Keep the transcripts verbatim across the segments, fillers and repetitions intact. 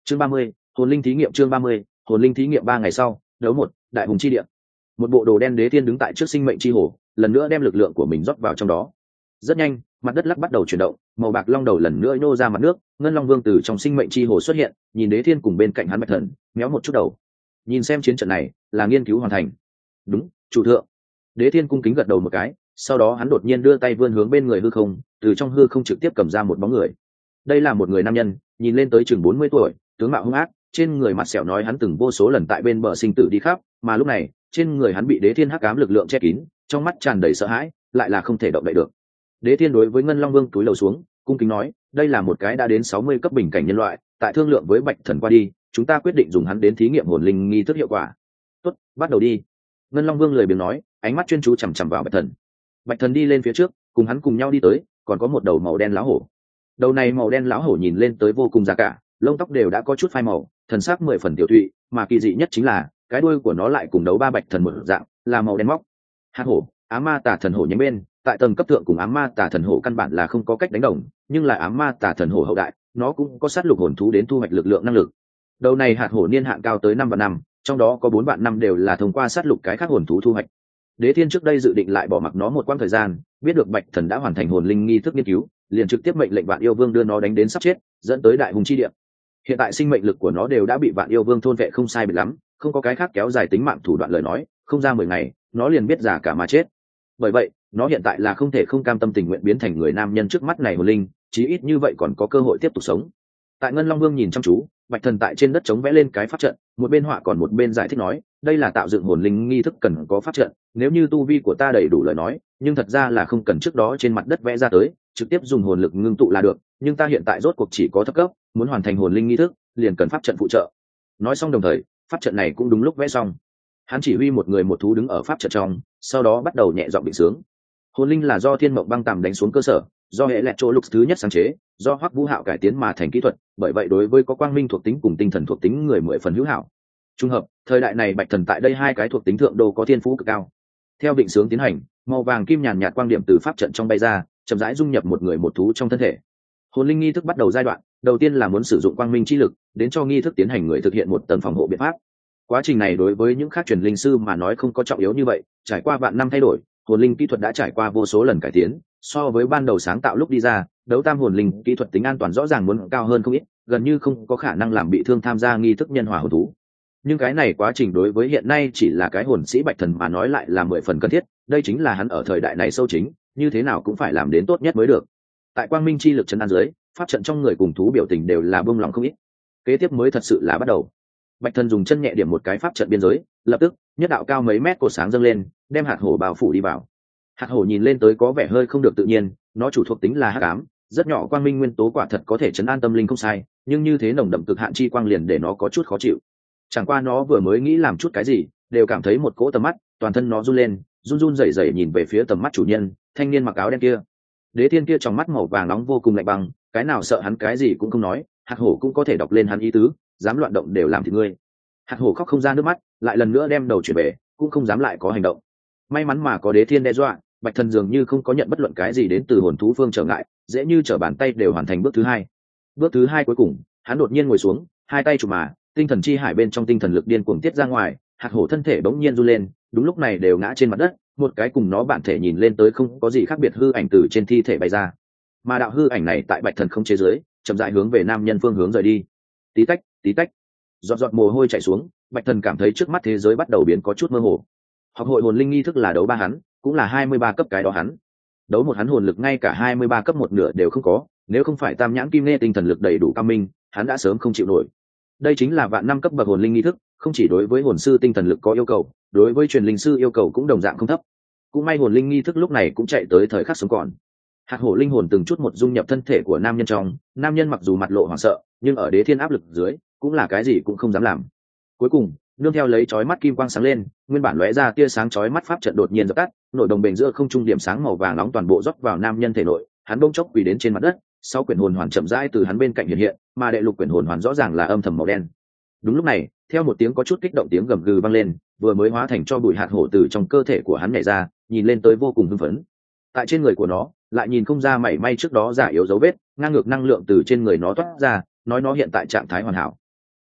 chương ba mươi, hồn linh thí nghiệm. Chương ba mươi, hồn linh thí nghiệm. Ba ngày sau, đấu một, đại hùng chi địa. Một bộ đồ đen đế thiên đứng tại trước sinh mệnh chi hồ, lần nữa đem lực lượng của mình rót vào trong đó. Rất nhanh, mặt đất lắc bắt đầu chuyển động, màu bạc long đầu lần nữa nhô ra mặt nước, ngân long vương từ trong sinh mệnh chi hồ xuất hiện, nhìn đế thiên cùng bên cạnh hắn bạch thần, méo một chút đầu. Nhìn xem chiến trận này, là nghiên cứu hoàn thành. Đúng, chủ thượng. Đế thiên cung kính gật đầu một cái, sau đó hắn đột nhiên đưa tay vươn hướng bên người hư không, từ trong hư không trực tiếp cầm ra một bóng người. Đây là một người nam nhân, nhìn lên tới chừng bốn mươi tuổi, tướng mạo hung ác, trên người mặt sẹo nói hắn từng vô số lần tại bên bờ sinh tử đi khắp, mà lúc này, trên người hắn bị đế thiên hắc ám lực lượng che kín, trong mắt tràn đầy sợ hãi, lại là không thể động đậy được. Đế thiên đối với ngân long vương túi lầu xuống, cung kính nói, đây là một cái đã đến sáu mươi cấp bình cảnh nhân loại, tại thương lượng với bạch thần qua đi, chúng ta quyết định dùng hắn đến thí nghiệm hồn linh nghi thức hiệu quả. Tốt, bắt đầu đi. Ngân long vương lười biếng nói, ánh mắt chuyên chú chằm chằm vào bạch thần. Bạch thần đi lên phía trước, cùng hắn cùng nhau đi tới, còn có một đầu màu đen lão hổ. Đầu này màu đen lão hổ nhìn lên tới vô cùng già cả, lông tóc đều đã có chút phai màu, thần sắc mười phần tiểu thụy, mà kỳ dị nhất chính là cái đuôi của nó lại cùng đấu ba bạch thần một dạng, là màu đen móc. Hạt hổ, ám ma tà thần hổ nhánh bên, tại tầng cấp thượng cùng ám ma tà thần hổ căn bản là không có cách đánh đồng, nhưng là ám ma tà thần hổ hậu đại, nó cũng có sát lục hồn thú đến thu hoạch lực lượng năng lực. Đầu này hạt hổ niên hạn cao tới năm vạn năm, trong đó có bốn vạn năm đều là thông qua sát lục cái khác hồn thú thu hoạch. Đế thiên trước đây dự định lại bỏ mặc nó một quãng thời gian, biết được bạch thần đã hoàn thành hồn linh nghi thức nghiên cứu, liền trực tiếp mệnh lệnh vạn yêu vương đưa nó đánh đến sắp chết, dẫn tới đại hùng chi địa. Hiện tại sinh mệnh lực của nó đều đã bị vạn yêu vương thôn vệ không sai biệt lắm, không có cái khác kéo dài tính mạng thủ đoạn lời nói, không ra mười ngày, nó liền biết già cả mà chết. Bởi vậy, nó hiện tại là không thể không cam tâm tình nguyện biến thành người nam nhân trước mắt này hồn linh, chí ít như vậy còn có cơ hội tiếp tục sống. Tại ngân long vương nhìn chăm chú, bạch thần tại trên đất chống vẽ lên cái pháp trận, một bên họa còn một bên giải thích nói, đây là tạo dựng hồn linh nghi thức cần có pháp trận, nếu như tu vi của ta đầy đủ lời nói, nhưng thật ra là không cần trước đó trên mặt đất vẽ ra tới, trực tiếp dùng hồn lực ngưng tụ là được, nhưng ta hiện tại rốt cuộc chỉ có thấp cấp, muốn hoàn thành hồn linh nghi thức, liền cần pháp trận phụ trợ. Nói xong đồng thời, pháp trận này cũng đúng lúc vẽ xong. Hắn chỉ huy một người một thú đứng ở pháp trận trong, sau đó bắt đầu nhẹ giọng định sướng. Hồn linh là do thiên mộng băng tàm đánh xuống cơ sở, do hệ lẹt chỗ lục thứ nhất sáng chế, do hoắc vũ hạo cải tiến mà thành kỹ thuật, bởi vậy đối với có quang minh thuộc tính cùng tinh thần thuộc tính người mười phần hữu hảo. Trung hợp, thời đại này bạch thần tại đây hai cái thuộc tính thượng đô có thiên phú cực cao. Theo định sướng tiến hành, màu vàng kim nhàn nhạt quang điểm từ pháp trận trong bay ra, chậm rãi dung nhập một người một thú trong thân thể. Hồn linh nghi thức bắt đầu giai đoạn, đầu tiên là muốn sử dụng quang minh chi lực, đến cho nghi thức tiến hành người thực hiện một tầng phòng hộ biện pháp. Quá trình này đối với những khác truyền linh sư mà nói không có trọng yếu như vậy, trải qua vạn năm thay đổi, hồn linh kỹ thuật đã trải qua vô số lần cải tiến, so với ban đầu sáng tạo lúc đi ra, đấu tam hồn linh kỹ thuật tính an toàn rõ ràng muốn cao hơn không ít, gần như không có khả năng làm bị thương tham gia nghi thức nhân hòa hồn thú. Nhưng cái này quá trình đối với hiện nay chỉ là cái hồn sĩ bạch thần mà nói lại là mười phần cần thiết, đây chính là hắn ở thời đại này sâu chính, như thế nào cũng phải làm đến tốt nhất mới được. Tại quang minh chi lực trấn an dưới, pháp trận trong người cùng thú biểu tình đều là bông lòng không ít. Kế tiếp mới thật sự là bắt đầu. Bạch thần dùng chân nhẹ điểm một cái pháp trận biên giới, lập tức nhất đạo cao mấy mét cột sáng dâng lên, đem hạt hổ bao phủ đi vào. Hạt hổ nhìn lên tới có vẻ hơi không được tự nhiên, nó chủ thuộc tính là hắc ám, rất nhỏ quang minh nguyên tố quả thật có thể trấn an tâm linh không sai, nhưng như thế nồng đậm cực hạn chi quang liền để nó có chút khó chịu. Chẳng qua nó vừa mới nghĩ làm chút cái gì, đều cảm thấy một cỗ tầm mắt, toàn thân nó run lên, run run rẩy rẩy nhìn về phía tầm mắt chủ nhân, thanh niên mặc áo đen kia. Đế thiên kia trong mắt màu vàng nóng vô cùng lạnh băng, cái nào sợ hắn cái gì cũng không nói, hạt hổ cũng có thể đọc lên hắn ý tứ, dám loạn động đều làm thịt ngươi. Hạt hổ khóc không ra nước mắt, lại lần nữa đem đầu chuyển về, cũng không dám lại có hành động. May mắn mà có đế thiên đe dọa, bạch thần dường như không có nhận bất luận cái gì đến từ hồn thú phương trở ngại, dễ như trở bàn tay đều hoàn thành bước thứ hai. Bước thứ hai cuối cùng, hắn đột nhiên ngồi xuống, hai tay chụp mà, tinh thần chi hải bên trong tinh thần lực điên cuồng tiết ra ngoài, hạt hổ thân thể bỗng nhiên run lên, đúng lúc này đều ngã trên mặt đất, một cái cùng nó bản thể nhìn lên tới không có gì khác biệt hư ảnh từ trên thi thể bay ra. Mà đạo hư ảnh này tại bạch thần không chế giới, chậm rãi hướng về nam nhân phương hướng rời đi. Tí tách, tí tách, giọt giọt mồ hôi chảy xuống, bạch thần cảm thấy trước mắt thế giới bắt đầu biến có chút mơ hồ. Học hội hồn linh nghi thức là đấu ba hắn, cũng là hai mươi ba cấp cái đó hắn. Đấu một hắn hồn lực ngay cả hai mươi ba cấp một nửa đều không có, nếu không phải tam nhãn kim nghe tinh thần lực đầy đủ cao minh, hắn đã sớm không chịu nổi. Đây chính là vạn năm cấp bậc hồn linh nghi thức, không chỉ đối với hồn sư tinh thần lực có yêu cầu, đối với truyền linh sư yêu cầu cũng đồng dạng không thấp. Cũng may hồn linh nghi thức lúc này cũng chạy tới thời khắc sống còn. Hạt hổ linh hồn từng chút một dung nhập thân thể của nam nhân trong, nam nhân mặc dù mặt lộ hoảng sợ, nhưng ở đế thiên áp lực dưới, cũng là cái gì cũng không dám làm. Cuối cùng, nương theo lấy chói mắt kim quang sáng lên, nguyên bản lóe ra tia sáng chói mắt pháp trận đột nhiên dập tắt, nội đồng bền giữa không trung điểm sáng màu vàng nóng toàn bộ rót vào nam nhân thể nội, hắn bỗng chốc quỳ đến trên mặt đất, sau quyển hồn hoàn chậm rãi từ hắn bên cạnh hiện hiện, mà đệ lục quyển hồn hoàn rõ ràng là âm thầm màu đen. Đúng lúc này, theo một tiếng có chút kích động tiếng gầm gừ vang lên, vừa mới hóa thành cho bụi hạt hổ từ trong cơ thể của hắn nhảy ra, nhìn lên tới vô cùng hưng phấn. Tại trên người của nó, lại nhìn không ra mảy may trước đó giả yếu dấu vết, ngang ngược năng lượng từ trên người nó toát ra, nói nó hiện tại trạng thái hoàn hảo.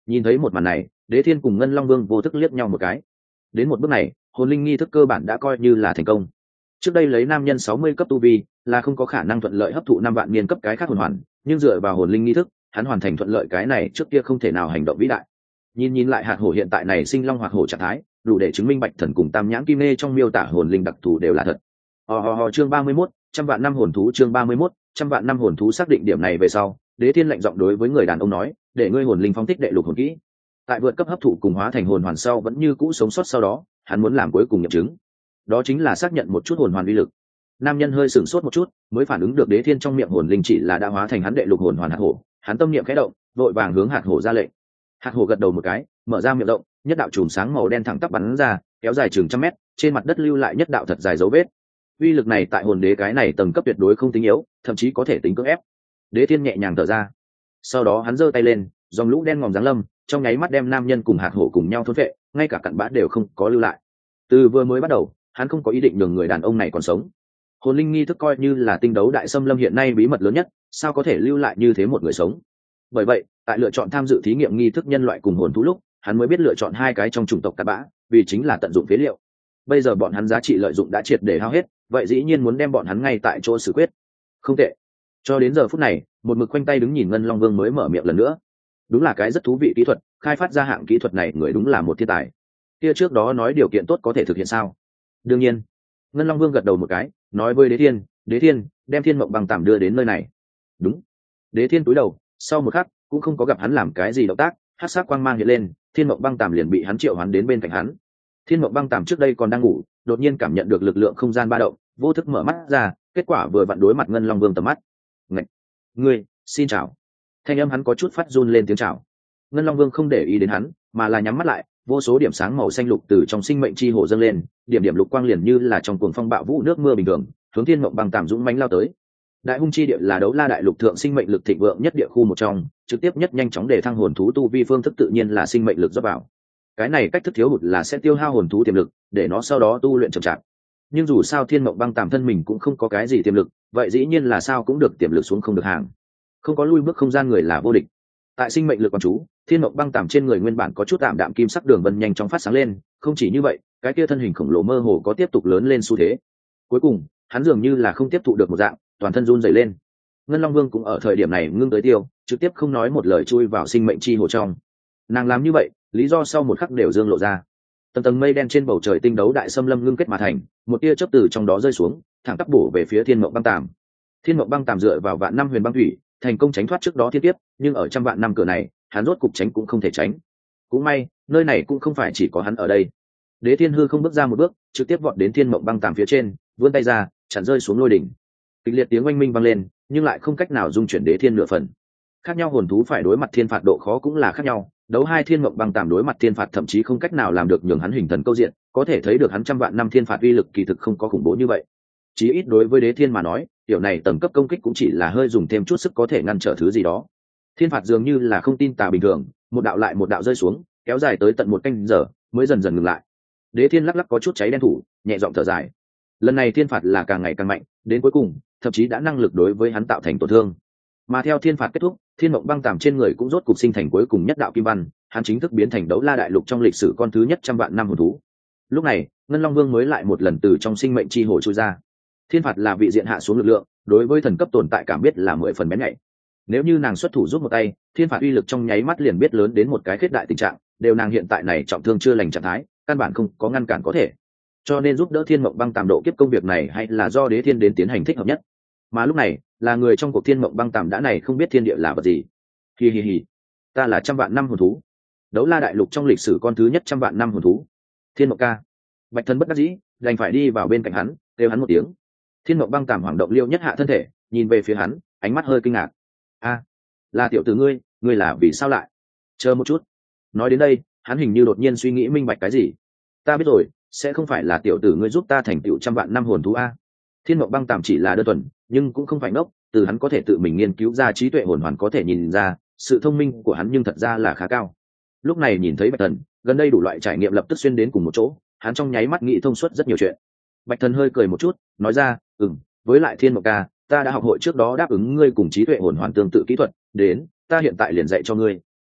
Nhìn thấy một màn này, Đế Thiên cùng Ngân Long Vương vô thức liếc nhau một cái. Đến một bước này, hồn linh nghi thức cơ bản đã coi như là thành công. Trước đây lấy nam nhân sáu mươi cấp tu vi là không có khả năng thuận lợi hấp thụ năm vạn niên cấp cái khác hồn hoàn, nhưng dựa vào hồn linh nghi thức, hắn hoàn thành thuận lợi cái này trước kia không thể nào hành động vĩ đại. Nhìn nhìn lại hạt hổ hiện tại này sinh long hoạt hổ trạng thái, đủ để chứng minh Bạch Thần cùng Tam Nhãn Kim Nê trong miêu tả hồn linh đặc thù đều là thật. Ho ho ho chương ba mươi mốt, trăm vạn năm hồn thú chương ba mươi mốt, trăm vạn năm hồn thú xác định điểm này về sau, Đế Thiên lạnh giọng đối với người đàn ông nói, để ngươi hồn linh phóng thích đệ lục hồn kỹ. Tại vượt cấp hấp thụ cùng hóa thành hồn hoàn sau vẫn như cũ sống sót sau đó, hắn muốn làm cuối cùng nghiệm chứng. Đó chính là xác nhận một chút hồn hoàn uy lực. Nam nhân hơi sửng sốt một chút, mới phản ứng được Đế Thiên trong miệng hồn linh chỉ là đã hóa thành hắn đệ lục hồn hoàn hạt hổ, hắn tâm niệm khẽ động, vội vàng hướng hạt hổ ra lệnh. Hạt hổ gật đầu một cái, mở ra miệng rộng, nhất đạo chùm sáng màu đen thẳng tắp bắn ra, kéo dài chừng trăm mét, trên mặt đất lưu lại nhất đạo thật dài dấu vết. Uy lực này tại hồn đế cái này tầng cấp tuyệt đối không tính yếu, thậm chí có thể tính cưỡng ép. Đế Thiên nhẹ nhàng thở ra, sau đó hắn giơ tay lên, dòng lũ đen ngòm giáng lâm, trong nháy mắt đem nam nhân cùng hạt hổ cùng nhau thôn phệ, ngay cả cặn bã đều không có lưu lại. Từ vừa mới bắt đầu, hắn không có ý định nhường người đàn ông này còn sống. Hồn linh nghi thức coi như là tinh đấu đại xâm lâm hiện nay bí mật lớn nhất, sao có thể lưu lại như thế một người sống? Bởi vậy, tại lựa chọn tham dự thí nghiệm nghi thức nhân loại cùng hồn thú lúc, hắn mới biết lựa chọn hai cái trong chủng tộc cặn bã, vì chính là tận dụng phế liệu. Bây giờ bọn hắn giá trị lợi dụng đã triệt để hao hết, vậy dĩ nhiên muốn đem bọn hắn ngay tại chỗ xử quyết. Không tệ. Cho đến giờ phút này, một mực quanh tay đứng nhìn Ngân Long Vương mới mở miệng lần nữa. Đúng là cái rất thú vị kỹ thuật, khai phát ra hạng kỹ thuật này người đúng là một thiên tài. Kia trước đó nói điều kiện tốt có thể thực hiện sao? Đương nhiên. Ngân Long Vương gật đầu một cái, nói với Đế Thiên, Đế Thiên, đem Thiên Mộng Băng Tàm đưa đến nơi này. Đúng. Đế Thiên cúi đầu, sau một khắc cũng không có gặp hắn làm cái gì động tác, hắc sắc quang mang hiện lên, Thiên Mộng Băng Tàm liền bị hắn triệu hoán đến bên cạnh hắn. Thiên Mộng Băng Tàm trước đây còn đang ngủ, đột nhiên cảm nhận được lực lượng không gian ba động, vô thức mở mắt ra, kết quả vừa vặn đối mặt Ngân Long Vương tầm mắt. Ngạch, ngươi, xin chào. Thanh âm hắn có chút phát run lên tiếng chào. Ngân Long Vương không để ý đến hắn, mà là nhắm mắt lại, vô số điểm sáng màu xanh lục từ trong sinh mệnh chi hồ dâng lên, điểm điểm lục quang liền như là trong cuồng phong bạo vũ nước mưa bình thường, hướng Thiên Mộng Băng Tàm dũng mãnh lao tới. Đại hung chi địa là đấu la đại lục thượng sinh mệnh lực thịnh vượng nhất địa khu một trong, trực tiếp nhất nhanh chóng để thăng hồn thú tu vi phương thức tự nhiên là sinh mệnh lực rót vào. Cái này cách thức thiếu hụt là sẽ tiêu hao hồn thú tiềm lực, để nó sau đó tu luyện chậm chạp. Nhưng dù sao Thiên Mộng Băng Tàm thân mình cũng không có cái gì tiềm lực, vậy dĩ nhiên là sao cũng được tiềm lực xuống không được hàng. Không có lui bước không gian người là vô địch. Tại sinh mệnh lực quan chú, Thiên Mộng Băng Tàm trên người nguyên bản có chút tạm đạm kim sắc đường vân nhanh chóng phát sáng lên, không chỉ như vậy, cái kia thân hình khổng lồ mơ hồ có tiếp tục lớn lên xu thế. Cuối cùng, hắn dường như là không tiếp thụ được một dạng, toàn thân run rẩy lên. Ngân Long Vương cũng ở thời điểm này ngưng tới tiêu, trực tiếp không nói một lời chui vào sinh mệnh chi hồ trong. Nàng làm như vậy, lý do sau một khắc đều dương lộ ra. Tầng tầng mây đen trên bầu trời tinh đấu đại xâm lâm ngưng kết mà thành, một tia chớp từ trong đó rơi xuống, thẳng tắp bổ về phía Thiên Mộng Băng Tàm. Thiên Mộng Băng Tàm dựa vào vạn năm huyền băng thủy, thành công tránh thoát trước đó thiên kiếp, nhưng ở trăm vạn năm cửa này, hắn rốt cục tránh cũng không thể tránh. Cũng may, nơi này cũng không phải chỉ có hắn ở đây. Đế Thiên hư không bước ra một bước, trực tiếp vọt đến Thiên Mộng Băng Tàm phía trên, vươn tay ra, chặn rơi xuống lôi đỉnh. Kịch liệt tiếng oanh minh vang lên, nhưng lại không cách nào dung chuyển Đế Thiên nửa phần. Khác nhau hồn thú phải đối mặt thiên phạt độ khó cũng là khác nhau, đấu hai Thiên Mộng Băng Tàm đối mặt thiên phạt thậm chí không cách nào làm được nhường hắn hình thần câu diện, có thể thấy được hắn trăm vạn năm thiên phạt uy lực kỳ thực không có khủng bố như vậy. Chí ít đối với Đế Thiên mà nói, điều này tầng cấp công kích cũng chỉ là hơi dùng thêm chút sức có thể ngăn trở thứ gì đó. Thiên phạt dường như là không tin tà bình thường, một đạo lại một đạo rơi xuống, kéo dài tới tận một canh giờ mới dần dần ngừng lại. Đế Thiên lắc lắc có chút cháy đen thủ, nhẹ giọng thở dài. Lần này thiên phạt là càng ngày càng mạnh, đến cuối cùng thậm chí đã năng lực đối với hắn tạo thành tổn thương. Mà theo thiên phạt kết thúc, Thiên Mộng Băng Tàm trên người cũng rốt cục sinh thành cuối cùng nhất đạo kim văn, hắn chính thức biến thành đấu la đại lục trong lịch sử con thứ nhất trăm vạn năm hồn thú. Lúc này, Ngân Long Vương mới lại một lần từ trong sinh mệnh chi hồ trôi ra. Thiên phạt là vị diện hạ xuống lực lượng, đối với thần cấp tồn tại cảm biết là mười phần bén nhạy. Nếu như nàng xuất thủ giúp một tay, thiên phạt uy lực trong nháy mắt liền biết lớn đến một cái khết đại tình trạng, đều nàng hiện tại này trọng thương chưa lành trạng thái, căn bản không có ngăn cản có thể. Cho nên giúp đỡ Thiên Mộng Băng Tàm độ kiếp công việc này hay là do Đế Thiên đến tiến hành thích hợp nhất. Mà lúc này, là người trong cuộc Thiên Mộng Băng Tàm đã này không biết thiên địa là vật gì. Hi hi hi, ta là trăm vạn năm hồn thú. Đấu la đại lục trong lịch sử con thứ nhất trăm vạn năm hồn thú. Thiên Mộng ca. Bạch Thân bất đắc dĩ, đành phải đi vào bên cạnh hắn, kêu hắn một tiếng. Thiên Mộng Băng Tàm hoảng động liêu nhất hạ thân thể, nhìn về phía hắn, ánh mắt hơi kinh ngạc. A, là tiểu tử ngươi, ngươi là vì sao lại? Chờ một chút. Nói đến đây, hắn hình như đột nhiên suy nghĩ minh bạch cái gì. Ta biết rồi, sẽ không phải là tiểu tử ngươi giúp ta thành tựu trăm vạn năm hồn thú a. Thiên Mộng Băng Tàm chỉ là đơn thuần, nhưng cũng không phải ngốc, từ hắn có thể tự mình nghiên cứu ra trí tuệ hồn hoàn có thể nhìn ra, sự thông minh của hắn nhưng thật ra là khá cao. Lúc này nhìn thấy Bạch Thần, gần đây đủ loại trải nghiệm lập tức xuyên đến cùng một chỗ, hắn trong nháy mắt nghĩ thông suốt rất nhiều chuyện. Bạch Thần hơi cười một chút, nói ra, "Ừm, với lại Thiên Mộng ca, ta đã học hội trước đó đáp ứng ngươi cùng trí tuệ hồn hoàn tương tự kỹ thuật, đến, ta hiện tại liền dạy cho ngươi."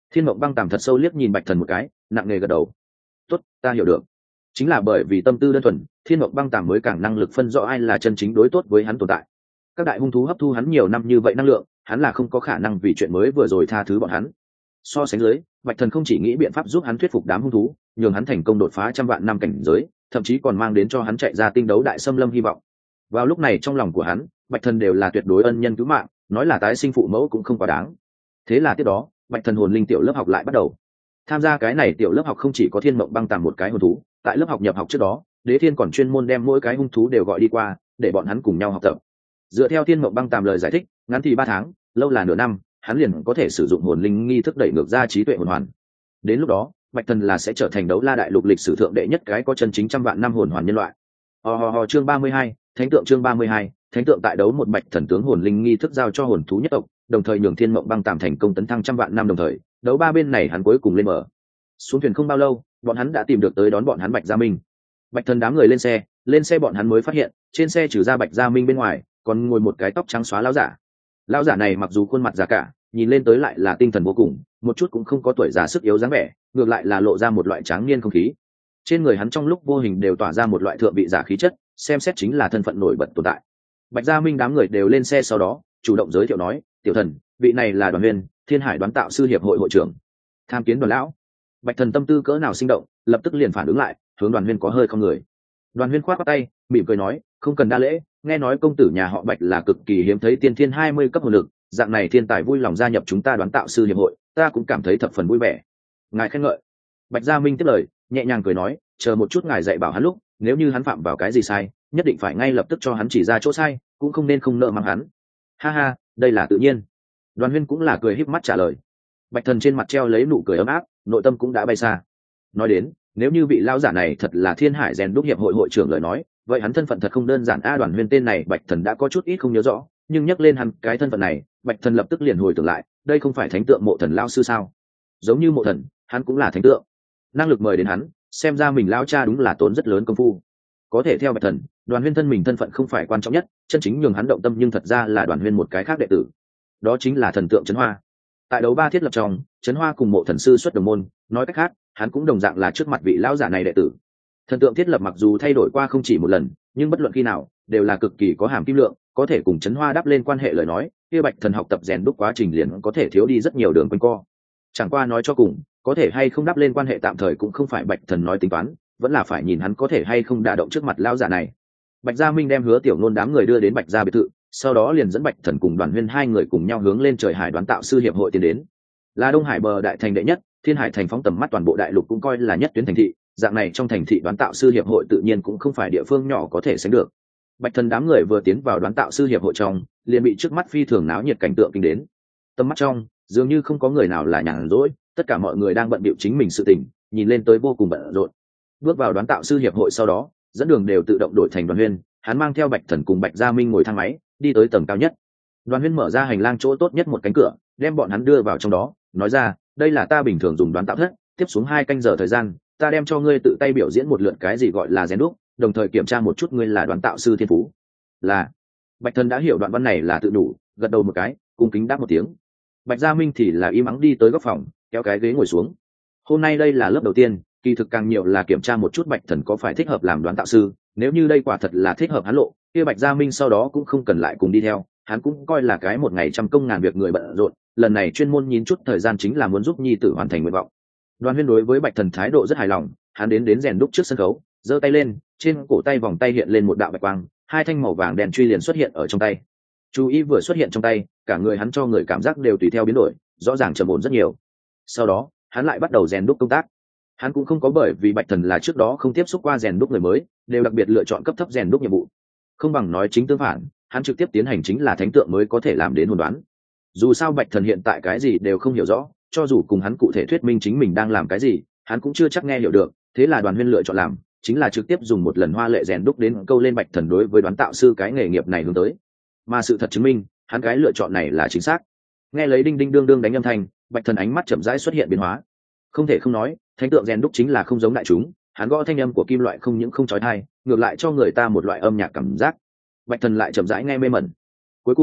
Thiên Mộng Băng Tàm thật sâu liếc nhìn Bạch Thần một cái, nặng nề gật đầu. Tốt, ta hiểu được. Chính là bởi vì tâm tư đơn thuần, Thiên Mộng Băng Tàm mới càng năng lực phân rõ ai là chân chính đối tốt với hắn tồn tại. Các đại hung thú hấp thu hắn nhiều năm như vậy năng lượng, hắn là không có khả năng vì chuyện mới vừa rồi tha thứ bọn hắn. So sánh dưới, Bạch Thần không chỉ nghĩ biện pháp giúp hắn thuyết phục đám hung thú, nhường hắn thành công đột phá trăm vạn năm cảnh giới, thậm chí còn mang đến cho hắn chạy ra tinh đấu đại xâm lâm hy vọng. Vào lúc này trong lòng của hắn, Bạch Thần đều là tuyệt đối ân nhân cứu mạng, nói là tái sinh phụ mẫu cũng không quá đáng. Thế là tiếp đó, Bạch Thần hồn linh tiểu lớp học lại bắt đầu. Tham gia cái này tiểu lớp học không chỉ có Thiên Mộng Băng Tàm một cái hồn thú, tại lớp học nhập học trước đó, Đế Thiên còn chuyên môn đem mỗi cái hung thú đều gọi đi qua, để bọn hắn cùng nhau học tập. Dựa theo Thiên Mộng Băng Tàm lời giải thích, ngắn thì ba tháng, lâu là nửa năm, hắn liền có thể sử dụng hồn linh nghi thức đẩy ngược ra trí tuệ hồn hoàn. Đến lúc đó, Bạch Thần là sẽ trở thành đấu la đại lục lịch sử thượng đệ nhất cái có chân chính trăm vạn năm hồn hoàn nhân loại. Ho ho ho chương ba mươi hai, Thánh tượng chương ba mươi hai, Thánh tượng tại đấu một Bạch Thần tướng hồn linh nghi thức giao cho hồn thú nhất tộc, đồng thời nhường Thiên Mộng Băng Tàm thành công tấn thăng trăm vạn năm đồng thời, đấu ba bên này hắn cuối cùng lên mở. Xuống thuyền không bao lâu, bọn hắn đã tìm được tới đón bọn hắn Bạch Gia Minh. Bạch Thần đám người lên xe, lên xe bọn hắn mới phát hiện, trên xe trừ ra Bạch Gia Minh bên ngoài, còn ngồi một cái tóc trắng xóa lão giả. Lão giả này mặc dù khuôn mặt già cả, nhìn lên tới lại là tinh thần vô cùng, một chút cũng không có tuổi già sức yếu dáng vẻ, ngược lại là lộ ra một loại tráng niên không khí. Trên người hắn trong lúc vô hình đều tỏa ra một loại thượng vị giả khí chất, xem xét chính là thân phận nổi bật tồn tại. Bạch Gia Minh đám người đều lên xe sau đó, chủ động giới thiệu nói, tiểu thần, vị này là Đoàn Huyền, Thiên Hải đoán tạo sư hiệp hội hội trưởng. Tham kiến Đoàn lão. Bạch Thần tâm tư cỡ nào sinh động, lập tức liền phản ứng lại, hướng Đoàn Huyền có hơi không người. Đoàn Huyền khoát tay, mỉm cười nói, không cần đa lễ, nghe nói công tử nhà họ Bạch là cực kỳ hiếm thấy tiên thiên hai mươi cấp hồn lực, dạng này thiên tài vui lòng gia nhập chúng ta đoán tạo sư hiệp hội, ta cũng cảm thấy thập phần vui vẻ. Ngài khen ngợi. Bạch Gia Minh tiếp lời, nhẹ nhàng cười nói, chờ một chút ngài dạy bảo hắn lúc, nếu như hắn phạm vào cái gì sai, nhất định phải ngay lập tức cho hắn chỉ ra chỗ sai, cũng không nên không nợ mang hắn. Ha ha, đây là tự nhiên. Đoàn Huyên cũng là cười híp mắt trả lời. Bạch Thần trên mặt treo lấy nụ cười ấm áp, nội tâm cũng đã bay xa. Nói đến, nếu như vị lão giả này thật là Thiên Hải rèn đúc hiệp hội hội trưởng lời nói, vậy hắn thân phận thật không đơn giản a. Đoàn Huyên tên này Bạch Thần đã có chút ít không nhớ rõ, nhưng nhắc lên hắn cái thân phận này, Bạch Thần lập tức liền hồi tưởng lại, đây không phải thánh tượng Mộ Thần lão sư sao? Giống như Mộ Thần, hắn cũng là thánh tượng. Năng lực mời đến hắn, xem ra mình lão cha đúng là tốn rất lớn công phu. Có thể theo Bạch Thần, Đoàn Huyên thân mình thân phận không phải quan trọng nhất, chân chính nhường hắn động tâm nhưng thật ra là Đoàn Huyên một cái khác đệ tử. Đó chính là thần tượng Trấn Hoa. Tại đấu ba thiết lập trong, Trấn Hoa cùng Mộ Thần sư xuất đồng môn, nói cách khác, hắn cũng đồng dạng là trước mặt vị lão giả này đệ tử. Thần tượng thiết lập mặc dù thay đổi qua không chỉ một lần, nhưng bất luận khi nào đều là cực kỳ có hàm kim lượng, có thể cùng Trấn Hoa đáp lên quan hệ lời nói, kia Bạch Thần học tập rèn đúc quá trình liền có thể thiếu đi rất nhiều đường quanh co. Chẳng qua nói cho cùng, có thể hay không đáp lên quan hệ tạm thời cũng không phải Bạch Thần nói tính toán, vẫn là phải nhìn hắn có thể hay không đả động trước mặt lão giả này. Bạch Gia Minh đem Hứa Tiểu Nôn đám người đưa đến Bạch Gia biệt thự, sau đó liền dẫn Bạch Thần cùng Đoàn Huyên hai người cùng nhau hướng lên trời hải đoán tạo sư hiệp hội tiến đến. Là Đông Hải bờ đại thành đệ nhất, Thiên Hải thành phóng tầm mắt toàn bộ đại lục cũng coi là nhất tuyến thành thị, dạng này trong thành thị đoán tạo sư hiệp hội tự nhiên cũng không phải địa phương nhỏ có thể sánh được. Bạch Thần đám người vừa tiến vào đoán tạo sư hiệp hội trong, liền bị trước mắt phi thường náo nhiệt cảnh tượng kinh đến. Tầm mắt trong, dường như không có người nào là nhàn rỗi, tất cả mọi người đang bận bịu chính mình sự tình, nhìn lên tới vô cùng bận rộn. Bước vào đoán tạo sư hiệp hội sau đó, dẫn đường đều tự động đổi thành Đoàn Huyên, hắn mang theo Bạch Thần cùng Bạch Gia Minh ngồi thang máy, đi tới tầng cao nhất. Đoàn Huyên mở ra hành lang chỗ tốt nhất một cánh cửa, đem bọn hắn đưa vào trong đó, nói ra, đây là ta bình thường dùng đoán tạo thất, tiếp xuống hai canh giờ thời gian, ta đem cho ngươi tự tay biểu diễn một lượt cái gì gọi là rèn đúc, đồng thời kiểm tra một chút ngươi là đoán tạo sư thiên phú. Là. Bạch Thần đã hiểu đoạn văn này là tự đủ, gật đầu một cái, cung kính đáp một tiếng. Bạch Gia Minh thì là im ắng đi tới góc phòng, kéo cái ghế ngồi xuống. Hôm nay đây là lớp đầu tiên, kỳ thực càng nhiều là kiểm tra một chút Bạch Thần có phải thích hợp làm đoán tạo sư, nếu như đây quả thật là thích hợp hắn lộ, kia Bạch Gia Minh sau đó cũng không cần lại cùng đi theo, hắn cũng coi là cái một ngày trăm công ngàn việc người bận rộn, lần này chuyên môn nhín chút thời gian chính là muốn giúp nhi tử hoàn thành nguyện vọng. Đoàn Huyên đối với Bạch Thần thái độ rất hài lòng, hắn đến đến rèn đúc trước sân khấu, giơ tay lên, trên cổ tay vòng tay hiện lên một đạo bạch quang, hai thanh màu vàng đèn truy liền xuất hiện ở trong tay. Chú ý vừa xuất hiện trong tay, cả người hắn cho người cảm giác đều tùy theo biến đổi, rõ ràng trầm ổn rất nhiều. Sau đó, hắn lại bắt đầu rèn đúc công tác. Hắn cũng không có bởi vì Bạch Thần là trước đó không tiếp xúc qua rèn đúc người mới, đều đặc biệt lựa chọn cấp thấp rèn đúc nhiệm vụ. Không bằng nói chính tương phản, hắn trực tiếp tiến hành chính là thánh tượng mới có thể làm đến hồn đoán. Dù sao Bạch Thần hiện tại cái gì đều không hiểu rõ, cho dù cùng hắn cụ thể thuyết minh chính mình đang làm cái gì, hắn cũng chưa chắc nghe hiểu được, thế là Đoàn Huyên lựa chọn làm chính là trực tiếp dùng một lần hoa lệ rèn đúc đến câu lên Bạch Thần đối với đoán tạo sư cái nghề nghiệp này hướng tới. Mà sự thật chứng minh, hắn cái lựa chọn này là chính xác. Nghe lấy đinh đinh đương đương đánh âm thanh, Bạch Thần ánh mắt chậm rãi xuất hiện biến hóa. Không thể không nói, thánh tượng rèn đúc chính là không giống đại chúng, hắn gõ thanh âm của kim loại không những không chói tai, ngược lại cho người ta một loại âm nhạc cảm giác. Bạch Thần lại chậm rãi nghe mê mẩn. Cuối cùng,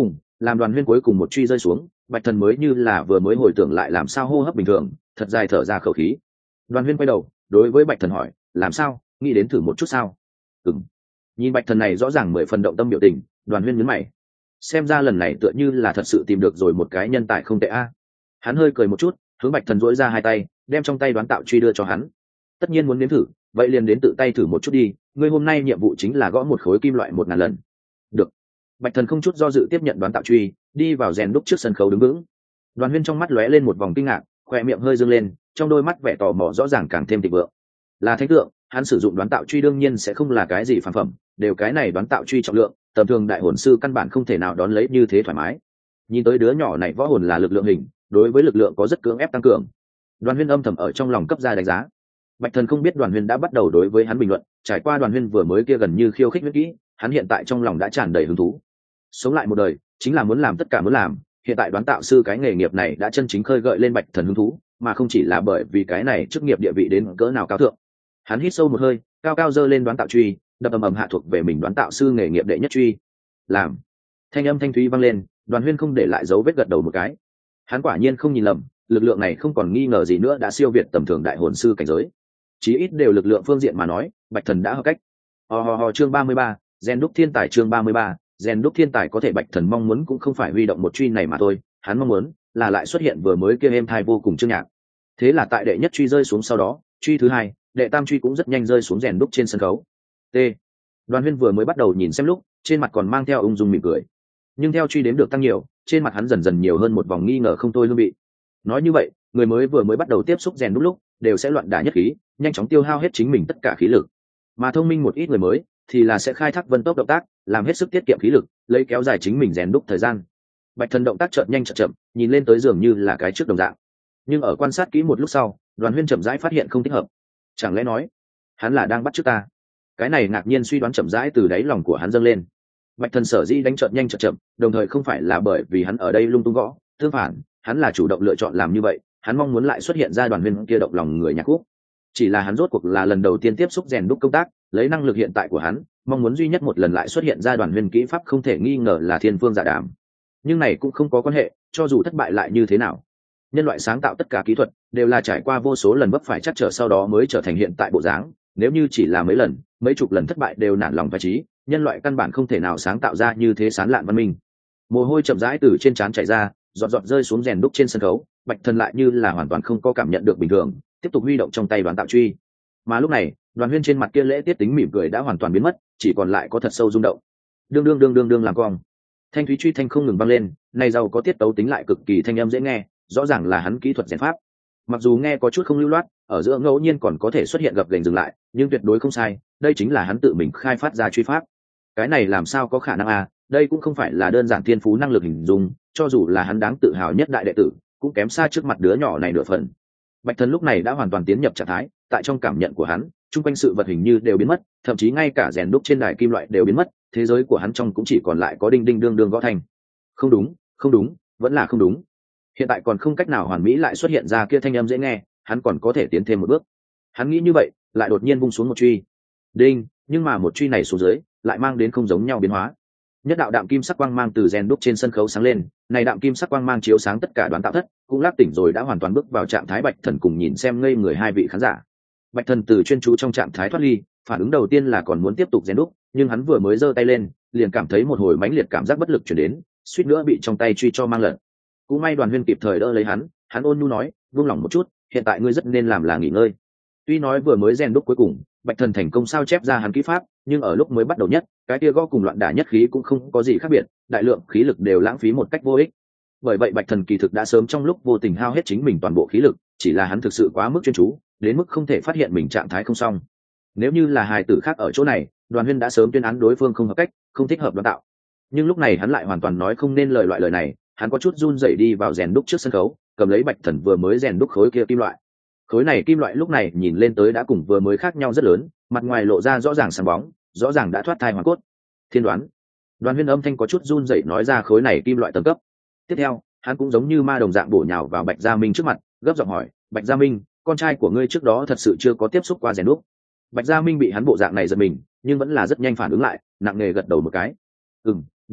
Làm Đoàn Huyên cuối cùng một truy rơi xuống, Bạch Thần mới như là vừa mới hồi tưởng lại làm sao hô hấp bình thường, thật dài thở ra khẩu khí. Đoàn Huyên quay đầu đối với Bạch Thần hỏi, làm sao, nghĩ đến thử một chút sao? Ừm. Nhìn Bạch Thần này rõ ràng mười phần động tâm biểu tình, Đoàn Huyên nhướng mày. Xem ra lần này tựa như là thật sự tìm được rồi một cái nhân tài không tệ a. Hắn hơi cười một chút, hướng Bạch Thần duỗi ra hai tay, đem trong tay đoán tạo truy đưa cho hắn. Tất nhiên muốn nếm thử, vậy liền đến tự tay thử một chút đi, ngươi hôm nay nhiệm vụ chính là gõ một khối kim loại một ngàn lần. Được. Bạch Thần không chút do dự tiếp nhận đoán tạo truy, đi vào rèn đúc trước sân khấu đứng vững. Đoàn Huyên trong mắt lóe lên một vòng kinh ngạc, khoe miệng hơi dương lên, trong đôi mắt vẻ tò mò rõ ràng càng thêm thịnh vượng. Là thánh tượng, hắn sử dụng đoán tạo truy đương nhiên sẽ không là cái gì phàm phẩm, đều cái này đoán tạo truy trọng lượng, tầm thường đại hồn sư căn bản không thể nào đón lấy như thế thoải mái. Nhìn tới đứa nhỏ này võ hồn là lực lượng hình, đối với lực lượng có rất cưỡng ép tăng cường. Đoàn Huyên âm thầm ở trong lòng cấp ra đánh giá. Bạch Thần không biết Đoàn Huyên đã bắt đầu đối với hắn bình luận, trải qua Đoàn Huyên vừa mới kia gần như khiêu khích huyết kỹ, hắn hiện tại trong lòng đã tràn đầy hứng thú. Sống lại một đời, chính là muốn làm tất cả muốn làm, hiện tại đoán tạo sư cái nghề nghiệp này đã chân chính khơi gợi lên Bạch Thần hứng thú, mà không chỉ là bởi vì cái này chức nghiệp địa vị đến cỡ nào cao thượng. Hắn hít sâu một hơi, cao cao giơ lên đoán tạo truy, đập ầm ầm hạ thuộc về mình đoán tạo sư nghề nghiệp đệ nhất truy. Làm. Thanh âm thanh thúy vang lên, Đoàn Huyên không để lại dấu vết gật đầu một cái. Hắn quả nhiên không nhìn lầm, lực lượng này không còn nghi ngờ gì nữa đã siêu việt tầm thường đại hồn sư cảnh giới. Chí ít đều lực lượng phương diện mà nói, Bạch Thần đã hợp cách. Ho ho ho chương ba mươi ba, Gen đúc thiên tài chương ba mươi ba, Gen đúc thiên tài có thể Bạch Thần mong muốn cũng không phải huy động một truy này mà thôi, hắn mong muốn là lại xuất hiện vừa mới kia êm thai vô cùng chương nhạc. Thế là tại đệ nhất truy rơi xuống sau đó, truy thứ hai, đệ tam truy cũng rất nhanh rơi xuống rèn đúc trên sân khấu. T. Đoàn Huyên vừa mới bắt đầu nhìn xem lúc, trên mặt còn mang theo ung dung mỉm cười. Nhưng theo truy đếm được tăng nhiều, trên mặt hắn dần dần nhiều hơn một vòng nghi ngờ không thôi hương vị. Nói như vậy, người mới vừa mới bắt đầu tiếp xúc rèn đúc lúc, đều sẽ loạn đả nhất khí, nhanh chóng tiêu hao hết chính mình tất cả khí lực. Mà thông minh một ít người mới, thì là sẽ khai thác vân tốc động tác, làm hết sức tiết kiệm khí lực, lấy kéo dài chính mình rèn đúc thời gian. Bạch Thần động tác chợt nhanh chợt chậm, nhìn lên tới dường như là cái trước đồng dạng. Nhưng ở quan sát kỹ một lúc sau, Đoàn Huyên chậm rãi phát hiện không thích hợp. Chẳng lẽ nói, hắn là đang bắt chước ta? Cái này ngạc nhiên suy đoán chậm rãi từ đáy lòng của hắn dâng lên. Bạch Thần sở dĩ đánh chợt nhanh chợt chậm, đồng thời không phải là bởi vì hắn ở đây lung tung gõ, tương phản, hắn là chủ động lựa chọn làm như vậy, hắn mong muốn lại xuất hiện ra Đoàn Huyên kia động lòng người nhạc khúc. Chỉ là hắn rốt cuộc là lần đầu tiên tiếp xúc rèn đúc công tác, lấy năng lực hiện tại của hắn, mong muốn duy nhất một lần lại xuất hiện ra Đoàn Huyên kỹ pháp không thể nghi ngờ là thiên phương dạ đàm. Nhưng này cũng không có quan hệ, cho dù thất bại lại như thế nào. Nhân loại sáng tạo tất cả kỹ thuật đều là trải qua vô số lần vấp phải chắc trở sau đó mới trở thành hiện tại bộ dáng, nếu như chỉ là mấy lần, mấy chục lần thất bại đều nản lòng phá chí, nhân loại căn bản không thể nào sáng tạo ra như thế sán lạn văn minh. Mồ hôi chậm rãi từ trên trán chảy ra, giọt giọt rơi xuống rèn đúc trên sân khấu. Bạch Thần lại như là hoàn toàn không có cảm nhận được bình thường, tiếp tục huy động trong tay đoán tạo truy. Mà lúc này, Đoàn Huyên trên mặt kia lễ tiết tính mỉm cười đã hoàn toàn biến mất, chỉ còn lại có thật sâu rung động. Đương đương đương đương đương làm cong. Thanh thúy truy thanh không ngừng vang lên, này giàu có tiết tấu tính lại cực kỳ thanh âm dễ nghe, rõ ràng là hắn kỹ thuật rèn pháp. Mặc dù nghe có chút không lưu loát, ở giữa ngẫu nhiên còn có thể xuất hiện gập ghềnh dừng lại, nhưng tuyệt đối không sai, đây chính là hắn tự mình khai phát ra truy pháp. Cái này làm sao có khả năng à, đây cũng không phải là đơn giản thiên phú năng lực hình dung, cho dù là hắn đáng tự hào nhất đại đệ tử, cũng kém xa trước mặt đứa nhỏ này nửa phần. Bạch Thần lúc này đã hoàn toàn tiến nhập trạng thái, tại trong cảm nhận của hắn, chung quanh sự vật hình như đều biến mất, thậm chí ngay cả rèn đúc trên đài kim loại đều biến mất, thế giới của hắn trong cũng chỉ còn lại có đinh đinh đương đương gõ thành. Không đúng, không đúng, vẫn là không đúng. Hiện tại còn không cách nào hoàn mỹ lại xuất hiện ra kia thanh âm dễ nghe, hắn còn có thể tiến thêm một bước. Hắn nghĩ như vậy, lại đột nhiên vung xuống một truy. Đinh, nhưng mà một truy này xuống dưới, lại mang đến không giống nhau biến hóa. Nhất đạo đạm kim sắc quang mang từ rèn đúc trên sân khấu sáng lên, này đạm kim sắc quang mang chiếu sáng tất cả đoán tạo thất, cũng lát tỉnh rồi đã hoàn toàn bước vào trạng thái Bạch Thần cùng nhìn xem ngây người hai vị khán giả. Bạch Thần từ chuyên chú trong trạng thái thoát ly, phản ứng đầu tiên là còn muốn tiếp tục rèn đúc, nhưng hắn vừa mới giơ tay lên, liền cảm thấy một hồi mãnh liệt cảm giác bất lực truyền đến, suýt nữa bị trong tay truy cho mang lật. Cũng may Đoàn Huyên kịp thời đỡ lấy hắn, hắn ôn nhu nói, buông lỏng một chút, hiện tại ngươi rất nên làm là nghỉ ngơi. Tuy nói vừa mới rèn đúc cuối cùng, Bạch Thần thành công sao chép ra hắn kỹ pháp, nhưng ở lúc mới bắt đầu nhất, cái kia gõ cùng loạn đả nhất khí cũng không có gì khác biệt, đại lượng khí lực đều lãng phí một cách vô ích. Bởi vậy Bạch Thần kỳ thực đã sớm trong lúc vô tình hao hết chính mình toàn bộ khí lực, chỉ là hắn thực sự quá mức chuyên chú, đến mức không thể phát hiện mình trạng thái không xong. Nếu như là hài tử khác ở chỗ này, Đoàn Huyên đã sớm tuyên án đối phương không hợp cách, không thích hợp đoán tạo. Nhưng lúc này hắn lại hoàn toàn nói không nên lời loại lời này, hắn có chút run rẩy đi vào rèn đúc trước sân khấu, cầm lấy Bạch Thần vừa mới rèn đúc khối kia kim loại. Khối này kim loại lúc này nhìn lên tới đã cùng vừa mới khác nhau rất lớn, mặt ngoài lộ ra rõ ràng sáng bóng, rõ ràng đã thoát thai hoàn cốt. Thiên đoán. Đoàn Huyên âm thanh có chút run rẩy nói ra khối này kim loại tầng cấp. Tiếp theo, hắn cũng giống như ma đồng dạng bổ nhào vào Bạch Gia Minh trước mặt, gấp giọng hỏi, "Bạch Gia Minh, con trai của ngươi trước đó thật sự chưa có tiếp xúc qua rèn đúc?" Bạch Gia Minh bị hắn bộ dạng này giật mình, nhưng vẫn là rất nhanh phản ứng lại, nặng nề gật đầu một cái. "Ừm, đúng vậy,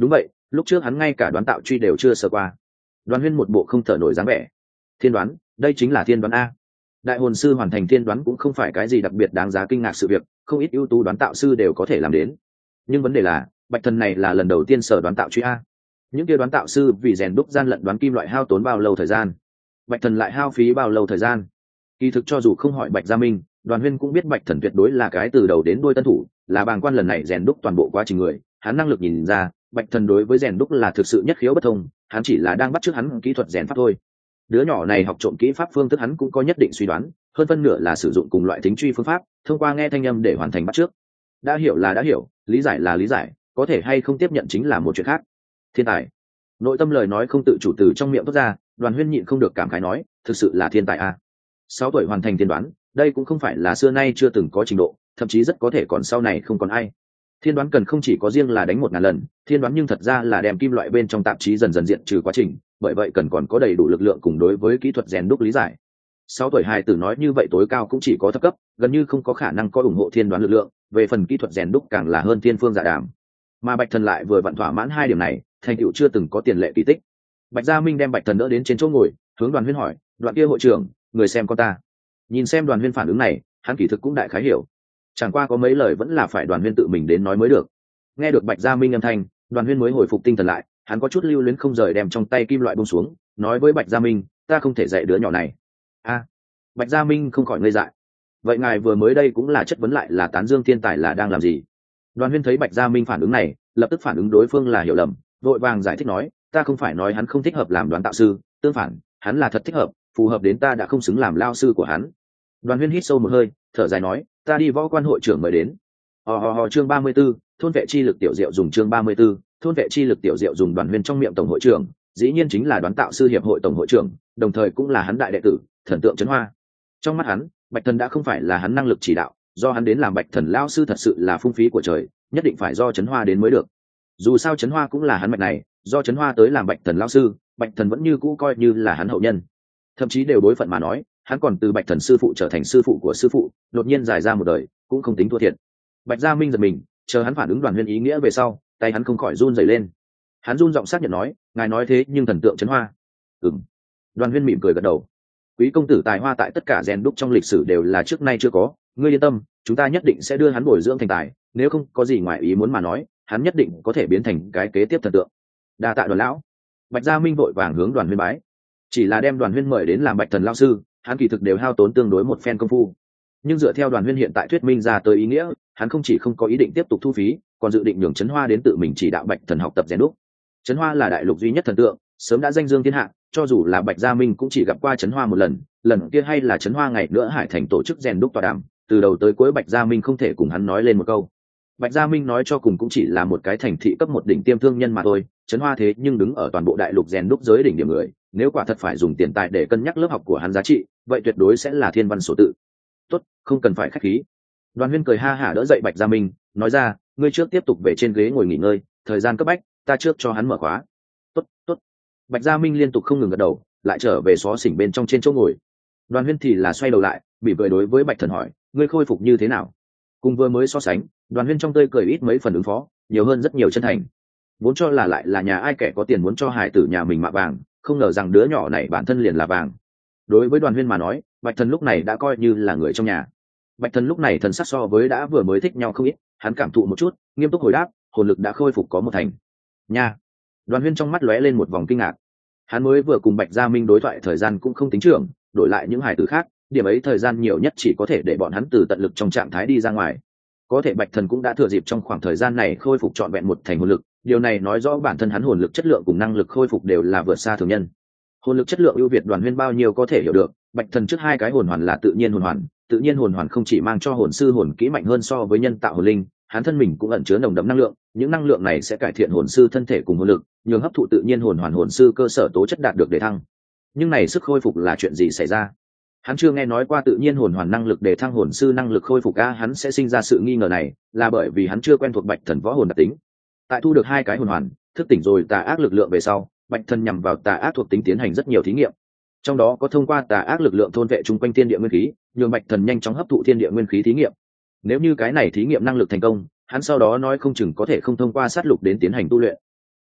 lúc trước hắn ngay cả đoán tạo truy đều chưa sơ qua. Đoàn Huyên một bộ không thở nổi dáng vẻ. Thiên đoán, đây chính là thiên đoán a. Đại hồn sư hoàn thành thiên đoán cũng không phải cái gì đặc biệt đáng giá kinh ngạc sự việc, không ít ưu tú đoán tạo sư đều có thể làm đến. Nhưng vấn đề là, Bạch Thần này là lần đầu tiên sở đoán tạo truy a. Những kia đoán tạo sư vì rèn đúc gian lận đoán kim loại hao tốn bao lâu thời gian? Bạch Thần lại hao phí bao lâu thời gian? Kỳ thực cho dù không hỏi Bạch Gia Minh, Đoàn Huyên cũng biết Bạch Thần tuyệt đối là cái từ đầu đến đuôi tân thủ, là bàng quan lần này rèn đúc toàn bộ quá trình người, hắn năng lực nhìn ra, Bạch Thần đối với rèn đúc là thực sự nhất khiếu bất thông, hắn chỉ là đang bắt chước hắn kỹ thuật rèn pháp thôi. Đứa nhỏ này học trộm kỹ pháp phương thức hắn cũng có nhất định suy đoán, hơn phân nửa là sử dụng cùng loại tính truy phương pháp, thông qua nghe thanh âm để hoàn thành bắt chước. Đã hiểu là đã hiểu, lý giải là lý giải, có thể hay không tiếp nhận chính là một chuyện khác. Thiên tài. Nội tâm lời nói không tự chủ từ trong miệng thoát ra, Đoàn Huyên nhịn không được cảm khái nói, thực sự là thiên tài a. Sáu tuổi hoàn thành tiên đoán, đây cũng không phải là xưa nay chưa từng có trình độ, thậm chí rất có thể còn sau này không còn ai. Thiên đoán cần không chỉ có riêng là đánh một ngàn lần, thiên đoán nhưng thật ra là đem kim loại bên trong tạp chí dần dần diện trừ quá trình, bởi vậy cần còn có đầy đủ lực lượng cùng đối với kỹ thuật rèn đúc lý giải. Sáu tuổi hài tử nói như vậy tối cao cũng chỉ có thấp cấp, gần như không có khả năng có ủng hộ thiên đoán lực lượng, về phần kỹ thuật rèn đúc càng là hơn thiên phương dạ đàm. Mà Bạch Thần lại vừa vặn thỏa mãn hai điểm này, thành tựu chưa từng có tiền lệ kỳ tích. Bạch Gia Minh đem Bạch Thần đỡ đến trên chỗ ngồi, hướng Đoàn Huyên hỏi, "Đoạn kia hội trưởng, người xem con ta." Nhìn xem Đoàn Huyên phản ứng này, hắn kỳ thực cũng đại khái hiểu. Chẳng qua có mấy lời vẫn là phải Đoàn Huyên tự mình đến nói mới được. Nghe được Bạch Gia Minh âm thanh, Đoàn Huyên mới hồi phục tinh thần lại, hắn có chút lưu luyến không rời đem trong tay kim loại buông xuống, nói với Bạch Gia Minh, "Ta không thể dạy đứa nhỏ này." A. Bạch Gia Minh không khỏi ngây dại. Vậy ngài vừa mới đây cũng là chất vấn lại là tán dương thiên tài là đang làm gì? Đoàn Huyên thấy Bạch Gia Minh phản ứng này, lập tức phản ứng đối phương là hiểu lầm, vội vàng giải thích nói, "Ta không phải nói hắn không thích hợp làm đoán tạo sư, tương phản, hắn là thật thích hợp, phù hợp đến ta đã không xứng làm lao sư của hắn." Đoàn Huyên hít sâu một hơi, thở dài nói, "Ta đi võ quan hội trưởng mời đến." Hò hò hò chương ba mươi 34, thôn vệ chi lực tiểu diệu dùng chương ba mươi 34, thôn vệ chi lực tiểu diệu dùng. Đoàn Huyên trong miệng tổng hội trưởng, dĩ nhiên chính là đoán tạo sư hiệp hội tổng hội trưởng, đồng thời cũng là hắn đại đệ tử, thần tượng Trấn Hoa. Trong mắt hắn, Bạch Thần đã không phải là hắn năng lực chỉ đạo, do hắn đến làm Bạch Thần lao sư thật sự là phung phí của trời, nhất định phải do Trấn Hoa đến mới được. Dù sao Trấn Hoa cũng là hắn mạch này, do Trấn Hoa tới làm Bạch Thần lao sư, Bạch Thần vẫn như cũ coi như là hắn hậu nhân. Thậm chí đều đối phận mà nói, hắn còn từ Bạch Thần sư phụ trở thành sư phụ của sư phụ, đột nhiên dài ra một đời, cũng không tính thua thiệt. Bạch Gia Minh giật mình, chờ hắn phản ứng Đoàn Huyên ý nghĩa về sau, tay hắn không khỏi run rẩy lên. Hắn run giọng xác nhận nói, "Ngài nói thế nhưng thần tượng Trấn Hoa." Ừm. Đoàn Huyên mỉm cười gật đầu. "Quý công tử tài hoa tại tất cả rèn đúc trong lịch sử đều là trước nay chưa có, ngươi yên tâm, chúng ta nhất định sẽ đưa hắn bồi dưỡng thành tài, nếu không có gì ngoài ý muốn mà nói, hắn nhất định có thể biến thành cái kế tiếp thần tượng." Đa tạ Đoàn lão. Bạch Gia Minh vội vàng hướng Đoàn Huyên bái. Chỉ là đem Đoàn Huyên mời đến làm Bạch Thần lão sư, hắn kỳ thực đều hao tốn tương đối một phen công phu. Nhưng dựa theo Đoàn Huyên hiện tại thuyết minh ra tới ý nghĩa, hắn không chỉ không có ý định tiếp tục thu phí, còn dự định nhường Trấn Hoa đến tự mình chỉ đạo Bạch Thần học tập rèn đúc. Trấn Hoa là đại lục duy nhất thần tượng, sớm đã danh dương thiên hạ, cho dù là Bạch Gia Minh cũng chỉ gặp qua Trấn Hoa một lần, lần kia hay là Trấn Hoa ngày nữa Hải Thành tổ chức rèn đúc tọa đàm, từ đầu tới cuối Bạch Gia Minh không thể cùng hắn nói lên một câu. Bạch Gia Minh nói cho cùng cũng chỉ là một cái thành thị cấp một đỉnh tiêm thương nhân mà thôi, Trấn Hoa thế nhưng đứng ở toàn bộ đại lục rèn đúc giới đỉnh điểm người, nếu quả thật phải dùng tiền tài để cân nhắc lớp học của hắn giá trị, vậy tuyệt đối sẽ là thiên văn số tự. Tốt, không cần phải khách khí. Đoàn Huyên cười ha hả đỡ dậy Bạch Gia Minh, nói ra, "Ngươi trước tiếp tục về trên ghế ngồi nghỉ ngơi, thời gian cấp bách, ta trước cho hắn mở khóa." "Tốt, tốt." Bạch Gia Minh liên tục không ngừng gật đầu, lại trở về xó xỉnh bên trong trên chỗ ngồi. Đoàn Huyên thì là xoay đầu lại, bị cười đối với Bạch Thần hỏi, "Ngươi khôi phục như thế nào?" Cùng vừa mới so sánh, Đoàn Huyên trong tươi cười ít mấy phần ứng phó, nhiều hơn rất nhiều chân thành. Vốn cho là lại là nhà ai kẻ có tiền muốn cho hài tử nhà mình mạ vàng, không ngờ rằng đứa nhỏ này bản thân liền là vàng. Đối với Đoàn Huyên mà nói, Bạch Thần lúc này đã coi như là người trong nhà. Bạch Thần lúc này thần sắc so với đã vừa mới thích nhau không ít, hắn cảm thụ một chút, nghiêm túc hồi đáp, "Hồn lực đã khôi phục có một thành." Nha. Đoàn Huyên trong mắt lóe lên một vòng kinh ngạc. Hắn mới vừa cùng Bạch Gia Minh đối thoại thời gian cũng không tính trưởng, đổi lại những hài tử khác, điểm ấy thời gian nhiều nhất chỉ có thể để bọn hắn từ tận lực trong trạng thái đi ra ngoài. Có thể Bạch Thần cũng đã thừa dịp trong khoảng thời gian này khôi phục trọn vẹn một thành hồn lực, điều này nói rõ bản thân hắn hồn lực chất lượng cùng năng lực khôi phục đều là vượt xa thường nhân. Hồn lực chất lượng ưu việt Đoàn Huyên bao nhiêu có thể hiểu được, Bạch Thần trước hai cái hồn hoàn là tự nhiên hồn hoàn, tự nhiên hồn hoàn không chỉ mang cho hồn sư hồn kỹ mạnh hơn so với nhân tạo hồn linh, hắn thân mình cũng ẩn chứa nồng đậm năng lượng, những năng lượng này sẽ cải thiện hồn sư thân thể cùng hồn lực, nhường hấp thụ tự nhiên hồn hoàn hồn sư cơ sở tố chất đạt được đề thăng. Nhưng này sức khôi phục là chuyện gì xảy ra? Hắn chưa nghe nói qua tự nhiên hồn hoàn năng lực để thăng hồn sư năng lực khôi phục a, hắn sẽ sinh ra sự nghi ngờ này, là bởi vì hắn chưa quen thuộc Bạch Thần võ hồn đặc tính. Tại thu được hai cái hồn hoàn, thức tỉnh rồi tà ác lực lượng về sau, Bạch Thần nhằm vào tà ác thuộc tính tiến hành rất nhiều thí nghiệm. Trong đó có thông qua tà ác lực lượng thôn vệ chung quanh thiên địa nguyên khí, nhường Bạch Thần nhanh chóng hấp thụ thiên địa nguyên khí thí nghiệm. Nếu như cái này thí nghiệm năng lực thành công, hắn sau đó nói không chừng có thể không thông qua sát lục đến tiến hành tu luyện.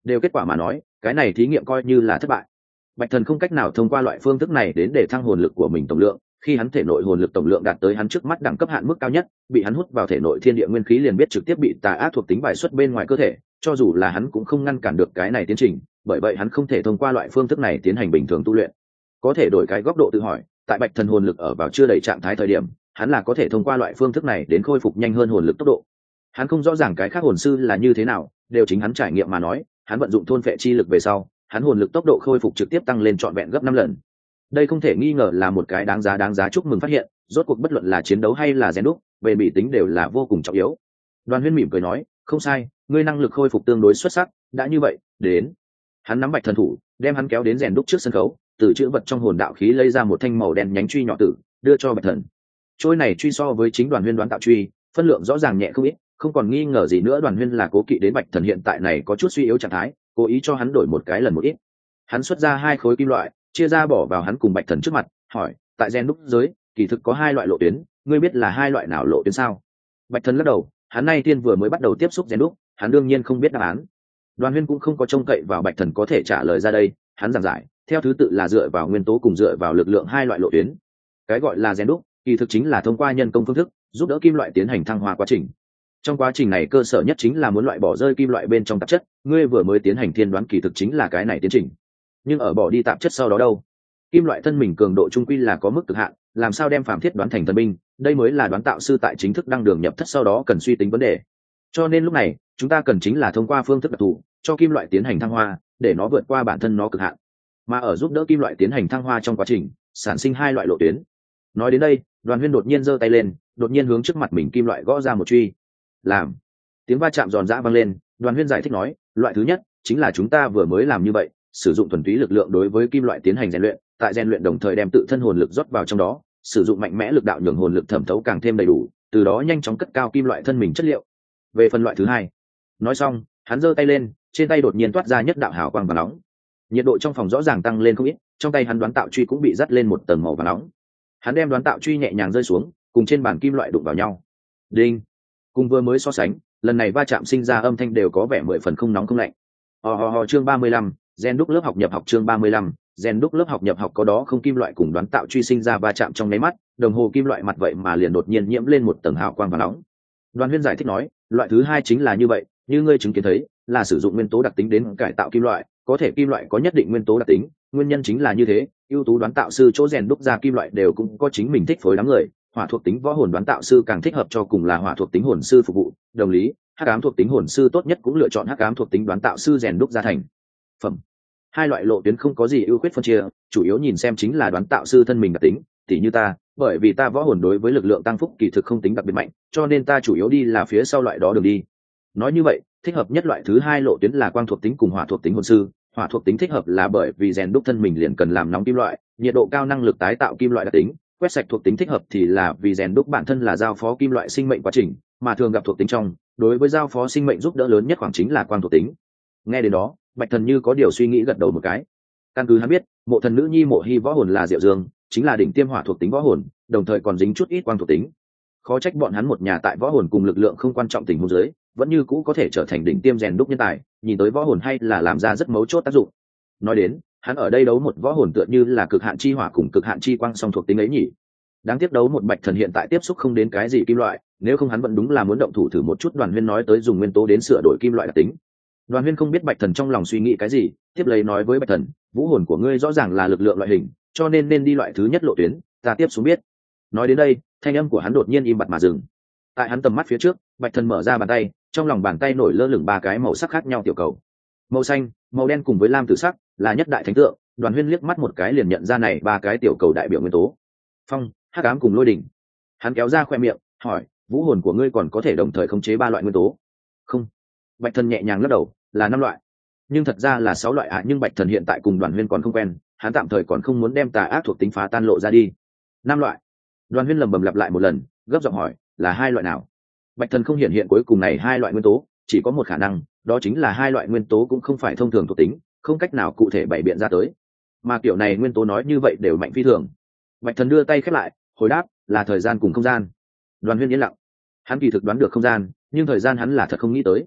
đều kết quả mà nói cái này thí nghiệm coi như là thất bại. Bạch Thần không cách nào thông qua loại phương thức này đến để thăng hồn lực của mình tổng lượng, khi hắn thể nội hồn lực tổng lượng đạt tới hắn trước mắt đẳng cấp hạn mức cao nhất, bị hắn hút vào thể nội thiên địa nguyên khí liền biết trực tiếp bị tà ác thuộc tính bài xuất bên ngoài cơ thể, cho dù là hắn cũng không ngăn cản được cái này tiến trình, bởi vậy hắn không thể thông qua loại phương thức này tiến hành bình thường tu luyện. Có thể đổi cái góc độ tự hỏi, tại Bạch Thần hồn lực ở vào chưa đầy trạng thái thời điểm, hắn là có thể thông qua loại phương thức này đến khôi phục nhanh hơn hồn lực tốc độ. Hắn không rõ ràng cái khác hồn sư là như thế nào, đều chính hắn trải nghiệm mà nói, hắn vận dụng thôn phệ chi lực về sau, hắn hồn lực tốc độ khôi phục trực tiếp tăng lên trọn vẹn gấp năm lần. Đây không thể nghi ngờ là một cái đáng giá đáng giá chúc mừng phát hiện, rốt cuộc bất luận là chiến đấu hay là rèn đúc, về bị tính đều là vô cùng trọng yếu. Đoàn Huyên mỉm cười nói, không sai, ngươi năng lực khôi phục tương đối xuất sắc, đã như vậy, đến. Hắn nắm Bạch Thần thủ, đem hắn kéo đến rèn đúc trước sân khấu, từ chữ vật trong hồn đạo khí lấy ra một thanh màu đen nhánh truy nhỏ tử, đưa cho Bạch Thần. Trôi này truy so với chính Đoàn Huyên đoán tạo truy, phân lượng rõ ràng nhẹ không ít, không còn nghi ngờ gì nữa Đoàn Huyên là cố kỵ đến Bạch Thần hiện tại này có chút suy yếu trạng thái, cố ý cho hắn đổi một cái lần một ít. Hắn xuất ra hai khối kim loại, chia ra bỏ vào hắn cùng Bạch Thần trước mặt, hỏi, tại gen đúc giới kỳ thực có hai loại lộ tuyến, ngươi biết là hai loại nào lộ tuyến sao? Bạch Thần lắc đầu, hắn nay tiên vừa mới bắt đầu tiếp xúc gen đúc, hắn đương nhiên không biết đáp án. Đoàn Huyên cũng không có trông cậy vào Bạch Thần có thể trả lời ra đây, hắn giảng giải, theo thứ tự là dựa vào nguyên tố cùng dựa vào lực lượng hai loại lộ tuyến. Cái gọi là gen đúc, kỳ thực chính là thông qua nhân công phương thức, giúp đỡ kim loại tiến hành thăng hoa quá trình. Trong quá trình này cơ sở nhất chính là muốn loại bỏ rơi kim loại bên trong tạp chất, ngươi vừa mới tiến hành thiên đoán kỳ thực chính là cái này tiến trình. Nhưng ở bỏ đi tạp chất sau đó đâu? Kim loại thân mình cường độ trung quy là có mức cực hạn, làm sao đem phàm thiết đoán thành thần binh, đây mới là đoán tạo sư tại chính thức đăng đường nhập thất sau đó cần suy tính vấn đề. Cho nên lúc này, chúng ta cần chính là thông qua phương thức đặc thù, cho kim loại tiến hành thăng hoa, để nó vượt qua bản thân nó cực hạn. Mà ở giúp đỡ kim loại tiến hành thăng hoa trong quá trình, sản sinh hai loại lộ tuyến. Nói đến đây, Đoàn Huyên đột nhiên giơ tay lên, đột nhiên hướng trước mặt mình kim loại gõ ra một truy. Làm. Tiếng va chạm giòn giã vang lên, Đoàn Huyên giải thích nói, loại thứ nhất chính là chúng ta vừa mới làm như vậy, sử dụng thuần túy lực lượng đối với kim loại tiến hành rèn luyện, tại rèn luyện đồng thời đem tự thân hồn lực rót vào trong đó, sử dụng mạnh mẽ lực đạo nhường hồn lực thẩm thấu càng thêm đầy đủ, từ đó nhanh chóng cất cao kim loại thân mình chất liệu. Về phần loại thứ hai, nói xong, hắn giơ tay lên, trên tay đột nhiên toát ra nhất đạo hào quang vàng nóng. Nhiệt độ trong phòng rõ ràng tăng lên không ít, trong tay hắn đoán tạo truy cũng bị dắt lên một tầng màu vàng nóng. Hắn đem đoán tạo truy nhẹ nhàng rơi xuống, cùng trên bàn kim loại đụng vào nhau. Đinh. Cùng vừa mới so sánh, lần này va chạm sinh ra âm thanh đều có vẻ mười phần không nóng không lạnh. Ho ho ho chương ba mươi lăm, gen đúc lớp học nhập học chương ba mươi lăm, gen đúc lớp học nhập học có đó không kim loại cùng đoán tạo truy sinh ra va chạm trong nháy mắt, đồng hồ kim loại mặt vậy mà liền đột nhiên nhiễm lên một tầng hào quang vàng nóng. Đoàn Huyên giải thích nói, loại thứ hai chính là như vậy, như ngươi chứng kiến thấy, là sử dụng nguyên tố đặc tính đến cải tạo kim loại, có thể kim loại có nhất định nguyên tố đặc tính, nguyên nhân chính là như thế, ưu tú đoán tạo sư chỗ rèn đúc ra kim loại đều cũng có chính mình thích phối đám người, hỏa thuộc tính võ hồn đoán tạo sư càng thích hợp cho cùng là hỏa thuộc tính hồn sư phục vụ, đồng lý, hắc ám thuộc tính hồn sư tốt nhất cũng lựa chọn hắc ám thuộc tính đoán tạo sư rèn đúc ra thành phẩm. Hai loại lộ tuyến không có gì ưu khuyết phân chia, chủ yếu nhìn xem chính là đoán tạo sư thân mình đặc tính, tỉ như ta, bởi vì ta võ hồn đối với lực lượng tăng phúc kỳ thực không tính đặc biệt mạnh, cho nên ta chủ yếu đi là phía sau loại đó đường đi. Nói như vậy, thích hợp nhất loại thứ hai lộ tuyến là quang thuộc tính cùng hỏa thuộc tính hồn sư, hỏa thuộc tính thích hợp là bởi vì rèn đúc thân mình liền cần làm nóng kim loại, nhiệt độ cao năng lực tái tạo kim loại đặc tính, quét sạch thuộc tính thích hợp thì là vì rèn đúc bản thân là giao phó kim loại sinh mệnh quá trình, mà thường gặp thuộc tính trong, đối với giao phó sinh mệnh giúp đỡ lớn nhất khoảng chính là quang thuộc tính. Nghe đến đó, Bạch Thần như có điều suy nghĩ gật đầu một cái. Căn cứ hắn biết, mộ thần nữ nhi Mộ Hy võ hồn là Diệu Dương, chính là đỉnh tiêm hỏa thuộc tính võ hồn, đồng thời còn dính chút ít quang thuộc tính. Khó trách bọn hắn một nhà tại võ hồn cùng lực lượng không quan trọng tình huống dưới, vẫn như cũ có thể trở thành đỉnh tiêm rèn đúc nhân tài, nhìn tới võ hồn hay là làm ra rất mấu chốt tác dụng. Nói đến, hắn ở đây đấu một võ hồn tựa như là cực hạn chi hỏa cùng cực hạn chi quang song thuộc tính ấy nhỉ. Đáng tiếc đấu một Bạch Thần hiện tại tiếp xúc không đến cái gì kim loại, nếu không hắn vẫn đúng là muốn động thủ thử một chút. Đoàn Huyên nói tới dùng nguyên tố đến sửa đổi kim loại đặc tính. Đoàn Huyên không biết Bạch Thần trong lòng suy nghĩ cái gì, tiếp lấy nói với Bạch Thần, vũ hồn của ngươi rõ ràng là lực lượng loại hình, cho nên nên đi loại thứ nhất lộ tuyến, ta tiếp xuống biết. Nói đến đây, thanh âm của hắn đột nhiên im bặt mà dừng. Tại hắn tầm mắt phía trước, Bạch Thần mở ra bàn tay, trong lòng bàn tay nổi lơ lửng ba cái màu sắc khác nhau tiểu cầu. Màu xanh, màu đen cùng với lam tử sắc, là nhất đại thánh tượng. Đoàn Huyên liếc mắt một cái liền nhận ra này ba cái tiểu cầu đại biểu nguyên tố. Phong, hắc ám cùng lôi đỉnh. Hắn kéo ra khoe miệng, hỏi, vũ hồn của ngươi còn có thể đồng thời khống chế ba loại nguyên tố? Không. Bạch Thần nhẹ nhàng lắc đầu, là năm loại. Nhưng thật ra là sáu loại ạ, à, nhưng Bạch Thần hiện tại cùng Đoàn Huyên còn không quen, hắn tạm thời còn không muốn đem tà ác thuộc tính phá tan lộ ra đi. Năm loại. Đoàn Huyên lẩm bẩm lặp lại một lần, gấp giọng hỏi, là hai loại nào? Bạch Thần không hiện hiện cuối cùng này hai loại nguyên tố, chỉ có một khả năng, đó chính là hai loại nguyên tố cũng không phải thông thường thuộc tính, không cách nào cụ thể bày biện ra tới. Mà kiểu này nguyên tố nói như vậy đều mạnh phi thường. Bạch Thần đưa tay khép lại, hồi đáp, là thời gian cùng không gian. Đoàn Huyên yên lặng. Hắn kỳ thực đoán được không gian, nhưng thời gian hắn là thật không nghĩ tới.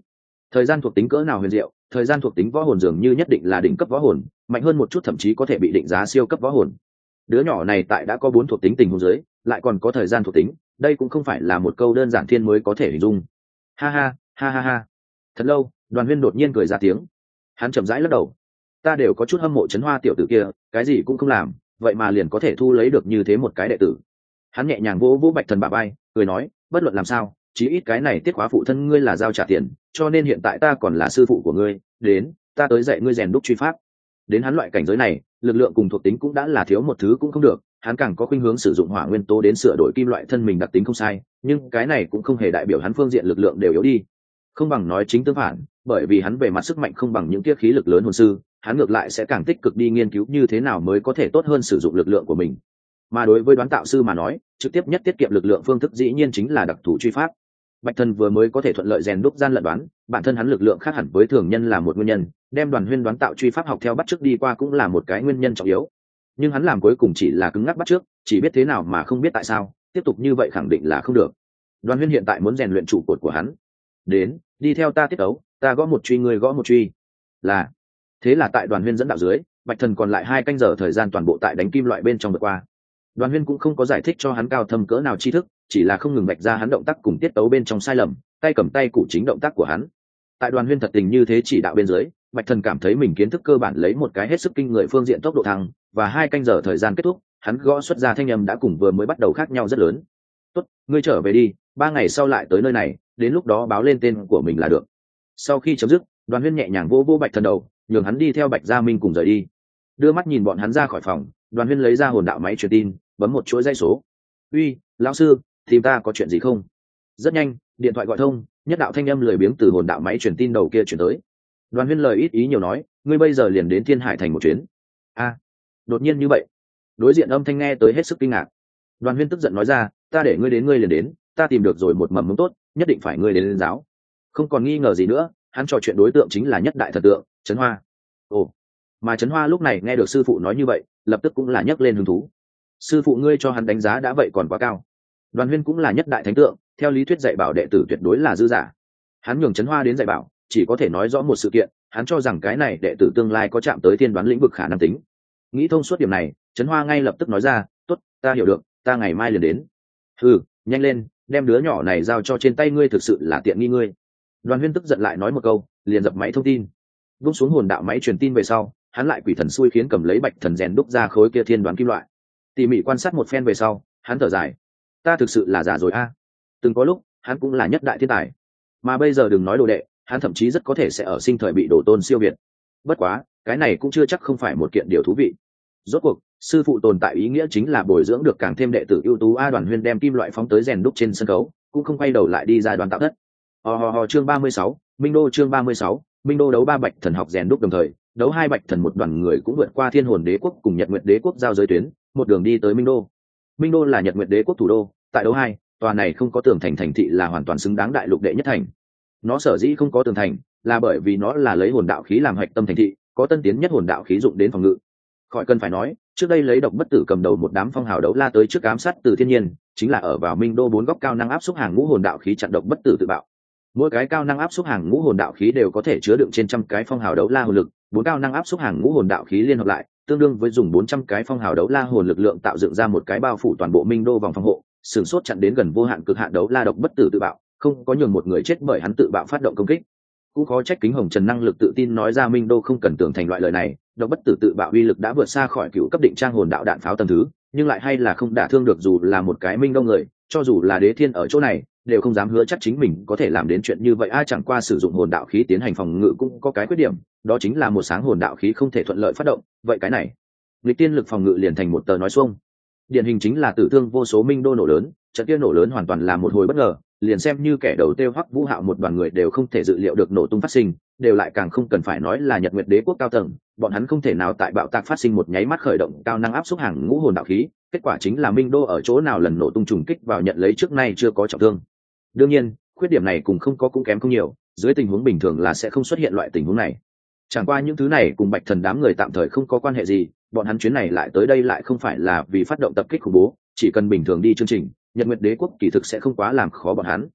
Thời gian thuộc tính cỡ nào huyền diệu, thời gian thuộc tính võ hồn dường như nhất định là đỉnh cấp võ hồn, mạnh hơn một chút thậm chí có thể bị định giá siêu cấp võ hồn. Đứa nhỏ này tại đã có bốn thuộc tính tình huống dưới, lại còn có thời gian thuộc tính, đây cũng không phải là một câu đơn giản thiên mới có thể hình dung. Ha ha, ha ha ha. Thật lâu, Đoàn Huyên đột nhiên cười ra tiếng. Hắn chậm rãi lắc đầu. Ta đều có chút hâm mộ Trấn Hoa tiểu tử kia, cái gì cũng không làm, vậy mà liền có thể thu lấy được như thế một cái đệ tử. Hắn nhẹ nhàng vỗ vỗ Bạch Thần bả vai, cười nói, bất luận làm sao, chí ít cái này tiết khóa phụ thân ngươi là giao trả tiền, cho nên hiện tại ta còn là sư phụ của ngươi, đến, ta tới dạy ngươi rèn đúc truy pháp. Đến hắn loại cảnh giới này, lực lượng cùng thuộc tính cũng đã là thiếu một thứ cũng không được, hắn càng có khuynh hướng sử dụng hỏa nguyên tố đến sửa đổi kim loại thân mình đặc tính không sai, nhưng cái này cũng không hề đại biểu hắn phương diện lực lượng đều yếu đi. Không bằng nói chính tương phản, bởi vì hắn về mặt sức mạnh không bằng những kia khí lực lớn hồn sư, hắn ngược lại sẽ càng tích cực đi nghiên cứu như thế nào mới có thể tốt hơn sử dụng lực lượng của mình. Mà đối với đoán tạo sư mà nói, trực tiếp nhất tiết kiệm lực lượng phương thức dĩ nhiên chính là đặc thù truy pháp. Bạch Thần vừa mới có thể thuận lợi rèn đúc gian lận đoán, bản thân hắn lực lượng khác hẳn với thường nhân là một nguyên nhân, đem Đoàn Huyên đoán tạo truy pháp học theo bắt chước đi qua cũng là một cái nguyên nhân trọng yếu. Nhưng hắn làm cuối cùng chỉ là cứng ngắc bắt chước, chỉ biết thế nào mà không biết tại sao, tiếp tục như vậy khẳng định là không được. Đoàn Huyên hiện tại muốn rèn luyện trụ cột của hắn. Đến, đi theo ta tiết tấu, ta gõ một truy người gõ một truy. Là. Thế là tại Đoàn Huyên dẫn đạo dưới, Bạch Thần còn lại hai canh giờ thời gian toàn bộ tại đánh kim loại bên trong vượt qua. Đoàn Huyên cũng không có giải thích cho hắn cao thâm cỡ nào tri thức, chỉ là không ngừng vạch ra hắn động tác cùng tiết tấu bên trong sai lầm, tay cầm tay cụ chính động tác của hắn. Tại Đoàn Huyên thật tình như thế chỉ đạo bên dưới, Bạch Thần cảm thấy mình kiến thức cơ bản lấy một cái hết sức kinh người phương diện tốc độ thăng, và hai canh giờ thời gian kết thúc, hắn gõ xuất ra thanh âm đã cùng vừa mới bắt đầu khác nhau rất lớn. "Tốt, ngươi trở về đi, ba ngày sau lại tới nơi này, đến lúc đó báo lên tên của mình là được." Sau khi chấm dứt, Đoàn Huyên nhẹ nhàng vỗ vỗ Bạch Thần đầu, nhường hắn đi theo Bạch Gia Minh cùng rời đi. Đưa mắt nhìn bọn hắn ra khỏi phòng, Đoàn Huyên lấy ra hồn đạo máy truyền tin, bấm một chuỗi dây số. "Uy, lão sư, tìm ta có chuyện gì không?" Rất nhanh, điện thoại gọi thông, nhất đạo thanh âm lười biếng từ hồn đạo máy truyền tin đầu kia chuyển tới. Đoàn Huyên lời ít ý nhiều nói, "Ngươi bây giờ liền đến Thiên Hải thành một chuyến." "A, đột nhiên như vậy?" Đối diện âm thanh nghe tới hết sức kinh ngạc. Đoàn Huyên tức giận nói ra, "Ta để ngươi đến ngươi liền đến, ta tìm được rồi một mầm mống tốt, nhất định phải ngươi đến lên giáo." Không còn nghi ngờ gì nữa, hắn trò chuyện đối tượng chính là nhất đại thần tượng Trấn Hoa. Ồ, mà Trấn Hoa lúc này nghe được sư phụ nói như vậy, lập tức cũng là nhấc lên hứng thú. "Sư phụ ngươi cho hắn đánh giá đã vậy còn quá cao." Đoàn Huyên cũng là nhất đại thánh tượng, theo lý thuyết dạy bảo đệ tử tuyệt đối là dư giả. Hắn nhường Trấn Hoa đến dạy bảo, chỉ có thể nói rõ một sự kiện, hắn cho rằng cái này đệ tử tương lai có chạm tới tiên đoán lĩnh vực khả năng tính. Nghĩ thông suốt điểm này, Trấn Hoa ngay lập tức nói ra, "Tốt, ta hiểu được, ta ngày mai liền đến." "Ừ, nhanh lên, đem đứa nhỏ này giao cho trên tay ngươi thực sự là tiện nghi ngươi." Đoàn Huyên tức giận lại nói một câu, liền dập máy thông tin. Vung xuống hồn đạo máy truyền tin về sau, hắn lại quỷ thần xui khiến cầm lấy Bạch Thần rèn đúc ra khối kia thiên đoán kim loại. Tỉ mỉ quan sát một phen về sau, hắn thở dài, "Ta thực sự là già rồi a." Từng có lúc, hắn cũng là nhất đại thiên tài, mà bây giờ đừng nói đồ đệ, hắn thậm chí rất có thể sẽ ở sinh thời bị đổ tôn siêu việt. Bất quá, cái này cũng chưa chắc không phải một kiện điều thú vị. Rốt cuộc, sư phụ tồn tại ý nghĩa chính là bồi dưỡng được càng thêm đệ tử ưu tú. A Đoàn Huyên đem kim loại phóng tới rèn đúc trên sân khấu, cũng không quay đầu lại đi ra đoàn tạo thất. Hò hò hò chương ba mươi sáu, Minh Đô chương ba mươi sáu, Minh Đô đấu ba Bạch Thần học rèn đúc đồng thời, đấu hai Bạch Thần một đoàn người cũng vượt qua Thiên Hồn Đế quốc cùng Nhật Nguyệt Đế quốc giao giới tuyến, một đường đi tới Minh Đô. Minh Đô là Nhật Nguyệt Đế quốc thủ đô, tại đấu hai, tòa này không có tường thành thành thị là hoàn toàn xứng đáng đại lục đệ nhất thành. Nó sở dĩ không có tường thành, là bởi vì nó là lấy hồn đạo khí làm hạch tâm thành thị, có tân tiến nhất hồn đạo khí dụng đến phòng ngự. Khỏi cần phải nói, trước đây lấy Độc Bất Tử cầm đầu một đám phong hào đấu la tới trước ám sát từ thiên nhiên, chính là ở vào Minh Đô bốn góc cao năng áp xúc hàng ngũ hồn đạo khí chặn Độc Bất Tử tự bạo. Mỗi cái cao năng áp xúc hàng ngũ hồn đạo khí đều có thể chứa đựng trên trăm cái phong hào đấu la hồn lực, bốn cao năng áp xúc hàng ngũ hồn đạo khí liên hợp lại, tương đương với dùng bốn trăm cái phong hào đấu la hồn lực lượng tạo dựng ra một cái bao phủ toàn bộ Minh Đô vòng phòng hộ, sừng sốt chặn đến gần vô hạn cực hạn đấu la Độc Bất Tử tự bạo, không có nhường một người chết bởi hắn tự bạo phát động công kích. Cũng khó trách Kính Hồng Trần năng lực tự tin nói ra Minh Đô không cần tưởng thành loại lời này, Độc Bất Tử tự bạo uy lực đã vượt xa khỏi cựu cấp định trang hồn đạo đạn pháo tầm thứ, nhưng lại hay là không đả thương được dù là một cái Minh Đô người, cho dù là đế thiên ở chỗ này, đều không dám hứa chắc chính mình có thể làm đến chuyện như vậy. Ai chẳng qua sử dụng hồn đạo khí tiến hành phòng ngự cũng có cái khuyết điểm, đó chính là một sáng hồn đạo khí không thể thuận lợi phát động, vậy cái này, nghịch tiên lực phòng ngự liền thành một tờ nói xuông. Điển hình chính là tử thương vô số Minh Đô nổ lớn, trận kia nổ lớn hoàn toàn là một hồi bất ngờ, liền xem như kẻ đầu tiêu Hoắc Vũ Hạo một đoàn người đều không thể dự liệu được nổ tung phát sinh, đều lại càng không cần phải nói là Nhật Nguyệt Đế quốc cao tầng, bọn hắn không thể nào tại bạo tạc phát sinh một nháy mắt khởi động cao năng áp xúc hàng ngũ hồn đạo khí, kết quả chính là Minh Đô ở chỗ nào lần nổ tung trùng kích vào nhận lấy trước nay chưa có trọng thương. Đương nhiên, khuyết điểm này cùng không có cũng kém không nhiều, dưới tình huống bình thường là sẽ không xuất hiện loại tình huống này. Chẳng qua những thứ này cùng Bạch Thần đám người tạm thời không có quan hệ gì, bọn hắn chuyến này lại tới đây lại không phải là vì phát động tập kích khủng bố, chỉ cần bình thường đi chương trình, Nhật Nguyệt Đế quốc kỳ thực sẽ không quá làm khó bọn hắn.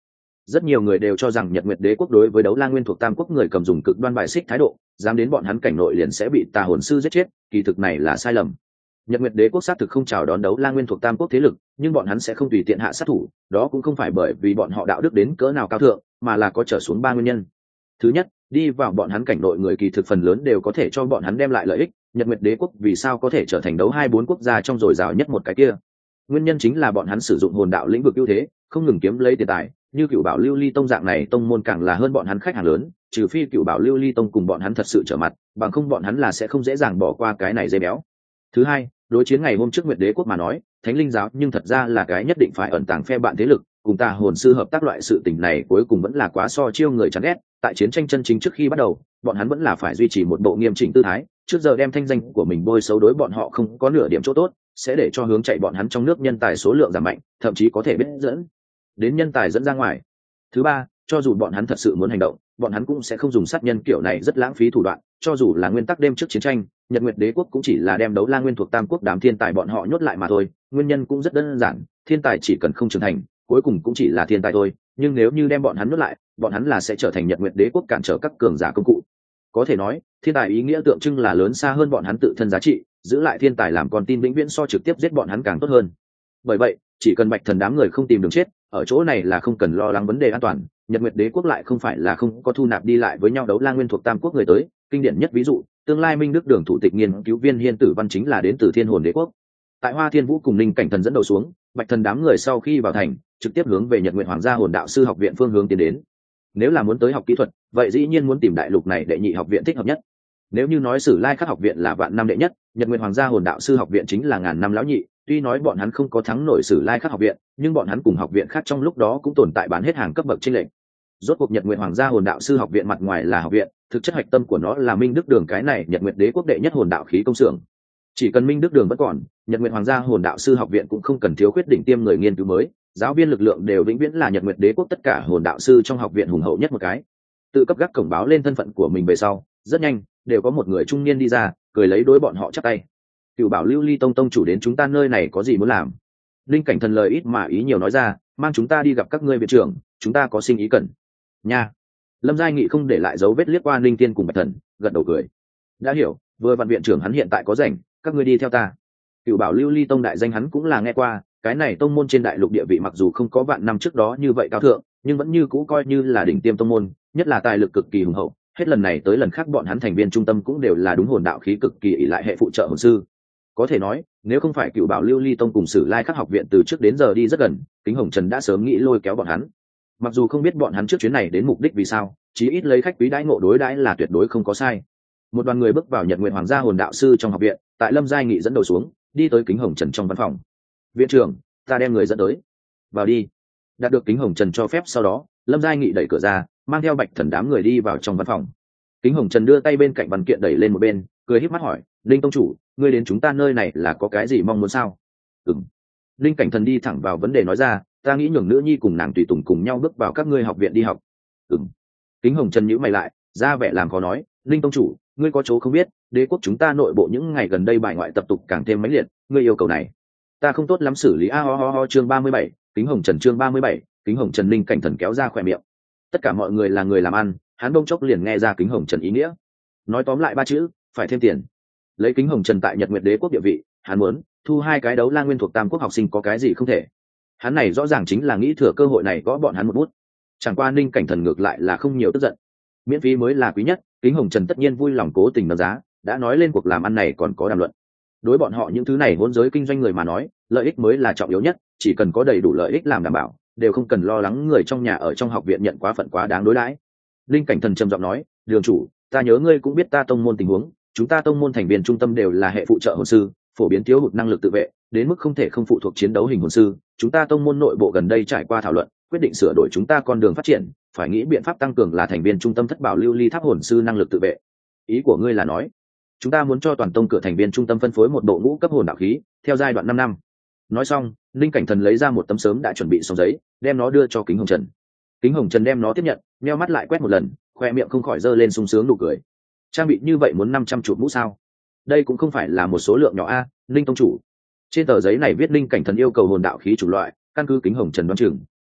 Rất nhiều người đều cho rằng Nhật Nguyệt Đế quốc đối với Đấu La Nguyên thuộc Tam quốc người cầm dùng cực đoan bài xích thái độ, dám đến bọn hắn cảnh nội liền sẽ bị tà hồn sư giết chết, kỳ thực này là sai lầm. Nhật Nguyệt Đế quốc xác thực không chào đón Đấu La Nguyên thuộc Tam quốc thế lực, nhưng bọn hắn sẽ không tùy tiện hạ sát thủ, đó cũng không phải bởi vì bọn họ đạo đức đến cỡ nào cao thượng, mà là có trở xuống ba nguyên nhân. Thứ nhất, đi vào bọn hắn cảnh nội người kỳ thực phần lớn đều có thể cho bọn hắn đem lại lợi ích, Nhật Nguyệt Đế quốc vì sao có thể trở thành đấu hai bốn quốc gia trong dồi dào nhất một cái kia? Nguyên nhân chính là bọn hắn sử dụng hồn đạo lĩnh vực ưu thế, không ngừng kiếm lấy tiền tài, như Cửu Bảo Lưu Ly Tông dạng này tông môn càng là hơn bọn hắn khách hàng lớn, trừ phi Cửu Bảo Lưu Ly Tông cùng bọn hắn thật sự trở mặt, bằng không bọn hắn là sẽ không dễ dàng bỏ qua cái này dây béo. Thứ hai, đối chiến ngày hôm trước Nguyệt Đế quốc mà nói, Thánh Linh giáo nhưng thật ra là cái nhất định phải ẩn tàng phe bạn thế lực, cùng tà hồn sư hợp tác loại sự tình này cuối cùng vẫn là quá so chiêu người chán ghét. Tại chiến tranh chân chính trước khi bắt đầu, bọn hắn vẫn là phải duy trì một bộ nghiêm chỉnh tư thái, trước giờ đem thanh danh của mình bôi xấu đối bọn họ không có nửa điểm chỗ tốt, sẽ để cho hướng chạy bọn hắn trong nước nhân tài số lượng giảm mạnh, thậm chí có thể biết dẫn đến nhân tài dẫn ra ngoài. Thứ ba, cho dù bọn hắn thật sự muốn hành động, bọn hắn cũng sẽ không dùng sát nhân kiểu này rất lãng phí thủ đoạn, cho dù là nguyên tắc đêm trước chiến tranh, Nhật Nguyệt Đế quốc cũng chỉ là đem Đấu La Nguyên thuộc Tam quốc đám thiên tài bọn họ nhốt lại mà thôi, nguyên nhân cũng rất đơn giản, thiên tài chỉ cần không trưởng thành, cuối cùng cũng chỉ là thiên tài thôi, nhưng nếu như đem bọn hắn nhốt lại, bọn hắn là sẽ trở thành Nhật Nguyệt Đế quốc cản trở các cường giả công cụ. Có thể nói, thiên tài ý nghĩa tượng trưng là lớn xa hơn bọn hắn tự thân giá trị, giữ lại thiên tài làm con tin vĩnh viễn so trực tiếp giết bọn hắn càng tốt hơn. Bởi vậy, chỉ cần Bạch Thần đám người không tìm đường chết, ở chỗ này là không cần lo lắng vấn đề an toàn. Nhật Nguyệt Đế quốc lại không phải là không có thu nạp đi lại với nhau Đấu La Nguyên thuộc Tam quốc người tới, kinh điển nhất ví dụ, tương lai Minh Đức Đường thủ tịch nghiên cứu viên Hiên Tử Văn chính là đến từ Thiên Hồn Đế quốc. Tại Hoa Thiên Vũ cùng Ninh Cảnh Thần dẫn đầu xuống, Bạch Thần đám người sau khi vào thành, trực tiếp hướng về Nhật Nguyệt Hoàng gia Hồn đạo sư học viện phương hướng tiến đến. Nếu là muốn tới học kỹ thuật, vậy dĩ nhiên muốn tìm đại lục này đệ nhị học viện thích hợp nhất. Nếu như nói Sử Lai Khắc học viện là vạn năm đệ nhất, Nhật Nguyệt Hoàng gia Hồn đạo sư học viện chính là ngàn năm lão nhị. Tuy nói bọn hắn không có thắng nổi Sử Lai Khắc học viện, nhưng bọn hắn cùng học viện khác trong lúc đó cũng tồn tại bán hết hàng cấp bậc chênh lệch. Rốt cuộc Nhật Nguyệt Hoàng gia Hồn đạo sư học viện mặt ngoài là học viện, thực chất hạch tâm của nó là Minh Đức Đường cái này Nhật Nguyệt Đế quốc đệ nhất hồn đạo khí công xưởng. Chỉ cần Minh Đức Đường vẫn còn, Nhật Nguyệt Hoàng gia Hồn đạo sư học viện cũng không cần thiếu khuyết đỉnh tiêm người nghiên cứu mới, giáo viên lực lượng đều vĩnh viễn là Nhật Nguyệt Đế quốc tất cả hồn đạo sư trong học viện hùng hậu nhất một cái. Tự cấp gác cổng báo lên thân phận của mình về sau, rất nhanh đều có một người trung niên đi ra, cười lấy đối bọn họ chắp tay. Cửu Bảo Lưu Ly Tông tông chủ đến chúng ta nơi này có gì muốn làm? Linh Cảnh Thần lời ít mà ý nhiều nói ra, mang chúng ta đi gặp các ngươi viện trưởng, chúng ta có sinh ý cần. Nha. Lâm Giai Nghị không để lại dấu vết liếc qua Linh Tiên cùng Bạch Thần, gật đầu cười. Đã hiểu, vừa vặn viện trưởng hắn hiện tại có rảnh, các ngươi đi theo ta. Cửu Bảo Lưu Ly Tông đại danh hắn cũng là nghe qua, cái này tông môn trên đại lục địa vị mặc dù không có vạn năm trước đó như vậy cao thượng, nhưng vẫn như cũ coi như là đỉnh tiêm tông môn, nhất là tài lực cực kỳ hùng hậu. Hết lần này tới lần khác bọn hắn thành viên trung tâm cũng đều là đúng hồn đạo khí cực kỳ ỷ lại hệ phụ trợ hồn sư. Có thể nói, nếu không phải Cửu Bảo Lưu Ly Tông cùng Sử Lai Khắc học viện từ trước đến giờ đi rất gần, Kính Hồng Trần đã sớm nghĩ lôi kéo bọn hắn. Mặc dù không biết bọn hắn trước chuyến này đến mục đích vì sao, chí ít lấy khách quý đãi ngộ đối đãi là tuyệt đối không có sai. Một đoàn người bước vào Nhật Nguyệt Hoàng gia Hồn đạo sư trong học viện, tại Lâm Giai Nghị dẫn đầu xuống, đi tới Kính Hồng Trần trong văn phòng. Viện trưởng, ta đem người dẫn tới. Vào đi. Đạt được Kính Hồng Trần cho phép sau đó, Lâm Giai Nghị đẩy cửa ra, mang theo Bạch Thần đám người đi vào trong văn phòng. Kính Hồng Trần đưa tay bên cạnh văn kiện đẩy lên một bên, cười híp mắt hỏi, Linh tông chủ, ngươi đến chúng ta nơi này là có cái gì mong muốn sao? Ừm. Linh Cảnh Thần đi thẳng vào vấn đề nói ra, ta nghĩ nhường nữ nhi cùng nàng tùy tùng cùng nhau bước vào các ngươi học viện đi học. Ừm. Kính Hồng Trần nhíu mày lại, ra vẻ làm khó nói, Linh tông chủ, ngươi có chỗ không biết, đế quốc chúng ta nội bộ những ngày gần đây bài ngoại tập tục càng thêm mãnh liệt, ngươi yêu cầu này, ta không tốt lắm xử lý. A ho ho ho chương ba mươi bảy, Kính Hồng Trần chương ba mươi bảy, Kính Hồng Trần. Linh Cảnh Thần kéo ra khóe miệng. Tất cả mọi người là người làm ăn, hắn bỗng chốc liền nghe ra Kính Hồng Trần ý nghĩa. Nói tóm lại ba chữ, phải thêm tiền. Lấy Kính Hồng Trần tại Nhật Nguyệt Đế quốc địa vị, hắn muốn thu hai cái Đấu La Nguyên thuộc Tam quốc học sinh có cái gì không thể. Hắn này rõ ràng chính là nghĩ thừa cơ hội này gõ bọn hắn một bút. Chẳng qua Ninh Cảnh Thần ngược lại là không nhiều tức giận. Miễn phí mới là quý nhất, Kính Hồng Trần tất nhiên vui lòng cố tình nâng giá, đã nói lên cuộc làm ăn này còn có đàm luận. Đối bọn họ những thứ này hỗn giới kinh doanh người mà nói, lợi ích mới là trọng yếu nhất, chỉ cần có đầy đủ lợi ích làm đảm bảo, đều không cần lo lắng người trong nhà ở trong học viện nhận quá phận quá đáng đối đãi. Linh Cảnh Thần trầm giọng nói, đường chủ, ta nhớ ngươi cũng biết ta tông môn tình huống, chúng ta tông môn thành viên trung tâm đều là hệ phụ trợ hồn sư, phổ biến thiếu hụt năng lực tự vệ, đến mức không thể không phụ thuộc chiến đấu hình hồn sư. Chúng ta tông môn nội bộ gần đây trải qua thảo luận, quyết định sửa đổi chúng ta con đường phát triển, phải nghĩ biện pháp tăng cường là thành viên trung tâm thất bảo lưu ly tháp hồn sư năng lực tự vệ. Ý của ngươi là nói, chúng ta muốn cho toàn tông cửa thành viên trung tâm phân phối một bộ ngũ cấp hồn đạo khí, theo giai đoạn năm năm. Nói xong, Linh Cảnh Thần lấy ra một tấm sớm đã chuẩn bị xong giấy, đem nó đưa cho Kính Hồng Trần. Kính Hồng Trần đem nó tiếp nhận, nheo mắt lại quét một lần, khoe miệng không khỏi giơ lên sung sướng nụ cười. Trang bị như vậy muốn năm trăm chục mũ sao? Đây cũng không phải là một số lượng nhỏ a, Linh tông chủ. Trên tờ giấy này viết Linh Cảnh Thần yêu cầu hồn đạo khí chủ loại, căn cứ Kính Hồng Trần đoán chừng,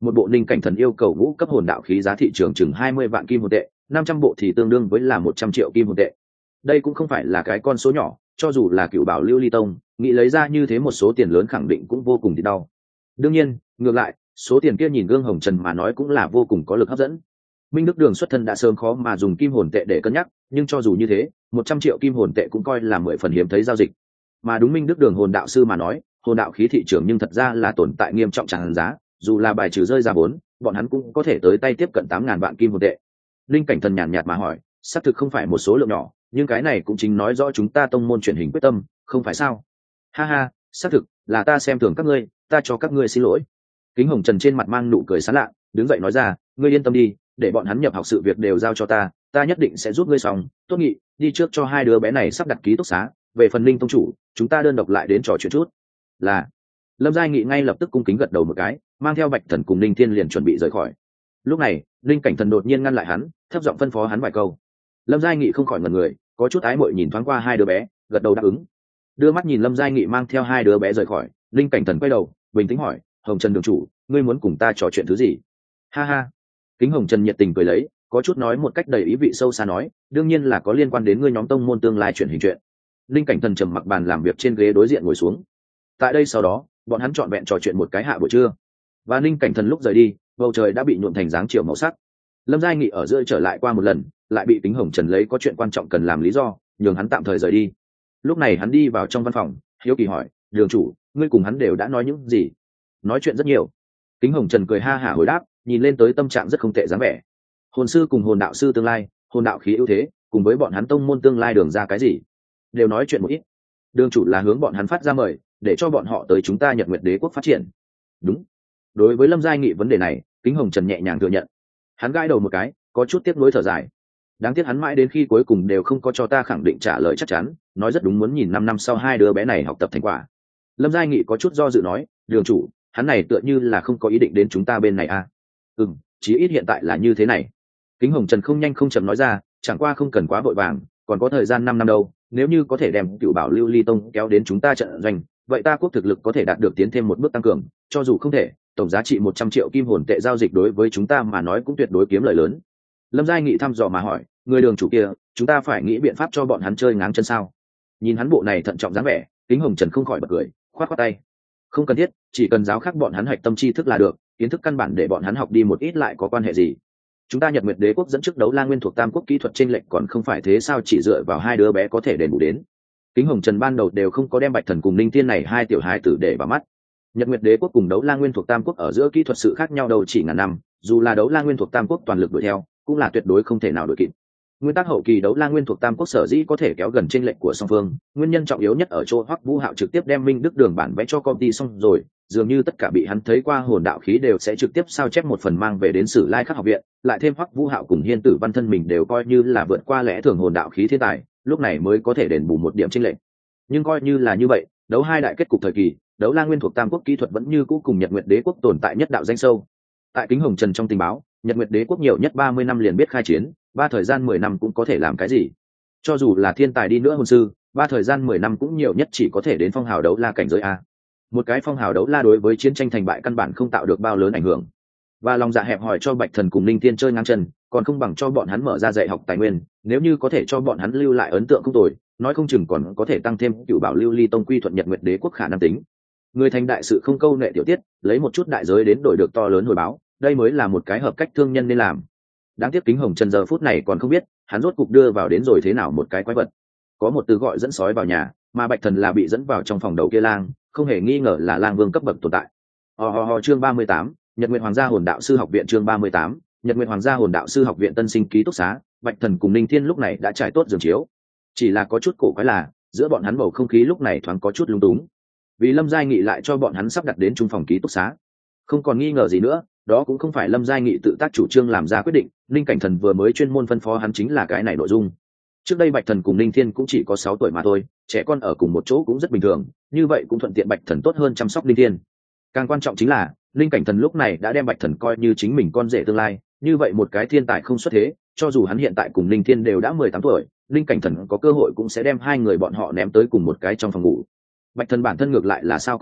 một bộ linh cảnh thần yêu cầu ngũ cấp hồn đạo khí giá thị trường chừng hai mươi vạn kim hồn tệ, năm trăm bộ thì tương đương với là một trăm triệu kim hồn tệ. Đây cũng không phải là cái con số nhỏ, cho dù là cựu bảo lưu ly tông nghĩ lấy ra như thế một số tiền lớn khẳng định cũng vô cùng thì đau. Đương nhiên ngược lại, số tiền kia nhìn gương hồng trần mà nói cũng là vô cùng có lực hấp dẫn. Minh Đức Đường xuất thân đã sớm khó mà dùng kim hồn tệ để cân nhắc, nhưng cho dù như thế, một trăm triệu kim hồn tệ cũng coi là mười phần hiếm thấy giao dịch. Mà đúng Minh Đức Đường hồn đạo sư mà nói, hồn đạo khí thị trường nhưng thật ra là tồn tại nghiêm trọng tràn giá, dù là bài trừ rơi ra vốn, bọn hắn cũng có thể tới tay tiếp cận tám ngàn vạn kim hồn tệ. Linh Cảnh Thần nhàn nhạt mà hỏi, xác thực không phải một số lượng nhỏ, nhưng cái này cũng chính nói rõ chúng ta tông môn truyền hình quyết tâm, không phải sao? Ha ha, xác thực là ta xem thường các ngươi, ta cho các ngươi xin lỗi. Kính Hồng Trần trên mặt mang nụ cười sán lạ, đứng dậy nói ra, ngươi yên tâm đi, để bọn hắn nhập học sự việc đều giao cho ta, ta nhất định sẽ giúp ngươi xong. Tốt Nghị, đi trước cho hai đứa bé này sắp đặt ký túc xá, về phần Linh tông chủ, chúng ta đơn độc lại đến trò chuyện chút. Là. Lâm Giai Nghị ngay lập tức cung kính gật đầu một cái, mang theo Bạch Thần cùng Linh Thiên liền chuẩn bị rời khỏi. Lúc này, Linh Cảnh Thần đột nhiên ngăn lại hắn, thấp giọng phân phó hắn vài câu. Lâm Giai Nghị không khỏi ngẩn người, có chút ái muội nhìn thoáng qua hai đứa bé, gật đầu đáp ứng. Đưa mắt nhìn Lâm Giai Nghị mang theo hai đứa bé rời khỏi, Linh Cảnh Thần quay đầu, bình tĩnh hỏi, Hồng Trần đường chủ, ngươi muốn cùng ta trò chuyện thứ gì? Ha ha. Kính Hồng Trần nhiệt tình cười lấy, có chút nói một cách đầy ý vị sâu xa nói, đương nhiên là có liên quan đến ngươi nhóm tông môn tương lai chuyển hình chuyện. Linh Cảnh Thần trầm mặc bàn làm việc trên ghế đối diện ngồi xuống. Tại đây sau đó, bọn hắn trọn vẹn trò chuyện một cái hạ buổi trưa. Và Linh Cảnh Thần lúc rời đi, bầu trời đã bị nhuộm thành dáng chiều màu sắc. Lâm Giai Nghị ở giữa trở lại qua một lần, lại bị Kính Hồng Trần lấy có chuyện quan trọng cần làm lý do, nhường hắn tạm thời rời đi. Lúc này hắn đi vào trong văn phòng, hiếu kỳ hỏi, đường chủ, ngươi cùng hắn đều đã nói những gì? Nói chuyện rất nhiều. Kính Hồng Trần cười ha hả hồi đáp, nhìn lên tới tâm trạng rất không tệ dáng vẻ. Hồn sư cùng hồn đạo sư tương lai, hồn đạo khí ưu thế, cùng với bọn hắn tông môn tương lai đường ra cái gì, đều nói chuyện một ít. Đường chủ là hướng bọn hắn phát ra mời, để cho bọn họ tới chúng ta Nhật Nguyệt Đế quốc phát triển. Đúng. Đối với Lâm Giai Nghị vấn đề này, Kính Hồng Trần nhẹ nhàng thừa nhận. Hắn gãi đầu một cái, có chút tiếc nuối thở dài. Đáng tiếc hắn mãi đến khi cuối cùng đều không có cho ta khẳng định trả lời chắc chắn, nói rất đúng muốn nhìn năm năm sau hai đứa bé này học tập thành quả. Lâm Giai Nghị có chút do dự nói, đường chủ, hắn này tựa như là không có ý định đến chúng ta bên này à? Ừ, chí ít hiện tại là như thế này. Kính Hồng Trần không nhanh không chậm nói ra, chẳng qua không cần quá vội vàng, còn có thời gian năm năm đâu, nếu như có thể đem Cựu Bảo Lưu Ly Tông kéo đến chúng ta trận doanh, vậy ta quốc thực lực có thể đạt được tiến thêm một bước tăng cường, cho dù không thể, tổng giá trị một trăm triệu kim hồn tệ giao dịch đối với chúng ta mà nói cũng tuyệt đối kiếm lợi lớn. Lâm Giai Nghị thăm dò mà hỏi, người đường chủ kia, chúng ta phải nghĩ biện pháp cho bọn hắn chơi ngáng chân sao? Nhìn hắn bộ này thận trọng dáng vẻ, Kính Hồng Trần không khỏi bật cười, khoát khoát tay. Không cần thiết, chỉ cần giáo khắc bọn hắn hạch tâm tri thức là được, kiến thức căn bản để bọn hắn học đi một ít lại có quan hệ gì? Chúng ta Nhật Nguyệt Đế quốc dẫn trước đấu la nguyên thuộc tam quốc kỹ thuật trên lệnh còn không phải thế sao, chỉ dựa vào hai đứa bé có thể đền bù đến. Kính Hồng Trần ban đầu đều không có đem Bạch Thần cùng Ninh Tiên này hai tiểu hài tử để vào mắt. Nhật Nguyệt Đế quốc cùng đấu la nguyên thuộc tam quốc ở giữa kỹ thuật sự khác nhau đâu chỉ ngàn năm, dù là đấu la nguyên thuộc tam quốc toàn lực đuổi theo, cũng là tuyệt đối không thể nào đuổi kịp. Nguyên tắc hậu kỳ đấu la nguyên thuộc tam quốc sở dĩ có thể kéo gần chênh lệch của song phương, nguyên nhân trọng yếu nhất ở chỗ Hoắc Vũ Hạo trực tiếp đem Minh Đức Đường bản vẽ cho công ty xong rồi, dường như tất cả bị hắn thấy qua hồn đạo khí đều sẽ trực tiếp sao chép một phần mang về đến Sử Lai Khắc học viện, lại thêm Hoắc Vũ Hạo cùng Hiên Tử Văn thân mình đều coi như là vượt qua lẽ thường hồn đạo khí thiên tài, lúc này mới có thể đền bù một điểm chênh lệch. Nhưng coi như là như vậy, đấu hai đại kết cục thời kỳ, đấu la nguyên thuộc tam quốc kỹ thuật vẫn như cũ cùng Nhật Nguyệt Đế quốc tồn tại nhất đạo danh sâu. Tại Kính Hồng Trần trong tình báo, Nhật Nguyệt Đế quốc nhiều nhất ba mươi năm liền biết khai chiến, ba thời gian mười năm cũng có thể làm cái gì? Cho dù là thiên tài đi nữa hồn sư, ba thời gian mười năm cũng nhiều nhất chỉ có thể đến phong hào đấu la cảnh giới a. Một cái phong hào đấu la đối với chiến tranh thành bại căn bản không tạo được bao lớn ảnh hưởng. Và lòng dạ hẹp hòi cho Bạch Thần cùng Linh Tiên chơi ngang chân, còn không bằng cho bọn hắn mở ra dạy học tài nguyên, nếu như có thể cho bọn hắn lưu lại ấn tượng không tồi, nói không chừng còn có thể tăng thêm Cựu Bảo Lưu Ly Tông quy thuận Nhật Nguyệt Đế quốc khả năng tính. Người thành đại sự không câu nệ tiểu tiết, lấy một chút đại giới đến đổi được to lớn hồi báo, đây mới là một cái hợp cách thương nhân nên làm. Đáng tiếc Kính Hồng Trần giờ phút này còn không biết, hắn rốt cục đưa vào đến rồi thế nào một cái quái vật. Có một từ gọi dẫn sói vào nhà, mà Bạch Thần là bị dẫn vào trong phòng đầu kia lang, không hề nghi ngờ là lang vương cấp bậc tồn tại. Ho ho ho chương ba mươi tám, Nhật Nguyệt Hoàng gia Hồn Đạo sư học viện chương ba mươi tám, Nhật Nguyệt Hoàng gia Hồn Đạo sư học viện tân sinh ký túc xá, Bạch Thần cùng Ninh Thiên lúc này đã trải tốt giường chiếu. Chỉ là có chút cổ quái là, giữa bọn hắn bầu không khí lúc này thoáng có chút lung túng. Vì Lâm Giai Nghị lại cho bọn hắn sắp đặt đến trung phòng ký túc xá. Không còn nghi ngờ gì nữa, đó cũng không phải Lâm Giai Nghị tự tác chủ trương làm ra quyết định, Ninh Cảnh Thần vừa mới chuyên môn phân phó hắn chính là cái này nội dung. Trước đây Bạch Thần cùng Ninh Thiên cũng chỉ có sáu tuổi mà thôi, trẻ con ở cùng một chỗ cũng rất bình thường, như vậy cũng thuận tiện Bạch Thần tốt hơn chăm sóc Ninh Thiên. Càng quan trọng chính là, Ninh Cảnh Thần lúc này đã đem Bạch Thần coi như chính mình con rể tương lai, như vậy một cái thiên tài không xuất thế, cho dù hắn hiện tại cùng Ninh Thiên đều đã mười tám tuổi, Ninh Cảnh Thần có cơ hội cũng sẽ đem hai người bọn họ ném tới cùng một cái trong phòng ngủ. Bạch Thần bản thân ngược lại là sao cũng được,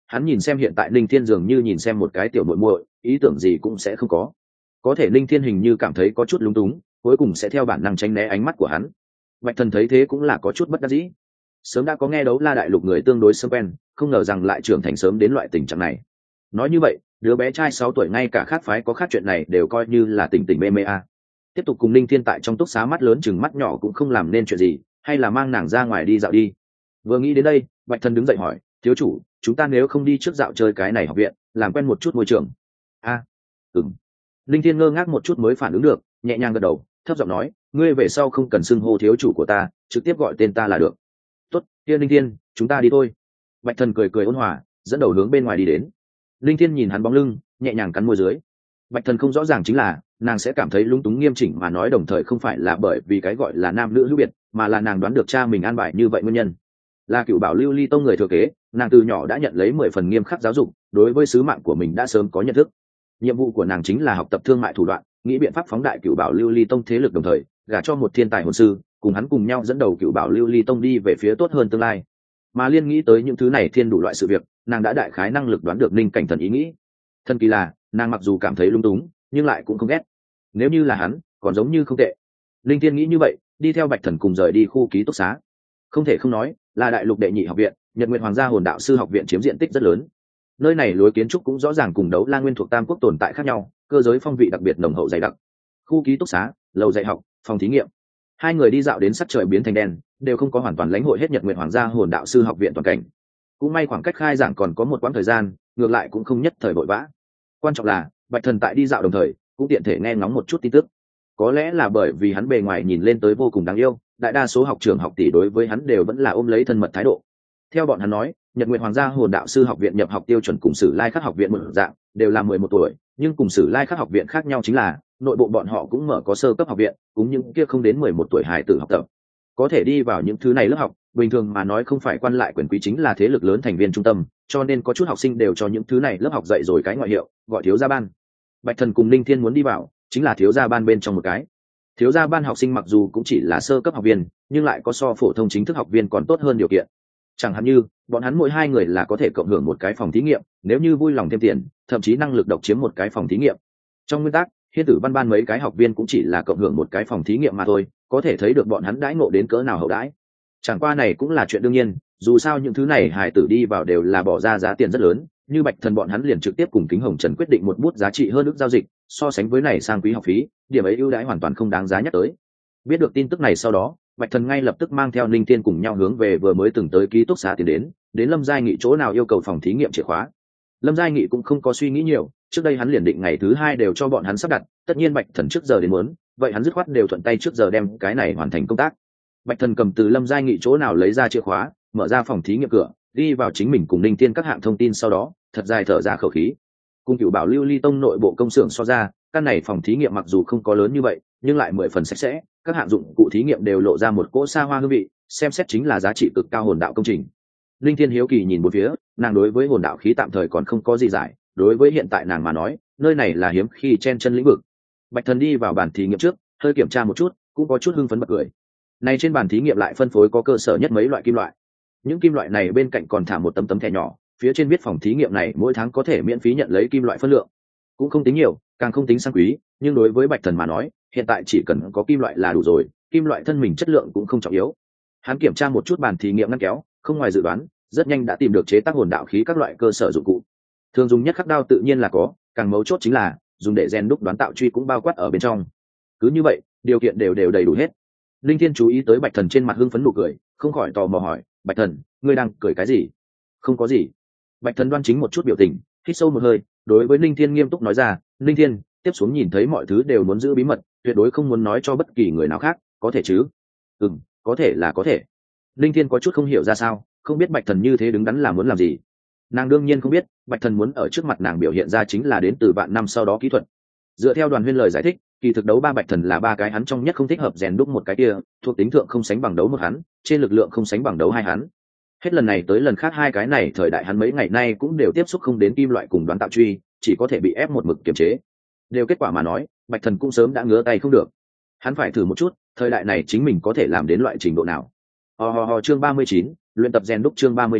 hắn nhìn xem hiện tại linh thiên dường như nhìn xem một cái tiểu muội muội, ý tưởng gì cũng sẽ không có. Có thể linh thiên hình như cảm thấy có chút lúng túng, cuối cùng sẽ theo bản năng tránh né ánh mắt của hắn. Bạch Thần thấy thế cũng là có chút bất đắc dĩ. Sớm đã có nghe đấu la đại lục người tương đối sớm quen, không ngờ rằng lại trưởng thành sớm đến loại tình trạng này. Nói như vậy, đứa bé trai sáu tuổi ngay cả khác phái có khác chuyện này đều coi như là tình tình mê mê a. Tiếp tục cùng linh thiên tại trong túc xá mắt lớn chừng mắt nhỏ cũng không làm nên chuyện gì, hay là mang nàng ra ngoài đi dạo đi. Vừa nghĩ đến đây, Bạch Thần đứng dậy hỏi, thiếu chủ, chúng ta nếu không đi trước dạo chơi cái này học viện, làm quen một chút môi trường. A, à, ừm. Linh thiên ngơ ngác một chút mới phản ứng được, nhẹ nhàng gật đầu, thấp giọng nói, ngươi về sau không cần xưng hô thiếu chủ của ta, trực tiếp gọi tên ta là được. Tốt, kia Linh thiên, chúng ta đi thôi. Bạch Thần cười cười ôn hòa, dẫn đầu hướng bên ngoài đi đến. Linh thiên nhìn hắn bóng lưng, nhẹ nhàng cắn môi dưới. Bạch Thần không rõ ràng chính là nàng sẽ cảm thấy lung túng nghiêm chỉnh mà nói, đồng thời không phải là bởi vì cái gọi là nam nữ hữu biệt, mà là nàng đoán được cha mình an bài như vậy nguyên nhân. Là Cựu Bảo Lưu Ly Tông người thừa kế, nàng từ nhỏ đã nhận lấy mười phần nghiêm khắc giáo dục, đối với sứ mạng của mình đã sớm có nhận thức. Nhiệm vụ của nàng chính là học tập thương mại thủ đoạn, nghĩ biện pháp phóng đại Cựu Bảo Lưu Ly Tông thế lực, đồng thời gả cho một thiên tài hồn sư, cùng hắn cùng nhau dẫn đầu Cựu Bảo Lưu Ly Tông đi về phía tốt hơn tương lai. Mà liên nghĩ tới những thứ này thiên đủ loại sự việc, nàng đã đại khái năng lực đoán được Ninh Cảnh Thần ý nghĩ. Thần kỳ là, nàng mặc dù cảm thấy lung túng, nhưng lại cũng không ghét. Nếu như là hắn, còn giống như không tệ. Linh Thiên nghĩ như vậy, đi theo Bạch Thần cùng rời đi khu ký túc xá. Không thể không nói, là đại lục đệ nhị học viện, Nhật Nguyệt Hoàng gia Hồn Đạo sư học viện chiếm diện tích rất lớn. Nơi này lối kiến trúc cũng rõ ràng cùng Đấu La Nguyên thuộc Tam Quốc tồn tại khác nhau, cơ giới phong vị đặc biệt nồng hậu dày đặc. Khu ký túc xá, lầu dạy học, phòng thí nghiệm. Hai người đi dạo đến sắc trời biến thành đen, đều không có hoàn toàn lãnh hội hết Nhật Nguyệt Hoàng gia Hồn Đạo sư học viện toàn cảnh. Cũng may khoảng cách khai giảng còn có một quãng thời gian, ngược lại cũng không nhất thời vội vã. Quan trọng là, Bạch Thần tại đi dạo đồng thời cũng tiện thể nghe ngóng một chút tin tức. Có lẽ là bởi vì hắn bề ngoài nhìn lên tới vô cùng đáng yêu, đại đa số học trưởng học tỷ đối với hắn đều vẫn là ôm lấy thân mật thái độ. Theo bọn hắn nói, Nhật Nguyệt Hoàng gia Hồn Đạo sư học viện nhập học tiêu chuẩn cùng Sử Lai Khắc học viện một dạng, đều là mười một tuổi, nhưng cùng Sử Lai Khắc học viện khác nhau chính là, nội bộ bọn họ cũng mở có sơ cấp học viện, cũng những kia không đến mười một tuổi hài tử học tập. Có thể đi vào những thứ này lớp học, bình thường mà nói không phải quan lại quyền quý chính là thế lực lớn thành viên trung tâm, cho nên có chút học sinh đều cho những thứ này lớp học dạy rồi cái ngoại hiệu, gọi thiếu gia ban. Bạch Thần cùng Linh Thiên muốn đi vào, chính là thiếu gia ban bên trong một cái. Thiếu gia ban học sinh mặc dù cũng chỉ là sơ cấp học viên, nhưng lại có so phổ thông chính thức học viên còn tốt hơn điều kiện. Chẳng hạn như, bọn hắn mỗi hai người là có thể cộng hưởng một cái phòng thí nghiệm, nếu như vui lòng thêm tiền, thậm chí năng lực độc chiếm một cái phòng thí nghiệm. Trong nguyên tắc, Hiên Tử Văn ban mấy cái học viên cũng chỉ là cộng hưởng một cái phòng thí nghiệm mà thôi, có thể thấy được bọn hắn đãi ngộ đến cỡ nào hậu đãi. Chẳng qua này cũng là chuyện đương nhiên, dù sao những thứ này hài tử đi vào đều là bỏ ra giá tiền rất lớn, như Bạch Thần bọn hắn liền trực tiếp cùng Kính Hồng Trần quyết định một bút giá trị hơn ước giao dịch, so sánh với này sang quý học phí, điểm ấy ưu đãi hoàn toàn không đáng giá nhắc tới. Biết được tin tức này sau đó, Bạch Thần ngay lập tức mang theo Ninh Thiên cùng nhau hướng về vừa mới từng tới ký túc xá tiến đến, đến Lâm Giai Nghị chỗ nào yêu cầu phòng thí nghiệm chìa khóa. Lâm Giai Nghị cũng không có suy nghĩ nhiều, trước đây hắn liền định ngày thứ hai đều cho bọn hắn sắp đặt, tất nhiên Bạch Thần trước giờ đến muốn, vậy hắn dứt khoát đều thuận tay trước giờ đem cái này hoàn thành công tác. Bạch Thần cầm từ Lâm Giai Nghị chỗ nào lấy ra chìa khóa, mở ra phòng thí nghiệm cửa, đi vào chính mình cùng Ninh Thiên các hạng thông tin, sau đó thật dài thở ra khẩu khí. Cùng Cựu Bảo Lưu Ly Tông nội bộ công xưởng so ra, căn này phòng thí nghiệm mặc dù không có lớn như vậy, nhưng lại mười phần sạch sẽ, các hạng dụng cụ thí nghiệm đều lộ ra một cỗ xa hoa hương vị, xem xét chính là giá trị cực cao hồn đạo công trình. Linh Thiên hiếu kỳ nhìn bốn phía, nàng đối với hồn đạo khí tạm thời còn không có gì giải, đối với hiện tại nàng mà nói, nơi này là hiếm khi chen chân lĩnh vực. Bạch Thần đi vào bàn thí nghiệm trước, hơi kiểm tra một chút, cũng có chút hưng phấn bật cười. Này trên bàn thí nghiệm lại phân phối có cơ sở nhất mấy loại kim loại. Những kim loại này bên cạnh còn thả một tấm tấm thẻ nhỏ, phía trên viết phòng thí nghiệm này mỗi tháng có thể miễn phí nhận lấy kim loại phân lượng. Cũng không tính nhiều, càng không tính sang quý, nhưng đối với Bạch Thần mà nói, hiện tại chỉ cần có kim loại là đủ rồi, kim loại thân mình chất lượng cũng không trọng yếu. Hắn kiểm tra một chút bàn thí nghiệm ngăn kéo, không ngoài dự đoán, rất nhanh đã tìm được chế tác hồn đạo khí các loại cơ sở dụng cụ. Thường dùng nhất khắc đao tự nhiên là có, càng mấu chốt chính là dùng để rèn đúc đoán tạo truy cũng bao quát ở bên trong. Cứ như vậy, điều kiện đều đều đầy đủ hết. Linh Thiên chú ý tới Bạch Thần trên mặt hưng phấn nụ cười, không khỏi tò mò hỏi, Bạch Thần, ngươi đang cười cái gì? Không có gì. Bạch Thần đoan chính một chút biểu tình, hít sâu một hơi, đối với Linh Thiên nghiêm túc nói ra, Linh Thiên, tiếp xuống nhìn thấy mọi thứ đều muốn giữ bí mật, tuyệt đối không muốn nói cho bất kỳ người nào khác, có thể chứ? Ừm, có thể là có thể. Linh Thiên có chút không hiểu ra sao, không biết Bạch Thần như thế đứng đắn là muốn làm gì. Nàng đương nhiên không biết, Bạch Thần muốn ở trước mặt nàng biểu hiện ra chính là đến từ vạn năm sau đó kỹ thuật. Dựa theo Đoàn Huyên lời giải thích, kỳ thực đấu ba Bạch Thần là ba cái hắn trong nhất không thích hợp rèn đúc một cái kia, thuộc tính thượng không sánh bằng đấu một hắn, trên lực lượng không sánh bằng đấu hai hắn. Hết lần này tới lần khác hai cái này thời đại hắn mấy ngày nay cũng đều tiếp xúc không đến kim loại cùng đoán tạo truy, chỉ có thể bị ép một mực kiềm chế. Đều kết quả mà nói, Bạch Thần cũng sớm đã ngứa tay không được. Hắn phải thử một chút, thời đại này chính mình có thể làm đến loại trình độ nào. Ho ho ho chương ba mươi chín, luyện tập rèn đúc chương ba mươi chín,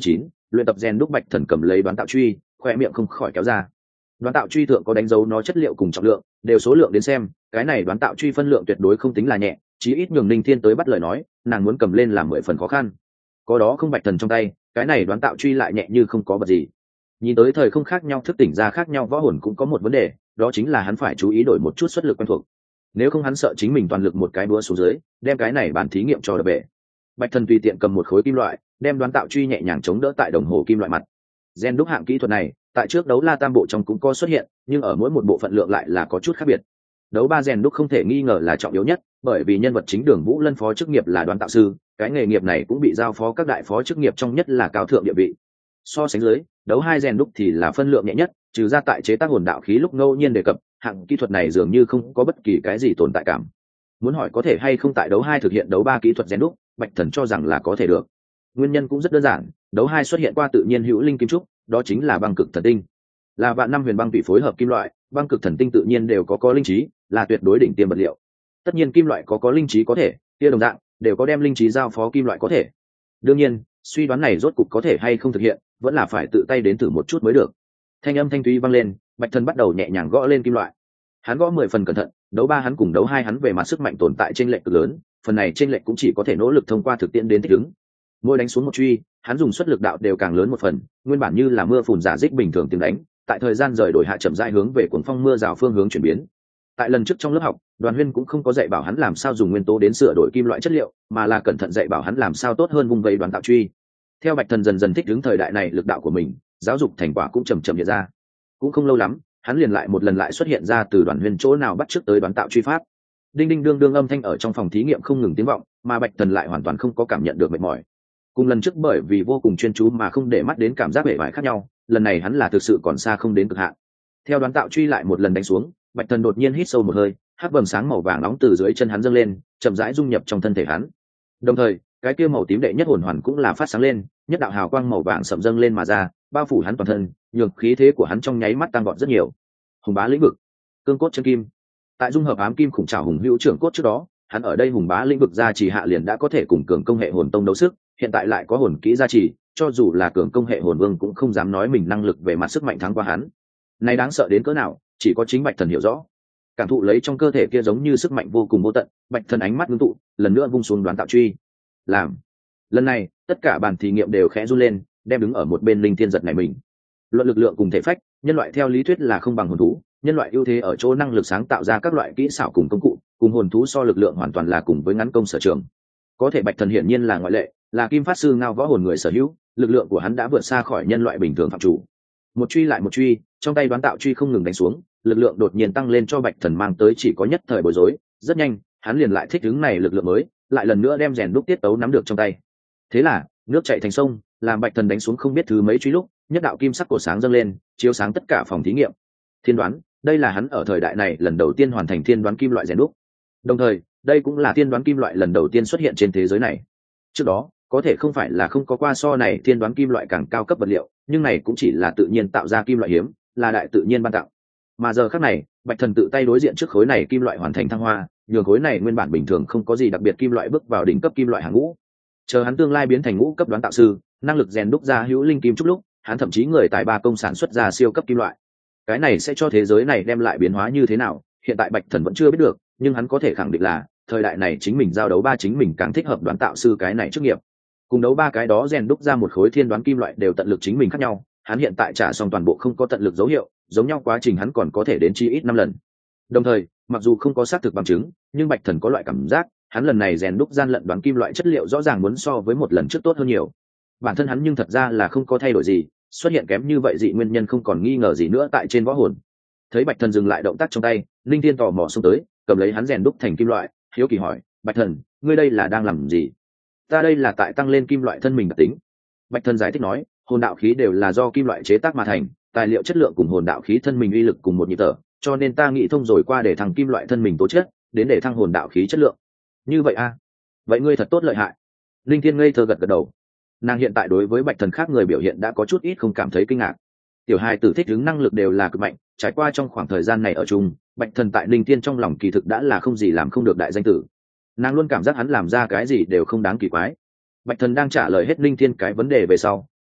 luyện tập rèn đúc bạch thần cầm lấy đoán tạo truy, khoe miệng không khỏi kéo ra. Đoán tạo truy thượng có đánh dấu nó chất liệu cùng trọng lượng, đều số lượng đến xem, cái này đoán tạo truy phân lượng tuyệt đối không tính là nhẹ, chí ít nhường Linh Thiên tới bắt lời nói, nàng muốn cầm lên làm mười phần khó khăn. Có đó không bạch thần trong tay, cái này đoán tạo truy lại nhẹ như không có vật gì. Nhìn tới thời không khác nhau thức tỉnh ra khác nhau võ hồn cũng có một vấn đề, đó chính là hắn phải chú ý đổi một chút xuất lực quen thuộc. Nếu không hắn sợ chính mình toàn lực một cái búa xuống dưới, đem cái này bản thí nghiệm cho đập bể. Bạch thần tùy tiện cầm một khối kim loại, đem đoán tạo truy nhẹ nhàng chống đỡ tại đồng hồ kim loại mặt. Gen đúc hạng kỹ thuật này, tại trước đấu la tam bộ trong cũng có xuất hiện, nhưng ở mỗi một bộ phận lượng lại là có chút khác biệt. Đấu ba rèn đúc không thể nghi ngờ là trọng yếu nhất, bởi vì nhân vật chính Đường Vũ Lân phó chức nghiệp là đoán tạo sư, cái nghề nghiệp này cũng bị giao phó các đại phó chức nghiệp trong nhất là cao thượng địa vị. So sánh dưới, đấu hai rèn đúc thì là phân lượng nhẹ nhất, trừ ra tại chế tác hồn đạo khí lúc ngẫu nhiên đề cập, hạng kỹ thuật này dường như không có bất kỳ cái gì tồn tại cảm. Muốn hỏi có thể hay không tại đấu hai thực hiện đấu ba kỹ thuật rèn đúc, Bạch Thần cho rằng là có thể được. Nguyên nhân cũng rất đơn giản, đấu hai xuất hiện qua tự nhiên hữu linh kim trúc, đó chính là băng cực thần tinh, là vạn năm huyền băng tùy phối hợp kim loại, băng cực thần tinh tự nhiên đều có có linh trí, là tuyệt đối đỉnh tiêm vật liệu. Tất nhiên kim loại có có linh trí có thể, kia đồng dạng đều có đem linh trí giao phó kim loại có thể. Đương nhiên, suy đoán này rốt cục có thể hay không thực hiện, vẫn là phải tự tay đến thử một chút mới được. Thanh âm thanh thúy vang lên, Bạch Thần bắt đầu nhẹ nhàng gõ lên kim loại. Hắn gõ mười phần cẩn thận, đấu ba hắn cùng đấu hai hắn về mặt sức mạnh tồn tại trên lệch cực lớn, phần này trên lệch cũng chỉ có thể nỗ lực thông qua thực tiễn đến thích ứng. Mỗi đánh xuống một truy, hắn dùng suất lực đạo đều càng lớn một phần, nguyên bản như là mưa phùn giả dích bình thường tiếng đánh, tại thời gian rời đổi hạ chậm rãi hướng về cuồng phong mưa rào phương hướng chuyển biến. Tại lần trước trong lớp học, Đoàn Huyên cũng không có dạy bảo hắn làm sao dùng nguyên tố đến sửa đổi kim loại chất liệu, mà là cẩn thận dạy bảo hắn làm sao tốt hơn vung vẩy đoán tạo truy. Theo Bạch Thần dần dần thích ứng thời đại này lực đạo của mình, giáo dục thành quả cũng chậm chậm hiện ra. Cũng không lâu lắm, hắn liền lại một lần lại xuất hiện ra từ Đoàn Huyên chỗ nào bắt chước tới đoán tạo truy pháp. Đinh đinh đương đương âm thanh ở trong phòng thí nghiệm không ngừng tiếng vọng, mà Bạch Thần lại hoàn toàn không có cảm nhận được mệt mỏi. Cùng lần trước bởi vì vô cùng chuyên chú mà không để mắt đến cảm giác bề bại khác nhau, lần này hắn là thực sự còn xa không đến cực hạn. Theo đoán tạo truy lại một lần đánh xuống, Bạch Thần đột nhiên hít sâu một hơi, hắc vầng sáng màu vàng nóng từ dưới chân hắn dâng lên, chậm rãi dung nhập trong thân thể hắn. Đồng thời, cái kia màu tím đệ nhất hồn hoàn cũng là phát sáng lên, nhất đạo hào quang màu vàng sậm dâng lên mà ra, bao phủ hắn toàn thân, nhường khí thế của hắn trong nháy mắt tăng vọt rất nhiều. Hùng bá lĩnh vực, cương cốt chân kim. Tại dung hợp ám kim khủng trảo hùng hữu trưởng cốt trước đó, hắn ở đây hùng bá lĩnh vực gia trì hạ liền đã có thể cùng cường công hệ hồn tông đấu sức, hiện tại lại có hồn kỹ gia trì, cho dù là cường công hệ hồn vương cũng không dám nói mình năng lực về mặt sức mạnh thắng qua hắn. Này đáng sợ đến cỡ nào, chỉ có chính Bạch Thần hiểu rõ. Cảm thụ lấy trong cơ thể kia giống như sức mạnh vô cùng vô tận, Bạch Thần ánh mắt ngưng tụ, lần nữa vung xuống đoán tạo truy. Làm. Lần này, tất cả bàn thí nghiệm đều khẽ run lên, đem đứng ở một bên Linh Thiên giật này mình. Luận lực lượng cùng thể phách, nhân loại theo lý thuyết là không bằng hồn thú, nhân loại ưu thế ở chỗ năng lực sáng tạo ra các loại kỹ xảo cùng công cụ, cùng hồn thú so lực lượng hoàn toàn là cùng với ngắn công sở trường. Có thể Bạch Thần hiển nhiên là ngoại lệ, là kim phát sư ngao võ hồn người sở hữu, lực lượng của hắn đã vượt xa khỏi nhân loại bình thường phạm chủ. Một truy lại một truy, trong tay đoán tạo truy không ngừng đánh xuống, lực lượng đột nhiên tăng lên cho Bạch Thần mang tới chỉ có nhất thời bối rối, rất nhanh, hắn liền lại thích ứng này lực lượng mới, lại lần nữa đem rèn đúc tiết tấu nắm được trong tay. Thế là, nước chảy thành sông, làm Bạch Thần đánh xuống không biết thứ mấy truy lúc, nhất đạo kim sắc cổ sáng dâng lên, chiếu sáng tất cả phòng thí nghiệm. Thiên đoán, đây là hắn ở thời đại này lần đầu tiên hoàn thành thiên đoán kim loại rèn đúc. Đồng thời, đây cũng là thiên đoán kim loại lần đầu tiên xuất hiện trên thế giới này. Trước đó, có thể không phải là không có qua so này thiên đoán kim loại càng cao cấp vật liệu, nhưng này cũng chỉ là tự nhiên tạo ra kim loại hiếm, là đại tự nhiên ban tặng. Mà giờ khắc này, Bạch Thần tự tay đối diện trước khối này kim loại hoàn thành thăng hoa, nhường khối này nguyên bản bình thường không có gì đặc biệt kim loại bước vào đỉnh cấp kim loại hàng ngũ. Chờ hắn tương lai biến thành ngũ cấp đoán tạo sư, năng lực rèn đúc ra hữu linh kim trúc lúc, hắn thậm chí người tài ba công sản xuất ra siêu cấp kim loại. Cái này sẽ cho thế giới này đem lại biến hóa như thế nào, hiện tại Bạch Thần vẫn chưa biết được, nhưng hắn có thể khẳng định là thời đại này chính mình giao đấu ba chính mình càng thích hợp đoán tạo sư cái này chức nghiệp. Cùng đấu ba cái đó rèn đúc ra một khối thiên đoán kim loại đều tận lực chính mình khác nhau, hắn hiện tại trả xong toàn bộ không có tận lực dấu hiệu, giống nhau quá trình hắn còn có thể đến chi ít năm lần. Đồng thời, mặc dù không có xác thực bằng chứng, nhưng Bạch Thần có loại cảm giác, hắn lần này rèn đúc gian lận đoán kim loại chất liệu rõ ràng muốn so với một lần trước tốt hơn nhiều. Bản thân hắn nhưng thật ra là không có thay đổi gì, xuất hiện kém như vậy dị nguyên nhân không còn nghi ngờ gì nữa tại trên võ hồn. Thấy Bạch Thần dừng lại động tác trong tay, Linh Thiên tò mò xông tới, cầm lấy hắn rèn đúc thành kim loại, hiếu kỳ hỏi, Bạch Thần, ngươi đây là đang làm gì? Ta đây là tại tăng lên kim loại thân mình đặc tính. Bạch Thần giải thích nói, hồn đạo khí đều là do kim loại chế tác mà thành, tài liệu chất lượng cùng hồn đạo khí thân mình uy lực cùng một nhịp thở, cho nên ta nghĩ thông rồi qua để thằng kim loại thân mình tố chất, đến để thăng hồn đạo khí chất lượng. Như vậy a? À? Vậy ngươi thật tốt lợi hại. Linh Thiên ngây thơ gật gật đầu. Nàng hiện tại đối với Bạch Thần khác người biểu hiện đã có chút ít không cảm thấy kinh ngạc. Tiểu hài tử thích ứng năng lực đều là cực mạnh, trải qua trong khoảng thời gian này ở chung, Bạch Thần tại Linh Thiên trong lòng kỳ thực đã là không gì làm không được đại danh tử. Nàng luôn cảm giác hắn làm ra cái gì đều không đáng kỳ quái. Bạch Thần đang trả lời hết Linh Thiên cái vấn đề về sau,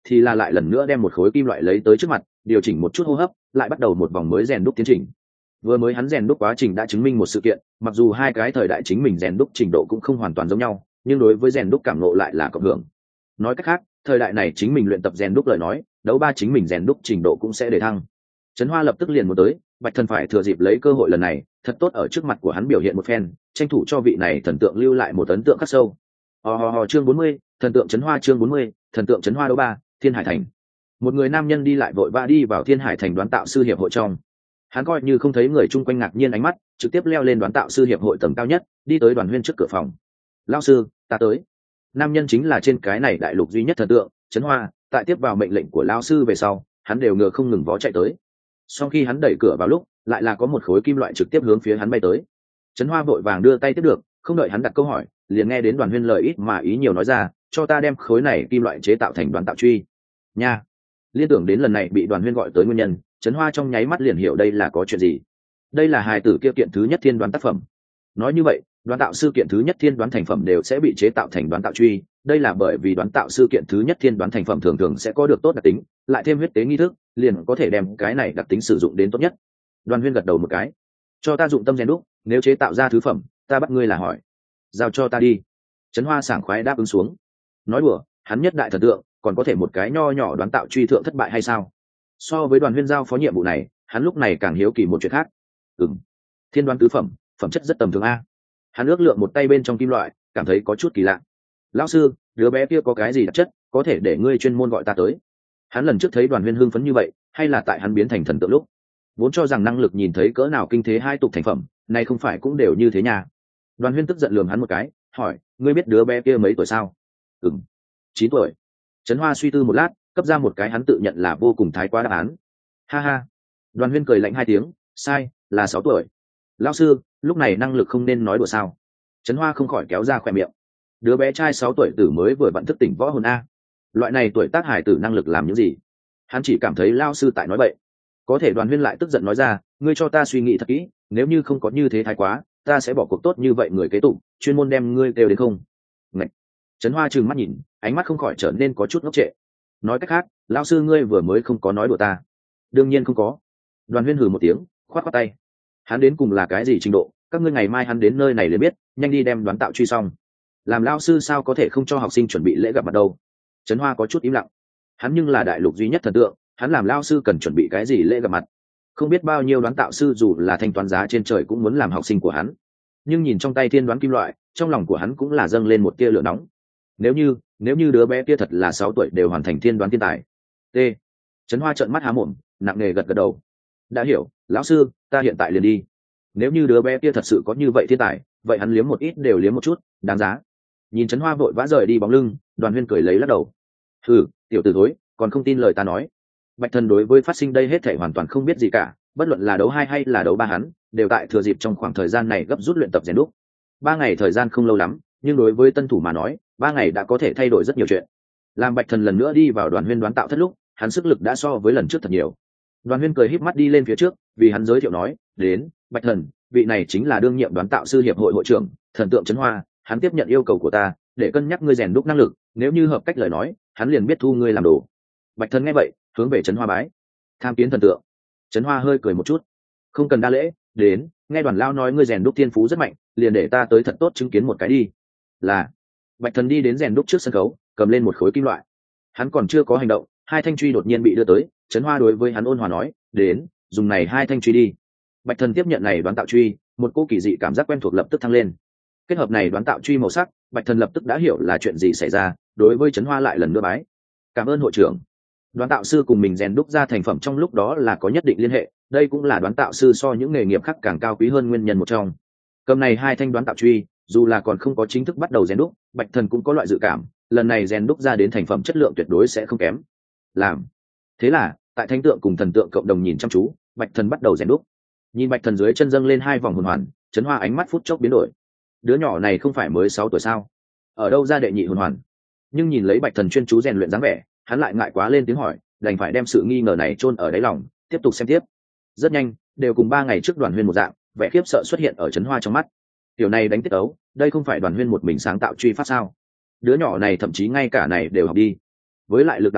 thì là lại lần nữa đem một khối kim loại lấy tới trước mặt, điều chỉnh một chút hô hấp, lại bắt đầu một vòng mới rèn đúc tiến trình. Vừa mới hắn rèn đúc quá trình đã chứng minh một sự kiện, mặc dù hai cái thời đại chính mình rèn đúc trình độ cũng không hoàn toàn giống nhau, nhưng đối với rèn đúc cảm ngộ lại là cộng hưởng. Nói cách khác, thời đại này chính mình luyện tập rèn đúc lời nói, đấu ba chính mình rèn đúc trình độ cũng sẽ để thăng. Trấn Hoa lập tức liền muốn tới, Bạch Thần phải thừa dịp lấy cơ hội lần này, thật tốt ở trước mặt của hắn biểu hiện một phen, tranh thủ cho vị này thần tượng lưu lại một ấn tượng khắc sâu. Hò hò hò chương bốn mươi, thần tượng Trấn Hoa chương bốn mươi, thần tượng Trấn Hoa đấu ba, Thiên Hải Thành. Một người nam nhân đi lại vội vã đi vào Thiên Hải Thành đoán tạo sư hiệp hội trong. Hắn coi như không thấy người chung quanh ngạc nhiên ánh mắt, trực tiếp leo lên đoán tạo sư hiệp hội tầng cao nhất, đi tới Đoàn Huyên trước cửa phòng. "Lão sư, ta tới." Nam nhân chính là trên cái này đại lục duy nhất thần tượng, Trấn Hoa, tại tiếp vào mệnh lệnh của lão sư về sau, hắn đều ngựa không ngừng vó chạy tới. Sau khi hắn đẩy cửa vào lúc, lại là có một khối kim loại trực tiếp hướng phía hắn bay tới. Trấn Hoa vội vàng đưa tay tiếp được, không đợi hắn đặt câu hỏi, liền nghe đến Đoàn Huyên lời ít mà ý nhiều nói ra, "Cho ta đem khối này kim loại chế tạo thành đoán tạo truy." Nha. Liên tưởng đến lần này bị Đoàn Huyên gọi tới nguyên nhân, Trấn Hoa trong nháy mắt liền hiểu đây là có chuyện gì. Đây là hài tử kia kiện thứ nhất thiên đoán tác phẩm. Nói như vậy, đoán tạo sư kiện thứ nhất thiên đoán thành phẩm đều sẽ bị chế tạo thành đoán tạo truy, đây là bởi vì đoán tạo sư kiện thứ nhất thiên đoán thành phẩm thường thường sẽ có được tốt đặc tính, lại thêm huyết tế nghi thức, liền có thể đem cái này đặc tính sử dụng đến tốt nhất. Đoàn Huyên gật đầu một cái. "Cho ta dụng tâm rèn đúc, nếu chế tạo ra thứ phẩm, ta bắt ngươi là hỏi." "Giao cho ta đi." Trấn Hoa sảng khoái đáp ứng xuống. Nói đùa, hắn nhất đại thần tượng, còn có thể một cái nho nhỏ đoán tạo truy thượng thất bại hay sao? So với Đoàn Huyên giao phó nhiệm vụ này, hắn lúc này càng hiếu kỳ một chuyện khác. Ừm, thiên đoán tứ phẩm, phẩm chất rất tầm thường a. Hắn ước lượng một tay bên trong kim loại, cảm thấy có chút kỳ lạ. "Lão sư, đứa bé kia có cái gì đặc chất, có thể để ngươi chuyên môn gọi ta tới?" Hắn lần trước thấy Đoàn Huyên hưng phấn như vậy, hay là tại hắn biến thành thần tượng lúc. Vốn cho rằng năng lực nhìn thấy cỡ nào kinh thế hai tục thành phẩm, nay không phải cũng đều như thế nha. Đoàn Huyên tức giận lườm hắn một cái, hỏi, "Ngươi biết đứa bé kia mấy tuổi sao?" "Ừm, chín tuổi." Trấn Hoa suy tư một lát, cấp ra một cái hắn tự nhận là vô cùng thái quá đáp án. "Ha ha." Đoàn Huyên cười lạnh hai tiếng, "Sai, là sáu tuổi." "Lão sư, lúc này năng lực không nên nói đùa sao?" Trấn Hoa không khỏi kéo ra khỏe miệng. Đứa bé trai sáu tuổi tử mới vừa vặn thức tỉnh võ hồn a. Loại này tuổi tác hải tử năng lực làm những gì? Hắn chỉ cảm thấy lao sư tại nói bậy. Có thể Đoàn Huyên lại tức giận nói ra, "Ngươi cho ta suy nghĩ thật kỹ, nếu như không có như thế thái quá, ta sẽ bỏ cuộc tốt như vậy người kế tục, chuyên môn đem ngươi kêu đến không." Ngậy. Trấn Hoa trừng mắt nhìn, ánh mắt không khỏi trở nên có chút ngốc trệ. "Nói cách khác, lao sư ngươi vừa mới không có nói đùa ta?" "Đương nhiên không có." Đoàn Huyên hừ một tiếng, khoát khoát tay. Hắn đến cùng là cái gì trình độ, các ngươi ngày mai hắn đến nơi này liền biết, nhanh đi đem đoán tạo truy xong. Làm lao sư sao có thể không cho học sinh chuẩn bị lễ gặp mặt đâu? Trấn Hoa có chút im lặng. Hắn nhưng là đại lục duy nhất thần tượng, hắn làm lao sư cần chuẩn bị cái gì lễ gặp mặt? Không biết bao nhiêu đoán tạo sư dù là thanh toán giá trên trời cũng muốn làm học sinh của hắn. Nhưng nhìn trong tay thiên đoán kim loại, trong lòng của hắn cũng là dâng lên một tia lửa nóng. Nếu như, nếu như đứa bé kia thật là sáu tuổi đều hoàn thành thiên đoán thiên tài. T. Trấn Hoa trợn mắt há mồm, nặng nề gật gật đầu. "Đã hiểu, lão sư, ta hiện tại liền đi." Nếu như đứa bé kia thật sự có như vậy thiên tài, vậy hắn liếm một ít đều liếm một chút, đáng giá. Nhìn Trấn Hoa vội vã rời đi bóng lưng, Đoàn Huyên cười lấy lắc đầu. "Hừ, tiểu tử thối, còn không tin lời ta nói." Bạch Thần đối với phát sinh đây hết thảy hoàn toàn không biết gì cả, bất luận là đấu hai hay là đấu ba hắn, đều tại thừa dịp trong khoảng thời gian này gấp rút luyện tập rèn đúc. Ba ngày thời gian không lâu lắm, nhưng đối với tân thủ mà nói, ba ngày đã có thể thay đổi rất nhiều chuyện. Làm Bạch Thần lần nữa đi vào Đoàn Huyên đoán tạo thất lúc, hắn sức lực đã so với lần trước thật nhiều. Đoàn Huyên cười híp mắt đi lên phía trước, vì hắn giới thiệu nói, "Đến, Bạch Thần, vị này chính là đương nhiệm đoán tạo sư hiệp hội hội trưởng, thần tượng Trấn Hoa, hắn tiếp nhận yêu cầu của ta, để cân nhắc ngươi rèn đúc năng lực, nếu như hợp cách lời nói, hắn liền biết thu ngươi làm đồ." Bạch Thần nghe vậy, hướng về Trấn Hoa bái. "Tham kiến thần tượng." Trấn Hoa hơi cười một chút, "Không cần đa lễ, đến, nghe Đoàn lao nói ngươi rèn đúc thiên phú rất mạnh, liền để ta tới thật tốt chứng kiến một cái đi." Là. Bạch Thần đi đến rèn đúc trước sân khấu, cầm lên một khối kim loại. Hắn còn chưa có hành động, hai thanh truy đột nhiên bị đưa tới, Trấn Hoa đối với hắn ôn hòa nói, "Đến, dùng này hai thanh truy đi." Bạch Thần tiếp nhận này đoán tạo truy, một cô kỳ dị cảm giác quen thuộc lập tức thăng lên. Kết hợp này đoán tạo truy màu sắc, Bạch Thần lập tức đã hiểu là chuyện gì xảy ra, đối với Trấn Hoa lại lần nữa bái. "Cảm ơn hội trưởng." Đoán tạo sư cùng mình rèn đúc ra thành phẩm trong lúc đó là có nhất định liên hệ, đây cũng là đoán tạo sư so những nghề nghiệp khác càng cao quý hơn nguyên nhân một trong. Cầm này hai thanh đoán tạo truy, dù là còn không có chính thức bắt đầu rèn đúc, Bạch Thần cũng có loại dự cảm, lần này rèn đúc ra đến thành phẩm chất lượng tuyệt đối sẽ không kém. Làm. Thế là, tại thánh tượng cùng thần tượng cộng đồng nhìn chăm chú, Bạch Thần bắt đầu rèn đúc. Nhìn Bạch Thần dưới chân dâng lên hai vòng hồn hoàn, Trấn Hoa ánh mắt phút chốc biến đổi. Đứa nhỏ này không phải mới sáu tuổi sao? Ở đâu ra đệ nhị hồn hoàn? Nhưng nhìn lấy Bạch Thần chuyên chú rèn luyện dáng vẻ, hắn lại ngại quá lên tiếng hỏi, đành phải đem sự nghi ngờ này chôn ở đáy lòng, tiếp tục xem tiếp. Rất nhanh, đều cùng ba ngày trước Đoàn Huyên một dạng, vẻ khiếp sợ xuất hiện ở Trấn Hoa trong mắt. Tiểu này đánh tiết ấu, đây không phải Đoàn Huyên một mình sáng tạo truy pháp sao? Đứa nhỏ này thậm chí ngay cả này đều học đi. Với lại lực đạo này,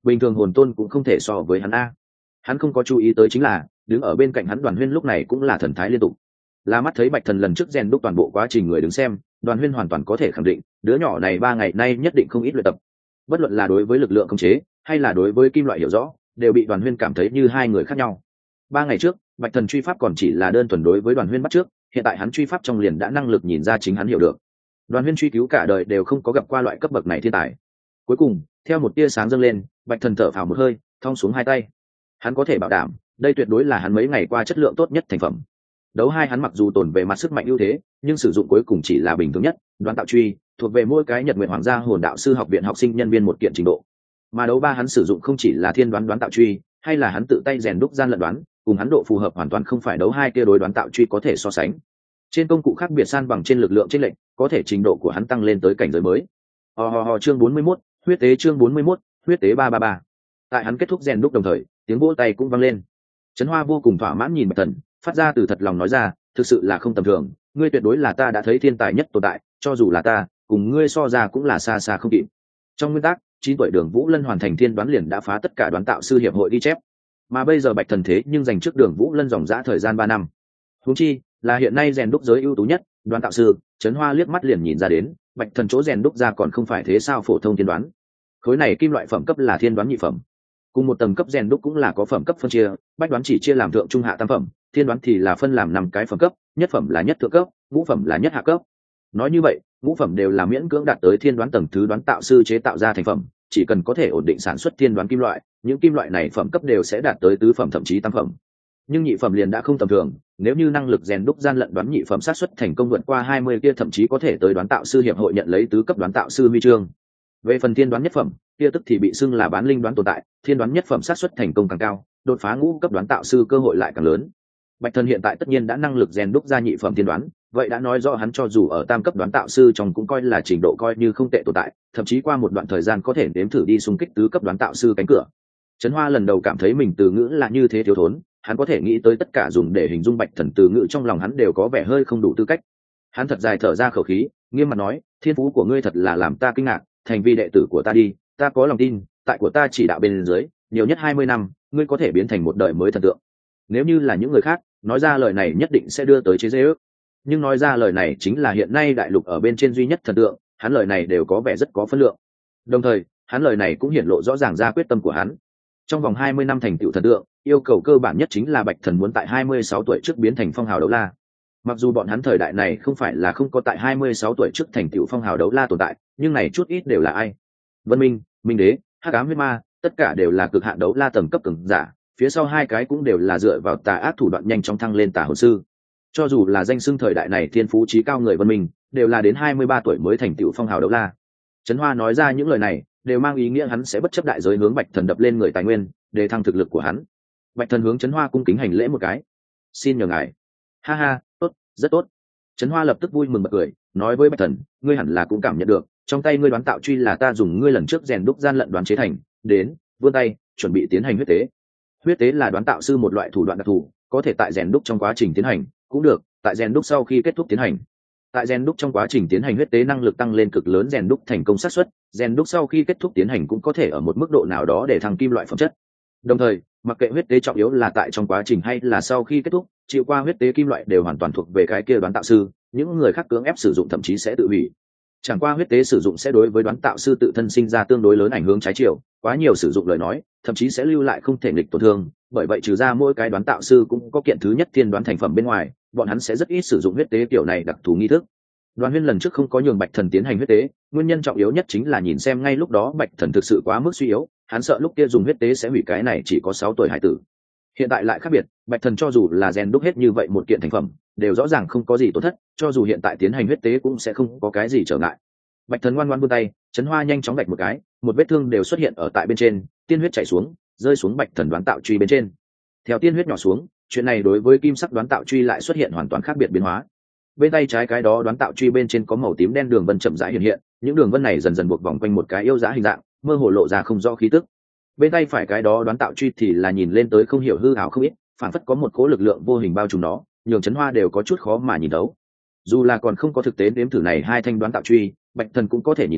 bình thường hồn tôn cũng không thể so với hắn a. Hắn không có chú ý tới chính là đứng ở bên cạnh hắn Đoàn Huyên lúc này cũng là thần thái liên tục. Là mắt thấy Bạch Thần lần trước rèn đúc toàn bộ quá trình người đứng xem, Đoàn Huyên hoàn toàn có thể khẳng định đứa nhỏ này ba ngày nay nhất định không ít luyện tập. Bất luận là đối với lực lượng khống chế hay là đối với kim loại hiểu rõ, đều bị Đoàn Huyên cảm thấy như hai người khác nhau. Ba ngày trước Bạch Thần truy pháp còn chỉ là đơn thuần đối với Đoàn Huyên bắt trước, hiện tại hắn truy pháp trong liền đã năng lực nhìn ra chính hắn hiểu được. Đoàn Huyên truy cứu cả đời đều không có gặp qua loại cấp bậc này thiên tài. Cuối cùng theo một tia sáng dâng lên, Bạch Thần thở phào một hơi, thong xuống hai tay. Hắn có thể bảo đảm đây tuyệt đối là hắn mấy ngày qua chất lượng tốt nhất thành phẩm. Đấu hai hắn mặc dù tồn về mặt sức mạnh ưu thế, nhưng sử dụng cuối cùng chỉ là bình thường nhất, đoán tạo truy thuộc về mỗi cái Nhật Nguyện Hoàng gia Hồn Đạo sư học viện học sinh nhân viên một kiện trình độ. Mà đấu ba hắn sử dụng không chỉ là thiên đoán đoán tạo truy, hay là hắn tự tay rèn đúc gian lận đoán, cùng hắn độ phù hợp hoàn toàn không phải đấu hai kia đối đoán tạo truy có thể so sánh. Trên công cụ khác biệt san bằng trên lực lượng trên lệnh, có thể trình độ của hắn tăng lên tới cảnh giới mới. Ho ho ho chương bốn mươi mốt, huyết tế chương bốn mươi mốt, huyết tế ba ba ba. Tại hắn kết thúc rèn đúc đồng thời, tiếng vỗ tay cũng vang lên. Trấn Hoa vô cùng thỏa mãn nhìn Bạch Thần, phát ra từ thật lòng nói ra, thực sự là không tầm thường, ngươi tuyệt đối là ta đã thấy thiên tài nhất tồn tại, cho dù là ta, cùng ngươi so ra cũng là xa xa không kịp. Trong nguyên tắc, chín tuổi Đường Vũ Lân hoàn thành thiên đoán liền đã phá tất cả đoán tạo sư hiệp hội ghi chép, mà bây giờ Bạch Thần thế nhưng giành trước Đường Vũ Lân dòng dã thời gian ba năm. Huống chi, là hiện nay rèn đúc giới ưu tú nhất, đoán tạo sư, Trấn Hoa liếc mắt liền nhìn ra đến, Bạch Thần chỗ rèn đúc ra còn không phải thế sao phổ thông thiên đoán. Khối này kim loại phẩm cấp là thiên đoán nhị phẩm. Cùng một tầng cấp rèn đúc cũng là có phẩm cấp phân chia, bách đoán chỉ chia làm thượng trung hạ tam phẩm, thiên đoán thì là phân làm năm cái phẩm cấp, nhất phẩm là nhất thượng cấp, ngũ phẩm là nhất hạ cấp. Nói như vậy, ngũ phẩm đều là miễn cưỡng đạt tới thiên đoán tầng thứ đoán tạo sư chế tạo ra thành phẩm, chỉ cần có thể ổn định sản xuất thiên đoán kim loại, những kim loại này phẩm cấp đều sẽ đạt tới tứ phẩm thậm chí tam phẩm. Nhưng nhị phẩm liền đã không tầm thường, nếu như năng lực rèn đúc gian lận đoán nhị phẩm xác suất thành công vượt qua hai mươi kia thậm chí có thể tới đoán tạo sư hiệp hội nhận lấy tứ cấp đoán tạo sư huy chương. Về phần thiên đoán nhất phẩm, kia tức thì bị xưng là bán linh đoán tồn tại, thiên đoán nhất phẩm xác suất thành công càng cao, đột phá ngũ cấp đoán tạo sư cơ hội lại càng lớn. Bạch Thần hiện tại tất nhiên đã năng lực rèn đúc ra nhị phẩm thiên đoán, vậy đã nói rõ hắn cho dù ở tam cấp đoán tạo sư trong cũng coi là trình độ coi như không tệ tồn tại, thậm chí qua một đoạn thời gian có thể nếm thử đi xung kích tứ cấp đoán tạo sư cánh cửa. Trấn Hoa lần đầu cảm thấy mình từ ngữ là như thế thiếu thốn, hắn có thể nghĩ tới tất cả dùng để hình dung Bạch Thần từ ngữ trong lòng hắn đều có vẻ hơi không đủ tư cách. Hắn thật dài thở ra khẩu khí, nghiêm mặt nói, thiên phú của ngươi thật là làm ta kinh ngạc, thành vi đệ tử của ta đi, ta có lòng tin, tại của ta chỉ đạo bên dưới, nhiều nhất hai mươi năm, ngươi có thể biến thành một đời mới thần tượng. Nếu như là những người khác, nói ra lời này nhất định sẽ đưa tới chế giễu. Nhưng nói ra lời này chính là hiện nay đại lục ở bên trên duy nhất thần tượng, hắn lời này đều có vẻ rất có phân lượng. Đồng thời, hắn lời này cũng hiển lộ rõ ràng ra quyết tâm của hắn. Trong vòng hai mươi năm thành tựu thần tượng, yêu cầu cơ bản nhất chính là Bạch Thần muốn tại hai mươi sáu tuổi trước biến thành phong hào đấu la. Mặc dù bọn hắn thời đại này không phải là không có tại hai mươi sáu tuổi trước thành tựu phong hào đấu la tồn tại, nhưng này chút ít đều là ai? Vân Minh, Minh Đế, Hắc Ám Huyết Ma, tất cả đều là cực hạn đấu la tầng cấp cường giả, phía sau hai cái cũng đều là dựa vào tà ác thủ đoạn nhanh chóng thăng lên tà hồn sư. Cho dù là danh xưng thời đại này thiên phú chí cao người Vân Minh, đều là đến hai mươi ba tuổi mới thành tựu phong hào đấu la. Trấn Hoa nói ra những lời này, đều mang ý nghĩa hắn sẽ bất chấp đại giới hướng Bạch Thần đập lên người tài nguyên, để thăng thực lực của hắn. Bạch Thần hướng Trấn Hoa cung kính hành lễ một cái. Xin nhờ ngài. Ha ha, tốt, rất tốt. Trấn Hoa lập tức vui mừng bật cười, nói với Bạch Thần, ngươi hẳn là cũng cảm nhận được, trong tay ngươi đoán tạo truy là ta dùng ngươi lần trước rèn đúc gian lận đoán chế thành, đến, vươn tay, chuẩn bị tiến hành huyết tế. Huyết tế là đoán tạo sư một loại thủ đoạn đặc thù, có thể tại rèn đúc trong quá trình tiến hành, cũng được, tại rèn đúc sau khi kết thúc tiến hành. Tại rèn đúc trong quá trình tiến hành huyết tế năng lực tăng lên cực lớn rèn đúc thành công xác suất, rèn đúc sau khi kết thúc tiến hành cũng có thể ở một mức độ nào đó để thăng kim loại phẩm chất. Đồng thời, mặc kệ huyết tế trọng yếu là tại trong quá trình hay là sau khi kết thúc, chịu qua huyết tế kim loại đều hoàn toàn thuộc về cái kia đoán tạo sư, những người khác cưỡng ép sử dụng thậm chí sẽ tự hủy. Chẳng qua huyết tế sử dụng sẽ đối với đoán tạo sư tự thân sinh ra tương đối lớn ảnh hưởng trái chiều, quá nhiều sử dụng lời nói, thậm chí sẽ lưu lại không thể nghịch tổn thương, bởi vậy trừ ra mỗi cái đoán tạo sư cũng có kiện thứ nhất thiên đoán thành phẩm bên ngoài, bọn hắn sẽ rất ít sử dụng huyết tế kiểu này đặc thù nghi thức. Đoàn Huyên lần trước không có nhường Bạch Thần tiến hành huyết tế, nguyên nhân trọng yếu nhất chính là nhìn xem ngay lúc đó Bạch Thần thực sự quá mức suy yếu, hắn sợ lúc kia dùng huyết tế sẽ hủy cái này chỉ có sáu tuổi hải tử. Hiện tại lại khác biệt, Bạch Thần cho dù là rèn đúc hết như vậy một kiện thành phẩm, đều rõ ràng không có gì tổn thất, cho dù hiện tại tiến hành huyết tế cũng sẽ không có cái gì trở ngại. Bạch Thần ngoan ngoãn vươn tay, Trấn Hoa nhanh chóng vạch một cái, một vết thương đều xuất hiện ở tại bên trên, tiên huyết chảy xuống, rơi xuống Bạch Thần đoán tạo truy bên trên. Theo tiên huyết nhỏ xuống, chuyện này đối với kim sắc đoán tạo truy lại xuất hiện hoàn toàn khác biệt biến hóa. Bên tay trái cái đó đoán tạo truy bên trên có màu tím đen đường vân chậm rãi hiện hiện, những đường vân này dần dần buộc vòng quanh một cái yêu dã hình dạng, mơ hồ lộ ra không rõ khí tức. Bên tay phải cái đó đoán tạo truy thì là nhìn lên tới không hiểu hư ảo không ít, phản phất có một cỗ lực lượng vô hình bao trùm nó, nhường Trấn Hoa đều có chút khó mà nhìn đấu. Dù là còn không có thực tế nếm thử này hai thanh đoán tạo truy, Bạch Thần cũng có thể nhìn ra,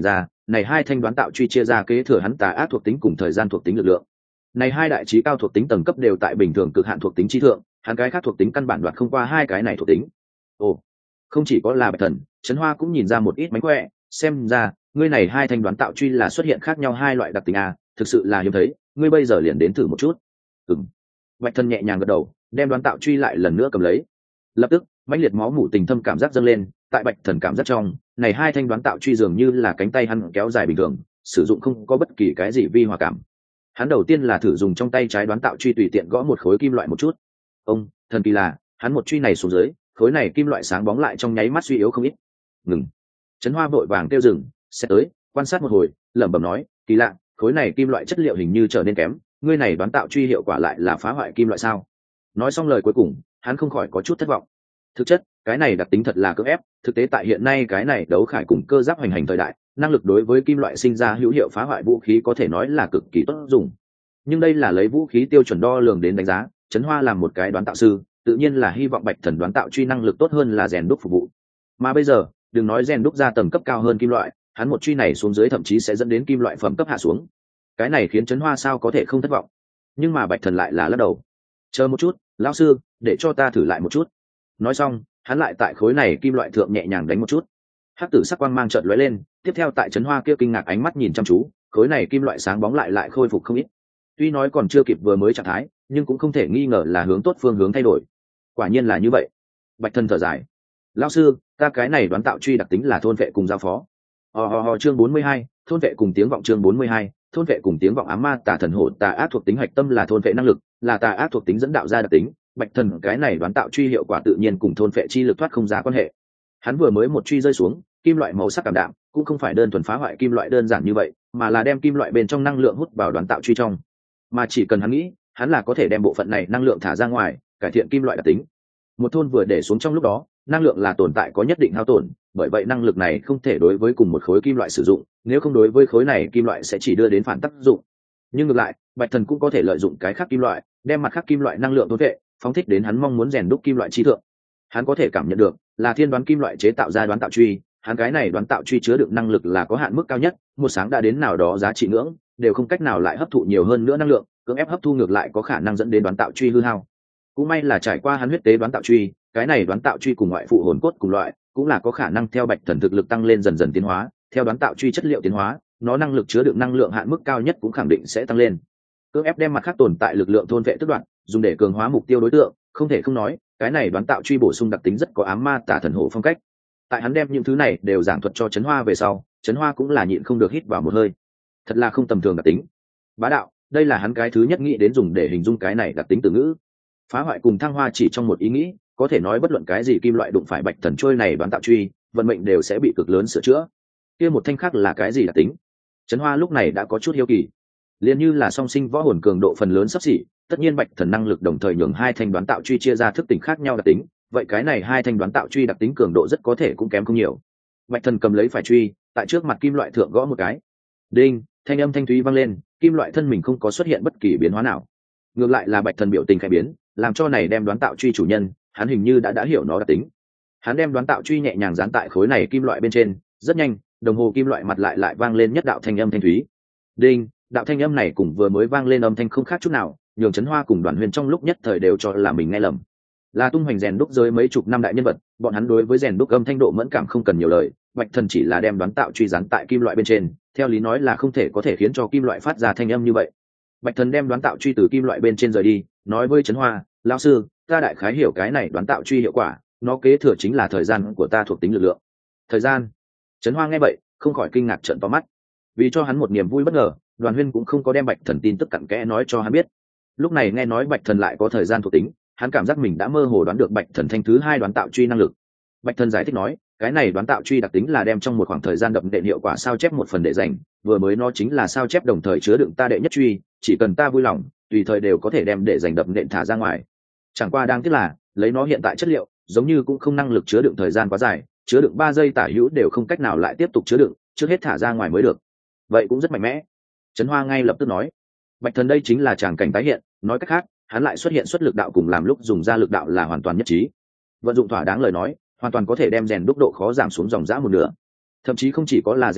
này hai thanh đoán tạo truy chia ra kế thừa hắn tà ác thuộc tính cùng thời gian thuộc tính lực lượng. Này hai đại trí cao thuộc tính tầng cấp đều tại bình thường cực hạn thuộc tính trí thượng, hắn cái khác thuộc tính căn bản đoạt không qua hai cái này thuộc tính. Ồ, không chỉ có là Bạch Thần, Trấn Hoa cũng nhìn ra một ít mánh khỏe, xem ra ngươi này hai thanh đoán tạo truy là xuất hiện khác nhau hai loại đặc tính a, thực sự là hiếm thấy, ngươi bây giờ liền đến thử một chút. Ừm. Bạch Thần nhẹ nhàng gật đầu, đem đoán tạo truy lại lần nữa cầm lấy. Lập tức, mãnh liệt máu mủ tình thâm cảm giác dâng lên, tại Bạch Thần cảm giác trong, này hai thanh đoán tạo truy dường như là cánh tay hắn kéo dài bình thường, sử dụng không có bất kỳ cái gì vi hòa cảm. Hắn đầu tiên là thử dùng trong tay trái đoán tạo truy tùy tiện gõ một khối kim loại một chút. Ông, thần kỳ là, hắn một truy này xuống dưới, khối này kim loại sáng bóng lại trong nháy mắt suy yếu không ít. Ngừng. Trấn Hoa vội vàng kêu dừng, sẽ tới, quan sát một hồi, lẩm bẩm nói, kỳ lạ, khối này kim loại chất liệu hình như trở nên kém, ngươi này đoán tạo truy hiệu quả lại là phá hoại kim loại sao? Nói xong lời cuối cùng, hắn không khỏi có chút thất vọng. Thực chất, cái này đặc tính thật là cưỡng ép, thực tế tại hiện nay cái này đấu khải cùng cơ giáp hoành hành thời đại, năng lực đối với kim loại sinh ra hữu hiệu phá hoại vũ khí có thể nói là cực kỳ tốt dùng. Nhưng đây là lấy vũ khí tiêu chuẩn đo lường đến đánh giá, Trấn Hoa làm một cái đoán tạo sư, tự nhiên là hy vọng Bạch Thần đoán tạo truy năng lực tốt hơn là rèn đúc phục vụ. Mà bây giờ, đừng nói rèn đúc ra tầng cấp cao hơn kim loại, hắn một truy này xuống dưới thậm chí sẽ dẫn đến kim loại phẩm cấp hạ xuống. Cái này khiến Trấn Hoa sao có thể không thất vọng. Nhưng mà Bạch Thần lại là lắc đầu. Chờ một chút, lão sư, để cho ta thử lại một chút. Nói xong, hắn lại tại khối này kim loại thượng nhẹ nhàng đánh một chút. Hắc tử sắc quang mang chợt lóe lên, tiếp theo tại Trấn Hoa kia kinh ngạc ánh mắt nhìn chăm chú, khối này kim loại sáng bóng lại lại khôi phục không ít. Tuy nói còn chưa kịp vừa mới trạng thái, nhưng cũng không thể nghi ngờ là hướng tốt phương hướng thay đổi. Quả nhiên là như vậy. Bạch Thần thở dài. Lão sư, ta cái này đoán tạo truy đặc tính là thôn vệ cùng giao phó. Ho ho ho chương bốn mươi hai, thôn vệ cùng tiếng vọng chương bốn mươi hai, thôn vệ cùng tiếng vọng ám ma tà thần hổ tà ác thuộc tính hạch tâm là thôn vệ năng lực, là tà ác thuộc tính dẫn đạo ra đặc tính. Bạch Thần cái này đoán tạo truy hiệu quả tự nhiên cùng thôn vệ chi lực thoát không ra quan hệ. Hắn vừa mới một truy rơi xuống, kim loại màu sắc cảm đạm, cũng không phải đơn thuần phá hoại kim loại đơn giản như vậy, mà là đem kim loại bên trong năng lượng hút vào đoán tạo truy trong. Mà chỉ cần hắn nghĩ, hắn là có thể đem bộ phận này năng lượng thả ra ngoài, cải thiện kim loại đặc tính. Một thôn vừa để xuống trong lúc đó, năng lượng là tồn tại có nhất định hao tổn, bởi vậy năng lực này không thể đối với cùng một khối kim loại sử dụng, nếu không đối với khối này kim loại sẽ chỉ đưa đến phản tác dụng. Nhưng ngược lại, Bạch Thần cũng có thể lợi dụng cái khác kim loại, đem mặt khác kim loại năng lượng thôn vệ, phóng thích đến hắn mong muốn rèn đúc kim loại chi thượng. Hắn có thể cảm nhận được, là thiên đoán kim loại chế tạo ra đoán tạo truy, hắn cái này đoán tạo truy chứa đựng năng lực là có hạn mức cao nhất, một sáng đã đến nào đó giá trị ngưỡng, đều không cách nào lại hấp thụ nhiều hơn nữa năng lượng, cưỡng ép hấp thu ngược lại có khả năng dẫn đến đoán tạo truy hư hao. Cũng may là trải qua hắn huyết tế đoán tạo truy, cái này đoán tạo truy cùng ngoại phụ hồn cốt cùng loại, cũng là có khả năng theo Bạch Thần thực lực tăng lên dần dần tiến hóa, theo đoán tạo truy chất liệu tiến hóa, nó năng lực chứa đựng năng lượng hạn mức cao nhất cũng khẳng định sẽ tăng lên. Cưỡng ép đem mặt khác tồn tại lực lượng thôn vệ tức đoạn, dùng để cường hóa mục tiêu đối tượng, không thể không nói, cái này đoán tạo truy bổ sung đặc tính rất có ám ma tà thần hổ phong cách. Tại hắn đem những thứ này đều giảng thuật cho Trấn Hoa về sau, Trấn Hoa cũng là nhịn không được hít vào một hơi. Thật là không tầm thường đặc tính. Bá đạo, đây là hắn cái thứ nhất nghĩ đến dùng để hình dung cái này đặc tính từ ngữ. Phá hoại cùng thăng hoa chỉ trong một ý nghĩ, có thể nói bất luận cái gì kim loại đụng phải Bạch Thần trôi này đoán tạo truy, vận mệnh đều sẽ bị cực lớn sửa chữa. Kia một thanh khác là cái gì đặc tính? Trấn Hoa lúc này đã có chút hiếu kỳ. Liên như là song sinh võ hồn cường độ phần lớn sắp xỉ, tất nhiên Bạch Thần năng lực đồng thời nhường hai thanh đoán tạo truy chia ra thức tỉnh khác nhau đặc tính, vậy cái này hai thanh đoán tạo truy đặc tính cường độ rất có thể cũng kém không nhiều. Bạch Thần cầm lấy phải truy, tại trước mặt kim loại thượng gõ một cái. Đinh, thanh âm thanh thúy vang lên, kim loại thân mình không có xuất hiện bất kỳ biến hóa nào. Ngược lại là Bạch Thần biểu tình khẽ biến, làm cho này đem đoán tạo truy chủ nhân, hắn hình như đã đã hiểu nó đặc tính. Hắn đem đoán tạo truy nhẹ nhàng dán tại khối này kim loại bên trên, rất nhanh, đồng hồ kim loại mặt lại lại vang lên nhất đạo thanh âm thanh thúy. Đinh, đạo thanh âm này cùng vừa mới vang lên âm thanh không khác chút nào, nhường Trấn Hoa cùng Đoàn Huyền trong lúc nhất thời đều cho là mình nghe lầm. Là tung hoành rèn đúc giới mấy chục năm đại nhân vật, bọn hắn đối với rèn đúc âm thanh độ mẫn cảm không cần nhiều lời, Bạch Thần chỉ là đem đoán tạo truy dán tại kim loại bên trên, theo lý nói là không thể có thể khiến cho kim loại phát ra thanh âm như vậy. Bạch Thần đem đoán tạo truy từ kim loại bên trên rời đi, nói với Trấn Hoa, lão sư, ta đại khái hiểu cái này đoán tạo truy hiệu quả, nó kế thừa chính là thời gian của ta thuộc tính lực lượng. Thời gian? Trấn Hoa nghe vậy, không khỏi kinh ngạc trợn to mắt. Vì cho hắn một niềm vui bất ngờ, Đoàn Huyên cũng không có đem Bạch Thần tin tức cặn kẽ nói cho hắn biết. Lúc này nghe nói Bạch Thần lại có thời gian thuộc tính, hắn cảm giác mình đã mơ hồ đoán được Bạch Thần thanh thứ hai đoán tạo truy năng lực. Bạch Thần giải thích nói, cái này đoán tạo truy đặc tính là đem trong một khoảng thời gian đậm đệm hiệu quả sao chép một phần để dành, vừa mới nó chính là sao chép đồng thời chứa đựng ta đệ nhất truy, chỉ cần ta vui lòng, tùy thời đều có thể đem để dành đậm đệm thả ra ngoài. Chẳng qua đang tiếc là, lấy nó hiện tại chất liệu, giống như cũng không năng lực chứa đựng thời gian quá dài, chứa đựng ba giây tả hữu đều không cách nào lại tiếp tục chứa đựng, trước hết thả ra ngoài mới được. Vậy cũng rất mạnh mẽ. Trấn Hoa ngay lập tức nói, Bạch Thần đây chính là tràng cảnh tái hiện, nói cách khác, hắn lại xuất hiện xuất lực đạo cùng làm lúc dùng ra lực đạo là hoàn toàn nhất trí. Vận dụng thỏa đáng lời nói, hoàn toàn có thể đem rèn đúc độ khó giảm xuống dòng dã một nửa. Thậm chí không chỉ có là rèn đúc,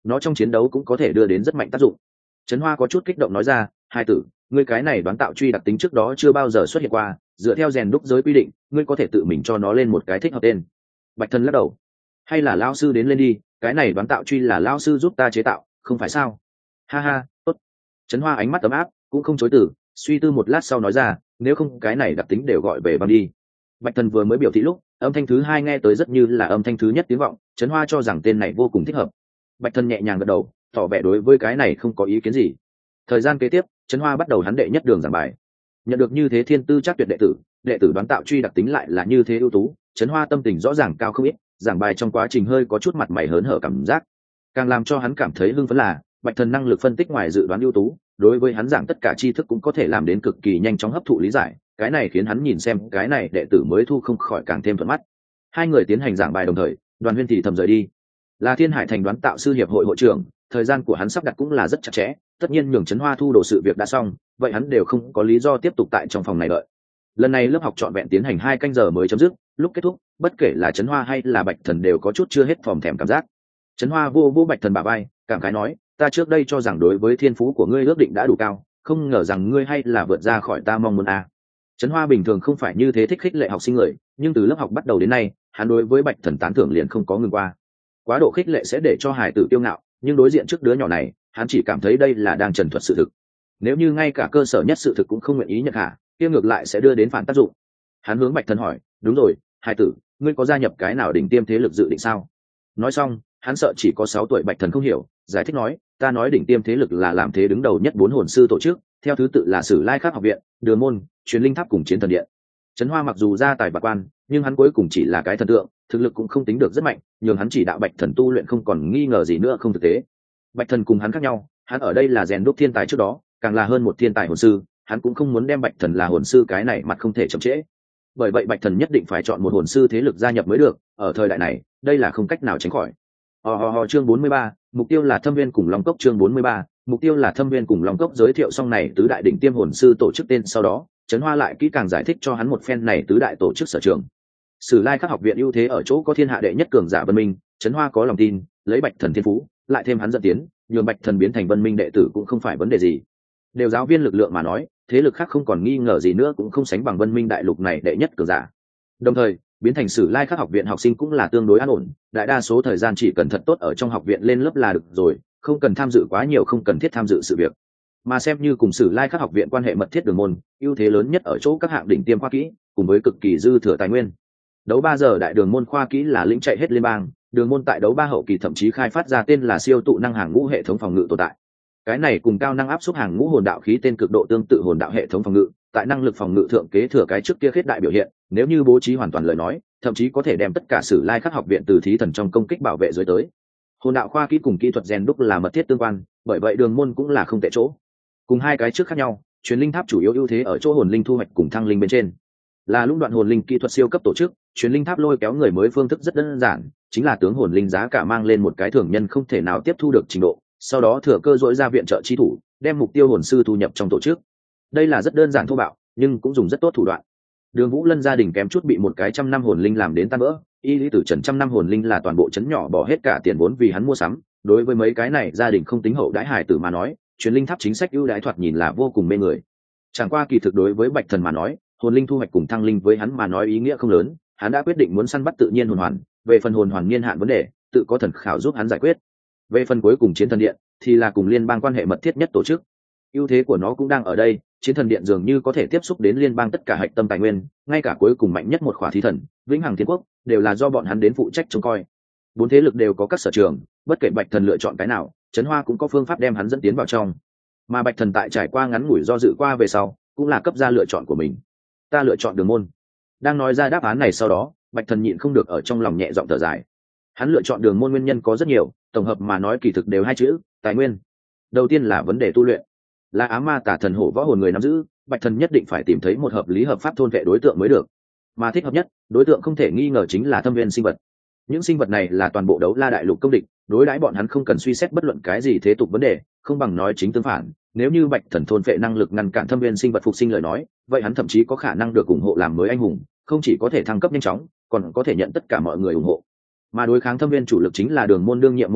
nó trong chiến đấu cũng có thể đưa đến rất mạnh tác dụng. Trấn Hoa có chút kích động nói ra, hai tử, ngươi cái này đoán tạo truy đặc tính trước đó chưa bao giờ xuất hiện qua, dựa theo rèn đúc giới quy định, ngươi có thể tự mình cho nó lên một cái thích hợp tên. Bạch Thần lắc đầu, hay là lao sư đến lên đi, cái này đoán tạo truy là lao sư giúp ta chế tạo, không phải sao? Ha ha, tốt. Trấn Hoa ánh mắt ấm áp, cũng không chối từ, suy tư một lát sau nói ra, nếu không cái này đặc tính đều gọi về băng đi. Bạch Thần vừa mới biểu thị lúc, âm thanh thứ hai nghe tới rất như là âm thanh thứ nhất tiếng vọng, Trấn Hoa cho rằng tên này vô cùng thích hợp. Bạch Thần nhẹ nhàng gật đầu, tỏ vẻ đối với cái này không có ý kiến gì. Thời gian kế tiếp, Trấn Hoa bắt đầu hắn đệ nhất đường giảng bài. Nhận được như thế thiên tư chắc tuyệt đệ tử, đệ tử đoán tạo truy đặc tính lại là như thế ưu tú, Trấn Hoa tâm tình rõ ràng cao không ít, giảng bài trong quá trình hơi có chút mặt mày hớn hở cảm giác. Càng làm cho hắn cảm thấy hưng phấn là, Bạch Thần năng lực phân tích ngoài dự đoán ưu tú, đối với hắn giảng tất cả tri thức cũng có thể làm đến cực kỳ nhanh chóng hấp thụ lý giải, cái này khiến hắn nhìn xem cái này đệ tử mới thu không khỏi càng thêm thuận mắt. Hai người tiến hành giảng bài đồng thời, Đoàn Huyên thì thầm rời đi. Là Thiên Hải Thành đoán tạo sư hiệp hội hội trưởng, thời gian của hắn sắp đặt cũng là rất chặt chẽ, tất nhiên nhường Trấn Hoa thu đồ sự việc đã xong, vậy hắn đều không có lý do tiếp tục tại trong phòng này đợi. Lần này lớp học trọn vẹn tiến hành hai canh giờ mới chấm dứt, lúc kết thúc, bất kể là Trấn Hoa hay là Bạch Thần đều có chút chưa hết phòm thèm cảm giác. Trấn Hoa vô vô Bạch Thần bả vai, cảm khái nói, ta trước đây cho rằng đối với thiên phú của ngươi ước định đã đủ cao, không ngờ rằng ngươi hay là vượt ra khỏi ta mong muốn à. Trấn Hoa bình thường không phải như thế thích khích lệ học sinh người, nhưng từ lớp học bắt đầu đến nay, hắn đối với Bạch Thần tán thưởng liền không có ngừng qua. Quá độ khích lệ sẽ để cho hải tử tiêu ngạo, nhưng đối diện trước đứa nhỏ này, hắn chỉ cảm thấy đây là đang trần thuật sự thực. Nếu như ngay cả cơ sở nhất sự thực cũng không nguyện ý nhận hạ, kia ngược lại sẽ đưa đến phản tác dụng. Hắn hướng Bạch Thần hỏi, đúng rồi, hải tử, ngươi có gia nhập cái nào đỉnh tiêm thế lực dự định sao? Nói xong, hắn sợ chỉ có sáu tuổi Bạch Thần không hiểu, giải thích nói, ta nói đỉnh tiêm thế lực là làm thế đứng đầu nhất bốn hồn sư tổ chức, theo thứ tự là Sử Lai Khắc học viện, Đường môn, Truyền Linh Tháp cùng Chiến Thần Điện. Trấn Hoa mặc dù ra tài bạc quan, nhưng hắn cuối cùng chỉ là cái thần tượng, thực lực cũng không tính được rất mạnh, nhường hắn chỉ đạo Bạch Thần tu luyện không còn nghi ngờ gì nữa không thực tế. Bạch Thần cùng hắn khác nhau, hắn ở đây là rèn đúc thiên tài trước đó, càng là hơn một thiên tài hồn sư, hắn cũng không muốn đem Bạch Thần là hồn sư cái này mặt không thể chậm trễ. Bởi vậy Bạch Thần nhất định phải chọn một hồn sư thế lực gia nhập mới được, ở thời đại này, đây là không cách nào tránh khỏi. Ho ho ho chương bốn mươi ba, mục tiêu là Thâm Viên cùng Long Cốc chương bốn mươi ba, mục tiêu là Thâm Viên cùng Long Cốc giới thiệu xong này tứ đại đỉnh tiêm hồn sư tổ chức tên sau đó, Trấn Hoa lại kỹ càng giải thích cho hắn một phen này tứ đại tổ chức sở trường. Sử Lai Khắc học viện ưu thế ở chỗ có thiên hạ đệ nhất cường giả Vân Minh, Trấn Hoa có lòng tin, lấy Bạch Thần thiên phú, lại thêm hắn dẫn tiến, nhường Bạch Thần biến thành Vân Minh đệ tử cũng không phải vấn đề gì. Đều giáo viên lực lượng mà nói, thế lực khác không còn nghi ngờ gì nữa cũng không sánh bằng Vân Minh đại lục này đệ nhất cường giả. Đồng thời, biến thành Sử Lai Khắc học viện học sinh cũng là tương đối an ổn, đại đa số thời gian chỉ cần thật tốt ở trong học viện lên lớp là được rồi, không cần tham dự quá nhiều không cần thiết tham dự sự việc. Mà xem như cùng Sử Lai Khắc học viện quan hệ mật thiết Đường môn, ưu thế lớn nhất ở chỗ các hạng đỉnh tiêm khoa kỹ, cùng với cực kỳ dư thừa tài nguyên. Đấu ba giờ đại Đường môn khoa kỹ là lĩnh chạy hết liên bang, Đường môn tại đấu ba hậu kỳ thậm chí khai phát ra tên là siêu tụ năng hàng ngũ hệ thống phòng ngự tồn tại. Cái này cùng cao năng áp suất hàng ngũ hồn đạo khí tên cực độ tương tự hồn đạo hệ thống phòng ngự, tại năng lực phòng ngự thượng kế thừa cái trước kia khết đại biểu hiện, nếu như bố trí hoàn toàn lời nói, thậm chí có thể đem tất cả Sử Lai Khắc học viện từ thí thần trong công kích bảo vệ dưới tới. Hồn đạo khoa kỹ cùng kỹ thuật rèn đúc là mật thiết tương quan, bởi vậy Đường môn cũng là không tệ chỗ. Cùng hai cái trước khác nhau, Truyền Linh Tháp chủ yếu ưu thế ở chỗ hồn linh thu hoạch cùng thăng linh bên trên. Là lũng đoạn hồn linh kỹ thuật siêu cấp tổ chức, Truyền Linh Tháp lôi kéo người mới phương thức rất đơn giản, chính là tướng hồn linh giá cả mang lên một cái thường nhân không thể nào tiếp thu được trình độ, sau đó thừa cơ dỗi ra viện trợ chi thủ, đem mục tiêu hồn sư thu nhập trong tổ chức. Đây là rất đơn giản thô bạo, nhưng cũng dùng rất tốt thủ đoạn. Đường Vũ Lân gia đình kém chút bị một cái trăm năm hồn linh làm đến tan vỡ, y lý tử trần trăm năm hồn linh là toàn bộ trấn nhỏ bỏ hết cả tiền vốn vì hắn mua sắm. Đối với mấy cái này gia đình không tính hậu đãi hài tử mà nói, Truyền Linh Tháp chính sách ưu đãi thoạt nhìn là vô cùng mê người. Chẳng qua kỳ thực đối với Bạch Thần mà nói, hồn linh thu hoạch cùng thăng linh với hắn mà nói ý nghĩa không lớn, hắn đã quyết định muốn săn bắt tự nhiên hồn hoàn, về phần hồn hoàn niên hạn vấn đề, tự có thần khảo giúp hắn giải quyết. Về phần cuối cùng Chiến Thần Điện thì là cùng liên bang quan hệ mật thiết nhất tổ chức. Ưu thế của nó cũng đang ở đây, Chiến Thần Điện dường như có thể tiếp xúc đến liên bang tất cả hạch tâm tài nguyên, ngay cả cuối cùng mạnh nhất một khỏa thí thần, Vĩnh Hằng Thiên Quốc, đều là do bọn hắn đến phụ trách trông coi. Bốn thế lực đều có các sở trường, bất kể Bạch Thần lựa chọn cái nào, Trấn Hoa cũng có phương pháp đem hắn dẫn tiến vào trong. Mà Bạch Thần tại trải qua ngắn ngủi do dự qua về sau, cũng là cấp ra lựa chọn của mình. Ta lựa chọn Đường môn. Đang nói ra đáp án này sau đó, Bạch Thần nhịn không được ở trong lòng nhẹ giọng thở dài. Hắn lựa chọn Đường môn nguyên nhân có rất nhiều, tổng hợp mà nói kỳ thực đều hai chữ, tài nguyên. Đầu tiên là vấn đề tu luyện. Là ám ma tà thần hổ võ hồn người nắm giữ, Bạch Thần nhất định phải tìm thấy một hợp lý hợp pháp thôn vệ đối tượng mới được. Mà thích hợp nhất, đối tượng không thể nghi ngờ chính là thâm viên sinh vật. Những sinh vật này là toàn bộ đấu la đại lục công địch, đối đãi bọn hắn không cần suy xét bất luận cái gì thế tục vấn đề, không bằng nói chính tương phản, nếu như Bạch Thần thôn vệ năng lực ngăn cản thâm viên sinh vật phục sinh lời nói, vậy hắn thậm chí có khả năng được ủng hộ làm mới anh hùng, không chỉ có thể thăng cấp nhanh chóng, còn có thể nhận tất cả mọi người ủng hộ. Mà đối kháng thâm viên chủ lực chính là Đường môn đương nhiệm môn chủ,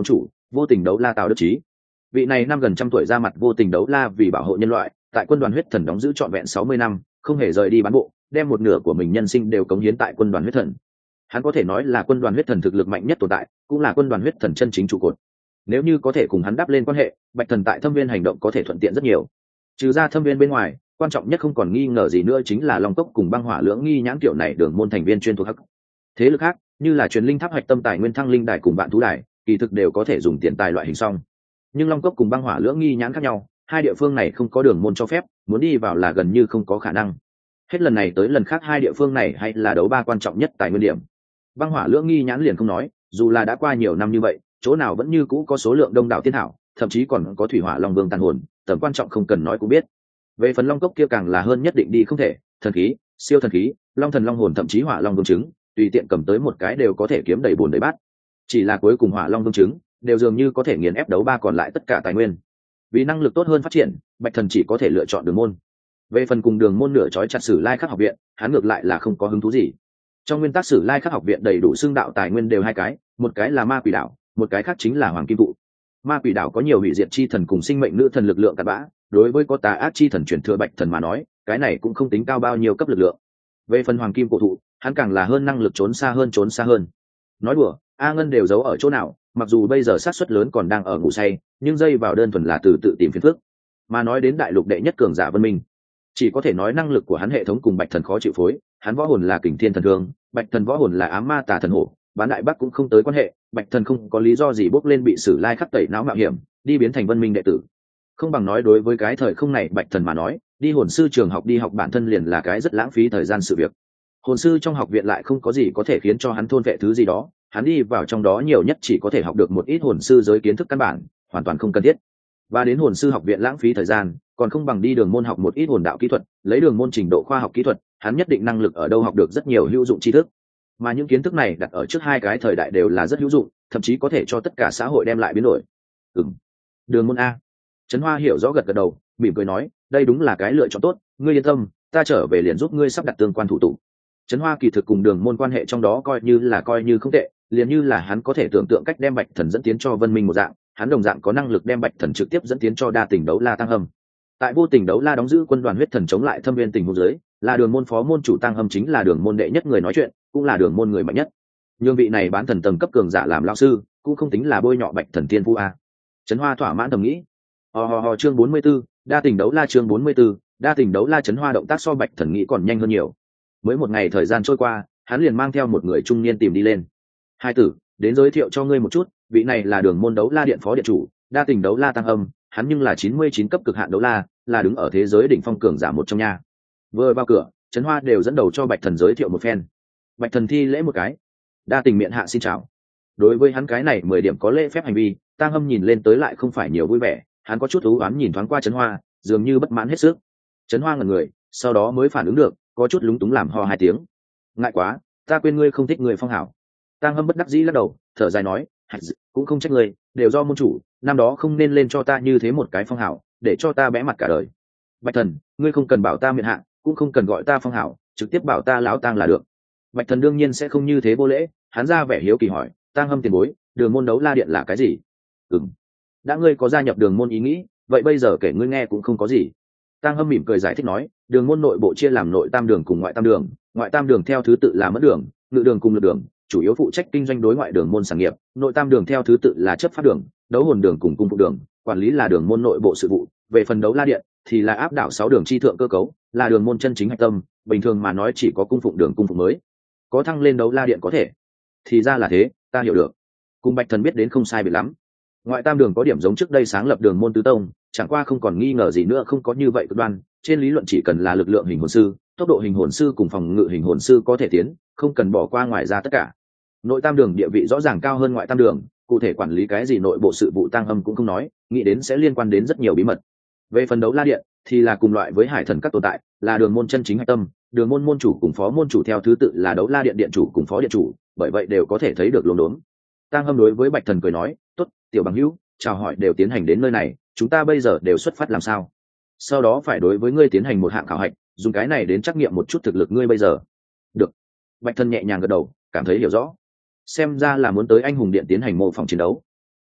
Vô tình đấu la Tào Đức Chí. Vị này năm gần trăm tuổi ra mặt vô tình đấu la vì bảo hộ nhân loại, tại quân đoàn huyết thần đóng giữ trọn vẹn sáu mươi năm, không hề rời đi bán bộ, đem một nửa của mình nhân sinh đều cống hiến tại quân đoàn huyết thần. Hắn có thể nói là quân đoàn huyết thần thực lực mạnh nhất tồn tại, cũng là quân đoàn huyết thần chân chính trụ cột. Nếu như có thể cùng hắn đáp lên quan hệ, Bạch Thần tại Thâm Viên hành động có thể thuận tiện rất nhiều. Trừ ra Thâm Viên bên ngoài, quan trọng nhất không còn nghi ngờ gì nữa chính là Long Cốc cùng Băng Hỏa Lưỡng Nghi nhãn kiểu này đường môn thành viên chuyên thuộc hắc. Thế lực khác, như là truyền linh tháp hạch tâm tài nguyên thăng linh đài cùng bạn thú đài, kỳ thực đều có thể dùng tiền tài loại hình xong. Nhưng Long Cốc cùng Băng Hỏa Lưỡng Nghi nhãn khác nhau, hai địa phương này không có đường môn cho phép, muốn đi vào là gần như không có khả năng. Hết lần này tới lần khác hai địa phương này hay là đấu ba quan trọng nhất tài nguyên điểm. Băng Hỏa Lưỡng Nghi nhãn liền không nói, dù là đã qua nhiều năm như vậy, chỗ nào vẫn như cũ có số lượng đông đảo tiên thảo, thậm chí còn có thủy hỏa long vương tàn hồn, tầm quan trọng không cần nói cũng biết. Về phần Long Cốc kia càng là hơn nhất định đi không thể, thần khí, siêu thần khí, long thần long hồn thậm chí hỏa long vương trứng, tùy tiện cầm tới một cái đều có thể kiếm đầy bồn đầy bát. Chỉ là cuối cùng hỏa long vương trứng đều dường như có thể nghiền ép đấu ba còn lại tất cả tài nguyên. Vì năng lực tốt hơn phát triển, Bạch Thần chỉ có thể lựa chọn đường môn. Về phần cùng đường môn nửa chói chặt Sử Lai Khắc học viện, hắn ngược lại là không có hứng thú gì. Trong nguyên tắc Sử Lai Khắc học viện đầy đủ xương đạo tài nguyên đều hai cái, một cái là ma quỷ đạo, một cái khác chính là hoàng kim thụ. Ma quỷ đạo có nhiều hủy diệt chi thần cùng sinh mệnh nữ thần lực lượng cặn bã, đối với có tà ác chi thần chuyển thừa Bạch Thần mà nói, cái này cũng không tính cao bao nhiêu cấp lực lượng. Về phần hoàng kim cổ thụ, hắn càng là hơn năng lực trốn xa hơn trốn xa hơn. Nói đùa, A Ngân đều giấu ở chỗ nào, mặc dù bây giờ xác suất lớn còn đang ở ngủ say, nhưng dây vào đơn thuần là từ tự tìm phiền phức. Mà nói đến đại lục đệ nhất cường giả Vân Minh, chỉ có thể nói năng lực của hắn hệ thống cùng Bạch Thần khó chịu phối, hắn võ hồn là Kình Thiên thần thương, Bạch Thần võ hồn là Ám Ma Tà thần hổ, bán đại bắc cũng không tới quan hệ, Bạch Thần không có lý do gì bước lên bị Sử Lai Khắc tẩy não mạo hiểm, đi biến thành Vân Minh đệ tử. Không bằng nói đối với cái thời không này Bạch Thần mà nói, đi hồn sư trường học đi học bản thân liền là cái rất lãng phí thời gian sự việc. Hồn sư trong học viện lại không có gì có thể khiến cho hắn thôn vệ thứ gì đó, hắn đi vào trong đó nhiều nhất chỉ có thể học được một ít hồn sư giới kiến thức căn bản, hoàn toàn không cần thiết. Và đến hồn sư học viện lãng phí thời gian, còn không bằng đi đường môn học một ít hồn đạo kỹ thuật, lấy đường môn trình độ khoa học kỹ thuật, hắn nhất định năng lực ở đâu học được rất nhiều hữu dụng tri thức. Mà những kiến thức này đặt ở trước hai cái thời đại đều là rất hữu dụng, thậm chí có thể cho tất cả xã hội đem lại biến đổi. Ừm. Đường môn a. Trấn Hoa hiểu rõ gật gật đầu, mỉm cười nói, đây đúng là cái lựa chọn tốt, ngươi yên tâm, ta trở về liền giúp ngươi sắp đặt tương quan thủ tục. Trấn Hoa kỳ thực cùng đường môn quan hệ trong đó coi như là coi như không tệ, liền như là hắn có thể tưởng tượng cách đem Bạch Thần dẫn tiến cho Vân Minh một dạng, hắn đồng dạng có năng lực đem Bạch Thần trực tiếp dẫn tiến cho đa tình đấu la Tăng Hâm. Tại vô tình đấu la đóng giữ quân đoàn huyết thần chống lại Thâm Viên tình huống dưới, là đường môn phó môn chủ Tăng Hâm chính là đường môn đệ nhất người nói chuyện, cũng là đường môn người mạnh nhất. Nhưng vị này bán thần tầng cấp cường giả làm lão sư, cũng không tính là bôi nhọ Bạch Thần tiên phu a. Trấn Hoa thỏa mãn thầm nghĩ. Ho ho ho chương bốn mươi 44, đa tình đấu la chương bốn mươi 44, đa tình đấu la. Trấn Hoa động tác so Bạch Thần nghĩ còn nhanh hơn nhiều. Mới một ngày thời gian trôi qua, hắn liền mang theo một người trung niên tìm đi lên. Hai tử, đến giới thiệu cho ngươi một chút, vị này là đường môn đấu la điện phó điện chủ, đa tình đấu la Tăng Hâm, hắn nhưng là chín mươi chín cấp cực hạn đấu la, là đứng ở thế giới đỉnh phong cường giả một trong nhà. Vừa vào cửa, Trấn Hoa đều dẫn đầu cho Bạch Thần giới thiệu một phen. Bạch Thần thi lễ một cái, đa tình miệng hạ xin chào. Đối với hắn cái này mười điểm có lễ phép hành vi, Tăng Hâm nhìn lên tới lại không phải nhiều vui vẻ, hắn có chút ú oán nhìn thoáng qua Trấn Hoa, dường như bất mãn hết sức. Trấn Hoa ngẩn người, sau đó mới phản ứng được, có chút lúng túng làm ho hai tiếng. Ngại quá, ta quên ngươi không thích người phong hảo. Tăng Hâm bất đắc dĩ lắc đầu, thở dài nói, cũng không trách ngươi, đều do môn chủ, năm đó không nên lên cho ta như thế một cái phong hảo, để cho ta bẽ mặt cả đời. Bạch Thần, ngươi không cần bảo ta miệng hạ, cũng không cần gọi ta phong hảo, trực tiếp bảo ta lão Tang là được. Bạch Thần đương nhiên sẽ không như thế vô lễ, hắn ra vẻ hiếu kỳ hỏi, Tăng Hâm tiền bối, đường môn đấu la điện là cái gì? Ừm, đã ngươi có gia nhập đường môn ý nghĩ, vậy bây giờ kể ngươi nghe cũng không có gì. Tăng Hâm mỉm cười giải thích nói, đường môn nội bộ chia làm nội tam đường cùng ngoại tam đường, ngoại tam đường theo thứ tự là mẫn đường, ngự đường cùng lực đường, chủ yếu phụ trách kinh doanh đối ngoại đường môn sản nghiệp, nội tam đường theo thứ tự là chấp pháp đường, đấu hồn đường cùng cung phụ đường, quản lý là đường môn nội bộ sự vụ. Về phần đấu la điện thì là áp đảo sáu đường chi thượng cơ cấu, là đường môn chân chính hạch tâm, bình thường mà nói chỉ có cung phụng đường cung phụng mới có thăng lên đấu la điện có thể. Thì ra là thế, ta hiểu được. Cùng Bạch Thần biết đến không sai biệt lắm. Ngoại tam đường có điểm giống trước đây sáng lập đường môn tứ tông, chẳng qua không còn nghi ngờ gì nữa, không có như vậy cực đoan, trên lý luận chỉ cần là lực lượng hình hồn sư, tốc độ hình hồn sư cùng phòng ngự hình hồn sư có thể tiến, không cần bỏ qua ngoài ra tất cả. Nội tam đường địa vị rõ ràng cao hơn ngoại tam đường, cụ thể quản lý cái gì nội bộ sự vụ Tăng Hâm cũng không nói, nghĩ đến sẽ liên quan đến rất nhiều bí mật. Về phần đấu la điện thì là cùng loại với hải thần các tồn tại, là đường môn chân chính hạch tâm, đường môn môn chủ cùng phó môn chủ theo thứ tự là đấu la điện điện chủ cùng phó điện chủ, bởi vậy đều có thể thấy được luống đốn. Tăng Hâm đối với Bạch Thần cười nói, tốt, tiểu bằng hữu, chào hỏi đều tiến hành đến nơi này, chúng ta bây giờ đều xuất phát làm sao? Sau đó phải đối với ngươi tiến hành một hạng khảo hạch, dùng cái này đến trắc nghiệm một chút thực lực ngươi bây giờ. Được. Bạch Thần nhẹ nhàng gật đầu, cảm thấy hiểu rõ. Xem ra là muốn tới anh hùng điện tiến hành mô phỏng chiến đấu.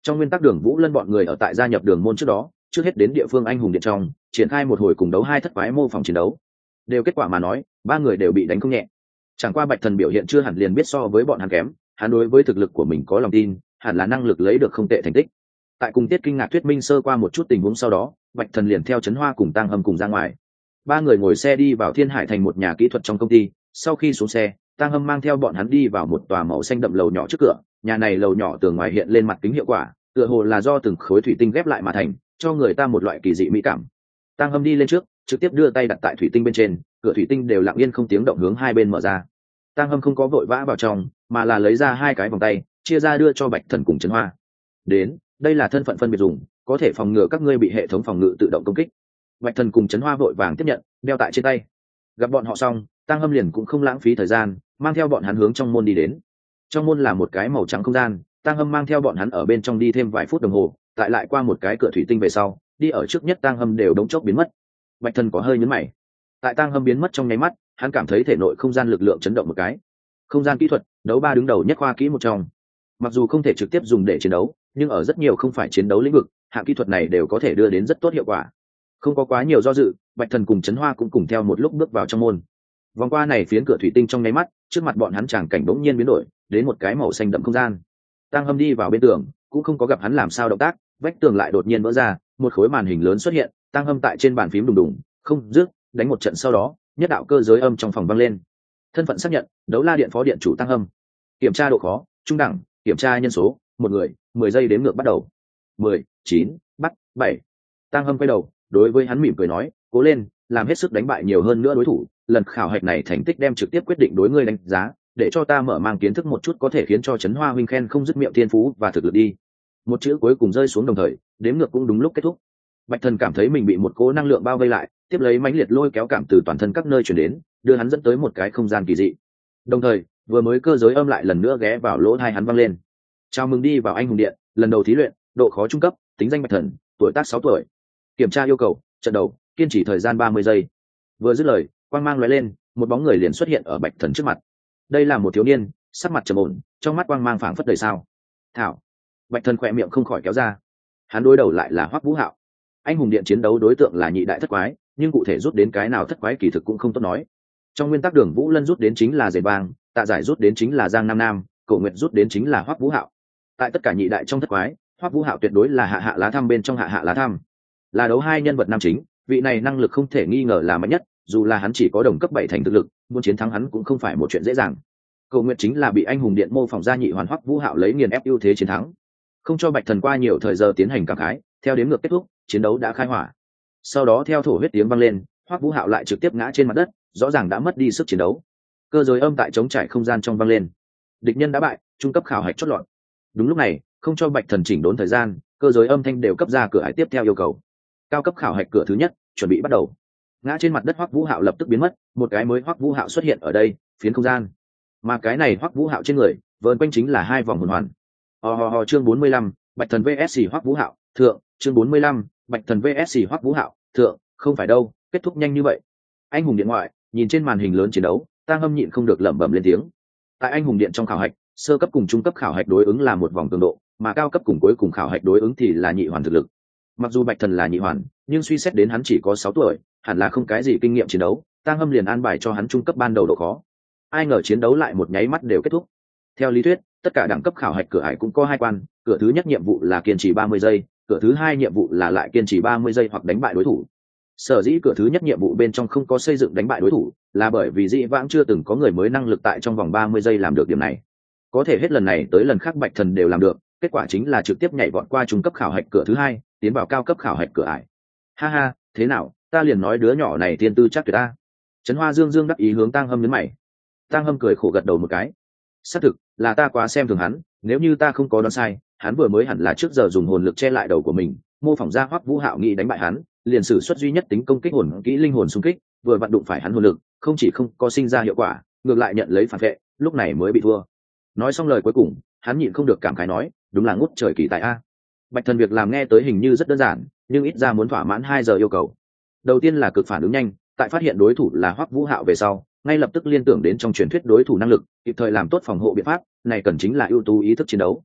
Trong nguyên tắc Đường Vũ Lân bọn người ở tại gia nhập đường môn trước đó, trước hết đến địa phương anh hùng điện trong triển khai một hồi cùng đấu hai thất quái mô phỏng chiến đấu. Đều kết quả mà nói, ba người đều bị đánh không nhẹ. Chẳng qua Bạch Thần biểu hiện chưa hẳn liền biết so với bọn hắn kém, hắn đối với thực lực của mình có lòng tin, hẳn là năng lực lấy được không tệ thành tích. Tại cùng Tiết Kinh Ngạc thuyết minh sơ qua một chút tình huống sau đó, Bạch Thần liền theo Trấn Hoa cùng Tăng Hâm cùng ra ngoài. Ba người ngồi xe đi vào Thiên Hải thành một nhà kỹ thuật trong công ty, sau khi xuống xe, Tăng Hâm mang theo bọn hắn đi vào một tòa màu xanh đậm lầu nhỏ trước cửa. Nhà này lầu nhỏ tường ngoài hiện lên mặt kính hiệu quả, tựa hồ là do từng khối thủy tinh ghép lại mà thành, cho người ta một loại kỳ dị mỹ cảm. Tăng Hâm đi lên trước, trực tiếp đưa tay đặt tại thủy tinh bên trên, cửa thủy tinh đều lặng yên không tiếng động hướng hai bên mở ra. Tăng Hâm không có vội vã vào trong, mà là lấy ra hai cái vòng tay, chia ra đưa cho Bạch Thần cùng Trấn Hoa. Đến, đây là thân phận phân biệt dùng, có thể phòng ngừa các ngươi bị hệ thống phòng ngự tự động công kích. Bạch Thần cùng Trấn Hoa vội vàng tiếp nhận, đeo tại trên tay. Gặp bọn họ xong, Tăng Hâm liền cũng không lãng phí thời gian, mang theo bọn hắn hướng trong môn đi đến. Trong môn là một cái màu trắng không gian, Tăng Hâm mang theo bọn hắn ở bên trong đi thêm vài phút đồng hồ, tại lại qua một cái cửa thủy tinh về sau, đi ở trước nhất Tăng Hâm đều đống chốc biến mất. Bạch Thần có hơi nhấn mày. Tại Tăng Hâm biến mất trong nháy mắt, hắn cảm thấy thể nội không gian lực lượng chấn động một cái. Không gian kỹ thuật, đấu ba đứng đầu nhất khoa kỹ một trong. Mặc dù không thể trực tiếp dùng để chiến đấu, nhưng ở rất nhiều không phải chiến đấu lĩnh vực, hạng kỹ thuật này đều có thể đưa đến rất tốt hiệu quả. Không có quá nhiều do dự, Bạch Thần cùng Trấn Hoa cũng cùng theo một lúc bước vào trong môn. Vòng qua này phiến cửa thủy tinh trong nháy mắt, trước mặt bọn hắn tràng cảnh bỗng nhiên biến đổi, đến một cái màu xanh đậm không gian. Tăng Hâm đi vào bên tường, cũng không có gặp hắn làm sao động tác, vách tường lại đột nhiên vỡ ra, một khối màn hình lớn xuất hiện, Tăng Hâm tại trên bàn phím đùng đùng, không dứt, đánh một trận sau đó, nhất đạo cơ giới âm trong phòng vang lên. Thân phận xác nhận, Đấu La Điện phó điện chủ Tăng Hâm. Kiểm tra độ khó, trung đẳng, kiểm tra nhân số, một người, mười giây đếm ngược bắt đầu. mười, chín, bắt, bảy. Tăng Hâm quay đầu, đối với hắn mỉm cười nói, cố lên, làm hết sức đánh bại nhiều hơn nữa đối thủ, lần khảo hạch này thành tích đem trực tiếp quyết định đối ngươi đánh giá, để cho ta mở mang kiến thức một chút có thể khiến cho Trấn Hoa huynh khen không dứt miệng thiên phú và thực lực đi. Một chữ cuối cùng rơi xuống đồng thời, đếm ngược cũng đúng lúc kết thúc. Bạch Thần cảm thấy mình bị một cỗ năng lượng bao vây lại, tiếp lấy mãnh liệt lôi kéo cảm từ toàn thân các nơi truyền đến, đưa hắn dẫn tới một cái không gian kỳ dị. Đồng thời, vừa mới cơ giới âm lại lần nữa ghé vào lỗ tai hắn vang lên. Chào mừng đi vào anh hùng điện, lần đầu thí luyện, độ khó trung cấp, tính danh Bạch Thần, tuổi tác sáu tuổi. Kiểm tra yêu cầu, trận đầu, kiên trì thời gian ba mươi giây. Vừa dứt lời, quang mang lóe lên, một bóng người liền xuất hiện ở Bạch Thần trước mặt. Đây là một thiếu niên, sắc mặt trầm ổn, trong mắt quang mang phảng phất đầy sao. Thảo. Bạch Thần khỏe miệng không khỏi kéo ra. Hắn đối đầu lại là Hoắc Vũ Hạo. Anh hùng điện chiến đấu đối tượng là nhị đại thất quái, nhưng cụ thể rút đến cái nào thất quái kỳ thực cũng không tốt nói. Trong nguyên tắc Đường Vũ Lân rút đến chính là Dệt Bang, Tạ Giải rút đến chính là Giang Nam Nam, Cổ Nguyệt rút đến chính là Hoắc Vũ Hạo. Tại tất cả nhị đại trong thất quái, Hoắc Vũ Hạo tuyệt đối là hạ hạ lá thăm bên trong hạ hạ lá thăm. Là đấu hai nhân vật nam chính, vị này năng lực không thể nghi ngờ là mạnh nhất, dù là hắn chỉ có đồng cấp bảy thành thực lực, muốn chiến thắng hắn cũng không phải một chuyện dễ dàng. Cổ Nguyệt chính là bị anh hùng điện mô phỏng ra nhị hoàn Hoắc Vũ Hạo lấy nghiền ép ưu thế chiến thắng. Không cho Bạch Thần qua nhiều thời giờ tiến hành cảm khái, theo đếm ngược kết thúc, chiến đấu đã khai hỏa. Sau đó theo thổ huyết tiếng vang lên, Hoắc Vũ Hạo lại trực tiếp ngã trên mặt đất, rõ ràng đã mất đi sức chiến đấu. Cơ giới âm tại chống trải không gian trong vang lên. Địch nhân đã bại, trung cấp khảo hạch chót lọt. Đúng lúc này, không cho Bạch Thần chỉnh đốn thời gian, cơ giới âm thanh đều cấp ra cửa hải tiếp theo yêu cầu. Cao cấp khảo hạch cửa thứ nhất, chuẩn bị bắt đầu. Ngã trên mặt đất Hoắc Vũ Hạo lập tức biến mất, một cái mới Hoắc Vũ Hạo xuất hiện ở đây, phiến không gian. Mà cái này Hoắc Vũ Hạo trên người, vờn quanh chính là hai vòng hồn hoàn. Ho ho ho chương bốn mươi lăm, Bạch Thần vs Hoắc Vũ Hạo, thượng, chương bốn mươi lăm, Bạch Thần vs Hoắc Vũ Hạo, thượng, không phải đâu, kết thúc nhanh như vậy. Anh hùng điện ngoại, nhìn trên màn hình lớn chiến đấu, Tăng Hâm nhịn không được lẩm bẩm lên tiếng. Tại anh hùng điện trong khảo hạch, sơ cấp cùng trung cấp khảo hạch đối ứng là một vòng cường độ, mà cao cấp cùng cuối cùng khảo hạch đối ứng thì là nhị hoàn thực lực. Mặc dù Bạch Thần là nhị hoàn, nhưng suy xét đến hắn chỉ có sáu tuổi, hẳn là không cái gì kinh nghiệm chiến đấu, Tăng Hâm liền an bài cho hắn trung cấp ban đầu độ khó. Ai ngờ chiến đấu lại một nháy mắt đều kết thúc. Theo lý thuyết, tất cả đẳng cấp khảo hạch cửa ải cũng có hai quan, cửa thứ nhất nhiệm vụ là kiên trì ba mươi giây, cửa thứ hai nhiệm vụ là lại kiên trì ba mươi giây hoặc đánh bại đối thủ. Sở dĩ cửa thứ nhất nhiệm vụ bên trong không có xây dựng đánh bại đối thủ, là bởi vì dĩ vãng chưa từng có người mới năng lực tại trong vòng ba mươi giây làm được điểm này. Có thể hết lần này tới lần khác Bạch Thần đều làm được, kết quả chính là trực tiếp nhảy vọt qua trung cấp khảo hạch cửa thứ hai, tiến vào cao cấp khảo hạch cửa ải. Ha ha, thế nào, ta liền nói đứa nhỏ này tiên tư chắc tuyệt ta. Trấn Hoa dương dương đắc ý hướng Tăng Hâm nhấn mày. Tăng Hâm cười khổ gật đầu một cái. Xác thực, là ta quá xem thường hắn, nếu như ta không có đoán sai, hắn vừa mới hẳn là trước giờ dùng hồn lực che lại đầu của mình, mô phỏng ra Hoắc Vũ Hạo nghĩ đánh bại hắn, liền sử xuất duy nhất tính công kích hồn kỹ linh hồn xung kích, vừa vặn đụng phải hắn hồn lực, không chỉ không có sinh ra hiệu quả, ngược lại nhận lấy phản vệ, lúc này mới bị thua. Nói xong lời cuối cùng, hắn nhịn không được cảm khái nói, đúng là ngút trời kỳ tài a. Bạch Thần việc làm nghe tới hình như rất đơn giản, nhưng ít ra muốn thỏa mãn hai giờ yêu cầu. Đầu tiên là cực phản ứng nhanh, tại phát hiện đối thủ là Hoắc Vũ Hạo về sau, ngay lập tức liên tưởng đến trong truyền thuyết đối thủ năng lực, kịp thời làm tốt phòng hộ biện pháp, này cần chính là ưu tú ý thức chiến đấu.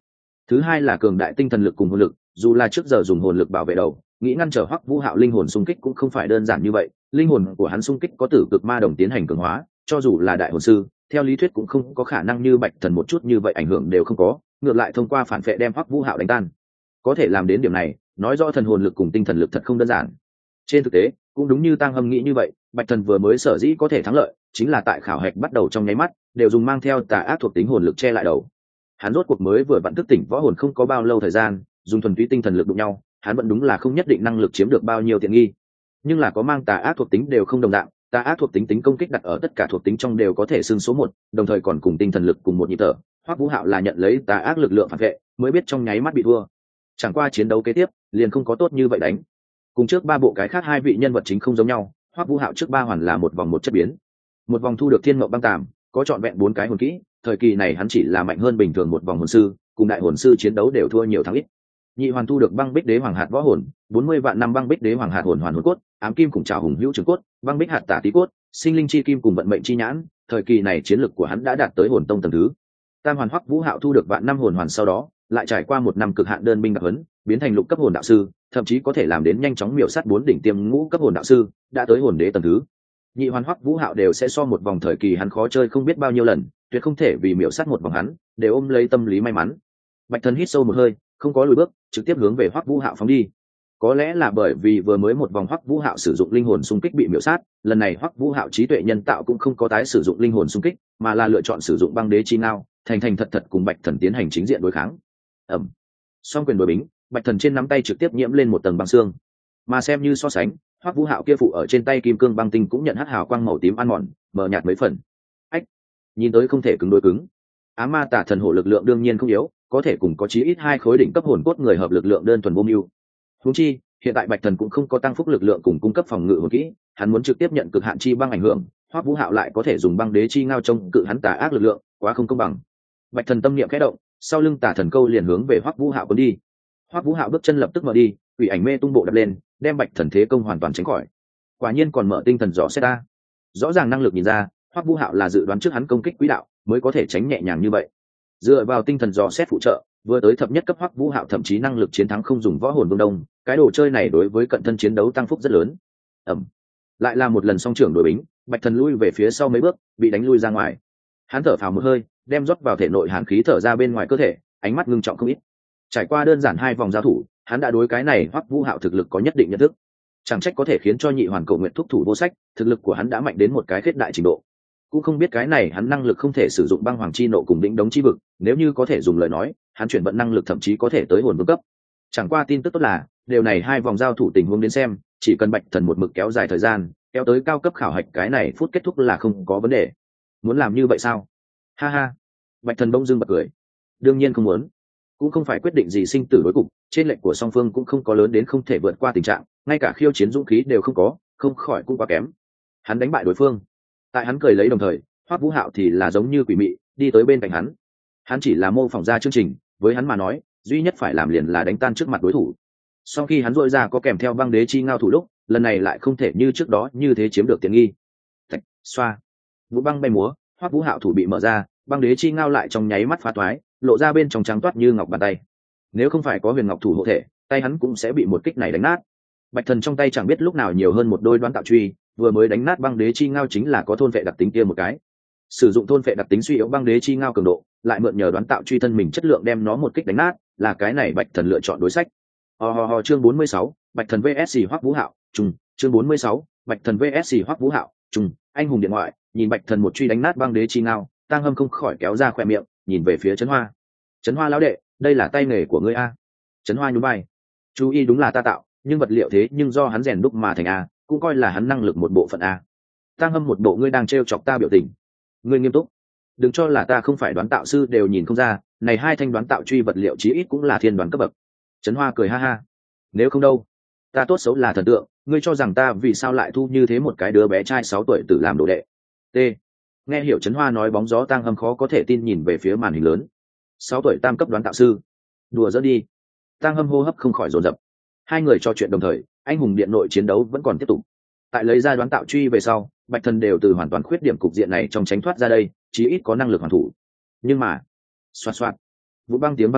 Thứ hai là cường đại tinh thần lực cùng hồn lực, dù là trước giờ dùng hồn lực bảo vệ đầu, nghĩ ngăn trở Hoắc Vũ Hạo linh hồn xung kích cũng không phải đơn giản như vậy. Linh hồn của hắn xung kích có tử cực ma đồng tiến hành cường hóa, cho dù là đại hồn sư, theo lý thuyết cũng không có khả năng như Bạch Thần một chút như vậy ảnh hưởng đều không có, ngược lại thông qua phản phệ đem Hoắc Vũ Hạo đánh tan. Có thể làm đến điểm này, nói rõ thần hồn lực cùng tinh thần lực thật không đơn giản. Trên thực tế, cũng đúng như Tăng Hâm nghĩ như vậy, Bạch Thần vừa mới sở dĩ có thể thắng lợi, chính là tại khảo hạch bắt đầu trong nháy mắt, đều dùng mang theo tà ác thuộc tính hồn lực che lại đầu. Hắn rốt cuộc mới vừa vặn thức tỉnh võ hồn không có bao lâu thời gian, dùng thuần túy tinh thần lực đụng nhau, hắn vẫn đúng là không nhất định năng lực chiếm được bao nhiêu tiện nghi. Nhưng là có mang tà ác thuộc tính đều không đồng dạng, tà ác thuộc tính tính công kích đặt ở tất cả thuộc tính trong đều có thể xưng số một, đồng thời còn cùng tinh thần lực cùng một nhịp thở. Hoắc Vũ Hạo là nhận lấy tà ác lực lượng phản vệ, mới biết trong nháy mắt bị thua. Chẳng qua chiến đấu kế tiếp, liền không có tốt như vậy đánh. Cùng trước ba bộ cái khác hai vị nhân vật chính không giống nhau, Hoắc Vũ Hạo trước ba hoàn là một vòng một chất biến. Một vòng thu được thiên mộng băng tàm, có trọn vẹn bốn cái hồn kỹ, thời kỳ này hắn chỉ là mạnh hơn bình thường một vòng hồn sư, cùng đại hồn sư chiến đấu đều thua nhiều thắng ít. Nhị hoàn thu được băng bích đế hoàng hạt võ hồn, bốn mươi vạn năm băng bích đế hoàng hạt hồn hoàn hồn cốt, ám kim cùng trảo hùng hữu trường cốt, băng bích hạt tả tí cốt, sinh linh chi kim cùng vận mệnh chi nhãn, thời kỳ này chiến lực của hắn đã đạt tới hồn tông tầng thứ. Tam hoàn Hoắc Vũ Hạo thu được vạn năm hồn hoàn sau đó, lại trải qua một năm cực hạn đơn binh đặc huấn, biến thành lục cấp hồn đạo sư, thậm chí có thể làm đến nhanh chóng miểu sát bốn đỉnh tiêm ngũ cấp hồn đạo sư, đã tới hồn đế tầng thứ. Nhị hoàn Hoắc Vũ Hạo đều sẽ so một vòng thời kỳ hắn khó chơi không biết bao nhiêu lần, tuyệt không thể vì miểu sát một vòng hắn, để ôm lấy tâm lý may mắn. Bạch Thần hít sâu một hơi, không có lùi bước, trực tiếp hướng về Hoắc Vũ Hạo phóng đi. Có lẽ là bởi vì vừa mới một vòng Hoắc Vũ Hạo sử dụng linh hồn xung kích bị miểu sát, lần này Hoắc Vũ Hạo trí tuệ nhân tạo cũng không có tái sử dụng linh hồn xung kích, mà là lựa chọn sử dụng băng đế chi ngao, thành thành thật thật cùng Bạch Thần tiến hành chính diện đối kháng. Ầm. Song quyền đối bính, Bạch Thần trên nắm tay trực tiếp nhiễm lên một tầng băng xương. Mà xem như so sánh, Hoắc Vũ Hạo kia phụ ở trên tay kim cương băng tinh cũng nhận hắc hào quang màu tím ăn mòn, mờ nhạt mấy phần. Ách, nhìn tới không thể cứng đối cứng. Ám ma tả thần hổ lực lượng đương nhiên không yếu, có thể cùng có chí ít hai khối đỉnh cấp hồn cốt người hợp lực lượng đơn thuần vô mưu. Huống chi, hiện tại Bạch Thần cũng không có tăng phúc lực lượng cùng cung cấp phòng ngự hồn kỹ, hắn muốn trực tiếp nhận cực hạn chi băng ảnh hưởng, Hoắc Vũ Hạo lại có thể dùng băng đế chi ngao trông cự hắn tà ác lực lượng, quá không công bằng. Bạch Thần tâm niệm khẽ động, sau lưng tà thần câu liền hướng về Hoắc Vũ Hạo cuốn đi. Hoắc Vũ Hạo bước chân lập tức mở đi, quỷ ảnh mê tung bộ đập lên, đem Bạch Thần thế công hoàn toàn tránh khỏi. Quả nhiên còn mở tinh thần dò xét ta. Rõ ràng năng lực nhìn ra, Hoắc Vũ Hạo là dự đoán trước hắn công kích quỹ đạo, mới có thể tránh nhẹ nhàng như vậy. Dựa vào tinh thần dò xét phụ trợ, vừa tới thập nhất cấp Hoắc Vũ Hạo thậm chí năng lực chiến thắng không dùng võ hồn vương đông, cái đồ chơi này đối với cận thân chiến đấu tăng phúc rất lớn. Ầm. Lại là một lần song trưởng đối bính, Bạch Thần lui về phía sau mấy bước, bị đánh lui ra ngoài. Hắn thở phào một hơi, đem rót vào thể nội hàn khí thở ra bên ngoài cơ thể, ánh mắt ngưng trọng không ít. Trải qua đơn giản hai vòng giao thủ, hắn đã đối cái này Hoắc Vũ Hạo thực lực có nhất định nhận thức. Chẳng trách có thể khiến cho nhị hoàn cầu nguyện thúc thủ vô sách, thực lực của hắn đã mạnh đến một cái khết đại trình độ. Cũng không biết cái này hắn năng lực không thể sử dụng băng hoàng chi nộ cùng đỉnh đống chi vực, nếu như có thể dùng lời nói, hắn chuyển vận năng lực thậm chí có thể tới hồn vương cấp. Chẳng qua tin tức tốt là, điều này hai vòng giao thủ tình huống đến xem, chỉ cần Bạch Thần một mực kéo dài thời gian, kéo tới cao cấp khảo hạch cái này phút kết thúc là không có vấn đề. Muốn làm như vậy sao? Ha ha. Bạch Thần bỗng dưng bật cười. Đương nhiên không muốn. Cũng không phải quyết định gì sinh tử đối cục, trên lệnh của song phương cũng không có lớn đến không thể vượt qua tình trạng, ngay cả khiêu chiến dũng khí đều không có, không khỏi cũng quá kém. Hắn đánh bại đối phương. Tại hắn cười lấy đồng thời, Hoắc Vũ Hạo thì là giống như quỷ mị, đi tới bên cạnh hắn. Hắn chỉ là mô phỏng ra chương trình, với hắn mà nói, duy nhất phải làm liền là đánh tan trước mặt đối thủ. Sau khi hắn rũa ra có kèm theo băng đế chi ngao thủ lúc, lần này lại không thể như trước đó như thế chiếm được tiện nghi. Thạch, xoa, vũ băng bay múa, Hoắc Vũ Hạo thủ bị mở ra, băng đế chi ngao lại trong nháy mắt phá toái, lộ ra bên trong trắng toát như ngọc bàn tay. Nếu không phải có huyền ngọc thủ hộ thể, tay hắn cũng sẽ bị một kích này đánh nát. Bạch Thần trong tay chẳng biết lúc nào nhiều hơn một đôi đoán tạo truy, vừa mới đánh nát băng đế chi ngao chính là có thôn vệ đặc tính kia một cái. Sử dụng thôn vệ đặc tính suy yếu băng đế chi ngao cường độ, lại mượn nhờ đoán tạo truy thân mình chất lượng đem nó một kích đánh nát, là cái này Bạch Thần lựa chọn đối sách. Ho ho ho chương bốn mươi sáu, Bạch Thần vs Hoắc Vũ Hạo, trùng, chương bốn mươi sáu, Bạch Thần vs Hoắc Vũ Hạo, trùng, anh hùng điện thoại, nhìn Bạch Thần một truy đánh nát băng đế chi ngao, Tang Hâm không khỏi kéo ra khóe miệng, nhìn về phía Trấn Hoa. Trấn Hoa lão đệ, đây là tay nghề của ngươi a? Trấn Hoa nhún vai. Chú ý đúng là ta tạo, nhưng vật liệu thế nhưng do hắn rèn đúc mà thành a, cũng coi là hắn năng lực một bộ phận a. Tang Hâm một bộ ngươi đang trêu chọc ta biểu tình. Ngươi nghiêm túc. Đừng cho là ta không phải đoán tạo sư đều nhìn không ra, này hai thanh đoán tạo truy vật liệu chí ít cũng là thiên đoán cấp bậc. Trấn Hoa cười ha ha. Nếu không đâu, ta tốt xấu là thần tượng, ngươi cho rằng ta vì sao lại thu như thế một cái đứa bé trai sáu tuổi tự làm đồ đệ. T. Nghe hiểu Trấn Hoa nói bóng gió Tang Hâm khó có thể tin nhìn về phía màn hình lớn. Sáu tuổi tam cấp đoán tạo sư. Đùa giỡn đi. Tang Hâm hô hấp không khỏi dồn dập. Hai người trò chuyện đồng thời, anh hùng điện nội chiến đấu vẫn còn tiếp tục. Tại lấy ra đoán tạo truy về sau, Bạch Thần đều từ hoàn toàn khuyết điểm cục diện này trong tránh thoát ra đây, chí ít có năng lực hoàn thủ. Nhưng mà, xoạt xoạt, vũ băng tiếng băng lên,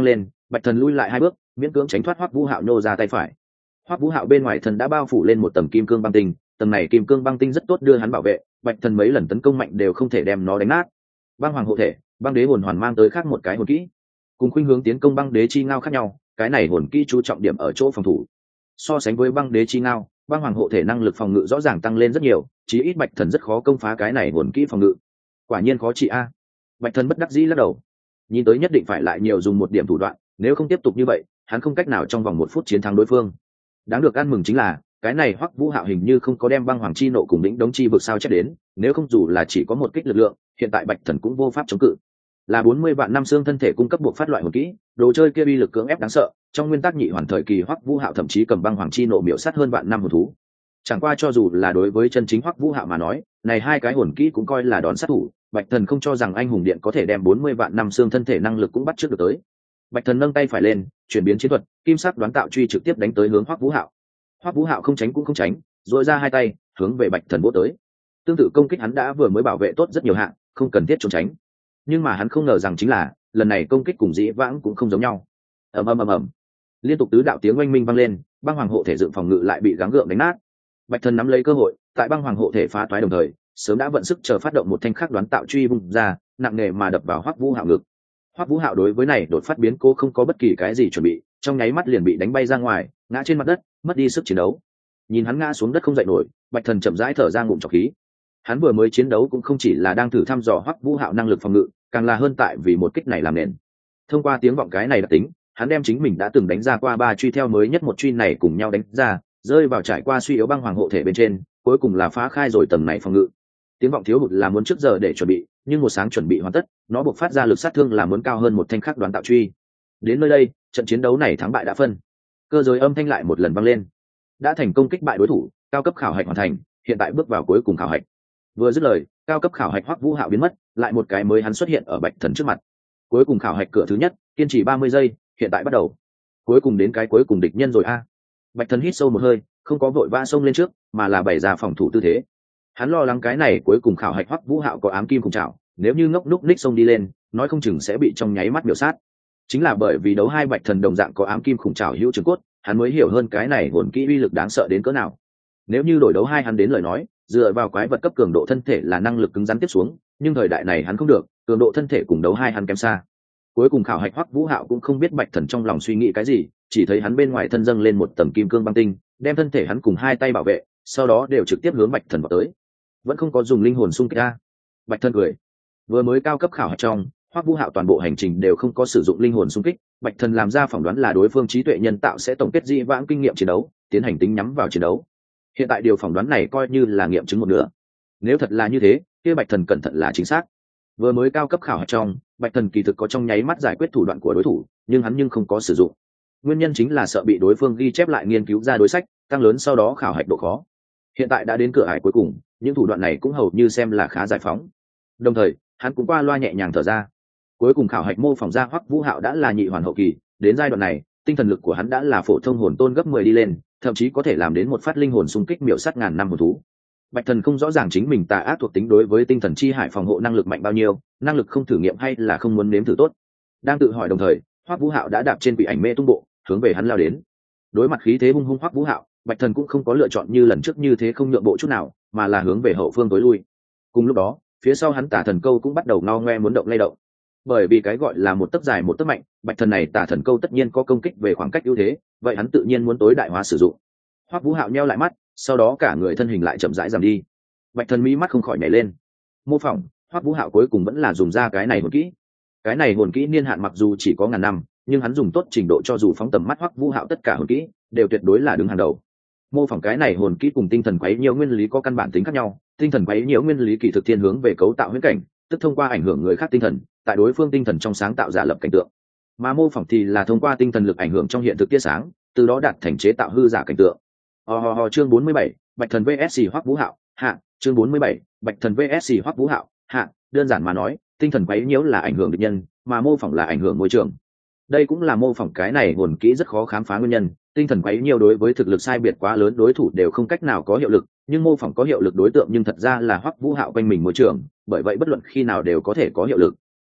Bạch thần lui lại hai bước, miễn cưỡng tránh thoát Hoắc Vũ Hạo nhô ra tay phải. Hoắc Vũ Hạo bên ngoài thần đã bao phủ lên một tầng kim cương băng tinh, tầng này kim cương băng tinh rất tốt đưa hắn bảo vệ, Bạch thần mấy lần tấn công mạnh đều không thể đem nó đánh nát. Băng hoàng hộ thể, băng đế hồn hoàn mang tới khác một cái hồn kỹ, cùng khuynh hướng tiến công băng đế chi ngao khác nhau, cái này hồn kỹ chú trọng điểm ở chỗ phòng thủ. So sánh với băng đế chi ngao, băng hoàng hộ thể năng lực phòng ngự rõ ràng tăng lên rất nhiều, chí ít Bạch thần rất khó công phá cái này hồn kỹ phòng ngự. Quả nhiên khó trị a. Bạch thần bất đắc dĩ lắc đầu, nhìn tới nhất định phải lại nhiều dùng một điểm thủ đoạn, nếu không tiếp tục như vậy hắn không cách nào trong vòng một phút chiến thắng đối phương. Đáng được ăn mừng chính là cái này Hoắc Vũ Hạo hình như không có đem băng hoàng chi nộ cùng lĩnh đống chi vực sao chép đến, nếu không dù là chỉ có một kích lực lượng hiện tại Bạch thần cũng vô pháp chống cự. Là bốn mươi vạn năm xương thân thể cung cấp buộc phát loại hồn kỹ, đồ chơi kia uy lực cưỡng ép đáng sợ, trong nguyên tắc nhị hoàn thời kỳ Hoắc Vũ Hạo thậm chí cầm băng hoàng chi nộ miểu sát hơn vạn năm hồn thú. Chẳng qua cho dù là đối với chân chính Hoắc Vũ Hạo mà nói, này hai cái hồn kỹ cũng coi là đòn sát thủ, Bạch thần không cho rằng anh hùng điện có thể đem bốn mươi vạn năm xương thân thể năng lực cũng bắt trước được tới. Bạch thần nâng tay phải lên, chuyển biến chiến thuật, kim sắc đoán tạo truy trực tiếp đánh tới hướng Hoắc Vũ Hạo. Hoắc Vũ Hạo không tránh cũng không tránh, duỗi ra hai tay hướng về Bạch thần vỗ tới. Tương tự công kích hắn đã vừa mới bảo vệ tốt rất nhiều hạng, không cần thiết trốn tránh. Nhưng mà hắn không ngờ rằng chính là lần này công kích cùng dĩ vãng cũng không giống nhau. ầm ầm ầm ầm, liên tục tứ đạo tiếng oanh minh vang lên, băng hoàng hộ thể dựng phòng ngự lại bị gắng gượng đánh nát. Bạch thần nắm lấy cơ hội, tại băng hoàng hộ thể phá toái đồng thời, sớm đã vận sức chờ phát động một thanh khắc đoán tạo truy vung ra, nặng nề mà đập vào Hoắc Vũ Hạo ngực. Hoắc Vũ Hạo đối với này đột phát biến cố không có bất kỳ cái gì chuẩn bị, trong nháy mắt liền bị đánh bay ra ngoài, ngã trên mặt đất, mất đi sức chiến đấu. Nhìn hắn ngã xuống đất không dậy nổi, Bạch thần chậm rãi thở ra ngụm trọc khí. Hắn vừa mới chiến đấu cũng không chỉ là đang thử thăm dò Hoắc Vũ Hạo năng lực phòng ngự, càng là hơn tại vì một kích này làm nền. Thông qua tiếng vọng cái này đặc tính, hắn đem chính mình đã từng đánh ra qua ba truy theo mới nhất một truy này cùng nhau đánh ra, rơi vào trải qua suy yếu băng hoàng hộ thể bên trên, cuối cùng là phá khai rồi tầng này phòng ngự. Tiếng vọng thiếu hụt là muốn trước giờ để chuẩn bị, nhưng một sáng chuẩn bị hoàn tất, nó buộc phát ra lực sát thương là muốn cao hơn một thanh khắc đoán tạo truy. Đến nơi đây, trận chiến đấu này thắng bại đã phân. Cơ giới âm thanh lại một lần vang lên. Đã thành công kích bại đối thủ, cao cấp khảo hạch hoàn thành, hiện tại bước vào cuối cùng khảo hạch. Vừa dứt lời, cao cấp khảo hạch Hoắc Vũ Hạo biến mất, lại một cái mới hắn xuất hiện ở Bạch thần trước mặt. Cuối cùng khảo hạch cửa thứ nhất, kiên trì ba mươi giây, hiện tại bắt đầu. Cuối cùng đến cái cuối cùng địch nhân rồi a. Bạch thần hít sâu một hơi, không có vội vã xông lên trước, mà là bày ra phòng thủ tư thế. Hắn lo lắng cái này cuối cùng khảo hạch Hoắc Vũ Hạo có ám kim cùng chảo, nếu như ngốc núc ních xông đi lên, nói không chừng sẽ bị trong nháy mắt miểu sát. Chính là bởi vì đấu hai Bạch thần đồng dạng có ám kim khủng chảo hữu trường cốt, hắn mới hiểu hơn cái này hồn kỹ uy lực đáng sợ đến cỡ nào. Nếu như đổi đấu hai hắn đến lời nói, dựa vào quái vật cấp cường độ thân thể là năng lực cứng rắn tiếp xuống, nhưng thời đại này hắn không được, cường độ thân thể cùng đấu hai hắn kém xa. Cuối cùng khảo hạch Hoắc Vũ Hạo cũng không biết Bạch thần trong lòng suy nghĩ cái gì, chỉ thấy hắn bên ngoài thân dâng lên một tầng kim cương băng tinh, đem thân thể hắn cùng hai tay bảo vệ, sau đó đều trực tiếp hướng Bạch thần vào tới. Vẫn không có dùng linh hồn xung kích a. Bạch thần cười. Vừa mới cao cấp khảo hạch trong, Hoắc Vũ Hạo toàn bộ hành trình đều không có sử dụng linh hồn xung kích, Bạch thần làm ra phỏng đoán là đối phương trí tuệ nhân tạo sẽ tổng kết dị vãng kinh nghiệm chiến đấu, tiến hành tính nhắm vào chiến đấu. Hiện tại điều phỏng đoán này coi như là nghiệm chứng một nửa. Nếu thật là như thế, kia Bạch thần cẩn thận là chính xác. Vừa mới cao cấp khảo hạch trong, Bạch thần kỳ thực có trong nháy mắt giải quyết thủ đoạn của đối thủ, nhưng hắn nhưng không có sử dụng. Nguyên nhân chính là sợ bị đối phương ghi chép lại nghiên cứu ra đối sách, tăng lớn sau đó khảo hạch độ khó. Hiện tại đã đến cửa ải cuối cùng, những thủ đoạn này cũng hầu như xem là khá giải phóng. Đồng thời, hắn cũng qua loa nhẹ nhàng thở ra. Cuối cùng khảo hạch mô phỏng ra Hoắc Vũ Hạo đã là nhị hoàn hậu kỳ, đến giai đoạn này, tinh thần lực của hắn đã là phổ thông hồn tôn gấp mười đi lên, thậm chí có thể làm đến một phát linh hồn xung kích miểu sát ngàn năm hồn thú. Bạch thần không rõ ràng chính mình tà ác thuộc tính đối với tinh thần chi hải phòng hộ năng lực mạnh bao nhiêu, năng lực không thử nghiệm hay là không muốn nếm thử tốt. Đang tự hỏi đồng thời, Hoắc Vũ Hạo đã đạp trên quỷ ảnh mê tung bộ, hướng về hắn lao đến. Đối mặt khí thế hung hung Hoắc Vũ Hạo, Bạch thần cũng không có lựa chọn như lần trước như thế không nhượng bộ chút nào, mà là hướng về hậu phương tối lui. Cùng lúc đó, phía sau hắn Tà Thần Câu cũng bắt đầu ngao ngoe muốn động lay động. Bởi vì cái gọi là một tấc dài một tấc mạnh, Bạch thần này Tà Thần Câu tất nhiên có công kích về khoảng cách ưu thế, vậy hắn tự nhiên muốn tối đại hóa sử dụng. Hoắc Vũ Hạo nheo lại mắt, sau đó cả người thân hình lại chậm rãi giảm đi. Bạch thần mỹ mắt không khỏi nhảy lên. Mô phỏng, Hoắc Vũ Hạo cuối cùng vẫn là dùng ra cái này hồn kỹ. Cái này hồn kỹ niên hạn mặc dù chỉ có ngàn năm, nhưng hắn dùng tốt trình độ cho dù phóng tầm mắt Hoắc Vũ Hạo tất cả hồn kỹ đều tuyệt đối là đứng hàng đầu. Mô phỏng cái này hồn kỹ cùng tinh thần quấy nhiễu nguyên lý có căn bản tính khác nhau, tinh thần quấy nhiễu nguyên lý kỳ thực thiên hướng về cấu tạo huyễn cảnh, tức thông qua ảnh hưởng người khác tinh thần, tại đối phương tinh thần trong sáng tạo giả lập cảnh tượng. Mà mô phỏng thì là thông qua tinh thần lực ảnh hưởng trong hiện thực tia sáng, từ đó đạt thành chế tạo hư giả cảnh tượng. Ho ho ho chương bốn mươi bảy, Bạch thần vs Hoắc Vũ Hạo, hạ, chương bốn mươi bảy, Bạch thần vs Hoắc Vũ Hạo, hạ, đơn giản mà nói, tinh thần quấy nhiễu là ảnh hưởng địch nhân, mà mô phỏng là ảnh hưởng môi trường. Đây cũng là mô phỏng cái này hồn kỹ rất khó khám phá nguyên nhân, tinh thần quấy nhiễu đối với thực lực sai biệt quá lớn đối thủ đều không cách nào có hiệu lực, nhưng mô phỏng có hiệu lực đối tượng nhưng thật ra là Hoắc Vũ Hạo quanh mình môi trường, bởi vậy bất luận khi nào đều có thể có hiệu lực.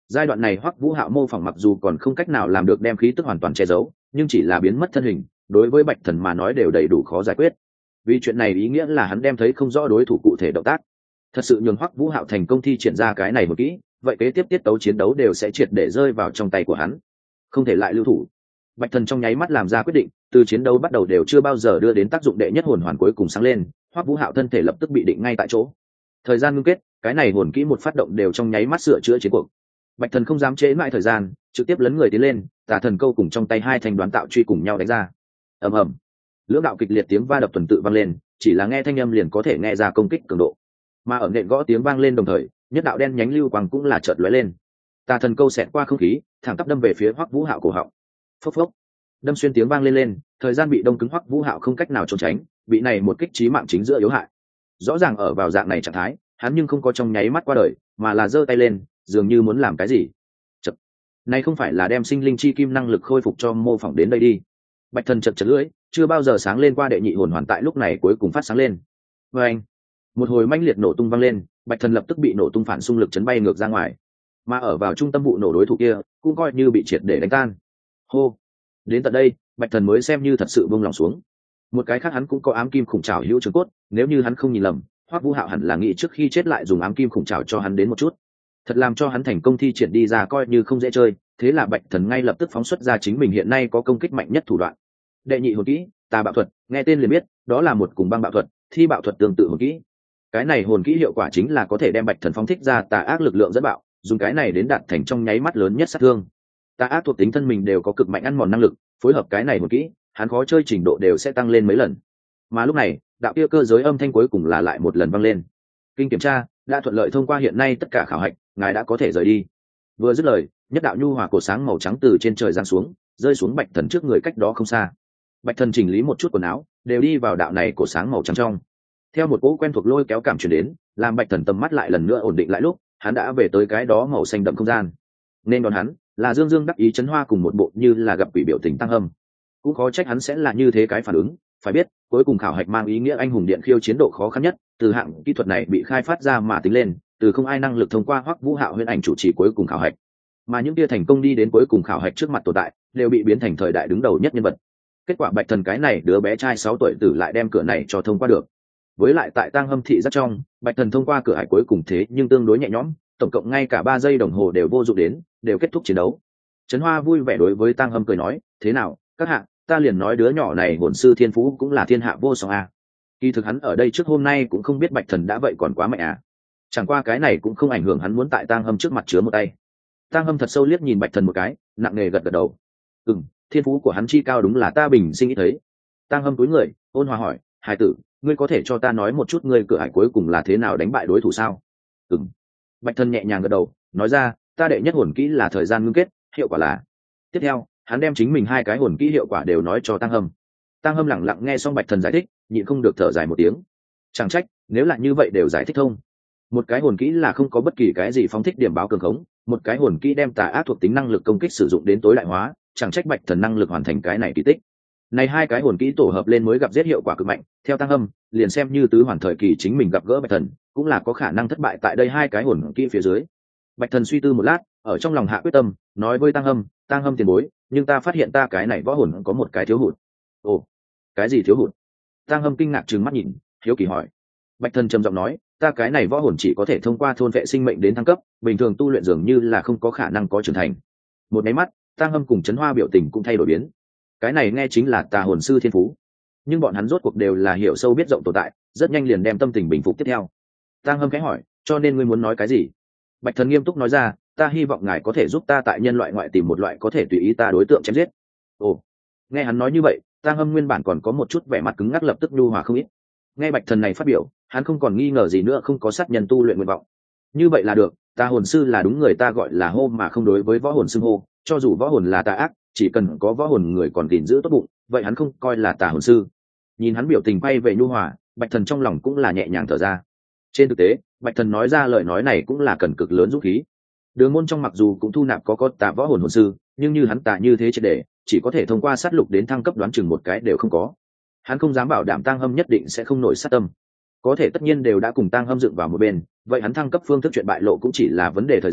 Giai đoạn này Hoắc Vũ Hạo mô phỏng mặc dù còn không cách nào làm được đem khí tức hoàn toàn che giấu, nhưng chỉ là biến mất thân hình, đối với Bạch Thần mà nói đều đầy đủ khó giải quyết. Vì chuyện này ý nghĩa là hắn đem thấy không rõ đối thủ cụ thể động tác. Thật sự nhường Hoắc Vũ Hạo thành công thi triển ra cái này một kỹ, vậy kế tiếp tiết tấu chiến đấu đều sẽ triệt để rơi vào trong tay của hắn. Không thể lại lưu thủ. Bạch Thần trong nháy mắt làm ra quyết định, từ chiến đấu bắt đầu đều chưa bao giờ đưa đến tác dụng đệ nhất hồn hoàn cuối cùng sáng lên, Hoắc Vũ Hạo thân thể lập tức bị định ngay tại chỗ. Thời gian ngưng kết, cái này hồn kỹ một phát động đều trong nháy mắt sửa chữa chiến cuộc. Bạch Thần không dám trễ mãi thời gian, trực tiếp lấn người tiến lên, Tà Thần Câu cùng trong tay hai thanh đoán tạo truy cùng nhau đánh ra. Ầm ầm, lưỡng đạo kịch liệt tiếng va đập tuần tự vang lên, chỉ là nghe thanh âm liền có thể nghe ra công kích cường độ. Mà ở nện gõ tiếng vang lên đồng thời, nhất đạo đen nhánh lưu quang cũng là chợt lóe lên. Tà Thần Câu xẹt qua không khí, thẳng tắp đâm về phía Hoắc Vũ Hạo cổ họng. Phốc phốc, đâm xuyên tiếng vang lên lên, thời gian bị đông cứng Hoắc Vũ Hạo không cách nào trốn tránh, bị này một kích chí mạng chính giữa yếu hại. Rõ ràng ở vào dạng này trạng thái, hắn nhưng không có trong nháy mắt qua đời, mà là giơ tay lên, dường như muốn làm cái gì. Chật, này không phải là đem sinh linh chi kim năng lực khôi phục cho mô phỏng đến đây đi. Bạch Thần chật chật lưỡi, chưa bao giờ sáng lên qua đệ nhị hồn hoàn tại lúc này cuối cùng phát sáng lên. Và anh, một hồi mãnh liệt nổ tung vang lên, Bạch Thần lập tức bị nổ tung phản xung lực chấn bay ngược ra ngoài. Mà ở vào trung tâm vụ nổ đối thủ kia, cũng coi như bị triệt để đánh tan. Hô, đến tận đây, Bạch Thần mới xem như thật sự buông lòng xuống. Một cái khác hắn cũng có ám kim khủng trảo hữu trường cốt, nếu như hắn không nhìn lầm, Hoắc Vũ Hạo hẳn là nghĩ trước khi chết lại dùng ám kim khủng trảo cho hắn đến một chút. Thật làm cho hắn thành công thi triển đi ra coi như không dễ chơi, thế là Bạch Thần ngay lập tức phóng xuất ra chính mình hiện nay có công kích mạnh nhất thủ đoạn. Đệ nhị hồn kỹ, Tà Bạo Thuật, nghe tên liền biết, đó là một cùng băng bạo thuật, thi bạo thuật tương tự hồn kỹ. Cái này hồn kỹ hiệu quả chính là có thể đem Bạch Thần phóng thích ra tà ác lực lượng dẫn bạo, dùng cái này đến đạt thành trong nháy mắt lớn nhất sát thương. Tà ác thuộc tính thân mình đều có cực mạnh ăn mòn năng lực, phối hợp cái này hồn kỹ, hắn khó chơi trình độ đều sẽ tăng lên mấy lần. Mà lúc này, đạo kia cơ giới âm thanh cuối cùng là lại một lần vang lên. Kinh kiểm tra đã thuận lợi thông qua hiện nay tất cả khảo hạch, ngài đã có thể rời đi. Vừa dứt lời, nhất đạo nhu hòa cổ sáng màu trắng từ trên trời giáng xuống, rơi xuống Bạch Thần trước người cách đó không xa. Bạch Thần chỉnh lý một chút quần áo, đều đi vào đạo này cổ sáng màu trắng trong. Theo một cỗ quen thuộc lôi kéo cảm truyền đến, làm Bạch Thần tầm mắt lại lần nữa ổn định lại lúc, hắn đã về tới cái đó màu xanh đậm không gian. Nên đón hắn là Dương Dương đắc ý chấn hoa cùng một bộ như là gặp quỷ biểu tình tăng hâm. Cũng khó trách hắn sẽ là như thế cái phản ứng, phải biết, cuối cùng khảo hạch mang ý nghĩa anh hùng điện khiêu chiến độ khó khăn nhất, từ hạng kỹ thuật này bị khai phát ra mà tính lên, từ không ai năng lực thông qua Hoắc Vũ Hạo huyễn ảnh chủ trì cuối cùng khảo hạch. Mà những kia thành công đi đến cuối cùng khảo hạch trước mặt tồn tại, đều bị biến thành thời đại đứng đầu nhất nhân vật. Kết quả Bạch Thần cái này đứa bé trai sáu tuổi tử lại đem cửa này cho thông qua được. Với lại tại tang hâm thị rất trong, Bạch Thần thông qua cửa hải cuối cùng thế nhưng tương đối nhẹ nhõm, tổng cộng ngay cả ba giây đồng hồ đều vô dụng đến, đều kết thúc chiến đấu. Trấn Hoa vui vẻ đối với tang hâm cười nói, thế nào, các hạ, ta liền nói đứa nhỏ này hồn sư thiên phú cũng là thiên hạ vô song à. Kỳ thực hắn ở đây trước hôm nay cũng không biết Bạch Thần đã vậy còn quá mạnh à. Chẳng qua cái này cũng không ảnh hưởng hắn muốn tại tang hâm trước mặt chứa một tay. Tang hâm thật sâu liếc nhìn Bạch Thần một cái, nặng nề gật gật đầu. Ừm, thiên phú của hắn chi cao đúng là ta bình sinh nghĩ thấy. Tang hâm cúi người, ôn hòa hỏi, hải tử, ngươi có thể cho ta nói một chút ngươi cửa hải cuối cùng là thế nào đánh bại đối thủ sao? Ừm. Bạch Thần nhẹ nhàng gật đầu, nói ra, ta đệ nhất hồn kỹ là thời gian ngưng kết, hiệu quả là. Tiếp theo, hắn đem chính mình hai cái hồn kỹ hiệu quả đều nói cho Tang hâm. Tang hâm lặng lặng nghe xong Bạch Thần giải thích, nhịn không được thở dài một tiếng. Chẳng trách, nếu là như vậy đều giải thích thông. Một cái hồn kỹ là không có bất kỳ cái gì phóng thích điểm báo cường khống, một cái hồn kỹ đem tà ác thuộc tính năng lực công kích sử dụng đến tối đại hóa, chẳng trách Bạch Thần năng lực hoàn thành cái này kỳ tích. Này hai cái hồn kỹ tổ hợp lên mới gặp giết hiệu quả cực mạnh, theo Tang hâm, liền xem như tứ hoàn thời kỳ chính mình gặp gỡ Bạch Thần, cũng là có khả năng thất bại tại đây hai cái hồn kỹ phía dưới. Bạch Thần suy tư một lát, ở trong lòng hạ quyết tâm, nói với Tang hâm, Tang hâm tiền bối, nhưng ta phát hiện ta cái này võ hồn có một cái thiếu hụt. Ồ, cái gì thiếu hụt? Tang hâm kinh ngạc trừng mắt nhìn, hiếu kỳ hỏi. Bạch Thần trầm giọng nói, ta cái này võ hồn chỉ có thể thông qua thôn vệ sinh mệnh đến thăng cấp, bình thường tu luyện dường như là không có khả năng có trưởng thành. Một cái mắt, Tang hâm cùng Trấn Hoa biểu tình cũng thay đổi biến. Cái này nghe chính là tà hồn sư thiên phú, nhưng bọn hắn rốt cuộc đều là hiểu sâu biết rộng tồn tại, rất nhanh liền đem tâm tình bình phục tiếp theo. Tang hâm khẽ hỏi, cho nên ngươi muốn nói cái gì? Bạch Thần nghiêm túc nói ra, ta hy vọng ngài có thể giúp ta tại nhân loại ngoại tìm một loại có thể tùy ý ta đối tượng chém giết. Ồ, nghe hắn nói như vậy, Tang hâm nguyên bản còn có một chút vẻ mặt cứng ngắc lập tức nhu hòa không ít. Nghe Bạch Thần này phát biểu, hắn không còn nghi ngờ gì nữa, không có sát nhân tu luyện nguyện vọng. Như vậy là được, tà hồn sư là đúng người ta gọi là hô mà không đối với võ hồn xưng hô, cho dù võ hồn là tà ác, chỉ cần có võ hồn người còn gìn giữ tốt bụng, vậy hắn không coi là tà hồn sư. Nhìn hắn biểu tình quay về nhu hòa, Bạch Thần trong lòng cũng là nhẹ nhàng thở ra. Trên thực tế, Bạch Thần nói ra lời nói này cũng là cần cực lớn dũng khí. Đường môn trong mặc dù cũng thu nạp có có tà võ hồn hồn sư, nhưng như hắn tà như thế triệt để, chỉ có thể thông qua sát lục đến thăng cấp, đoán chừng một cái đều không có. Hắn không dám bảo đảm Tang hâm nhất định sẽ không nổi sát tâm. Có thể tất nhiên đều đã cùng Tang hâm dựng vào một bên, vậy hắn thăng cấp phương thức chuyện bại lộ cũng chỉ là vấn đề thời gian,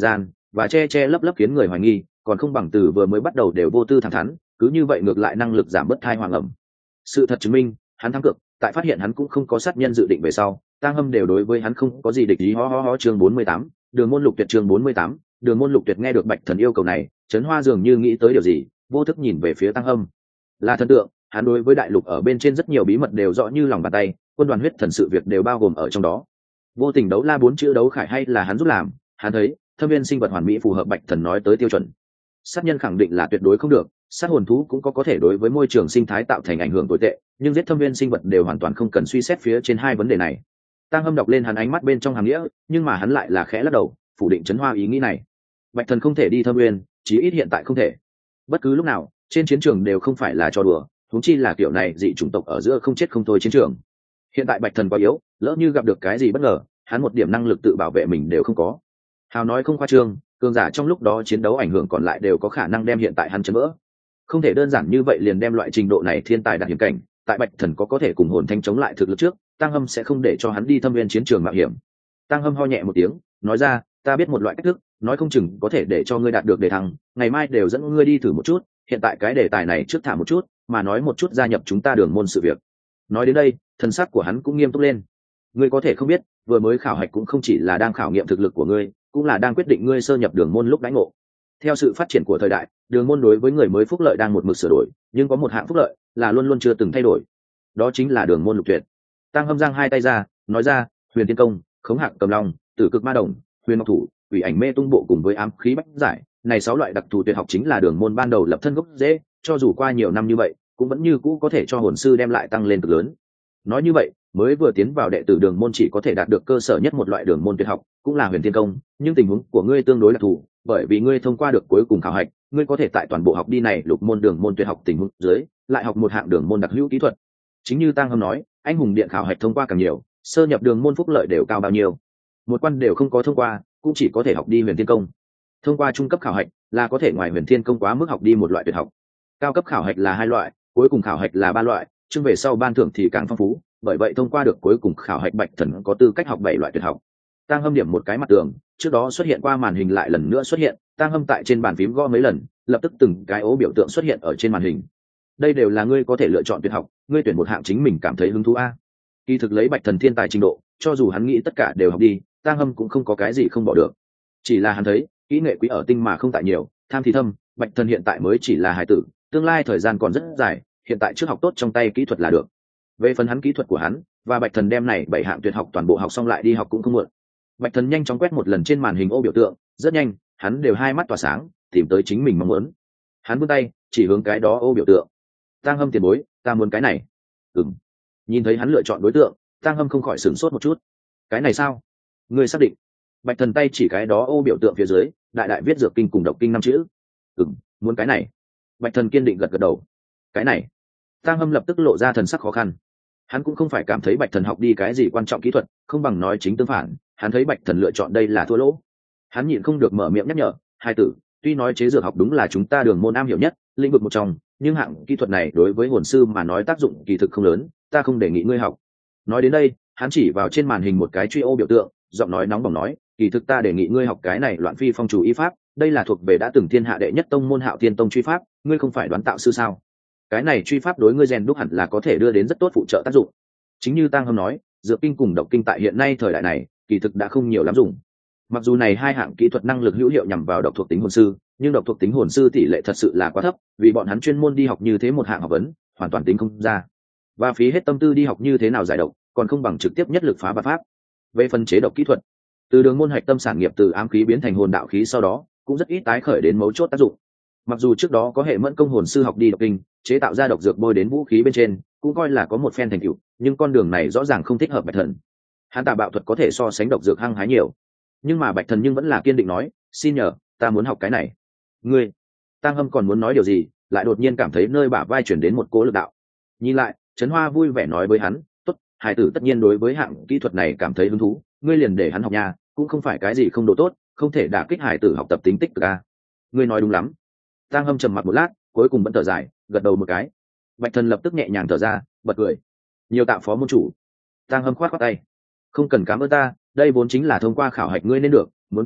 và che che lấp lấp khiến người hoài nghi, còn không bằng từ vừa mới bắt đầu đều vô tư thẳng thắn, cứ như vậy ngược lại năng lực giảm bớt thai hoàng ẩm. Sự thật chứng minh hắn thắng cược, tại phát hiện hắn cũng không có sát nhân dự định về sau, Tang Hâm đều đối với hắn không có gì địch ý. Ho ho ho chương bốn mươi tám, Đường môn lục tuyệt chương bốn mươi tám, Đường môn lục tuyệt nghe được Bạch Thần yêu cầu này, Trấn Hoa dường như nghĩ tới điều gì, vô thức nhìn về phía Tang Hâm. Là thần tượng, hắn đối với đại lục ở bên trên rất nhiều bí mật đều rõ như lòng bàn tay, quân đoàn huyết thần sự việc đều bao gồm ở trong đó. Vô tình đấu la bốn chữ đấu khải hay là hắn giúp làm, hắn thấy thâm viên sinh vật hoàn mỹ phù hợp Bạch Thần nói tới tiêu chuẩn. Sát nhân khẳng định là tuyệt đối không được, sát hồn thú cũng có có thể đối với môi trường sinh thái tạo thành ảnh hưởng tồi tệ, nhưng giết thâm viên sinh vật đều hoàn toàn không cần suy xét phía trên hai vấn đề này. Tang Hâm đọc lên hắn ánh mắt bên trong hàm nghĩa, nhưng mà hắn lại là khẽ lắc đầu, phủ định Trấn Hoa ý nghĩ này. Bạch Thần không thể đi thâm viên, chí ít hiện tại không thể. Bất cứ lúc nào, trên chiến trường đều không phải là trò đùa, huống chi là kiểu này dị chủng tộc ở giữa không chết không thôi chiến trường. Hiện tại Bạch Thần quá yếu, lỡ như gặp được cái gì bất ngờ, hắn một điểm năng lực tự bảo vệ mình đều không có. Hào nói không khoa trương, cường giả trong lúc đó chiến đấu ảnh hưởng còn lại đều có khả năng đem hiện tại hắn chấn vỡ. Không thể đơn giản như vậy liền đem loại trình độ này thiên tài đạt hiểm cảnh, tại Bạch Thần có có thể cùng hồn thanh chống lại thực lực trước, Tang Hâm sẽ không để cho hắn đi thâm viên chiến trường mạo hiểm. Tang Hâm ho nhẹ một tiếng, nói ra, ta biết một loại cách thức, nói không chừng có thể để cho ngươi đạt được đề thăng, ngày mai đều dẫn ngươi đi thử một chút, hiện tại cái đề tài này trước thả một chút, mà nói một chút gia nhập chúng ta Đường môn sự việc. Nói đến đây, thần sắc của hắn cũng nghiêm túc lên. Ngươi có thể không biết, vừa mới khảo hạch cũng không chỉ là đang khảo nghiệm thực lực của ngươi, cũng là đang quyết định ngươi sơ nhập Đường môn lúc đãi ngộ. Theo sự phát triển của thời đại, Đường môn đối với người mới phúc lợi đang một mực sửa đổi, nhưng có một hạng phúc lợi là luôn luôn chưa từng thay đổi. Đó chính là Đường môn lục tuyệt. Tang Hâm giang hai tay ra, nói ra, Huyền Tiên Công, Khống Hạc Cầm Long, Tử Cực Ma Đồng, Huyền Ngọc Thủ, Ủy Ảnh Mê Tung Bộ cùng với Ám Khí Bách Giải, này sáu loại đặc thù tuyệt học chính là Đường môn ban đầu lập thân gốc rễ, cho dù qua nhiều năm như vậy, cũng vẫn như cũ có thể cho hồn sư đem lại tăng lên cực lớn. Nói như vậy, mới vừa tiến vào đệ tử Đường môn chỉ có thể đạt được cơ sở nhất một loại Đường môn tuyệt học, cũng là Huyền Tiên Công, nhưng tình huống của ngươi tương đối đặc thù, bởi vì ngươi thông qua được cuối cùng khảo hạch, ngươi có thể tại toàn bộ học đi này lục môn Đường môn tuyệt học tình huống dưới, lại học một hạng Đường môn đặc hữu kỹ thuật. Chính như Tang Hâm nói, anh hùng điện khảo hạch thông qua càng nhiều, sơ nhập Đường môn phúc lợi đều cao bao nhiêu. Một quan đều không có thông qua, cũng chỉ có thể học đi Huyền Tiên Công. Thông qua trung cấp khảo hạch là có thể ngoài Huyền Tiên Công quá mức học đi một loại tuyệt học. Cao cấp khảo hạch là hai loại, cuối cùng khảo hạch là ba loại, chương về sau ban thưởng thì càng phong phú, bởi vậy thông qua được cuối cùng khảo hạch Bạch Thần có tư cách học bảy loại tuyệt học. Tang Hâm điểm một cái mặt tường, trước đó xuất hiện qua màn hình lại lần nữa xuất hiện, Tang Hâm tại trên bàn phím gõ mấy lần, lập tức từng cái ố biểu tượng xuất hiện ở trên màn hình. Đây đều là ngươi có thể lựa chọn tuyệt học, ngươi tuyển một hạng chính mình cảm thấy hứng thú a. Kỳ thực lấy Bạch Thần thiên tài trình độ, cho dù hắn nghĩ tất cả đều học đi, Tang Hâm cũng không có cái gì không bỏ được. Chỉ là hắn thấy, kỹ nghệ quý ở tinh mà không tại nhiều, tham thì thâm, Bạch Thần hiện tại mới chỉ là hài tử, tương lai thời gian còn rất dài, hiện tại trước học tốt trong tay kỹ thuật là được. Về phần hắn kỹ thuật của hắn, và Bạch Thần đem này bảy hạng tuyệt học toàn bộ học xong lại đi học cũng không muộn. Bạch Thần nhanh chóng quét một lần trên màn hình ô biểu tượng, rất nhanh, hắn đều hai mắt tỏa sáng, tìm tới chính mình mong muốn. Hắn vươn tay, chỉ hướng cái đó ô biểu tượng. Tang Hâm tiền bối, ta muốn cái này. Ừm. Nhìn thấy hắn lựa chọn đối tượng, Tang Hâm không khỏi sửng sốt một chút. Cái này sao? Ngươi xác định? Bạch Thần tay chỉ cái đó ô biểu tượng phía dưới, đại đại viết dược kinh cùng độc kinh năm chữ. Ừm, muốn cái này. Bạch Thần kiên định gật gật đầu. Cái này. Tang Hâm lập tức lộ ra thần sắc khó khăn. Hắn cũng không phải cảm thấy Bạch Thần học đi cái gì quan trọng kỹ thuật, không bằng nói chính tương phản, hắn thấy Bạch Thần lựa chọn đây là thua lỗ. Hắn nhịn không được mở miệng nhắc nhở, hai tử, tuy nói chế dược học đúng là chúng ta Đường môn am hiểu nhất, lĩnh vực một trong, nhưng hạng kỹ thuật này đối với hồn sư mà nói tác dụng kỳ thực không lớn, ta không đề nghị ngươi học. Nói đến đây, hắn chỉ vào trên màn hình một cái truy ô biểu tượng, giọng nói nóng bỏng nói, kỳ thực ta đề nghị ngươi học cái này Loạn Phi Phong chủ y pháp, đây là thuộc về đã từng thiên hạ đệ nhất tông môn Hạo Thiên tông truy pháp, ngươi không phải đoán tạo sư sao? Cái này truy pháp đối ngươi rèn đúc hẳn là có thể đưa đến rất tốt phụ trợ tác dụng. Chính như Tang Hâm nói, dược kinh cùng độc kinh tại hiện nay thời đại này, kỳ thực đã không nhiều lắm dùng. Mặc dù này hai hạng kỹ thuật năng lực hữu hiệu nhằm vào độc thuộc tính hồn sư, nhưng độc thuộc tính hồn sư tỷ lệ thật sự là quá thấp, vì bọn hắn chuyên môn đi học như thế một hạng học vấn, hoàn toàn tính không ra. Và phí hết tâm tư đi học như thế nào giải độc, còn không bằng trực tiếp nhất lực phá bát pháp. Về phần chế độc kỹ thuật, từ Đường môn hạch tâm sản nghiệp từ ám khí biến thành hồn đạo khí sau đó, cũng rất ít tái khởi đến mấu chốt tác dụng. Mặc dù trước đó có hệ mẫn công hồn sư học đi độc kinh, chế tạo ra độc dược bôi đến vũ khí bên trên, cũng coi là có một phen thành tựu, nhưng con đường này rõ ràng không thích hợp Bạch Thần. Hắn tà bạo thuật có thể so sánh độc dược hăng hái nhiều, nhưng mà Bạch Thần nhưng vẫn là kiên định nói, xin nhờ, ta muốn học cái này. Ngươi? Tang Hâm còn muốn nói điều gì, lại đột nhiên cảm thấy nơi bả vai chuyển đến một cỗ lực đạo. Nhìn lại, Trấn Hoa vui vẻ nói với hắn, tốt, hài tử tất nhiên đối với hạng kỹ thuật này cảm thấy hứng thú, ngươi liền để hắn học nha, cũng không phải cái gì không độ tốt, không thể đả kích hài tử học tập tính tích cực a. Ngươi nói đúng lắm. Tang Hâm trầm mặc một lát, cuối cùng vẫn thở dài, gật đầu một cái. Bạch Thần lập tức nhẹ nhàng thở ra, bật cười. Nhiều tạ phó môn chủ. Tang Hâm khoát khoát tay. Không cần cảm ơn ta, đây vốn chính là thông qua khảo hạch ngươi nên được, muốn cảm tạ,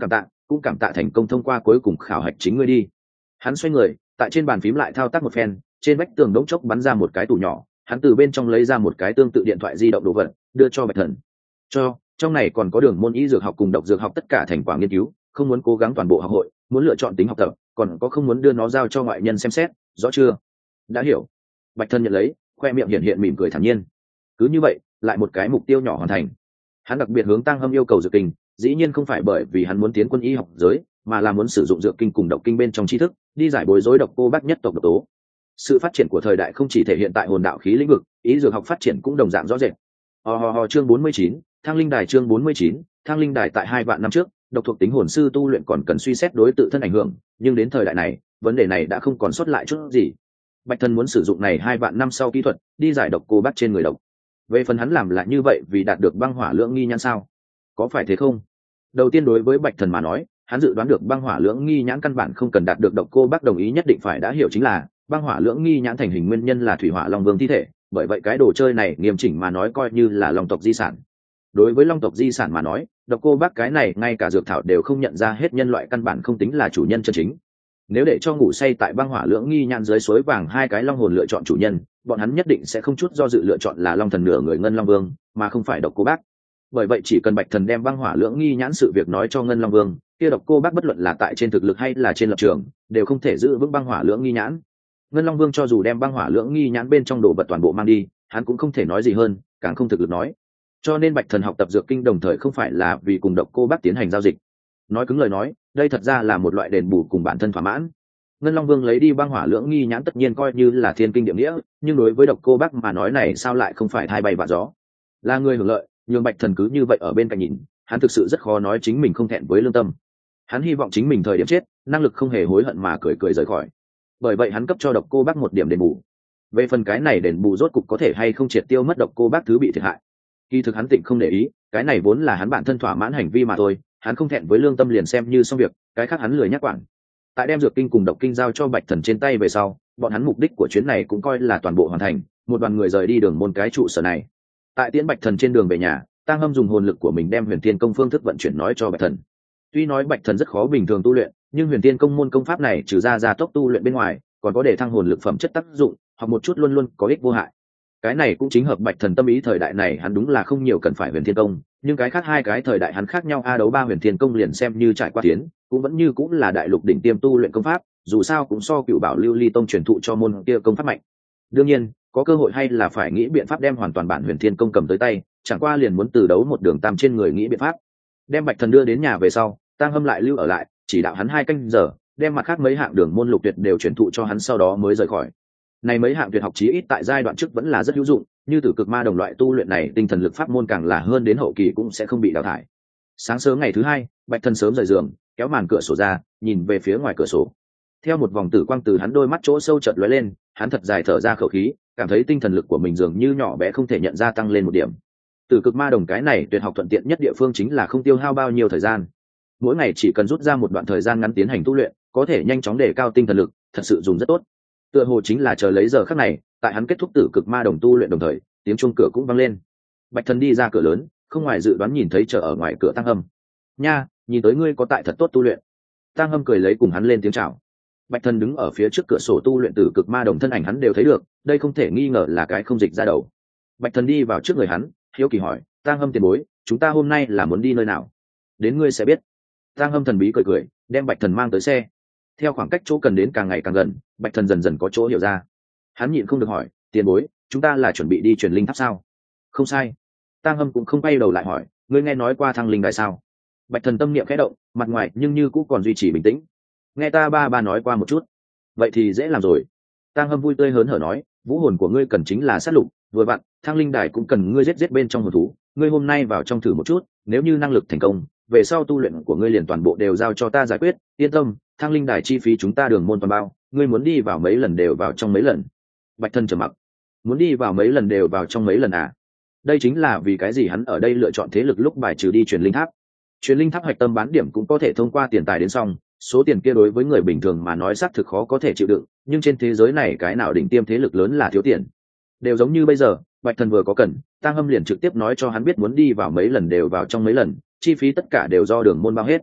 cũng cảm tạ thành công thông qua cuối cùng khảo hạch chính ngươi đi. Hắn xoay người, tại trên bàn phím lại thao tác một phen, trên vách tường đống chốc bắn ra một cái tủ nhỏ, hắn từ bên trong lấy ra một cái tương tự điện thoại di động đồ vật, đưa cho Bạch Thần. Cho, trong này còn có đường môn y dược học cùng độc dược học tất cả thành quả nghiên cứu, không muốn cố gắng toàn bộ học hội, muốn lựa chọn tính học tập, còn có không muốn đưa nó giao cho ngoại nhân xem xét, rõ chưa? Đã hiểu. Bạch Thần nhận lấy, khoe miệng hiện hiện mỉm cười thản nhiên. Cứ như vậy, lại một cái mục tiêu nhỏ hoàn thành. Hắn đặc biệt hướng Tăng Hâm yêu cầu dược kinh, dĩ nhiên không phải bởi vì hắn muốn tiến quân y học giới, mà là muốn sử dụng dược kinh cùng độc kinh bên trong tri thức, đi giải bối rối độc cô bác nhất tộc độc tố. Sự phát triển của thời đại không chỉ thể hiện tại hồn đạo khí lĩnh vực, ý dược học phát triển cũng đồng dạng rõ rệt. Ho ho ho chương bốn mươi chín, Thang Linh Đài chương bốn mươi chín, Thang Linh Đài tại hai vạn năm trước, độc thuộc tính hồn sư tu luyện còn cần suy xét đối tự thân ảnh hưởng, nhưng đến thời đại này, vấn đề này đã không còn sót lại chút gì. Bạch Thần muốn sử dụng này hai vạn năm sau kỹ thuật, đi giải độc cô bác trên người độc. Về phần hắn làm lại như vậy vì đạt được băng hỏa lưỡng nghi nhãn sao? Có phải thế không? Đầu tiên đối với Bạch Thần mà nói, hắn dự đoán được băng hỏa lưỡng nghi nhãn căn bản không cần đạt được độc cô bác đồng ý nhất định phải đã hiểu chính là băng hỏa lưỡng nghi nhãn thành hình nguyên nhân là thủy hỏa long vương thi thể, bởi vậy cái đồ chơi này nghiêm chỉnh mà nói coi như là long tộc di sản. Đối với long tộc di sản mà nói, độc cô bác cái này ngay cả dược thảo đều không nhận ra hết nhân loại căn bản không tính là chủ nhân chân chính. Nếu để cho ngủ say tại băng hỏa lưỡng nghi nhãn dưới suối vàng hai cái long hồn lựa chọn chủ nhân, bọn hắn nhất định sẽ không chút do dự lựa chọn là long thần nửa người ngân long vương, mà không phải độc cô bác. Bởi vậy chỉ cần Bạch Thần đem băng hỏa lưỡng nghi nhãn sự việc nói cho ngân long vương, kia độc cô bác bất luận là tại trên thực lực hay là trên lập trường, đều không thể giữ vững băng hỏa lưỡng nghi nhãn. Ngân long vương cho dù đem băng hỏa lưỡng nghi nhãn bên trong đồ vật toàn bộ mang đi, hắn cũng không thể nói gì hơn, càng không thực lực nói. Cho nên Bạch Thần học tập dược kinh đồng thời không phải là vì cùng độc cô bác tiến hành giao dịch. Nói cứng lời nói, đây thật ra là một loại đền bù cùng bản thân thỏa mãn. Ngân long vương lấy đi băng hỏa lưỡng nghi nhãn tất nhiên coi như là thiên kinh địa nghĩa, nhưng đối với độc cô bác mà nói này sao lại không phải thay bay vạ gió. Là người hưởng lợi, nhưng Bạch Thần cứ như vậy ở bên cạnh nhìn, hắn thực sự rất khó nói chính mình không thẹn với lương tâm. Hắn hy vọng chính mình thời điểm chết, năng lực không hề hối hận mà cười cười rời khỏi. Bởi vậy hắn cấp cho độc cô bác một điểm đền bù. Về phần cái này đền bù rốt cục có thể hay không triệt tiêu mất độc cô bác thứ bị thiệt hại, kỳ thực hắn tịnh không để ý, cái này vốn là hắn bản thân thỏa mãn hành vi mà thôi, hắn không thẹn với lương tâm liền xem như xong việc, cái khác hắn lười nhắc quản. Tại đem dược kinh cùng độc kinh giao cho Bạch Thần trên tay về sau, bọn hắn mục đích của chuyến này cũng coi là toàn bộ hoàn thành, một đoàn người rời đi đường môn cái trụ sở này. Tại tiễn Bạch Thần trên đường về nhà, Tang Hâm dùng hồn lực của mình đem Huyền Thiên Công phương thức vận chuyển nói cho Bạch Thần. Tuy nói Bạch Thần rất khó bình thường tu luyện, nhưng Huyền Thiên Công môn công pháp này trừ ra gia tốc tu luyện bên ngoài, còn có để thăng hồn lực phẩm chất tác dụng, học một chút luôn luôn có ích vô hại. Cái này cũng chính hợp Bạch Thần tâm ý, thời đại này hắn đúng là không nhiều cần phải Huyền Thiên Công, nhưng cái khác hai cái thời đại hắn khác nhau, a đấu ba Huyền Thiên Công liền xem như trải qua tiến, cũng vẫn như cũng là đại lục đỉnh tiêm tu luyện công pháp, dù sao cũng so Cựu Bảo Lưu Ly Tông truyền thụ cho môn kia công pháp mạnh. Đương nhiên, có cơ hội hay là phải nghĩ biện pháp đem hoàn toàn bản Huyền Thiên Công cầm tới tay, chẳng qua liền muốn từ đấu một đường tam trên người nghĩ biện pháp. Đem Bạch Thần đưa đến nhà về sau, Tang Hâm lại lưu ở lại, chỉ đạo hắn hai canh giờ, đem mặt khác mấy hạng đường môn lục tuyệt đều truyền thụ cho hắn, sau đó mới rời khỏi. Này mấy hạng tuyệt học chí ít tại giai đoạn trước vẫn là rất hữu dụng, như Tử Cực Ma Đồng loại tu luyện này, tinh thần lực pháp môn càng là hơn đến hậu kỳ cũng sẽ không bị đào thải. Sáng sớm ngày thứ hai, Bạch Thần sớm rời giường, kéo màn cửa sổ ra, nhìn về phía ngoài cửa sổ. Theo một vòng tử quang từ hắn đôi mắt chỗ sâu chợt lóe lên, hắn thật dài thở ra khẩu khí, cảm thấy tinh thần lực của mình dường như nhỏ bé không thể nhận ra tăng lên một điểm. Tử Cực Ma Đồng cái này tuyệt học thuận tiện nhất địa phương chính là không tiêu hao bao nhiêu thời gian. Mỗi ngày chỉ cần rút ra một đoạn thời gian ngắn tiến hành tu luyện, có thể nhanh chóng đề cao tinh thần lực, thật sự dùng rất tốt. Tựa hồ chính là chờ lấy giờ khắc này, tại hắn kết thúc Tử Cực Ma Đồng tu luyện đồng thời, tiếng chuông cửa cũng vang lên. Bạch Thần đi ra cửa lớn, không ngoài dự đoán nhìn thấy chờ ở ngoài cửa Tang Hâm. "Nha, nhìn tới ngươi có tại thật tốt tu luyện." Tang Hâm cười lấy cùng hắn lên tiếng chào. Bạch Thần đứng ở phía trước cửa sổ tu luyện Tử Cực Ma Đồng, thân ảnh hắn đều thấy được, đây không thể nghi ngờ là cái không dịch ra đầu. Bạch Thần đi vào trước người hắn, hiếu kỳ hỏi, "Tang Hâm tiền bối, chúng ta hôm nay là muốn đi nơi nào?" "Đến ngươi sẽ biết." Tang Hâm thần bí cười cười, đem Bạch Thần mang tới xe. Theo khoảng cách chỗ cần đến càng ngày càng gần, Bạch Thần dần dần có chỗ hiểu ra. Hắn nhịn không được hỏi, "Tiền bối, chúng ta là chuẩn bị đi truyền linh tháp sao?" "Không sai." Tang Hâm cũng không quay đầu lại hỏi, "Ngươi nghe nói qua Thăng Linh Đài sao?" Bạch Thần tâm niệm khẽ động, mặt ngoài nhưng như cũng còn duy trì bình tĩnh. "Nghe ta ba ba nói qua một chút." "Vậy thì dễ làm rồi." Tang Hâm vui tươi hớn hở nói, "Vũ hồn của ngươi cần chính là sát lục, vừa vặn Thăng Linh Đài cũng cần ngươi giết giết bên trong hồn thú, ngươi hôm nay vào trong thử một chút, nếu như năng lực thành công, về sau tu luyện của ngươi liền toàn bộ đều giao cho ta giải quyết, yên tâm, Thăng Linh Đài chi phí chúng ta đường môn toàn bao, ngươi muốn đi vào mấy lần đều vào trong mấy lần." Bạch Thần trầm mặc. Muốn đi vào mấy lần đều vào trong mấy lần à? Đây chính là vì cái gì hắn ở đây lựa chọn thế lực lúc bài trừ đi truyền linh tháp. Truyền linh tháp hạch tâm bán điểm cũng có thể thông qua tiền tài đến xong, số tiền kia đối với người bình thường mà nói xác thực khó có thể chịu đựng, nhưng trên thế giới này cái nào đỉnh tiêm thế lực lớn là thiếu tiền. Đều giống như bây giờ, Bạch Thần vừa có cần, Tang Hâm liền trực tiếp nói cho hắn biết muốn đi vào mấy lần đều vào trong mấy lần, chi phí tất cả đều do đường môn bao hết.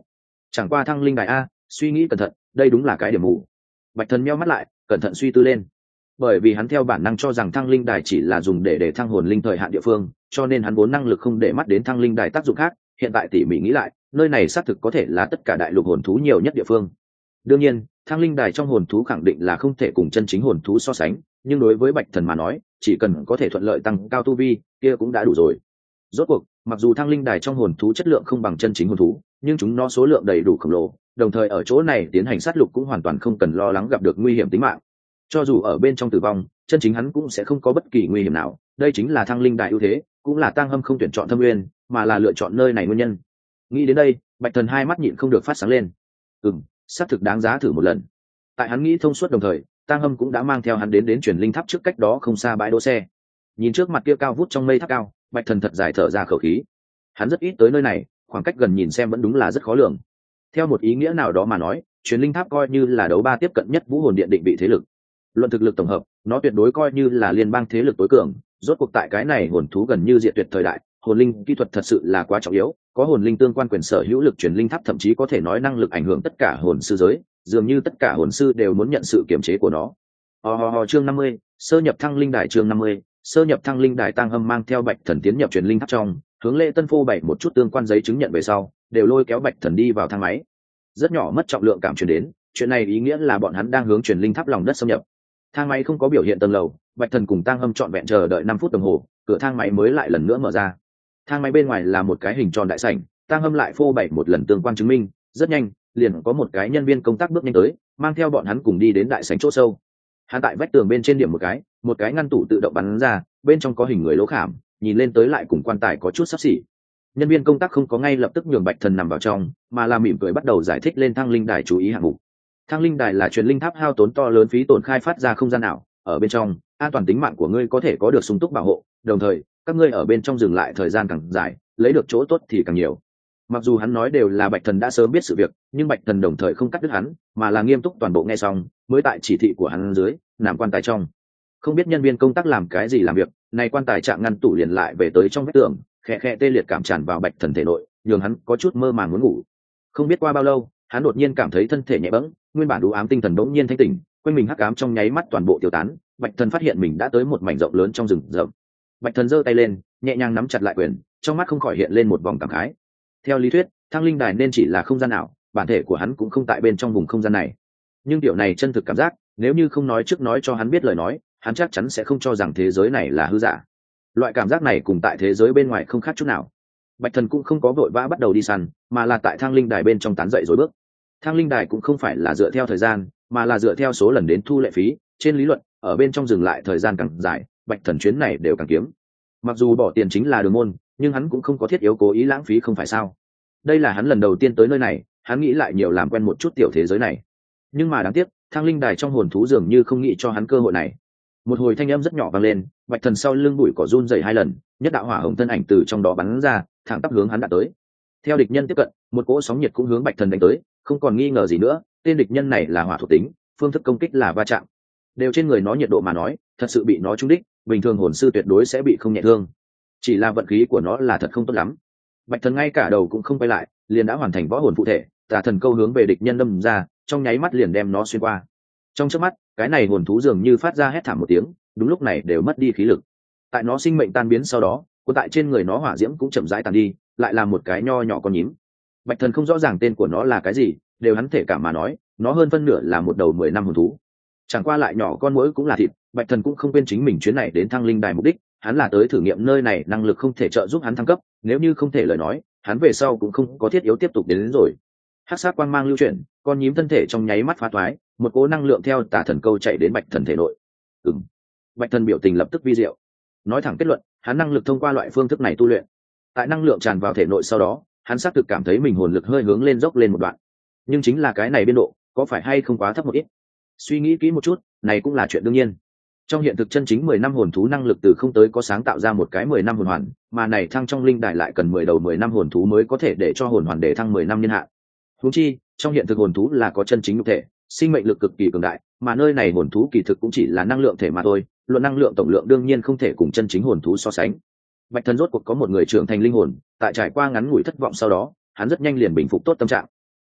Chẳng qua thăng linh đài a, suy nghĩ cẩn thận, đây đúng là cái điểm mù. Bạch thần meo mắt lại, cẩn thận suy tư lên. Bởi vì hắn theo bản năng cho rằng thăng linh đài chỉ là dùng để để thăng hồn linh thời hạn địa phương, cho nên hắn vốn năng lực không để mắt đến thăng linh đài tác dụng khác. Hiện tại tỉ mỉ nghĩ lại, nơi này xác thực có thể là tất cả đại lục hồn thú nhiều nhất địa phương. Đương nhiên, thăng linh đài trong hồn thú khẳng định là không thể cùng chân chính hồn thú so sánh, nhưng đối với bạch thần mà nói, chỉ cần có thể thuận lợi tăng cao tu vi, kia cũng đã đủ rồi. Rốt cuộc, mặc dù thăng linh đài trong hồn thú chất lượng không bằng chân chính hồn thú, nhưng chúng nó số lượng đầy đủ khổng lồ, đồng thời ở chỗ này tiến hành sát lục cũng hoàn toàn không cần lo lắng gặp được nguy hiểm tính mạng. Cho dù ở bên trong tử vong, chân chính hắn cũng sẽ không có bất kỳ nguy hiểm nào. Đây chính là thăng linh đài ưu thế, cũng là Tang Hâm không tuyển chọn Thâm Nguyên, mà là lựa chọn nơi này nguyên nhân. Nghĩ đến đây, bạch thần hai mắt nhịn không được phát sáng lên. Ừm, xác thực đáng giá thử một lần. Tại hắn nghĩ thông suốt đồng thời, Tang Hâm cũng đã mang theo hắn đến đến truyền linh tháp trước cách đó không xa bãi đỗ xe. Nhìn trước mặt kia cao vút trong mây tháp cao, bạch thần thật dài thở ra khẩu khí. Hắn rất ít tới nơi này, khoảng cách gần nhìn xem vẫn đúng là rất khó lường. Theo một ý nghĩa nào đó mà nói, truyền linh tháp coi như là đấu ba tiếp cận nhất vũ hồn điện định vị thế lực. Luận thực lực tổng hợp, nó tuyệt đối coi như là liên bang thế lực tối cường. Rốt cuộc tại cái này hồn thú gần như diệt tuyệt thời đại, hồn linh kỹ thuật thật sự là quá trọng yếu. Có hồn linh tương quan quyền sở hữu lực truyền linh tháp thậm chí có thể nói năng lực ảnh hưởng tất cả hồn sư giới, dường như tất cả hồn sư đều muốn nhận sự kiểm chế của nó. Ho ho ho, chương năm mươi, sơ nhập thăng linh đài. Chương năm mươi, sơ nhập thăng linh đài. Tang Hâm mang theo bạch thần tiến nhập truyền linh tháp trong, hướng Lễ Tân phô bày một chút tương quan giấy chứng nhận về sau, đều lôi kéo bạch thần đi vào thang máy. Rất nhỏ mất trọng lượng cảm truyền đến, chuyện này ý nghĩa là bọn hắn đang hướng truyền linh tháp lòng đất xâm nhập. Thang máy không có biểu hiện tầng lầu, bạch thần cùng Tang Hâm trọn vẹn chờ đợi năm phút đồng hồ, cửa thang máy mới lại lần nữa mở ra. Thang máy bên ngoài là một cái hình tròn đại sảnh, Tang Hâm lại phô bày một lần tương quan chứng minh, rất nhanh, liền có một cái nhân viên công tác bước nhanh tới, mang theo bọn hắn cùng đi đến đại sảnh chỗ sâu. Hắn tại vách tường bên trên điểm một cái, một cái ngăn tủ tự động bắn ra, bên trong có hình người lỗ khảm, nhìn lên tới lại cùng quan tài có chút xấp xỉ. Nhân viên công tác không có ngay lập tức nhường bạch thần nằm vào trong, mà là mỉm cười bắt đầu giải thích lên thăng linh đài chú ý hạng mục. Thăng linh đài là truyền linh tháp hao tốn to lớn phí tổn khai phát ra không gian ảo, ở bên trong, an toàn tính mạng của ngươi có thể có được sung túc bảo hộ, đồng thời, các ngươi ở bên trong dừng lại thời gian càng dài, lấy được chỗ tốt thì càng nhiều. Mặc dù hắn nói đều là bạch thần đã sớm biết sự việc, nhưng bạch thần đồng thời không cắt đứt hắn, mà là nghiêm túc toàn bộ nghe xong, mới tại chỉ thị của hắn dưới, nằm quan tài trong. Không biết nhân viên công tác làm cái gì làm việc, này quan tài trạng ngăn tủ liền lại về tới trong vách tường, khẽ khẽ tê liệt cảm tràn vào bạch thần thể nội, nhường hắn có chút mơ màng muốn ngủ. Không biết qua bao lâu, hắn đột nhiên cảm thấy thân thể nhẹ bẫng, nguyên bản u ám tinh thần đột nhiên thanh tỉnh, quanh mình hắc ám trong nháy mắt toàn bộ tiêu tán, bạch thần phát hiện mình đã tới một mảnh rộng lớn trong rừng rậm. Bạch thần giơ tay lên, nhẹ nhàng nắm chặt lại quyền, trong mắt không khỏi hiện lên một vòng cảm khái. Theo lý thuyết, thăng linh đài nên chỉ là không gian ảo, bản thể của hắn cũng không tại bên trong vùng không gian này. Nhưng điều này chân thực cảm giác, nếu như không nói trước nói cho hắn biết lời nói, hắn chắc chắn sẽ không cho rằng thế giới này là hư giả. Loại cảm giác này cùng tại thế giới bên ngoài không khác chút nào. Bạch thần cũng không có vội vã bắt đầu đi săn, mà là tại thang linh đài bên trong tán dậy rồi bước. Thang linh đài cũng không phải là dựa theo thời gian, mà là dựa theo số lần đến thu lệ phí. Trên lý luận, ở bên trong dừng lại thời gian càng dài, bạch thần chuyến này đều càng kiếm. Mặc dù bỏ tiền chính là đường môn, nhưng hắn cũng không có thiết yếu cố ý lãng phí, không phải sao? Đây là hắn lần đầu tiên tới nơi này, hắn nghĩ lại nhiều làm quen một chút tiểu thế giới này. Nhưng mà đáng tiếc, thang linh đài trong hồn thú dường như không nghĩ cho hắn cơ hội này. Một hồi thanh âm rất nhỏ vang lên, bạch thần sau lưng bụi cỏ run rẩy hai lần, nhất đạo hỏa hồng thân ảnh từ trong đó bắn ra, thẳng tắp hướng hắn đã tới. Theo địch nhân tiếp cận, một cỗ sóng nhiệt cũng hướng bạch thần đánh tới, không còn nghi ngờ gì nữa, tên địch nhân này là hỏa thuộc tính, phương thức công kích là va chạm. Đều trên người nó nhiệt độ mà nói, thật sự bị nó trúng đích, bình thường hồn sư tuyệt đối sẽ bị không nhẹ thương. Chỉ là vận khí của nó là thật không tốt lắm. Bạch thần ngay cả đầu cũng không quay lại, liền đã hoàn thành võ hồn phụ thể, tà thần câu hướng về địch nhân đâm ra, trong nháy mắt liền đem nó xuyên qua. Trong chớp mắt, cái này hồn thú dường như phát ra hét thảm một tiếng, đúng lúc này đều mất đi khí lực. Tại nó sinh mệnh tan biến sau đó, cuốn tại trên người nó hỏa diễm cũng chậm rãi tàn đi, lại là một cái nho nhỏ con nhím. Bạch thần không rõ ràng tên của nó là cái gì, đều hắn thể cảm mà nói, nó hơn phân nửa là một đầu mười năm hồn thú. Chẳng qua lại nhỏ con muỗi cũng là thịt, bạch thần cũng không quên chính mình chuyến này đến thăng linh đài mục đích, hắn là tới thử nghiệm nơi này năng lực không thể trợ giúp hắn thăng cấp, nếu như không thể lời nói, hắn về sau cũng không có thiết yếu tiếp tục đến, đến rồi. Hắc sát quang mang lưu chuyển, con nhím thân thể trong nháy mắt phá thoái, một cỗ năng lượng theo tà thần câu chạy đến bạch thần thể nội. Ừm. Bạch thần biểu tình lập tức vi diệu. Nói thẳng kết luận, hắn năng lực thông qua loại phương thức này tu luyện. Tại năng lượng tràn vào thể nội sau đó, hắn xác thực cảm thấy mình hồn lực hơi hướng lên dốc lên một đoạn. Nhưng chính là cái này biên độ, có phải hay không quá thấp một ít? Suy nghĩ kỹ một chút, này cũng là chuyện đương nhiên. Trong hiện thực chân chính mười năm hồn thú năng lực từ không tới có sáng tạo ra một cái mười năm hồn hoàn, mà này thăng trong linh đài lại cần mười đầu mười năm hồn thú mới có thể để cho hồn hoàn để thăng mười năm niên hạn. Huống chi, trong hiện thực hồn thú là có chân chính nhục thể, sinh mệnh lực cực kỳ cường đại, mà nơi này hồn thú kỳ thực cũng chỉ là năng lượng thể mà thôi, luận năng lượng tổng lượng đương nhiên không thể cùng chân chính hồn thú so sánh. Bạch thần rốt cuộc có một người trưởng thành linh hồn, tại trải qua ngắn ngủi thất vọng sau đó, hắn rất nhanh liền bình phục tốt tâm trạng.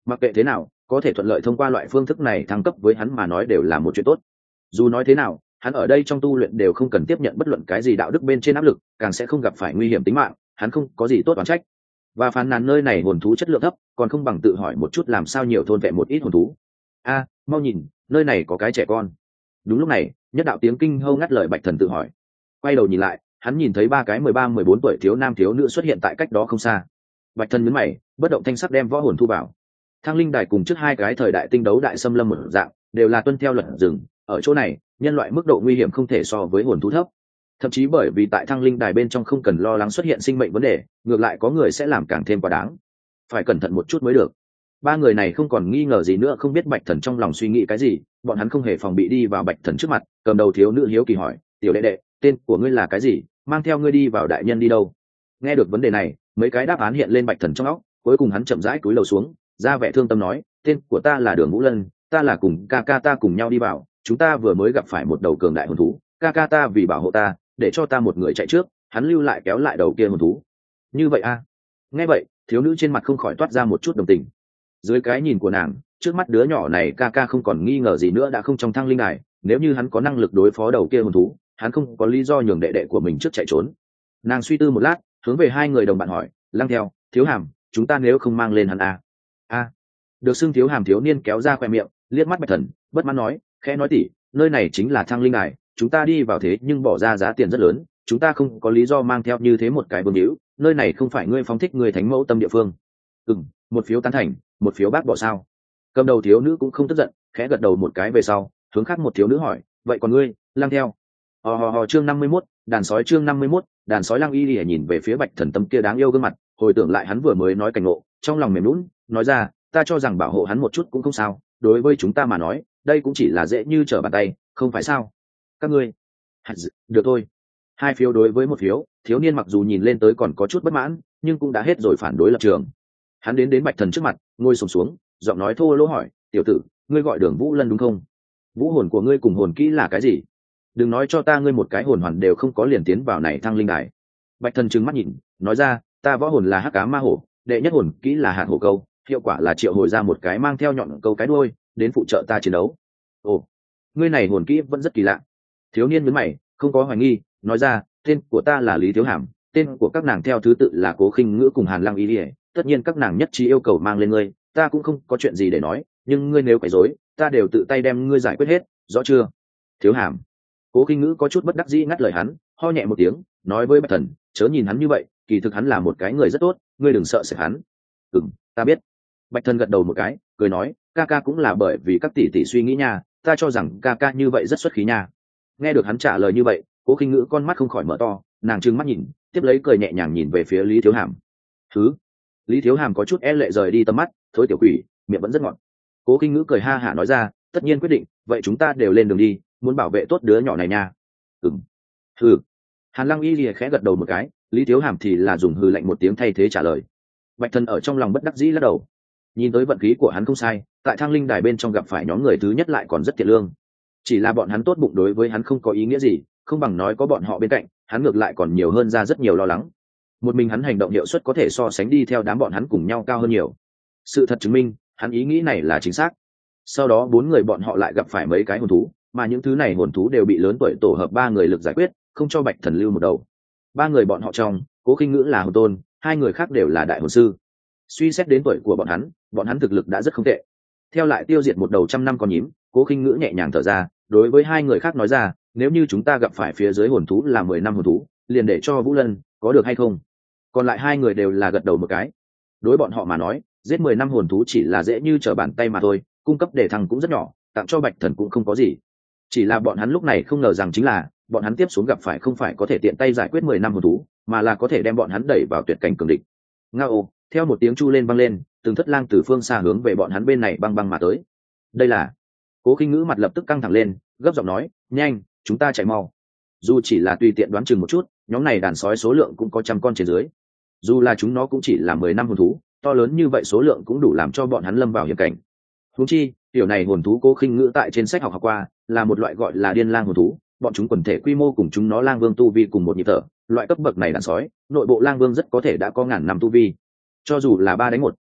Mặc kệ thế nào, có thể thuận lợi thông qua loại phương thức này thăng cấp với hắn mà nói đều là một chuyện tốt. Dù nói thế nào, hắn ở đây trong tu luyện đều không cần tiếp nhận bất luận cái gì đạo đức bên trên áp lực, càng sẽ không gặp phải nguy hiểm tính mạng, hắn không có gì tốt oán trách. Và phán nàn nơi này hồn thú chất lượng thấp, còn không bằng tự hỏi một chút làm sao nhiều thôn vệ một ít hồn thú. A, mau nhìn, nơi này có cái trẻ con. Đúng lúc này, nhất đạo tiếng kinh hô ngắt lời Bạch Thần tự hỏi. Quay đầu nhìn lại, hắn nhìn thấy ba cái mười ba mười bốn tuổi thiếu nam thiếu nữ xuất hiện tại cách đó không xa. Bạch Thần nhướng mày, bất động thanh sắc đem võ hồn thu vào. Thang linh đài cùng trước hai cái thời đại tinh đấu đại xâm lâm một dạng, đều là tuân theo luật rừng. Ở chỗ này, nhân loại mức độ nguy hiểm không thể so với hồn thú thấp. Thậm chí bởi vì tại thang linh đài bên trong không cần lo lắng xuất hiện sinh mệnh vấn đề, ngược lại có người sẽ làm càng thêm quá đáng. Phải cẩn thận một chút mới được. Ba người này không còn nghi ngờ gì nữa, không biết Bạch Thần trong lòng suy nghĩ cái gì, bọn hắn không hề phòng bị đi vào Bạch Thần trước mặt, cầm đầu thiếu nữ hiếu kỳ hỏi, tiểu đệ đệ, tên của ngươi là cái gì, mang theo ngươi đi vào đại nhân đi đâu? Nghe được vấn đề này, mấy cái đáp án hiện lên Bạch Thần trong óc, cuối cùng hắn chậm rãi cúi đầu xuống, ra vẻ thương tâm nói, tên của ta là Đường Vũ Lân, ta là cùng ca ca ta cùng nhau đi vào, chúng ta vừa mới gặp phải một đầu cường đại hồn thú, ca ca ta vì bảo hộ ta, để cho ta một người chạy trước, hắn lưu lại kéo lại đầu kia hồn thú. Như vậy a? À? Nghe vậy, thiếu nữ trên mặt không khỏi toát ra một chút đồng tình. Dưới cái nhìn của nàng, trước mắt đứa nhỏ này ca ca không còn nghi ngờ gì nữa đã không trong thang linh đài, nếu như hắn có năng lực đối phó đầu kia hồn thú, hắn không có lý do nhường đệ đệ của mình trước chạy trốn. Nàng suy tư một lát, hướng về hai người đồng bạn hỏi, Lăng Theo, Thiếu Hàm, chúng ta nếu không mang lên hắn a? A. Được xưng Thiếu Hàm thiếu niên kéo ra khoe miệng, liếc mắt Bạch Thần, bất mãn nói, khẽ nói tỉ, nơi này chính là thang linh đài, chúng ta đi vào thế nhưng bỏ ra giá tiền rất lớn, chúng ta không có lý do mang theo như thế một cái vương hữu, nơi này không phải ngươi phóng thích người thánh mẫu tâm địa phương. Ừm, một phiếu tán thành, một phiếu bác bỏ sao? Cầm đầu thiếu nữ cũng không tức giận, khẽ gật đầu một cái về sau, hướng khác một thiếu nữ hỏi, vậy còn ngươi, Lăng Theo? Hò hò hò chương năm mươi mốt, đàn sói chương năm mươi mốt, đàn sói Lăng Y Lìa nhìn về phía Bạch Thần tâm kia đáng yêu gương mặt, hồi tưởng lại hắn vừa mới nói cảnh ngộ, trong lòng mềm nhũn, nói ra, ta cho rằng bảo hộ hắn một chút cũng không sao, đối với chúng ta mà nói, đây cũng chỉ là dễ như trở bàn tay, không phải sao? Các ngươi, được thôi. Hai phiếu đối với một phiếu, thiếu niên mặc dù nhìn lên tới còn có chút bất mãn, nhưng cũng đã hết rồi phản đối lập trường. Hắn đến đến Bạch Thần trước mặt, ngồi xổm xuống, giọng nói thô lỗ hỏi, tiểu tử, ngươi gọi Đường Vũ Lân đúng không? Vũ hồn của ngươi cùng hồn kỹ là cái gì? Đừng nói cho ta ngươi một cái hồn hoàn đều không có liền tiến vào này thăng linh đài. Bạch Thần trừng mắt nhìn, nói ra, ta võ hồn là hắc ám ma hổ, đệ nhất hồn kỹ là hạt hổ câu, hiệu quả là triệu hồi ra một cái mang theo nhọn câu cái đuôi, đến phụ trợ ta chiến đấu. Ồ, ngươi này hồn kỹ vẫn rất kỳ lạ. Thiếu niên nhướng mày, không có hoài nghi, nói ra, tên của ta là Lý Thiếu Hàm, tên của các nàng theo thứ tự là Cố Khinh Ngữ cùng Hàn Lăng Y Lìa, tất nhiên các nàng nhất trí yêu cầu mang lên ngươi, ta cũng không có chuyện gì để nói, nhưng ngươi nếu quấy rối, ta đều tự tay đem ngươi giải quyết hết, rõ chưa? Thiếu Hàm. Cố Khinh Ngữ có chút bất đắc dĩ ngắt lời hắn, ho nhẹ một tiếng, nói với Bạch Thần, chớ nhìn hắn như vậy, kỳ thực hắn là một cái người rất tốt, ngươi đừng sợ sệt hắn. Ừm, ta biết. Bạch Thần gật đầu một cái, cười nói, ca ca cũng là bởi vì các tỷ tỷ suy nghĩ nha, ta cho rằng ca ca như vậy rất xuất khí nha. Nghe được hắn trả lời như vậy, Cố Khinh Ngữ con mắt không khỏi mở to, nàng trừng mắt nhìn, tiếp lấy cười nhẹ nhàng nhìn về phía Lý Thiếu Hàm. Thứ. Lý Thiếu Hàm có chút e lệ rời đi tầm mắt, thối tiểu quỷ, miệng vẫn rất ngọt. Cố Khinh Ngữ cười ha hả nói ra, tất nhiên quyết định, vậy chúng ta đều lên đường đi, muốn bảo vệ tốt đứa nhỏ này nha. Ừm. Hừ. Hàn Lăng Y lìa khẽ gật đầu một cái, Lý Thiếu Hàm thì là dùng hừ lạnh một tiếng thay thế trả lời. Bạch Thần ở trong lòng bất đắc dĩ lắc đầu. Nhìn tới vận khí của hắn không sai, tại Thang Linh Đài bên trong gặp phải nhóm người thứ nhất lại còn rất thiện lương. Chỉ là bọn hắn tốt bụng đối với hắn không có ý nghĩa gì, không bằng nói có bọn họ bên cạnh, hắn ngược lại còn nhiều hơn ra rất nhiều lo lắng. Một mình hắn hành động hiệu suất có thể so sánh đi theo đám bọn hắn cùng nhau cao hơn nhiều. Sự thật chứng minh, hắn ý nghĩ này là chính xác. Sau đó bốn người bọn họ lại gặp phải mấy cái hồn thú, mà những thứ này hồn thú đều bị lớn tuổi tổ hợp ba người lực giải quyết, không cho Bạch Thần lưu một đầu. Ba người bọn họ trong, Cố Khinh Ngữ là hồn tôn, hai người khác đều là đại hồn sư. Suy xét đến tuổi của bọn hắn, bọn hắn thực lực đã rất không tệ. Theo lại tiêu diệt một đầu trăm năm con nhím, Cố Khinh Ngữ nhẹ nhàng thở ra, đối với hai người khác nói ra, nếu như chúng ta gặp phải phía dưới hồn thú là mười năm hồn thú, liền để cho Vũ Lân, có được hay không? Còn lại hai người đều là gật đầu một cái. Đối bọn họ mà nói, giết mười năm hồn thú chỉ là dễ như trở bàn tay mà thôi, cung cấp để thằng cũng rất nhỏ, tặng cho Bạch Thần cũng không có gì. Chỉ là bọn hắn lúc này không ngờ rằng chính là, bọn hắn tiếp xuống gặp phải không phải có thể tiện tay giải quyết mười năm hồn thú, mà là có thể đem bọn hắn đẩy vào tuyệt cảnh cường địch. Ngao, theo một tiếng chu lên băng lên, từng thất lang từ phương xa hướng về bọn hắn bên này băng băng mà tới. Đây là. Cố Khinh Ngữ mặt lập tức căng thẳng lên, gấp giọng nói, nhanh, chúng ta chạy mau. Dù chỉ là tùy tiện đoán chừng một chút, nhóm này đàn sói số lượng cũng có trăm con trên dưới. Dù là chúng nó cũng chỉ là mười năm hồn thú, to lớn như vậy số lượng cũng đủ làm cho bọn hắn lâm vào hiểm cảnh. Huống chi, tiểu này hồn thú Cố Khinh Ngữ tại trên sách học học qua, là một loại gọi là điên lang hồn thú, bọn chúng quần thể quy mô cùng chúng nó lang vương tu vi cùng một nhịp thở, loại cấp bậc này đàn sói, nội bộ lang vương rất có thể đã có ngàn năm tu vi. Cho dù là ba đánh một,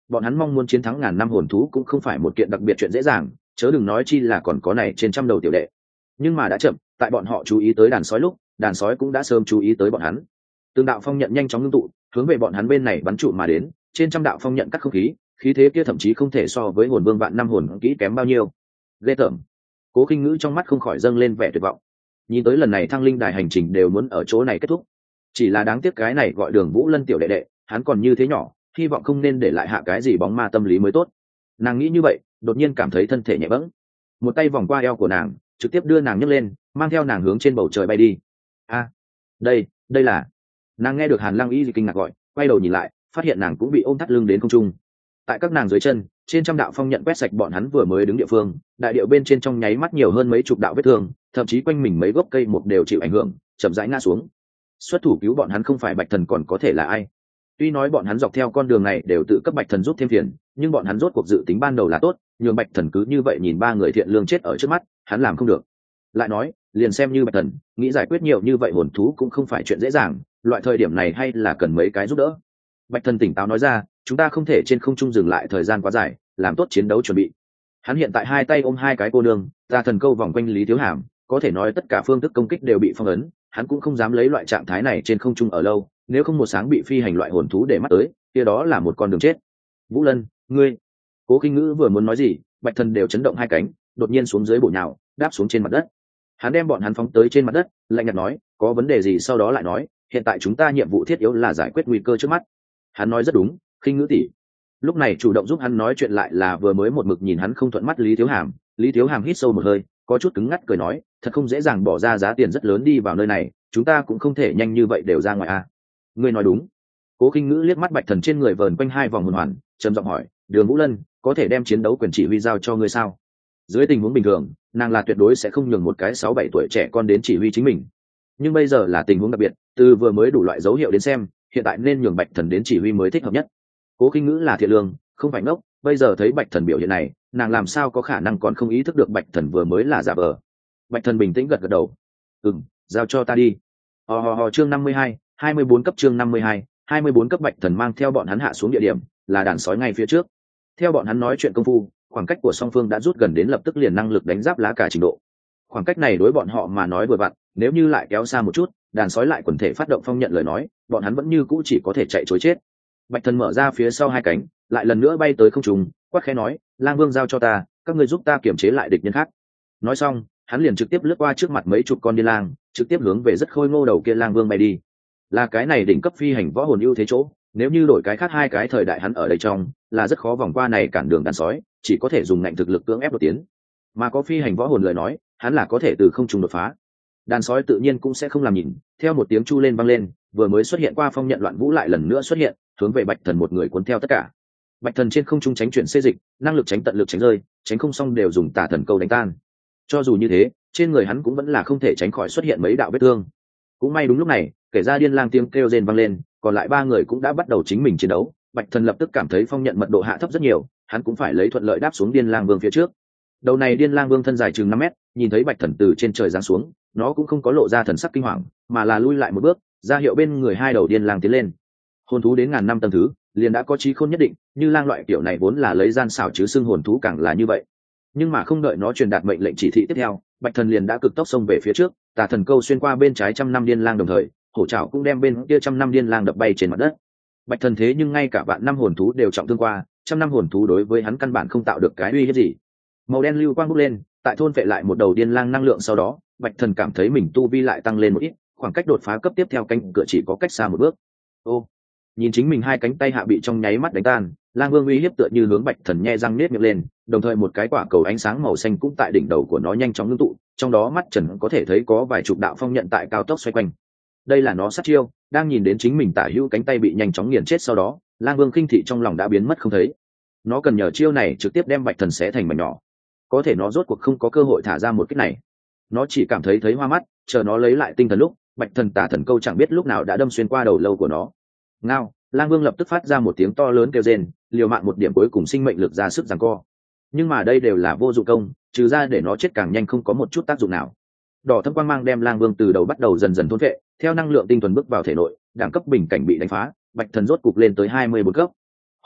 bọn hắn mong muốn chiến thắng ngàn năm hồn thú cũng không phải một kiện đặc biệt chuyện dễ dàng, chớ đừng nói chi là còn có này trên trăm đầu tiểu đệ. Nhưng mà đã chậm, tại bọn họ chú ý tới đàn sói lúc, đàn sói cũng đã sớm chú ý tới bọn hắn. Từng đạo phong nhận nhanh chóng ngưng tụ, hướng về bọn hắn bên này bắn trụ mà đến, trên trăm đạo phong nhận cắt không khí, khí thế kia thậm chí không thể so với hồn vương vạn năm hồn kỹ kém bao nhiêu. Ghê tởm. Cố Khinh Ngữ trong mắt không khỏi dâng lên vẻ tuyệt vọng. Nhìn tới lần này thăng linh đài hành trình đều muốn ở chỗ này kết thúc. Chỉ là đáng tiếc cái này gọi Đường Vũ Lân tiểu đệ đệ, hắn còn như thế nhỏ, hy vọng không nên để lại hạ cái gì bóng ma tâm lý mới tốt. Nàng nghĩ như vậy, đột nhiên cảm thấy thân thể nhẹ bẫng. Một tay vòng qua eo của nàng, trực tiếp đưa nàng nhấc lên, mang theo nàng hướng trên bầu trời bay đi. A, đây, đây là. Nàng nghe được Hàn Lăng Y kinh ngạc gọi, quay đầu nhìn lại, phát hiện nàng cũng bị ôm thắt lưng đến không trung. Tại các nàng dưới chân, trên trăm đạo phong nhận quét sạch bọn hắn vừa mới đứng địa phương, đại điệu bên trên trong nháy mắt nhiều hơn mấy chục đạo vết thương, thậm chí quanh mình mấy gốc cây một đều chịu ảnh hưởng, chậm rãi ngã xuống. Xuất thủ cứu bọn hắn không phải Bạch Thần còn có thể là ai? Tuy nói bọn hắn dọc theo con đường này đều tự cấp Bạch Thần giúp thêm phiền, nhưng bọn hắn rốt cuộc dự tính ban đầu là tốt, nhường Bạch Thần cứ như vậy nhìn ba người thiện lương chết ở trước mắt, hắn làm không được. Lại nói, liền xem như Bạch Thần, nghĩ giải quyết nhiều như vậy hồn thú cũng không phải chuyện dễ dàng, loại thời điểm này hay là cần mấy cái giúp đỡ. Bạch Thần tỉnh táo nói ra, chúng ta không thể trên không trung dừng lại thời gian quá dài, làm tốt chiến đấu chuẩn bị. Hắn hiện tại hai tay ôm hai cái cô nương, ra thần câu vòng quanh Lý Thiếu Hàm, có thể nói tất cả phương thức công kích đều bị phong ấn, hắn cũng không dám lấy loại trạng thái này trên không trung ở lâu, nếu không một sáng bị phi hành loại hồn thú để mắt tới, kia đó là một con đường chết. Vũ Lân, ngươi. Cố Khinh Ngữ vừa muốn nói gì, Bạch Thần đều chấn động hai cánh, đột nhiên xuống dưới bổ nhào, đáp xuống trên mặt đất. Hắn đem bọn hắn phóng tới trên mặt đất, lạnh nhạt nói, có vấn đề gì sau đó lại nói, hiện tại chúng ta nhiệm vụ thiết yếu là giải quyết nguy cơ trước mắt. Hắn nói rất đúng, Khinh Ngữ tỷ. Lúc này chủ động giúp hắn nói chuyện lại là vừa mới một mực nhìn hắn không thuận mắt Lý Thiếu Hàm. Lý Thiếu Hàm hít sâu một hơi, có chút cứng ngắc cười nói, thật không dễ dàng bỏ ra giá tiền rất lớn đi vào nơi này, chúng ta cũng không thể nhanh như vậy đều ra ngoài a. À. Ngươi nói đúng. Cố Khinh Ngữ liếc mắt Bạch Thần trên người vờn quanh hai vòng hồn hoàn, trầm giọng hỏi, Đường Vũ Lân, có thể đem chiến đấu quyền chỉ huy giao cho ngươi sao? Dưới tình huống bình thường, nàng là tuyệt đối sẽ không nhường một cái sáu bảy tuổi trẻ con đến chỉ huy chính mình. Nhưng bây giờ là tình huống đặc biệt, từ vừa mới đủ loại dấu hiệu đến xem, hiện tại nên nhường Bạch Thần đến chỉ huy mới thích hợp nhất. Cố Khinh Ngữ là thiện lương, không phải ngốc, bây giờ thấy Bạch Thần biểu hiện này, nàng làm sao có khả năng còn không ý thức được Bạch Thần vừa mới là giả vờ. Bạch Thần bình tĩnh gật gật đầu. "Ừm, giao cho ta đi." Ho ho ho chương năm mươi hai, hai mươi bốn cấp chương năm mươi hai, hai mươi bốn cấp Bạch Thần mang theo bọn hắn hạ xuống địa điểm, là đàn sói ngay phía trước. Theo bọn hắn nói chuyện công phu, khoảng cách của song phương đã rút gần đến lập tức liền năng lực đánh giáp lá cả trình độ. Khoảng cách này đối bọn họ mà nói vừa vặn, nếu như lại kéo xa một chút, đàn sói lại quần thể phát động phong nhận lời nói, bọn hắn vẫn như cũ chỉ có thể chạy trối chết. Bạch Thần mở ra phía sau hai cánh, lại lần nữa bay tới không trung, quát khẽ nói, Lang Vương giao cho ta, các ngươi giúp ta kiểm chế lại địch nhân khác. Nói xong, hắn liền trực tiếp lướt qua trước mặt mấy chục con điên lang, trực tiếp hướng về rất khôi ngô đầu kia Lang Vương bay đi. Là cái này đỉnh cấp phi hành võ hồn ưu thế chỗ, nếu như đổi cái khác hai cái thời đại hắn ở đây trong, là rất khó vòng qua này cản đường đàn sói, chỉ có thể dùng ngạnh thực lực cưỡng ép đột tiến. Mà có phi hành võ hồn lời nói, hắn là có thể từ không trung đột phá. Đàn sói tự nhiên cũng sẽ không làm nhìn, theo một tiếng chu lên vang lên, vừa mới xuất hiện qua phong nhận loạn vũ lại lần nữa xuất hiện, hướng về Bạch Thần một người cuốn theo tất cả. Bạch Thần trên không trung tránh chuyển xê dịch, năng lực tránh tận lực tránh rơi, tránh không xong đều dùng tà thần câu đánh tan. Cho dù như thế, trên người hắn cũng vẫn là không thể tránh khỏi xuất hiện mấy đạo vết thương. Cũng may đúng lúc này, kể ra điên lang tiếng kêu rên vang lên, còn lại ba người cũng đã bắt đầu chính mình chiến đấu. Bạch Thần lập tức cảm thấy phong nhận mật độ hạ thấp rất nhiều, hắn cũng phải lấy thuận lợi đáp xuống điên lang vương phía trước. Đầu này điên lang vương thân dài chừng năm mét, nhìn thấy Bạch Thần từ trên trời giáng xuống, nó cũng không có lộ ra thần sắc kinh hoàng, mà là lui lại một bước, ra hiệu bên người hai đầu điên lang tiến lên. Hồn thú đến ngàn năm tầng thứ, liền đã có trí khôn nhất định, như lang loại kiểu này vốn là lấy gian xảo chứ xưng hồn thú càng là như vậy. Nhưng mà không đợi nó truyền đạt mệnh lệnh chỉ thị tiếp theo, Bạch Thần liền đã cực tốc xông về phía trước, tà thần câu xuyên qua bên trái trăm năm điên lang đồng thời, hổ trảo cũng đem bên kia trăm năm điên lang đập bay trên mặt đất. Bạch Thần thế nhưng ngay cả vạn năm hồn thú đều trọng thương qua, trăm năm hồn thú đối với hắn căn bản không tạo được cái uy hiếp gì. Màu đen lưu quang bốc lên, tại thôn vệ lại một đầu điên lang năng lượng sau đó, Bạch Thần cảm thấy mình tu vi lại tăng lên một ít, khoảng cách đột phá cấp tiếp theo cánh cửa chỉ có cách xa một bước. Ô, nhìn chính mình hai cánh tay hạ bị trong nháy mắt đánh tan, Lang Vương uy hiếp tựa như hướng Bạch Thần nhe răng nết miệng lên, đồng thời một cái quả cầu ánh sáng màu xanh cũng tại đỉnh đầu của nó nhanh chóng ngưng tụ, trong đó mắt Trần có thể thấy có vài chục đạo phong nhận tại cao tốc xoay quanh. Đây là nó sát chiêu, đang nhìn đến chính mình tả hữu cánh tay bị nhanh chóng nghiền chết sau đó, Lang Vương khinh thị trong lòng đã biến mất không thấy. Nó cần nhờ chiêu này trực tiếp đem Bạch Thần xé thành mảnh nhỏ. Có thể nó rốt cuộc không có cơ hội thả ra một kích này. Nó chỉ cảm thấy thấy hoa mắt, chờ nó lấy lại tinh thần lúc, Bạch Thần tả thần câu chẳng biết lúc nào đã đâm xuyên qua đầu lâu của nó. Ngao, Lang Vương lập tức phát ra một tiếng to lớn kêu rên, liều mạng một điểm cuối cùng sinh mệnh lực ra sức giằng co. Nhưng mà đây đều là vô dụng công, trừ ra để nó chết càng nhanh không có một chút tác dụng nào. Đỏ thâm quang mang đem Lang Vương từ đầu bắt đầu dần dần thôn vệ, theo năng lượng tinh thuần bước vào thể nội, đẳng cấp bình cảnh bị đánh phá, Bạch Thần rốt cục lên tới hai mươi bốn cấp. Hô,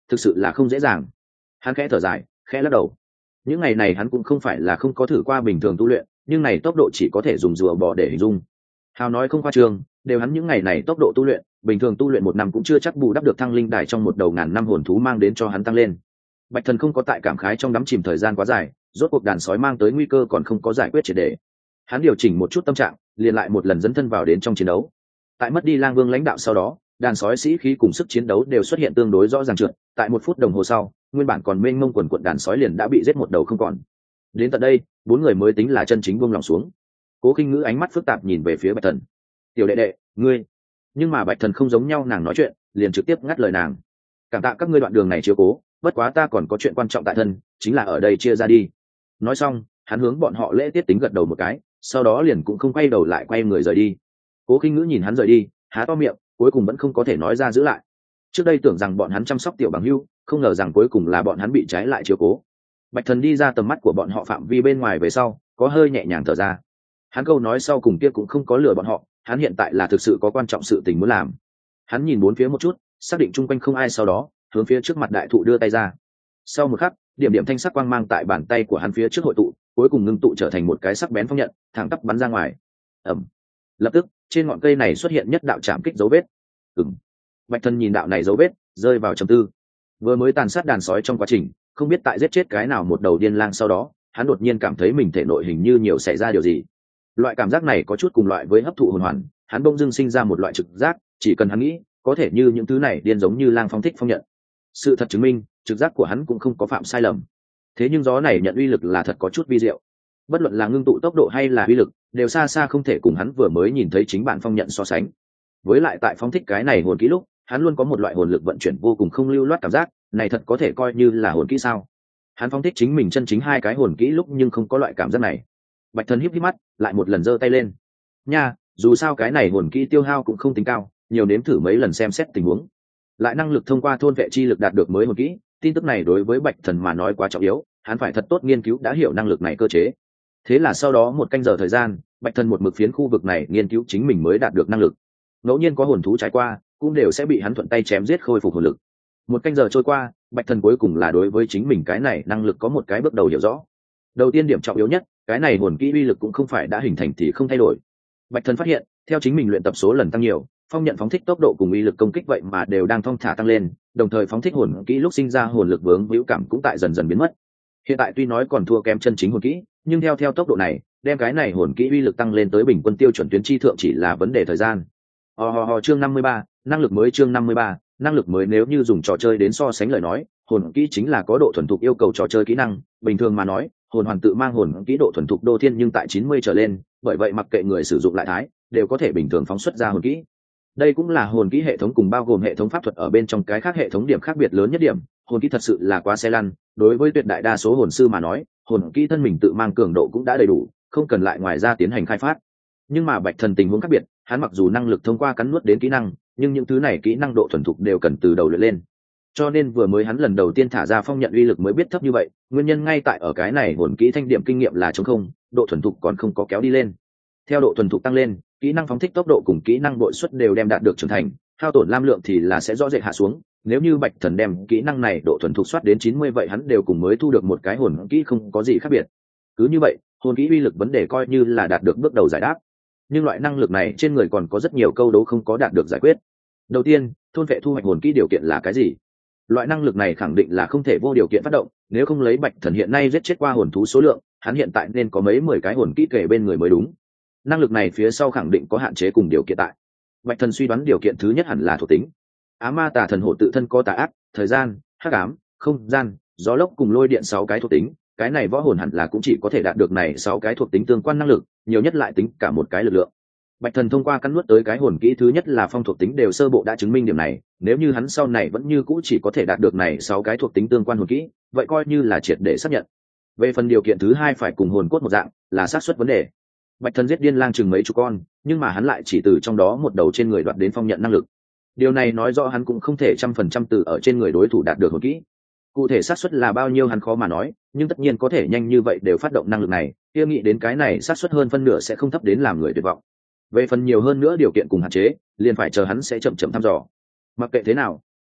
thực sự là không dễ dàng. Hắn khẽ thở dài, khẽ lắc đầu. Những ngày này hắn cũng không phải là không có thử qua bình thường tu luyện, nhưng này tốc độ chỉ có thể dùng rùa bò để hình dung. Hào nói không khoa trương, đều hắn những ngày này tốc độ tu luyện, bình thường tu luyện một năm cũng chưa chắc bù đắp được thăng linh đài trong một đầu ngàn năm hồn thú mang đến cho hắn tăng lên. Bạch Thần không có tại cảm khái trong đắm chìm thời gian quá dài, rốt cuộc đàn sói mang tới nguy cơ còn không có giải quyết triệt để. Hắn điều chỉnh một chút tâm trạng, liền lại một lần dấn thân vào đến trong chiến đấu. Tại mất đi Lang Vương lãnh đạo sau đó, đàn sói sĩ khí cùng sức chiến đấu đều xuất hiện tương đối rõ ràng trượt. Tại một phút đồng hồ sau, nguyên bản còn mênh mông quần quận đàn sói liền đã bị giết một đầu không còn. Đến tận đây, bốn người mới tính là chân chính buông lòng xuống. Cố Kinh Ngữ ánh mắt phức tạp nhìn về phía Bạch Thần. "Tiểu đệ đệ, ngươi..." Nhưng mà Bạch Thần không giống nhau, nàng nói chuyện, liền trực tiếp ngắt lời nàng. "Cảm tạ các ngươi đoạn đường này chiếu cố, bất quá ta còn có chuyện quan trọng tại thân, chính là ở đây chia ra đi." Nói xong, hắn hướng bọn họ lễ tiết tính gật đầu một cái, sau đó liền cũng không quay đầu lại, quay người rời đi. Cố Kinh Ngữ nhìn hắn rời đi, há to miệng, cuối cùng vẫn không có thể nói ra giữ lại. Trước đây tưởng rằng bọn hắn chăm sóc tiểu bằng hưu, không ngờ rằng cuối cùng là bọn hắn bị trái lại chiếu cố. Bạch Thần đi ra tầm mắt của bọn họ phạm vi bên ngoài về sau, có hơi nhẹ nhàng thở ra. Hắn câu nói sau cùng kia cũng không có lừa bọn họ, hắn hiện tại là thực sự có quan trọng sự tình muốn làm. Hắn nhìn bốn phía một chút, xác định chung quanh không ai, sau đó hướng phía trước mặt đại thụ đưa tay ra. Sau một khắc, điểm điểm thanh sắc quang mang tại bàn tay của hắn phía trước hội tụ, cuối cùng ngưng tụ trở thành một cái sắc bén phong nhận, thẳng tắp bắn ra ngoài. Ầm. Lập tức, trên ngọn cây này xuất hiện nhất đạo chạm kích dấu vết. Ừm. Bạch Thần nhìn đạo này dấu vết, rơi vào trầm tư. Vừa mới tàn sát đàn sói trong quá trình, không biết tại giết chết cái nào một đầu điên lang sau đó, hắn đột nhiên cảm thấy mình thể nội hình như nhiều xảy ra điều gì. Loại cảm giác này có chút cùng loại với hấp thụ hồn hoàn, hắn bỗng dưng sinh ra một loại trực giác, chỉ cần hắn nghĩ, có thể như những thứ này điên giống như lang phong thích phong nhận. Sự thật chứng minh, trực giác của hắn cũng không có phạm sai lầm. Thế nhưng gió này nhận uy lực là thật có chút vi diệu. Bất luận là ngưng tụ tốc độ hay là uy lực, đều xa xa không thể cùng hắn vừa mới nhìn thấy chính bản phong nhận so sánh. Với lại tại phong thích cái này hồn kỹ lúc, hắn luôn có một loại hồn lực vận chuyển vô cùng không lưu loát cảm giác, này thật có thể coi như là hồn kỹ sao? Hắn phong thích chính mình chân chính hai cái hồn kỹ lúc nhưng không có loại cảm giác này. Bạch Thần híp híp mắt, lại một lần giơ tay lên. Nha, dù sao cái này hồn kỹ tiêu hao cũng không tính cao, nhiều nếm thử mấy lần xem xét tình huống. Lại năng lực thông qua thôn vệ chi lực đạt được mới hồn kỹ, tin tức này đối với Bạch Thần mà nói quá trọng yếu, hắn phải thật tốt nghiên cứu đã hiểu năng lực này cơ chế. Thế là sau đó một canh giờ thời gian, Bạch Thần một mực phiến khu vực này nghiên cứu chính mình mới đạt được năng lực. Ngẫu nhiên có hồn thú trải qua, cũng đều sẽ bị hắn thuận tay chém giết khôi phục hồn lực. Một canh giờ trôi qua, Bạch Thần cuối cùng là đối với chính mình cái này năng lực có một cái bước đầu hiểu rõ. Đầu tiên điểm trọng yếu nhất, cái này hồn kỹ uy lực cũng không phải đã hình thành thì không thay đổi. Bạch Thần phát hiện, theo chính mình luyện tập số lần tăng nhiều, phong nhận phóng thích tốc độ cùng uy lực công kích vậy mà đều đang thong thả tăng lên, đồng thời phóng thích hồn kỹ lúc sinh ra hồn lực vướng víu cảm cũng tại dần dần biến mất. Hiện tại tuy nói còn thua kém chân chính hồn kỹ, nhưng theo theo tốc độ này, đem cái này hồn kỹ uy lực tăng lên tới bình quân tiêu chuẩn tuyến chi thượng chỉ là vấn đề thời gian. Ho ho ho, chương năm mươi ba, năng lực mới, chương năm mươi ba, năng lực mới. Nếu như dùng trò chơi đến so sánh lời nói, hồn kỹ chính là có độ thuần thục yêu cầu trò chơi kỹ năng, bình thường mà nói, hồn hoàn tự mang hồn kỹ độ thuần thục đô thiên nhưng tại chín mươi trở lên, bởi vậy mặc kệ người sử dụng lại thái, đều có thể bình thường phóng xuất ra hồn kỹ. Đây cũng là hồn kỹ hệ thống cùng bao gồm hệ thống pháp thuật ở bên trong cái khác hệ thống điểm khác biệt lớn nhất điểm, hồn kỹ thật sự là quá xe lăn, đối với tuyệt đại đa số hồn sư mà nói, hồn kỹ thân mình tự mang cường độ cũng đã đầy đủ, không cần lại ngoài ra tiến hành khai phát. Nhưng mà Bạch Thần tình huống khác biệt, hắn mặc dù năng lực thông qua cắn nuốt đến kỹ năng, nhưng những thứ này kỹ năng độ thuần thục đều cần từ đầu luyện lên. Cho nên vừa mới hắn lần đầu tiên thả ra phong nhận uy lực mới biết thấp như vậy, nguyên nhân ngay tại ở cái này hồn kỹ thanh điểm kinh nghiệm là trống không, độ thuần thục còn không có kéo đi lên. Theo độ thuần thục tăng lên, kỹ năng phóng thích tốc độ cùng kỹ năng bội suất đều đem đạt được trưởng thành, hao tổn lam lượng thì là sẽ rõ rệt hạ xuống. Nếu như Bạch Thần đem kỹ năng này độ thuần thục soát đến chín mươi, vậy hắn đều cùng mới thu được một cái hồn kỹ không có gì khác biệt. Cứ như vậy, hồn kỹ uy lực vấn đề coi như là đạt được bước đầu giải đáp. Nhưng loại năng lực này trên người còn có rất nhiều câu đố không có đạt được giải quyết. Đầu tiên, thôn vệ thu hoạch hồn kỹ điều kiện là cái gì? Loại năng lực này khẳng định là không thể vô điều kiện phát động, nếu không lấy Bạch Thần hiện nay giết chết qua hồn thú số lượng, hắn hiện tại nên có mấy mười cái hồn kỹ kể bên người mới đúng. Năng lực này phía sau khẳng định có hạn chế cùng điều kiện tại. Bạch Thần suy đoán điều kiện thứ nhất hẳn là thuộc tính. Ám ma tà thần hổ tự thân có tà ác, thời gian, hắc ám, không gian, gió lốc cùng lôi điện sáu cái thuộc tính, cái này võ hồn hẳn là cũng chỉ có thể đạt được này sáu cái thuộc tính tương quan năng lực, nhiều nhất lại tính cả một cái lực lượng. Bạch Thần thông qua cắn nuốt tới cái hồn kỹ thứ nhất là phong thuộc tính đều sơ bộ đã chứng minh điểm này, nếu như hắn sau này vẫn như cũ chỉ có thể đạt được này sáu cái thuộc tính tương quan hồn kỹ, vậy coi như là triệt để xác nhận. Về phần điều kiện thứ hai phải cùng hồn cốt một dạng, là xác suất vấn đề. Bạch Thần giết điên lang chừng mấy chục con, nhưng mà hắn lại chỉ từ trong đó một đầu trên người đoạt đến phong nhận năng lực. Điều này nói rõ hắn cũng không thể trăm phần trăm từ ở trên người đối thủ đạt được hồn kỹ. Cụ thể xác suất là bao nhiêu hắn khó mà nói, nhưng tất nhiên có thể nhanh như vậy đều phát động năng lực này, kia nghĩ đến cái này xác suất hơn phân nửa sẽ không thấp đến làm người tuyệt vọng. Về phần nhiều hơn nữa điều kiện cùng hạn chế, liền phải chờ hắn sẽ chậm chậm thăm dò. Mặc kệ thế nào,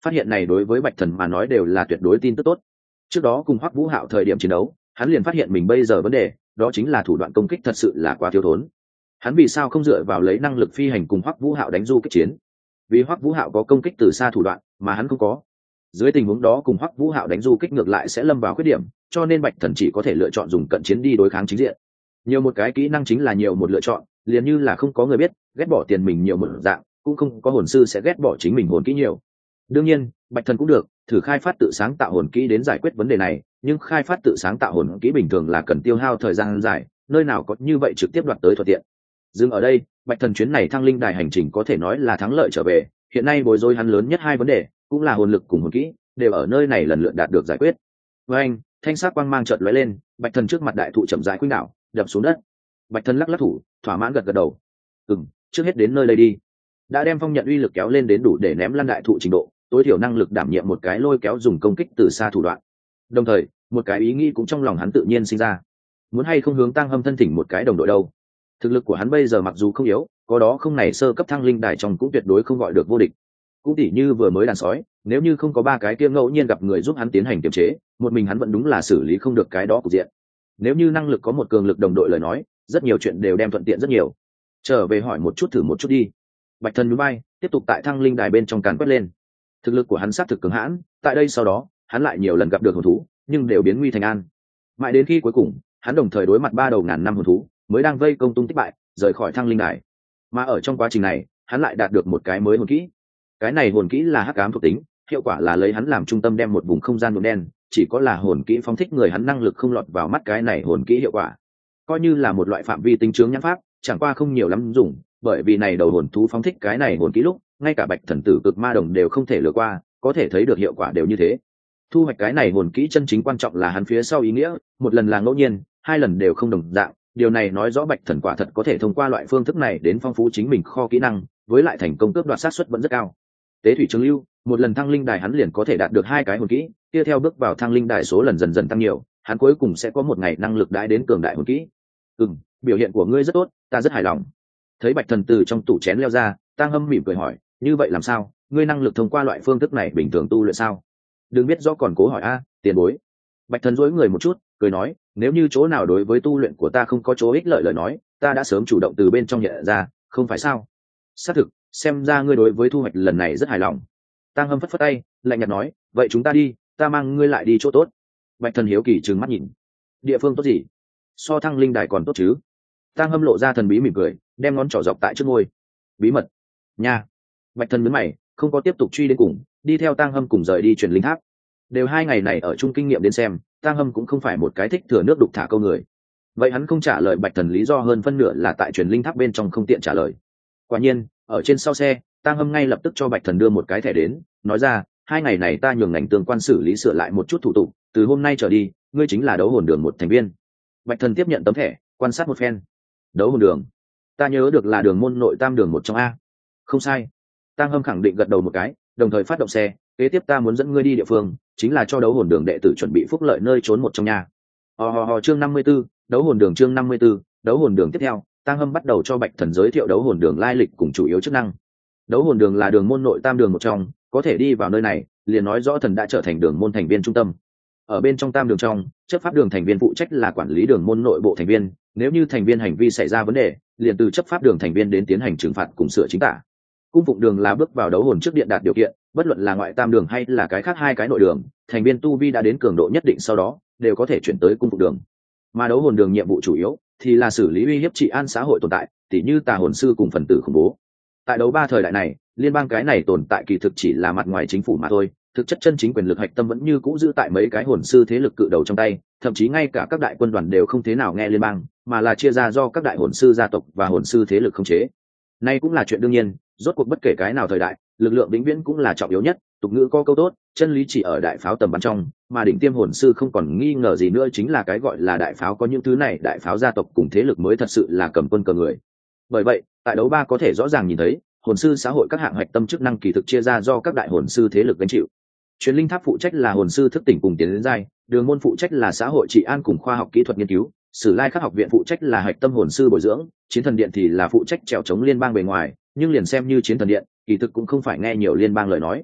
Phát hiện này đối với Bạch Thần mà nói đều là tuyệt đối tin tức tốt. Trước đó cùng Hoắc Vũ Hạo thời điểm chiến đấu, hắn liền phát hiện mình bây giờ vấn đề, đó chính là thủ đoạn công kích thật sự là quá thiếu thốn. Hắn vì sao không dựa vào lấy năng lực phi hành cùng Hoắc Vũ Hạo đánh du kích chiến? Vì Hoắc Vũ Hạo có công kích từ xa thủ đoạn, mà hắn không có. Dưới tình huống đó cùng Hoắc Vũ Hạo đánh du kích ngược lại sẽ lâm vào khuyết điểm, cho nên Bạch Thần chỉ có thể lựa chọn dùng cận chiến đi đối kháng chính diện. Nhiều một cái kỹ năng chính là nhiều một lựa chọn, liền như là không có người biết, ghét bỏ tiền mình nhiều một dạng, cũng không có hồn sư sẽ ghét bỏ chính mình hồn kỹ nhiều. Đương nhiên, Bạch Thần cũng được, thử khai phát tự sáng tạo hồn kỹ đến giải quyết vấn đề này, nhưng khai phát tự sáng tạo hồn kỹ bình thường là cần tiêu hao thời gian dài, nơi nào có như vậy trực tiếp đoạt tới thuận tiện. Dừng ở đây, Bạch Thần chuyến này thăng linh đài hành trình có thể nói là thắng lợi trở về, hiện nay bối rối hắn lớn nhất hai vấn đề, cũng là hồn lực cùng hồn kỹ, đều ở nơi này lần lượt đạt được giải quyết. Với anh, thanh sắc quang mang chợt lóe lên, Bạch Thần trước mặt đại thụ chậm rãi khuynh đảo, đập xuống đất. Bạch Thần lắc lắc thủ, thỏa mãn gật gật đầu. "Ừm, trước hết đến nơi đây đi." Đã đem phong nhận uy lực kéo lên đến đủ để ném lăn đại thụ trình độ, tối thiểu năng lực đảm nhiệm một cái lôi kéo dùng công kích từ xa thủ đoạn. Đồng thời, một cái ý nghĩ cũng trong lòng hắn tự nhiên sinh ra. Muốn hay không hướng Tăng Hâm thân thỉnh một cái đồng đội đâu? Thực lực của hắn bây giờ mặc dù không yếu, có đó không này sơ cấp thăng linh đài trong cũng tuyệt đối không gọi được vô địch. Cũng tỉ như vừa mới đàn sói, nếu như không có ba cái kia ngẫu nhiên gặp người giúp hắn tiến hành kiềm chế, một mình hắn vẫn đúng là xử lý không được cái đó cục diện. Nếu như năng lực có một cường lực đồng đội lời nói, rất nhiều chuyện đều đem thuận tiện rất nhiều. Trở về hỏi một chút thử một chút đi. Bạch Thần nhún vai, tiếp tục tại thăng linh đài bên trong càn quét lên. Thực lực của hắn sát thực cường hãn, tại đây sau đó, hắn lại nhiều lần gặp được hồn thú, nhưng đều biến nguy thành an. Mãi đến khi cuối cùng, hắn đồng thời đối mặt ba đầu ngàn năm hồn thú, mới đang vây công tung tích bại, rời khỏi thăng linh đài. Mà ở trong quá trình này, hắn lại đạt được một cái mới hồn kỹ. Cái này hồn kỹ là hắc ám thuộc tính, hiệu quả là lấy hắn làm trung tâm đem một vùng không gian nhuộm đen, chỉ có là hồn kỹ phóng thích người hắn năng lực không lọt vào mắt cái này hồn kỹ hiệu quả. Coi như là một loại phạm vi tinh chướng nhãn pháp, chẳng qua không nhiều lắm dùng, bởi vì này đầu hồn thú phóng thích cái này hồn kỹ lúc, ngay cả Bạch Thần tử cực ma đồng đều không thể lừa qua, có thể thấy được hiệu quả đều như thế. Thu hoạch cái này hồn kỹ chân chính quan trọng là hắn phía sau ý nghĩa, một lần là ngẫu nhiên, hai lần đều không đồng dạng, điều này nói rõ Bạch Thần quả thật có thể thông qua loại phương thức này đến phong phú chính mình kho kỹ năng, với lại thành công cướp đoạt sát suất vẫn rất cao. Tế thủy trường lưu, một lần thăng linh đài hắn liền có thể đạt được hai cái hồn kỹ, tiếp theo bước vào thăng linh đài số lần dần dần tăng nhiều, hắn cuối cùng sẽ có một ngày năng lực đãi đến cường đại hồn kỹ. Ừm, biểu hiện của ngươi rất tốt, ta rất hài lòng. Thấy Bạch Thần từ trong tủ chén leo ra, Tang Hâm mỉm cười hỏi, như vậy làm sao, ngươi năng lực thông qua loại phương thức này bình thường tu luyện sao? Đừng biết rõ còn cố hỏi a, tiền bối. Bạch Thần dối người một chút, cười nói, nếu như chỗ nào đối với tu luyện của ta không có chỗ ích lợi lời nói, ta đã sớm chủ động từ bên trong nhận ra, không phải sao? Xác thực, xem ra ngươi đối với thu hoạch lần này rất hài lòng. Tang Hâm phất phất tay, lạnh nhạt nói, vậy chúng ta đi, ta mang ngươi lại đi chỗ tốt. Bạch Thần hiếu kỳ trừng mắt nhìn, địa phương tốt gì? So thăng linh đài còn tốt chứ? Tang Hâm lộ ra thần bí mỉm cười, đem ngón trỏ dọc tại trước ngôi. Bí mật nha. Bạch Thần nhướng mày, không có tiếp tục truy đến cùng, đi theo Tang Hâm cùng rời đi truyền linh tháp. Đều hai ngày này ở chung kinh nghiệm đến xem, Tang Hâm cũng không phải một cái thích thừa nước đục thả câu người. Vậy hắn không trả lời Bạch Thần lý do hơn phân nửa là tại truyền linh tháp bên trong không tiện trả lời. Quả nhiên, ở trên sau xe, Tang Hâm ngay lập tức cho Bạch Thần đưa một cái thẻ đến, nói ra, hai ngày này ta nhường ngành tương quan xử lý sửa lại một chút thủ tục, từ hôm nay trở đi, ngươi chính là đấu hồn đường một thành viên. Bạch Thần tiếp nhận tấm thẻ, quan sát một phen. Đấu hồn đường? Ta nhớ được là đường môn nội tam đường một trong a. Không sai. Tang Hâm khẳng định gật đầu một cái, đồng thời phát động xe, kế tiếp ta muốn dẫn ngươi đi địa phương, chính là cho đấu hồn đường đệ tử chuẩn bị phúc lợi nơi trốn một trong nhà. Hò hò hò chương năm mươi 54, đấu hồn đường chương năm mươi 54, đấu hồn đường tiếp theo, Tang Hâm bắt đầu cho Bạch Thần giới thiệu đấu hồn đường lai lịch cùng chủ yếu chức năng. Đấu hồn đường là đường môn nội tam đường một trong, có thể đi vào nơi này, liền nói rõ thần đã trở thành đường môn thành viên trung tâm. Ở bên trong tam đường trong, chấp pháp đường thành viên phụ trách là quản lý đường môn nội bộ thành viên, nếu như thành viên hành vi xảy ra vấn đề, liền từ chấp pháp đường thành viên đến tiến hành trừng phạt cùng sửa chính tả. Cung phụng đường là bước vào đấu hồn trước điện đạt điều kiện, bất luận là ngoại tam đường hay là cái khác hai cái nội đường, thành viên tu vi đã đến cường độ nhất định sau đó, đều có thể chuyển tới cung phụng đường. Mà đấu hồn đường nhiệm vụ chủ yếu thì là xử lý uy hiếp trị an xã hội tồn tại, tỉ như tà hồn sư cùng phần tử khủng bố. Tại đấu ba thời đại này, liên bang cái này tồn tại kỳ thực chỉ là mặt ngoài chính phủ mà thôi, thực chất chân chính quyền lực hạch tâm vẫn như cũ giữ tại mấy cái hồn sư thế lực cự đầu trong tay, thậm chí ngay cả các đại quân đoàn đều không thế nào nghe liên bang, mà là chia ra do các đại hồn sư gia tộc và hồn sư thế lực khống chế. Nay cũng là chuyện đương nhiên, rốt cuộc bất kể cái nào thời đại, lực lượng vĩnh viễn cũng là trọng yếu nhất, tục ngữ có câu tốt, chân lý chỉ ở đại pháo tầm bắn trong, mà đỉnh tiêm hồn sư không còn nghi ngờ gì nữa chính là cái gọi là đại pháo, có những thứ này đại pháo gia tộc cùng thế lực mới thật sự là cầm quân cờ người. Bởi vậy, tại đấu ba có thể rõ ràng nhìn thấy, hồn sư xã hội các hạng hạch tâm chức năng kỳ thực chia ra do các đại hồn sư thế lực gánh chịu. Truyền linh tháp phụ trách là hồn sư thức tỉnh cùng tiến đến giai, đường môn phụ trách là xã hội trị an cùng khoa học kỹ thuật nghiên cứu, sử lai khắc học viện phụ trách là hạch tâm hồn sư bồi dưỡng, chiến thần điện thì là phụ trách trèo chống liên bang bề ngoài, nhưng liền xem như chiến thần điện, kỳ thực cũng không phải nghe nhiều liên bang lời nói.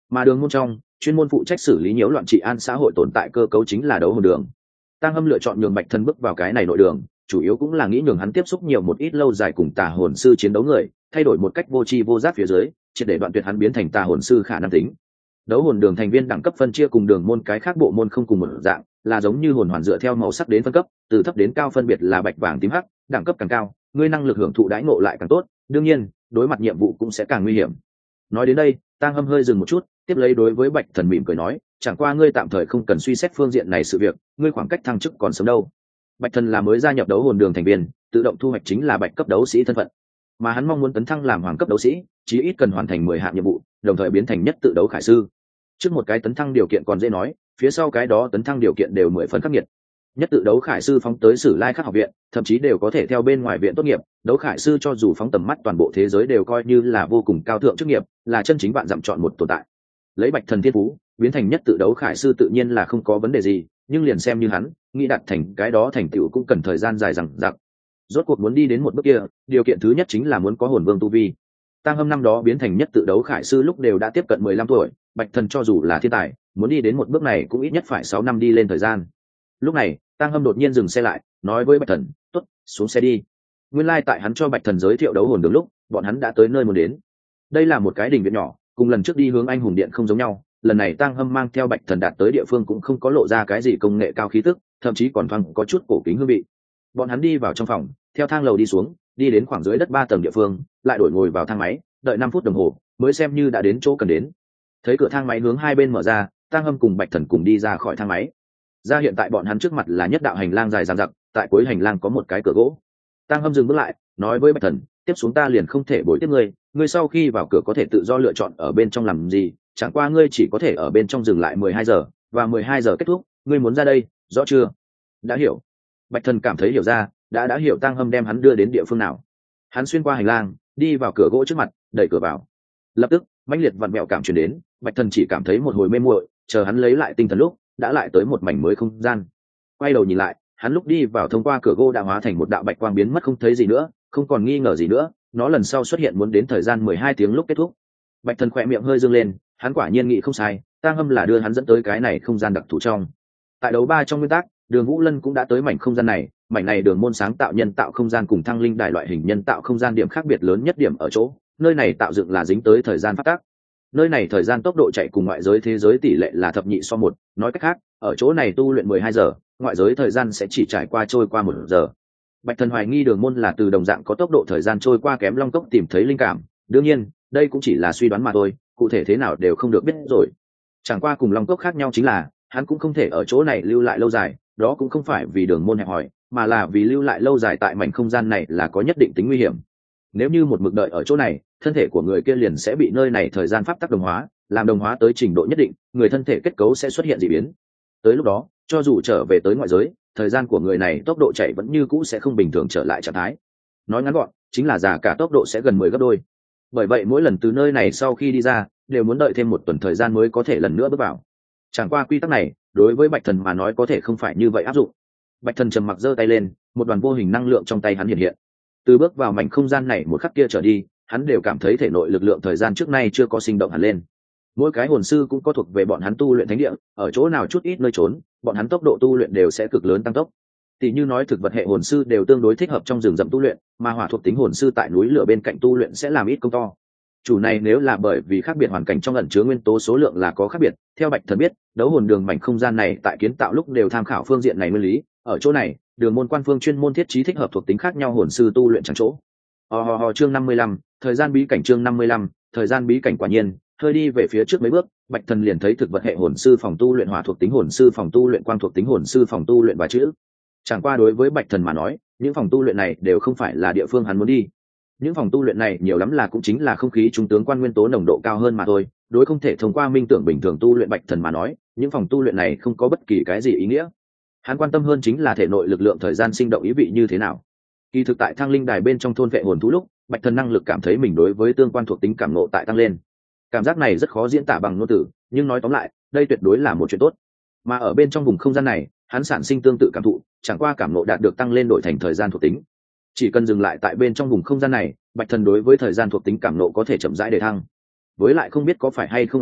Mà đường môn trong chuyên môn phụ trách xử lý nhiễu loạn trị an xã hội tồn tại cơ cấu chính là đấu hồn đường. Tăng Hâm lựa chọn nhường Bạch Thần bước vào cái này nội đường, chủ yếu cũng là nghĩ nhường hắn tiếp xúc nhiều một ít lâu dài cùng tà hồn sư chiến đấu người, thay đổi một cách vô tri vô giác phía dưới, triệt để đoạn tuyệt hắn biến thành tà hồn sư khả năng tính. Đấu hồn đường thành viên đẳng cấp phân chia cùng đường môn cái khác bộ môn không cùng một dạng, là giống như hồn hoàn dựa theo màu sắc đến phân cấp, từ thấp đến cao phân biệt là bạch vàng tím hắc, đẳng cấp càng cao, ngươi năng lực hưởng thụ đãi ngộ lại càng tốt, đương nhiên, đối mặt nhiệm vụ cũng sẽ càng nguy hiểm. Nói đến đây, Tang Hâm hơi dừng một chút, tiếp lấy đối với Bạch Thần mỉm cười nói, chẳng qua ngươi tạm thời không cần suy xét phương diện này sự việc, ngươi khoảng cách thăng chức còn sớm đâu. Bạch Thần là mới gia nhập đấu hồn đường thành viên, tự động thu hoạch chính là bạch cấp đấu sĩ thân phận, mà hắn mong muốn tấn thăng làm hoàng cấp đấu sĩ, chí ít cần hoàn thành mười hạng nhiệm vụ, đồng thời biến thành nhất tự đấu khải sư. Trước một cái tấn thăng điều kiện còn dễ nói, phía sau cái đó tấn thăng điều kiện đều mười phần khắc nghiệt. Nhất tự đấu khải sư phóng tới Sử Lai Khắc học viện, thậm chí đều có thể theo bên ngoài viện tốt nghiệp, đấu khải sư cho dù phóng tầm mắt toàn bộ thế giới đều coi như là vô cùng cao thượng chức nghiệp, là chân chính bạn dặm chọn một tồn tại. Lấy Bạch Thần thiên phú, biến thành nhất tự đấu khải sư tự nhiên là không có vấn đề gì, nhưng liền xem như hắn, nghĩ đạt thành cái đó thành tựu cũng cần thời gian dài dằng dặc. Rốt cuộc muốn đi đến một bước kia, điều kiện thứ nhất chính là muốn có hồn vương tu vi. Tang Hâm năm đó biến thành nhất tự đấu khải sư lúc đều đã tiếp cận mười lăm tuổi, Bạch Thần cho dù là thiên tài, muốn đi đến một bước này cũng ít nhất phải sáu năm đi lên thời gian. Lúc này, Tang Hâm đột nhiên dừng xe lại, nói với Bạch Thần, "Tốt, xuống xe đi." Nguyên lai like tại hắn cho Bạch Thần giới thiệu đấu hồn đường lúc, bọn hắn đã tới nơi muốn đến. Đây là một cái đình viện nhỏ, cùng lần trước đi hướng Anh Hùng Điện không giống nhau, lần này Tang Hâm mang theo Bạch Thần đạt tới địa phương cũng không có lộ ra cái gì công nghệ cao khí tức, thậm chí còn thoáng có chút cổ kính hương vị. Bọn hắn đi vào trong phòng, theo thang lầu đi xuống, đi đến khoảng dưới đất ba tầng địa phương, lại đổi ngồi vào thang máy, đợi năm phút đồng hồ, mới xem như đã đến chỗ cần đến. Thấy cửa thang máy hướng hai bên mở ra, Tang Hâm cùng Bạch Thần cùng đi ra khỏi thang máy. Ra hiện tại bọn hắn trước mặt là nhất đạo hành lang dài dằng dặc, tại cuối hành lang có một cái cửa gỗ. Tang Hâm dừng bước lại, nói với Bạch Thần, tiếp xuống ta liền không thể bồi tiếp ngươi, ngươi sau khi vào cửa có thể tự do lựa chọn ở bên trong làm gì, chẳng qua ngươi chỉ có thể ở bên trong dừng lại mười hai giờ, và mười hai giờ kết thúc, ngươi muốn ra đây, rõ chưa? Đã hiểu. Bạch Thần cảm thấy hiểu ra, đã đã hiểu Tang Hâm đem hắn đưa đến địa phương nào. Hắn xuyên qua hành lang, đi vào cửa gỗ trước mặt, đẩy cửa vào. Lập tức, mãnh liệt vặn mẹo cảm truyền đến, Bạch Thần chỉ cảm thấy một hồi mê muội, chờ hắn lấy lại tinh thần lúc, đã lại tới một mảnh mới không gian. Quay đầu nhìn lại, hắn lúc đi vào thông qua cửa gỗ đã hóa thành một đạo bạch quang biến mất không thấy gì nữa, không còn nghi ngờ gì nữa, nó lần sau xuất hiện muốn đến thời gian mười hai tiếng lúc kết thúc. Bạch Thần khỏe miệng hơi dương lên, hắn quả nhiên nghĩ không sai, Tang Hâm là đưa hắn dẫn tới cái này không gian đặc thù trong. Tại đấu ba trong nguyên tắc, Đường Vũ Lân cũng đã tới mảnh không gian này, mảnh này đường môn sáng tạo nhân tạo không gian cùng thăng linh đài loại hình nhân tạo không gian điểm khác biệt lớn nhất điểm ở chỗ, nơi này tạo dựng là dính tới thời gian phát tác. Nơi này thời gian tốc độ chạy cùng ngoại giới thế giới tỷ lệ là thập nhị so một, nói cách khác, ở chỗ này tu luyện mười hai giờ, ngoại giới thời gian sẽ chỉ trải qua trôi qua một giờ. Bạch Thần hoài nghi Đường môn là từ đồng dạng có tốc độ thời gian trôi qua kém Long Cốc tìm thấy linh cảm, đương nhiên, đây cũng chỉ là suy đoán mà thôi, cụ thể thế nào đều không được biết rồi. Chẳng qua cùng Long Cốc khác nhau chính là, hắn cũng không thể ở chỗ này lưu lại lâu dài, đó cũng không phải vì Đường môn hẹp hòi, mà là vì lưu lại lâu dài tại mảnh không gian này là có nhất định tính nguy hiểm. Nếu như một mực đợi ở chỗ này, thân thể của người kia liền sẽ bị nơi này thời gian pháp tắc đồng hóa, làm đồng hóa tới trình độ nhất định, người thân thể kết cấu sẽ xuất hiện dị biến. Tới lúc đó, cho dù trở về tới ngoại giới, thời gian của người này tốc độ chạy vẫn như cũ sẽ không bình thường trở lại trạng thái. Nói ngắn gọn, chính là già cả tốc độ sẽ gần mười gấp đôi. Bởi vậy mỗi lần từ nơi này sau khi đi ra, đều muốn đợi thêm một tuần thời gian mới có thể lần nữa bước vào. Chẳng qua quy tắc này, đối với Bạch Thần mà nói có thể không phải như vậy áp dụng. Bạch Thần trầm mặc giơ tay lên, một đoàn vô hình năng lượng trong tay hắn hiện hiện. Từ bước vào mảnh không gian này một khắc kia trở đi, hắn đều cảm thấy thể nội lực lượng thời gian trước nay chưa có sinh động hẳn lên. Mỗi cái hồn sư cũng có thuộc về bọn hắn tu luyện thánh địa, ở chỗ nào chút ít nơi trốn, bọn hắn tốc độ tu luyện đều sẽ cực lớn tăng tốc. Tỷ như nói thực vật hệ hồn sư đều tương đối thích hợp trong rừng rậm tu luyện, mà hỏa thuộc tính hồn sư tại núi lửa bên cạnh tu luyện sẽ làm ít công to. Chủ này nếu là bởi vì khác biệt hoàn cảnh trong ẩn chứa nguyên tố số lượng là có khác biệt, theo Bạch Thần biết, đấu hồn đường mảnh không gian này tại kiến tạo lúc đều tham khảo phương diện này nguyên lý, ở chỗ này, đường môn quan phương chuyên môn thiết trí thích hợp thuộc tính khác nhau hồn sư tu luyện chẳng chỗ. Ho ho ho chương năm mươi lăm, thời gian bí cảnh chương năm mươi lăm, thời gian bí cảnh quả nhiên, hơi đi về phía trước mấy bước, Bạch Thần liền thấy thực vật hệ hồn sư phòng tu luyện hỏa thuộc tính hồn sư phòng tu luyện quang thuộc tính hồn sư phòng tu luyện và chữ. Chẳng qua đối với Bạch Thần mà nói, những phòng tu luyện này đều không phải là địa phương hắn muốn đi. Những phòng tu luyện này nhiều lắm là cũng chính là không khí trung tướng quan nguyên tố nồng độ cao hơn mà thôi, đối không thể thông qua minh tưởng bình thường tu luyện Bạch Thần mà nói, những phòng tu luyện này không có bất kỳ cái gì ý nghĩa. Hắn quan tâm hơn chính là thể nội lực lượng thời gian sinh động ý vị như thế nào. Kỳ thực tại thang linh đài bên trong thôn vệ hồn thú lúc, Bạch Thần năng lực cảm thấy mình đối với tương quan thuộc tính cảm ngộ tại tăng lên. Cảm giác này rất khó diễn tả bằng ngôn từ, nhưng nói tóm lại, đây tuyệt đối là một chuyện tốt. Mà ở bên trong vùng không gian này, hắn sản sinh tương tự cảm thụ, chẳng qua cảm ngộ đạt được tăng lên đổi thành thời gian thuộc tính. Chỉ cần dừng lại tại bên trong vùng không gian này, Bạch Thần đối với thời gian thuộc tính cảm ngộ có thể chậm rãi để thăng. Với lại không biết có phải hay không ảo giác,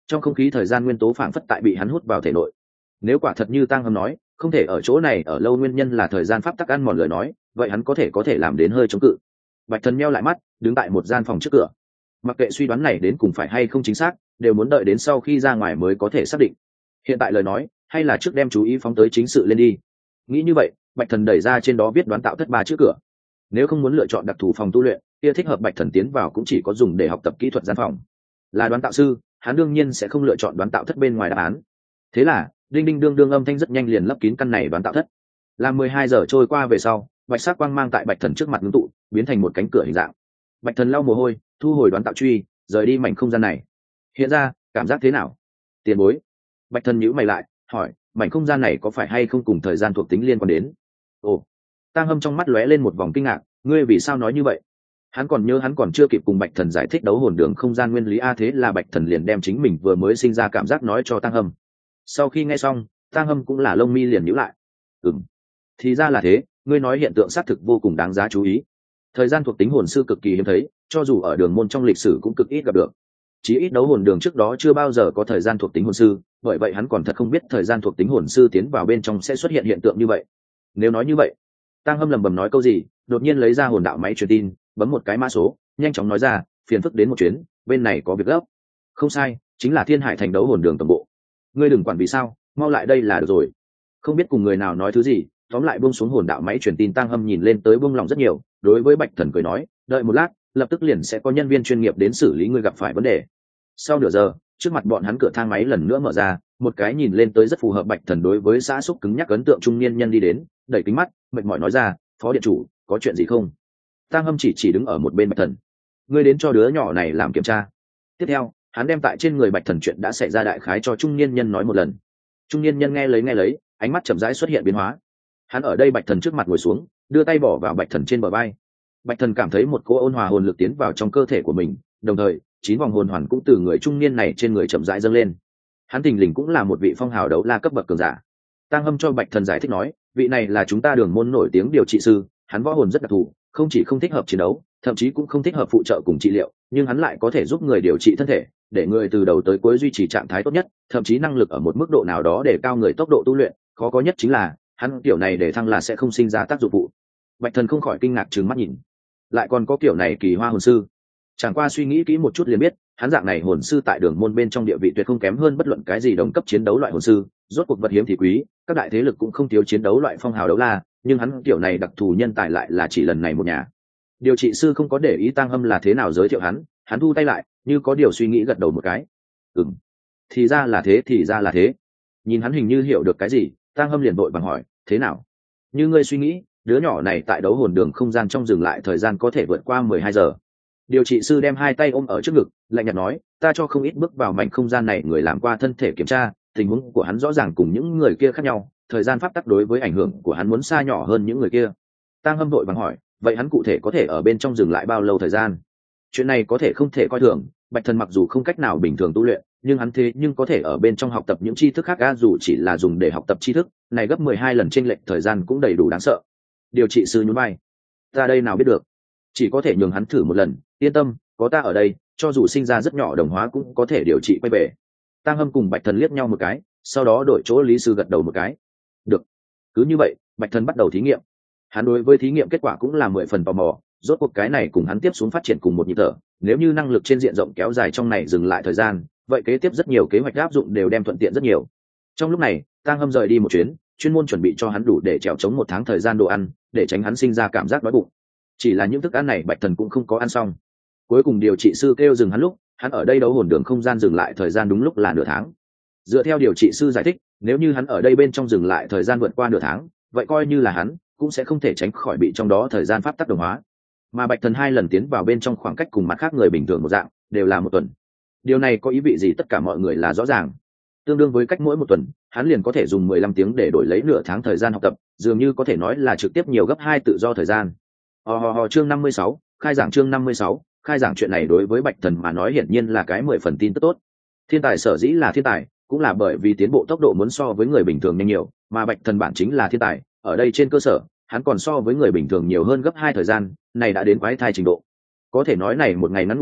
trong không khí thời gian nguyên tố phảng phất tại bị hắn hút vào thể nội. Nếu quả thật như Tang Hâm nói, không thể ở chỗ này ở lâu nguyên nhân là thời gian pháp tắc ăn mòn lời nói, vậy hắn có thể có thể làm đến hơi chống cự. Bạch Thần meo lại mắt, đứng tại một gian phòng trước cửa. Mặc kệ suy đoán này đến cùng phải hay không chính xác, đều muốn đợi đến sau khi ra ngoài mới có thể xác định. Hiện tại lời nói, hay là trước đem chú ý phóng tới chính sự lên đi. Nghĩ như vậy, Bạch Thần đẩy ra trên đó viết đoán tạo thất ba trước cửa. Nếu không muốn lựa chọn đặc thù phòng tu luyện, kia thích hợp Bạch Thần tiến vào cũng chỉ có dùng để học tập kỹ thuật gian phòng. Là đoán tạo sư, hắn đương nhiên sẽ không lựa chọn đoán tạo thất bên ngoài đáp án. Thế là, đinh đinh đương đương âm thanh rất nhanh liền lấp kín căn này đoán tạo thất. Làm mười hai giờ trôi qua về sau, bạch sắc quang mang tại Bạch Thần trước mặt ngưng tụ, biến thành một cánh cửa hình dạng. Bạch Thần lau mồ hôi, thu hồi đoán tạo truy, rời đi mảnh không gian này. Hiện ra, cảm giác thế nào? Tiền bối. Bạch Thần nhíu mày lại, hỏi, mảnh không gian này có phải hay không cùng thời gian thuộc tính liên quan đến? Ồ. Tang Hâm trong mắt lóe lên một vòng kinh ngạc, ngươi vì sao nói như vậy? Hắn còn nhớ hắn còn chưa kịp cùng Bạch Thần giải thích đấu hồn đường không gian nguyên lý a, thế là Bạch Thần liền đem chính mình vừa mới sinh ra cảm giác nói cho Tang Hâm. Sau khi nghe xong, Tang Hâm cũng là lông mi liền nhíu lại. Ừm, thì ra là thế, ngươi nói hiện tượng xác thực vô cùng đáng giá chú ý. Thời gian thuộc tính hồn sư cực kỳ hiếm thấy, cho dù ở đường môn trong lịch sử cũng cực ít gặp được. Chí ít đấu hồn đường trước đó chưa bao giờ có thời gian thuộc tính hồn sư, bởi vậy hắn còn thật không biết thời gian thuộc tính hồn sư tiến vào bên trong sẽ xuất hiện hiện tượng như vậy. Nếu nói như vậy, Tang Hâm lẩm bẩm nói câu gì, đột nhiên lấy ra hồn đạo máy truyền tin, bấm một cái mã số, nhanh chóng nói ra, phiền phức đến một chuyến, bên này có việc gấp. Không sai, chính là Thiên Hải thành đấu hồn đường tổng bộ. Ngươi đừng quản vì sao, mau lại đây là được rồi. Không biết cùng người nào nói thứ gì, tóm lại buông xuống hồn đạo máy truyền tin, Tang Hâm nhìn lên tới buông lòng rất nhiều, đối với Bạch Thần cười nói, đợi một lát, lập tức liền sẽ có nhân viên chuyên nghiệp đến xử lý ngươi gặp phải vấn đề. Sau nửa giờ, trước mặt bọn hắn cửa thang máy lần nữa mở ra, một cái nhìn lên tới rất phù hợp Bạch Thần đối với xã xúc cứng nhắc ấn tượng trung niên nhân đi đến, đẩy kính mắt, mệt mỏi nói ra, phó điện chủ, có chuyện gì không? Tang Hâm chỉ chỉ đứng ở một bên Bạch Thần. Ngươi đến cho đứa nhỏ này làm kiểm tra. Tiếp theo, hắn đem tại trên người Bạch Thần chuyện đã xảy ra đại khái cho trung niên nhân nói một lần. Trung niên nhân nghe lấy nghe lấy, ánh mắt chậm rãi xuất hiện biến hóa. Hắn ở đây Bạch Thần trước mặt ngồi xuống, đưa tay bỏ vào Bạch Thần trên bờ vai. Bạch Thần cảm thấy một cỗ ôn hòa hồn lực tiến vào trong cơ thể của mình, đồng thời chín vòng hồn hoàn cũng từ người trung niên này trên người chậm rãi dâng lên. Hắn thình lình cũng là một vị phong hào đấu la cấp bậc cường giả. Tang Hâm cho Bạch Thần giải thích nói, vị này là chúng ta đường môn nổi tiếng điều trị sư, hắn võ hồn rất đặc thù, không chỉ không thích hợp chiến đấu, thậm chí cũng không thích hợp phụ trợ cùng trị liệu, nhưng hắn lại có thể giúp người điều trị thân thể, để người từ đầu tới cuối duy trì trạng thái tốt nhất, thậm chí năng lực ở một mức độ nào đó để cao người tốc độ tu luyện, khó có nhất chính là, hắn kiểu này để thăng là sẽ không sinh ra tác dụng phụ. Bạch Thần không khỏi kinh ngạc trừng mắt nhìn, lại còn có kiểu này kỳ hoa hồn sư. Chẳng qua suy nghĩ kỹ một chút liền biết, hắn dạng này hồn sư tại đường môn bên trong địa vị tuyệt không kém hơn bất luận cái gì đồng cấp chiến đấu loại hồn sư, rốt cuộc vật hiếm thì quý, các đại thế lực cũng không thiếu chiến đấu loại phong hào đấu la, nhưng hắn kiểu này đặc thù nhân tài lại là chỉ lần này một nhà. Điều trị sư không có để ý Tang Hâm là thế nào giới thiệu hắn, hắn thu tay lại, như có điều suy nghĩ gật đầu một cái. Ừm, thì ra là thế, thì ra là thế. Nhìn hắn hình như hiểu được cái gì, Tang Hâm liền vội vàng hỏi, thế nào? Như ngươi suy nghĩ, đứa nhỏ này tại đấu hồn đường không gian trong dừng lại thời gian có thể vượt qua mười hai giờ. Điều trị sư đem hai tay ôm ở trước ngực, lạnh nhạt nói, ta cho không ít bước vào mảnh không gian này người làm qua thân thể kiểm tra, tình huống của hắn rõ ràng cùng những người kia khác nhau, thời gian pháp tắc đối với ảnh hưởng của hắn muốn xa nhỏ hơn những người kia. Tang Hâm vội vàng hỏi, vậy hắn cụ thể có thể ở bên trong dừng lại bao lâu thời gian? Chuyện này có thể không thể coi thường, Bạch Thần mặc dù không cách nào bình thường tu luyện, nhưng hắn thế nhưng có thể ở bên trong học tập những tri thức khác a, dù chỉ là dùng để học tập tri thức, này gấp mười hai lần chênh lệch thời gian cũng đầy đủ đáng sợ. Điều trị sư nhún vai, ta đây nào biết được, chỉ có thể nhường hắn thử một lần, yên tâm, có ta ở đây, cho dù sinh ra rất nhỏ đồng hóa cũng có thể điều trị quay về. Tang Hâm cùng Bạch Thần liếc nhau một cái, sau đó đổi chỗ lý sư gật đầu một cái. Được, cứ như vậy, Bạch Thần bắt đầu thí nghiệm. Hắn đối với thí nghiệm kết quả cũng là mười phần tò mò, rốt cuộc cái này cùng hắn tiếp xuống phát triển cùng một nhịp thở, nếu như năng lực trên diện rộng kéo dài trong này dừng lại thời gian, vậy kế tiếp rất nhiều kế hoạch áp dụng đều đem thuận tiện rất nhiều. Trong lúc này, Tang Hâm rời đi một chuyến, chuyên môn chuẩn bị cho hắn đủ để trèo chống một tháng thời gian đồ ăn, để tránh hắn sinh ra cảm giác đói bụng. Chỉ là những thức ăn này Bạch Thần cũng không có ăn xong. Cuối cùng điều trị sư kêu dừng hắn lúc, hắn ở đây đấu hồn đường không gian dừng lại thời gian đúng lúc là nửa tháng. Dựa theo điều trị sư giải thích, nếu như hắn ở đây bên trong dừng lại thời gian vượt qua nửa tháng, vậy coi như là hắn cũng sẽ không thể tránh khỏi bị trong đó thời gian pháp tắc đồng hóa. Mà Bạch Thần hai lần tiến vào bên trong khoảng cách cùng mặt khác người bình thường một dạng, đều là một tuần. Điều này có ý vị gì tất cả mọi người là rõ ràng. Tương đương với cách mỗi một tuần, hắn liền có thể dùng mười lăm tiếng để đổi lấy nửa tháng thời gian học tập, dường như có thể nói là trực tiếp nhiều gấp hai tự do thời gian. Hò hò hò chương năm mươi sáu, khai giảng chương năm mươi sáu, khai giảng chuyện này đối với Bạch Thần mà nói hiển nhiên là cái mười phần tin tức tốt. Thiên tài sở dĩ là thiên tài, cũng là bởi vì tiến bộ tốc độ muốn so với người bình thường nhanh nhiều, mà Bạch Thần bản chính là thiên tài, ở đây trên cơ sở, hắn còn so với người bình thường nhiều hơn gấp hai thời gian, này đã đến quái thai trình độ. Có thể nói này một ngày ngắn ngủi,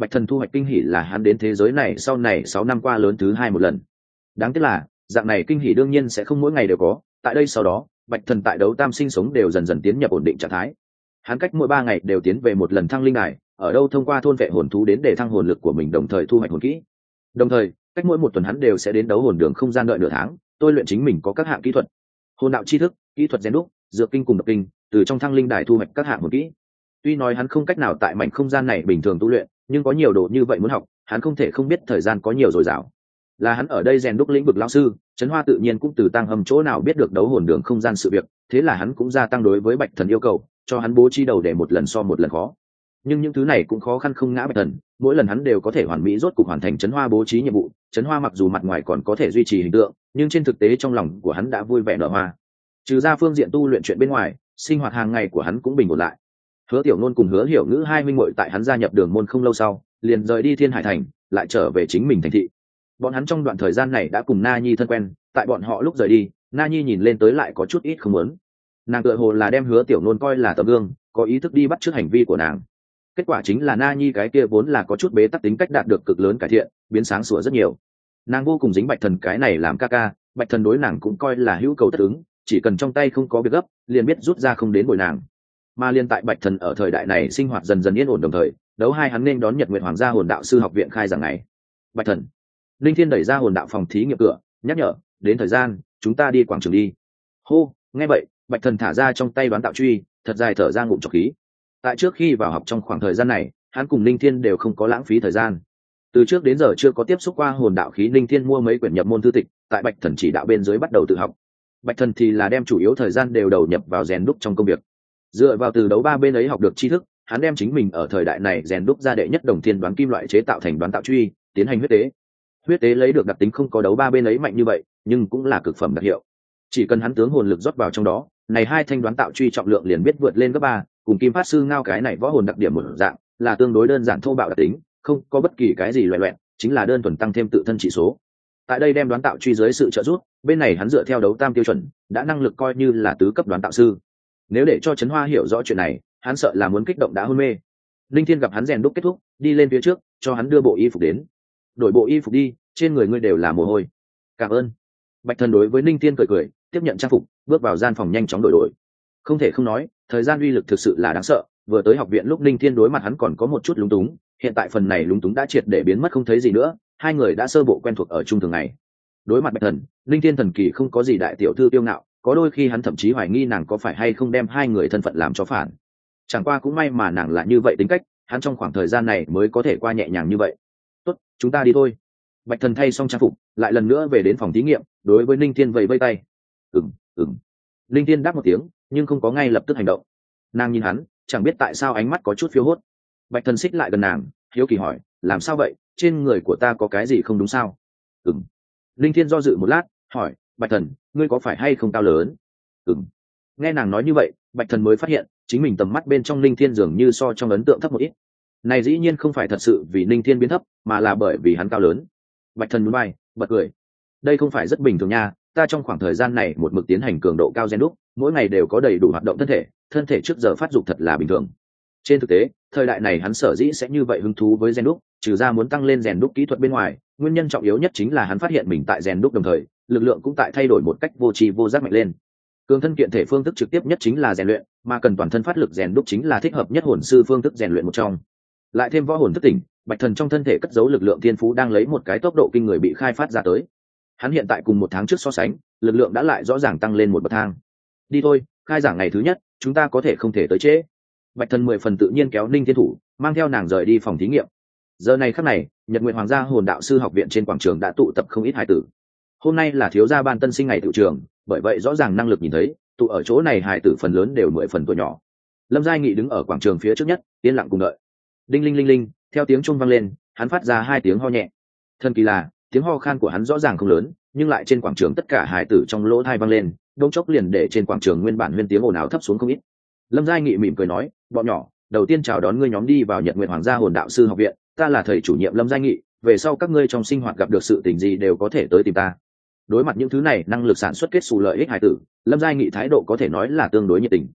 bạch thần thu hoạch kinh hỉ là hắn đến thế giới này sau này sáu năm qua lớn thứ hai một lần. Đáng tiếc là dạng này kinh hỉ đương nhiên sẽ không mỗi ngày đều có, tại đây sau đó bạch thần tại đấu tam sinh sống đều dần dần tiến nhập ổn định trạng thái. Hắn cách mỗi ba ngày đều tiến về một lần thăng linh đài, ở đâu thông qua thôn vệ hồn thú đến để thăng hồn lực của mình, đồng thời thu hoạch hồn kỹ. Đồng thời cách mỗi một tuần hắn đều sẽ đến đấu hồn đường không gian đợi nửa tháng, tôi luyện chính mình có các hạng kỹ thuật, hồn đạo tri thức, kỹ thuật rèn đúc, dược kinh cùng độc kinh, từ trong thăng linh đài thu hoạch các hạng hồn kỹ. Tuy nói hắn không cách nào tại mảnh không gian này bình thường tu luyện, nhưng có nhiều đồ như vậy muốn học, hắn không thể không biết thời gian có nhiều dồi dào. Là hắn ở đây rèn đúc lĩnh vực lão sư, Trấn Hoa tự nhiên cũng từ tăng hầm chỗ nào biết được đấu hồn đường không gian sự việc, thế là hắn cũng gia tăng đối với bạch thần yêu cầu, cho hắn bố trí đầu để một lần so một lần khó. Nhưng những thứ này cũng khó khăn không ngã bạch thần, mỗi lần hắn đều có thể hoàn mỹ rốt cục hoàn thành Trấn Hoa bố trí nhiệm vụ. Trấn Hoa mặc dù mặt ngoài còn có thể duy trì hình tượng, nhưng trên thực tế trong lòng của hắn đã vui vẻ nở hoa. Trừ ra phương diện tu luyện chuyện bên ngoài, sinh hoạt hàng ngày của hắn cũng bình ổn lại. Hứa Tiểu Nôn cùng Hứa Hiểu Ngữ hai minh muội tại hắn gia nhập đường môn không lâu sau, liền rời đi Thiên Hải thành, lại trở về chính mình thành thị. Bọn hắn trong đoạn thời gian này đã cùng Na Nhi thân quen, tại bọn họ lúc rời đi, Na Nhi nhìn lên tới lại có chút ít không muốn. Nàng tựa hồ là đem Hứa Tiểu Nôn coi là tấm gương, có ý thức đi bắt chước hành vi của nàng. Kết quả chính là Na Nhi cái kia vốn là có chút bế tắc tính cách đạt được cực lớn cải thiện, biến sáng sủa rất nhiều. Nàng vô cùng dính Bạch Thần cái này làm ca ca, Bạch Thần đối nàng cũng coi là hữu cầu tất ứng, chỉ cần trong tay không có việc gấp, liền biết rút ra không đến bồi nàng. Mà liên tại Bạch Thần ở thời đại này sinh hoạt dần dần yên ổn, đồng thời đấu hai hắn nên đón Nhật Nguyệt Hoàng gia hồn đạo sư học viện khai giảng ngày. Bạch Thần, Linh Thiên đẩy ra hồn đạo phòng thí nghiệm cửa, nhắc nhở, đến thời gian, chúng ta đi quảng trường đi. Hô, nghe vậy, Bạch Thần thả ra trong tay đoán tạo truy, thật dài thở ra ngụm trọc khí. Tại trước khi vào học trong khoảng thời gian này, hắn cùng Linh Thiên đều không có lãng phí thời gian. Từ trước đến giờ chưa có tiếp xúc qua hồn đạo khí, Linh Thiên mua mấy quyển nhập môn thư tịch, tại Bạch Thần chỉ đạo bên dưới bắt đầu tự học. Bạch Thần thì là đem chủ yếu thời gian đều đầu nhập vào rèn đúc trong công việc. Dựa vào từ đấu ba bên ấy học được tri thức, hắn đem chính mình ở thời đại này rèn đúc ra đệ nhất đồng thiên đoán kim loại chế tạo thành đoán tạo truy, tiến hành huyết tế. Huyết tế lấy được đặc tính không có đấu ba bên ấy mạnh như vậy, nhưng cũng là cực phẩm đặc hiệu. Chỉ cần hắn tướng hồn lực rót vào trong đó, này hai thanh đoán tạo truy trọng lượng liền biết vượt lên gấp ba, cùng kim phát sư ngao cái này võ hồn đặc điểm một dạng, là tương đối đơn giản thô bạo đặc tính, không có bất kỳ cái gì loẻ loẹt, chính là đơn thuần tăng thêm tự thân chỉ số. Tại đây đem đoán tạo truy dưới sự trợ giúp, bên này hắn dựa theo đấu tam tiêu chuẩn, đã năng lực coi như là tứ cấp đoán tạo sư. Nếu để cho Trấn Hoa hiểu rõ chuyện này, hắn sợ là muốn kích động đã hôn mê. Linh Thiên gặp hắn rèn đúc kết thúc, đi lên phía trước, cho hắn đưa bộ y phục đến. Đổi bộ y phục đi, trên người ngươi đều là mồ hôi. Cảm ơn. Bạch Thần đối với Linh Thiên cười cười, tiếp nhận trang phục, bước vào gian phòng nhanh chóng đổi đổi. Không thể không nói, thời gian uy lực thực sự là đáng sợ. Vừa tới học viện lúc Linh Thiên đối mặt hắn còn có một chút lúng túng, hiện tại phần này lúng túng đã triệt để biến mất không thấy gì nữa. Hai người đã sơ bộ quen thuộc ở chung thường ngày. Đối mặt Bạch Thần, Linh Thiên thần kỳ không có gì đại tiểu thư tiêu ngạo, có đôi khi hắn thậm chí hoài nghi nàng có phải hay không đem hai người thân phận làm cho phản. Chẳng qua cũng may mà nàng là như vậy tính cách, hắn trong khoảng thời gian này mới có thể qua nhẹ nhàng như vậy. Tốt, chúng ta đi thôi. Bạch Thần thay xong trang phục, lại lần nữa về đến phòng thí nghiệm, đối với Linh Thiên vẫy vẫy tay. Ừm, ừm. Linh Thiên đáp một tiếng, nhưng không có ngay lập tức hành động. Nàng nhìn hắn, chẳng biết tại sao ánh mắt có chút phiêu hốt. Bạch Thần xích lại gần nàng, hiếu kỳ hỏi, làm sao vậy, trên người của ta có cái gì không đúng sao? Ừm. Linh Thiên do dự một lát, hỏi, Bạch Thần, ngươi có phải hay không cao lớn? Ừm. Nghe nàng nói như vậy, Bạch Thần mới phát hiện chính mình tầm mắt bên trong Linh Thiên dường như so trong ấn tượng thấp một ít. Này dĩ nhiên không phải thật sự vì Linh Thiên biến thấp, mà là bởi vì hắn cao lớn. Bạch Thần nhún vai, bật cười. Đây không phải rất bình thường nha, ta trong khoảng thời gian này một mực tiến hành cường độ cao rèn đúc, mỗi ngày đều có đầy đủ hoạt động thân thể, thân thể trước giờ phát dục thật là bình thường. Trên thực tế, thời đại này hắn sở dĩ sẽ như vậy hứng thú với rèn đúc, trừ ra muốn tăng lên rèn đúc kỹ thuật bên ngoài, nguyên nhân trọng yếu nhất chính là hắn phát hiện mình tại rèn đúc đồng thời, lực lượng cũng tại thay đổi một cách vô tri vô giác mạnh lên. Cường thân kiện thể phương thức trực tiếp nhất chính là rèn luyện, mà cần toàn thân phát lực rèn đúc chính là thích hợp nhất hồn sư phương thức rèn luyện một trong. Lại thêm võ hồn thức tỉnh, Bạch Thần trong thân thể cất giấu lực lượng thiên phú đang lấy một cái tốc độ kinh người bị khai phát ra tới. Hắn hiện tại cùng một tháng trước so sánh, lực lượng đã lại rõ ràng tăng lên một bậc thang. Đi thôi, khai giảng ngày thứ nhất, chúng ta có thể không thể tới trễ. Bạch Thần mười phần tự nhiên kéo Ninh Thiên Thủ, mang theo nàng rời đi phòng thí nghiệm. Giờ này khắc này, Nhật Nguyệt Hoàng gia hồn đạo sư học viện trên quảng trường đã tụ tập không ít hài tử. Hôm nay là thiếu gia ban tân sinh ngày tự trường, bởi vậy rõ ràng năng lực nhìn thấy, tụ ở chỗ này hài tử phần lớn đều mười phần tuổi nhỏ. Lâm Giai Nghị đứng ở quảng trường phía trước nhất, yên lặng cùng đợi. Đinh linh linh linh, theo tiếng chuông vang lên, hắn phát ra hai tiếng ho nhẹ. Thần kỳ là, tiếng ho khan của hắn rõ ràng không lớn, nhưng lại trên quảng trường tất cả hài tử trong lỗ tai vang lên, đống chốc liền để trên quảng trường nguyên bản huyên tiếng ồn ào thấp xuống không ít. Lâm Giai Nghị mỉm cười nói, bọn nhỏ, đầu tiên chào đón ngươi nhóm đi vào Nhật Nguyệt Hoàng gia hồn đạo sư học viện, ta là thầy chủ nhiệm Lâm Giai Nghị, về sau các ngươi trong sinh hoạt gặp được sự tình gì đều có thể tới tìm ta. Đối mặt những thứ này năng lực sản xuất kết xù lợi ích hài tử, Lâm Giai Nghị thái độ có thể nói là tương đối nhiệt tình.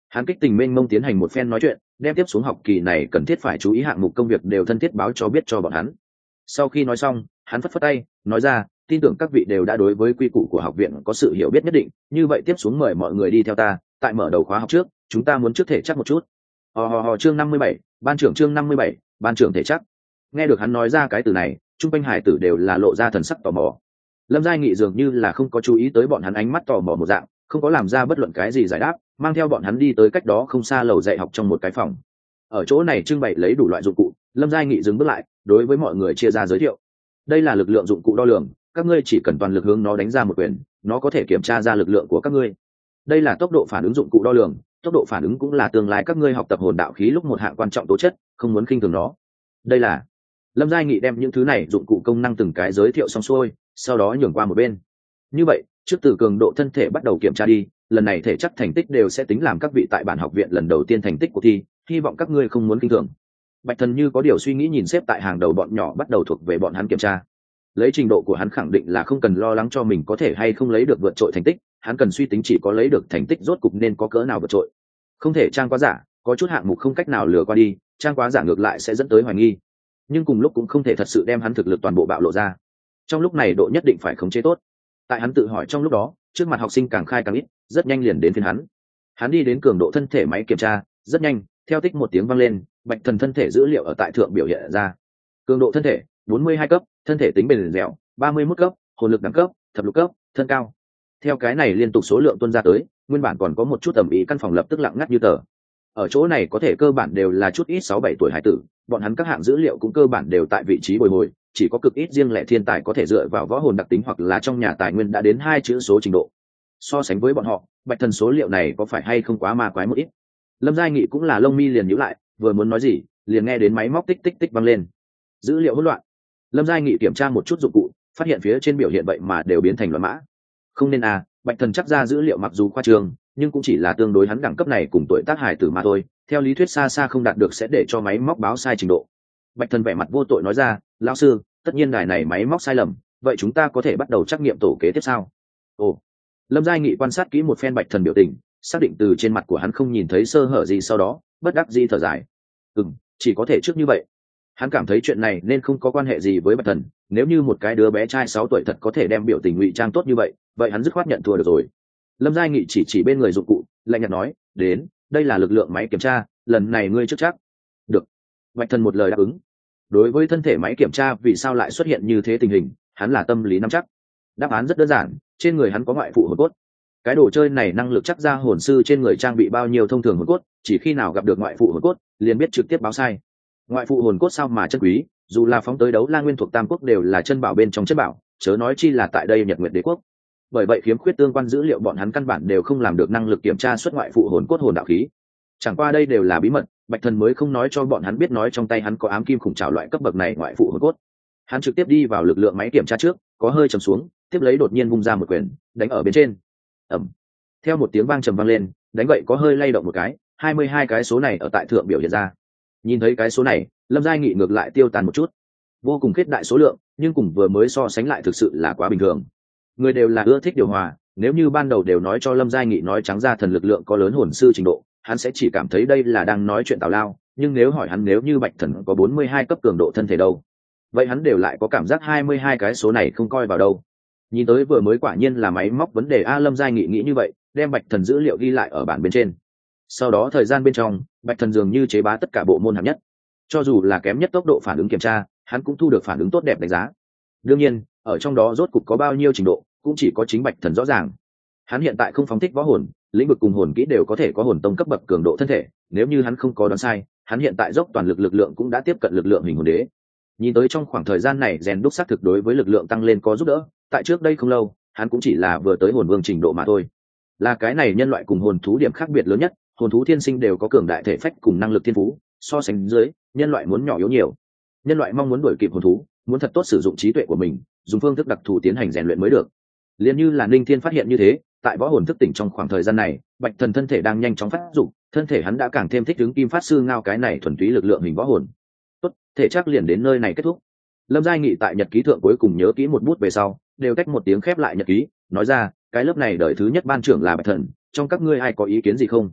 Hắn kích tình mênh mông tiến hành một phen nói chuyện, đem tiếp xuống học kỳ này cần thiết phải chú ý hạng mục công việc đều thân thiết báo cho biết cho bọn hắn. Sau khi nói xong, hắn phất phất tay nói ra, tin tưởng các vị đều đã đối với quy củ của học viện có sự hiểu biết nhất định, như vậy tiếp xuống mời mọi người đi theo ta, tại mở đầu khóa học trước chúng ta muốn trước thể chắc một chút. Hò hò hò chương năm mươi bảy, ban trưởng chương năm mươi bảy, ban trưởng thể chắc. Nghe được hắn nói ra cái từ này, trung quanh hải tử đều là lộ ra thần sắc tò mò. Lâm Giai Nghị dường như là không có chú ý tới bọn hắn ánh mắt tò mò một dạng, không có làm ra bất luận cái gì giải đáp, mang theo bọn hắn đi tới cách đó không xa lầu dạy học trong một cái phòng. Ở chỗ này trưng bày lấy đủ loại dụng cụ, Lâm Giai Nghị dừng bước lại, đối với mọi người chia ra giới thiệu. Đây là lực lượng dụng cụ đo lường, các ngươi chỉ cần toàn lực hướng nó đánh ra một quyền, nó có thể kiểm tra ra lực lượng của các ngươi. Đây là tốc độ phản ứng dụng cụ đo lường, tốc độ phản ứng cũng là tương lai các ngươi học tập hồn đạo khí lúc một hạng quan trọng tố chất, không muốn khinh thường nó. Đây là Lâm Giai Nghị đem những thứ này dụng cụ công năng từng cái giới thiệu xong xuôi, sau đó nhường qua một bên. Như vậy, trước từ cường độ thân thể bắt đầu kiểm tra đi, lần này thể chắc thành tích đều sẽ tính làm các vị tại bản học viện lần đầu tiên thành tích của thi, hy vọng các ngươi không muốn kinh thường. Bạch Thần như có điều suy nghĩ nhìn xếp tại hàng đầu bọn nhỏ bắt đầu thuộc về bọn hắn kiểm tra. Lấy trình độ của hắn khẳng định là không cần lo lắng cho mình có thể hay không lấy được vượt trội thành tích, hắn cần suy tính chỉ có lấy được thành tích rốt cục nên có cỡ nào vượt trội. Không thể trang quá giả, có chút hạng mục không cách nào lừa qua đi, trang quá giả ngược lại sẽ dẫn tới hoài nghi. Nhưng cùng lúc cũng không thể thật sự đem hắn thực lực toàn bộ bạo lộ ra. Trong lúc này độ nhất định phải khống chế tốt. Tại hắn tự hỏi trong lúc đó, trước mặt học sinh càng khai càng ít, rất nhanh liền đến phiên hắn. Hắn đi đến cường độ thân thể máy kiểm tra, rất nhanh, theo tích một tiếng vang lên, Bạch Thần thân thể dữ liệu ở tại thượng biểu hiện ra. Cường độ thân thể bốn mươi hai cấp, thân thể tính bền dẻo ba mươi mốt cấp, hồn lực đẳng cấp thập lục cấp, thân cao. Theo cái này liên tục số lượng tuôn ra tới, nguyên bản còn có một chút tầm ý căn phòng lập tức lặng ngắt như tờ. Ở chỗ này có thể cơ bản đều là chút ít sáu bảy tuổi hải tử, bọn hắn các hạng dữ liệu cũng cơ bản đều tại vị trí bồi hồi, chỉ có cực ít riêng lẻ thiên tài có thể dựa vào võ hồn đặc tính hoặc là trong nhà tài nguyên đã đến hai chữ số trình độ. So sánh với bọn họ, Bạch Thần số liệu này có phải hay không quá ma quái một ít. Lâm Giai Nghị cũng là lông mi liền nhíu lại, vừa muốn nói gì, liền nghe đến máy móc tích tích tích vang lên. Dữ liệu hỗn loạn. Lâm Giai Nghị kiểm tra một chút dụng cụ, phát hiện phía trên biểu hiện vậy mà đều biến thành loạn mã. Không nên à, Bạch Thần chắc ra dữ liệu mặc dù khoa trương, nhưng cũng chỉ là tương đối hắn đẳng cấp này cùng tuổi tác hải tử mà thôi, theo lý thuyết xa xa không đạt được sẽ để cho máy móc báo sai trình độ. Bạch Thần vẻ mặt vô tội nói ra, lão sư, tất nhiên đài này máy móc sai lầm, vậy chúng ta có thể bắt đầu trắc nghiệm tổ kế tiếp sao? Ồ. Lâm Giai Nghị quan sát kỹ một phen Bạch Thần biểu tình, xác định từ trên mặt của hắn không nhìn thấy sơ hở gì, sau đó bất đắc dĩ thở dài. Ừm, chỉ có thể trước như vậy. Hắn cảm thấy chuyện này nên không có quan hệ gì với Bạch Thần, nếu như một cái đứa bé trai sáu tuổi thật có thể đem biểu tình ngụy trang tốt như vậy, vậy hắn dứt khoát nhận thua được rồi. Lâm Giai Nghị chỉ chỉ bên người dụng cụ, lạnh nhạt nói, đến, đây là lực lượng máy kiểm tra, lần này ngươi trước chắc. Được. Bạch Thần một lời đáp ứng. Đối với thân thể máy kiểm tra vì sao lại xuất hiện như thế tình hình, hắn là tâm lý nắm chắc. Đáp án rất đơn giản, trên người hắn có ngoại phụ hồn cốt. Cái đồ chơi này năng lực chắc ra hồn sư trên người trang bị bao nhiêu thông thường hồn cốt, chỉ khi nào gặp được ngoại phụ hồn cốt, liền biết trực tiếp báo sai. Ngoại phụ hồn cốt sao mà chân quý, dù là phóng tới đấu la nguyên thuộc tam quốc đều là chân bảo bên trong chân bảo, chớ nói chi là tại đây Nhật Nguyệt Đế quốc. Bởi vậy khiếm khuyết tương quan dữ liệu bọn hắn căn bản đều không làm được năng lực kiểm tra xuất ngoại phụ hồn cốt hồn đạo khí. Chẳng qua đây đều là bí mật, Bạch Thần mới không nói cho bọn hắn biết nói trong tay hắn có ám kim khủng trảo loại cấp bậc này ngoại phụ hồn cốt. Hắn trực tiếp đi vào lực lượng máy kiểm tra trước, có hơi trầm xuống, tiếp lấy đột nhiên vung ra một quyền, đánh ở bên trên. Ầm. Theo một tiếng vang trầm vang lên, đánh vậy có hơi lay động một cái, hai mươi hai cái số này ở tại thượng biểu hiện ra. Nhìn thấy cái số này, Lâm Giai Nghị ngược lại tiêu tàn một chút. Vô cùng khuyết đại số lượng, nhưng cùng vừa mới so sánh lại thực sự là quá bình thường. Người đều là ưa thích điều hòa, nếu như ban đầu đều nói cho Lâm Giai Nghị nói trắng ra thần lực lượng có lớn hồn sư trình độ, hắn sẽ chỉ cảm thấy đây là đang nói chuyện tào lao, nhưng nếu hỏi hắn nếu như Bạch Thần có bốn mươi hai cấp cường độ thân thể đâu, vậy hắn đều lại có cảm giác hai mươi hai cái số này không coi vào đâu. Nhìn tới vừa mới quả nhiên là máy móc vấn đề a. Lâm Giai Nghị nghĩ như vậy, đem Bạch Thần dữ liệu ghi lại ở bản bên trên. Sau đó thời gian bên trong, Bạch Thần dường như chế bá tất cả bộ môn hạng nhất, cho dù là kém nhất tốc độ phản ứng kiểm tra, hắn cũng thu được phản ứng tốt đẹp đánh giá. Đương nhiên, ở trong đó rốt cục có bao nhiêu trình độ, cũng chỉ có chính Bạch Thần rõ ràng. Hắn hiện tại không phóng thích võ hồn, lĩnh vực cùng hồn kỹ đều có thể có hồn tông cấp bậc cường độ thân thể, nếu như hắn không có đoán sai, hắn hiện tại dốc toàn lực lực lượng cũng đã tiếp cận lực lượng hình hồn đế. Nhìn tới trong khoảng thời gian này rèn đúc xác thực đối với lực lượng tăng lên có giúp đỡ, tại trước đây không lâu, hắn cũng chỉ là vừa tới hồn vương trình độ mà thôi. Là cái này nhân loại cùng hồn thú điểm khác biệt lớn nhất, hồn thú thiên sinh đều có cường đại thể phách cùng năng lực thiên phú, so sánh dưới, nhân loại muốn nhỏ yếu nhiều. Nhân loại mong muốn đuổi kịp hồn thú, muốn thật tốt sử dụng trí tuệ của mình, dùng phương thức đặc thù tiến hành rèn luyện mới được. Liên như là Ninh Thiên phát hiện như thế, tại võ hồn thức tỉnh trong khoảng thời gian này, Bạch Thần thân thể đang nhanh chóng phát dục, thân thể hắn đã càng thêm thích ứng kim phát sư ngao cái này thuần túy lực lượng hình võ hồn. Tốt, thể chắc liền đến nơi này kết thúc. Lâm Giai Nghị tại nhật ký thượng cuối cùng nhớ kỹ một bút về sau, đều cách một tiếng khép lại nhật ký, nói ra, cái lớp này đời thứ nhất ban trưởng là Bạch Thần, trong các ngươi ai có ý kiến gì không?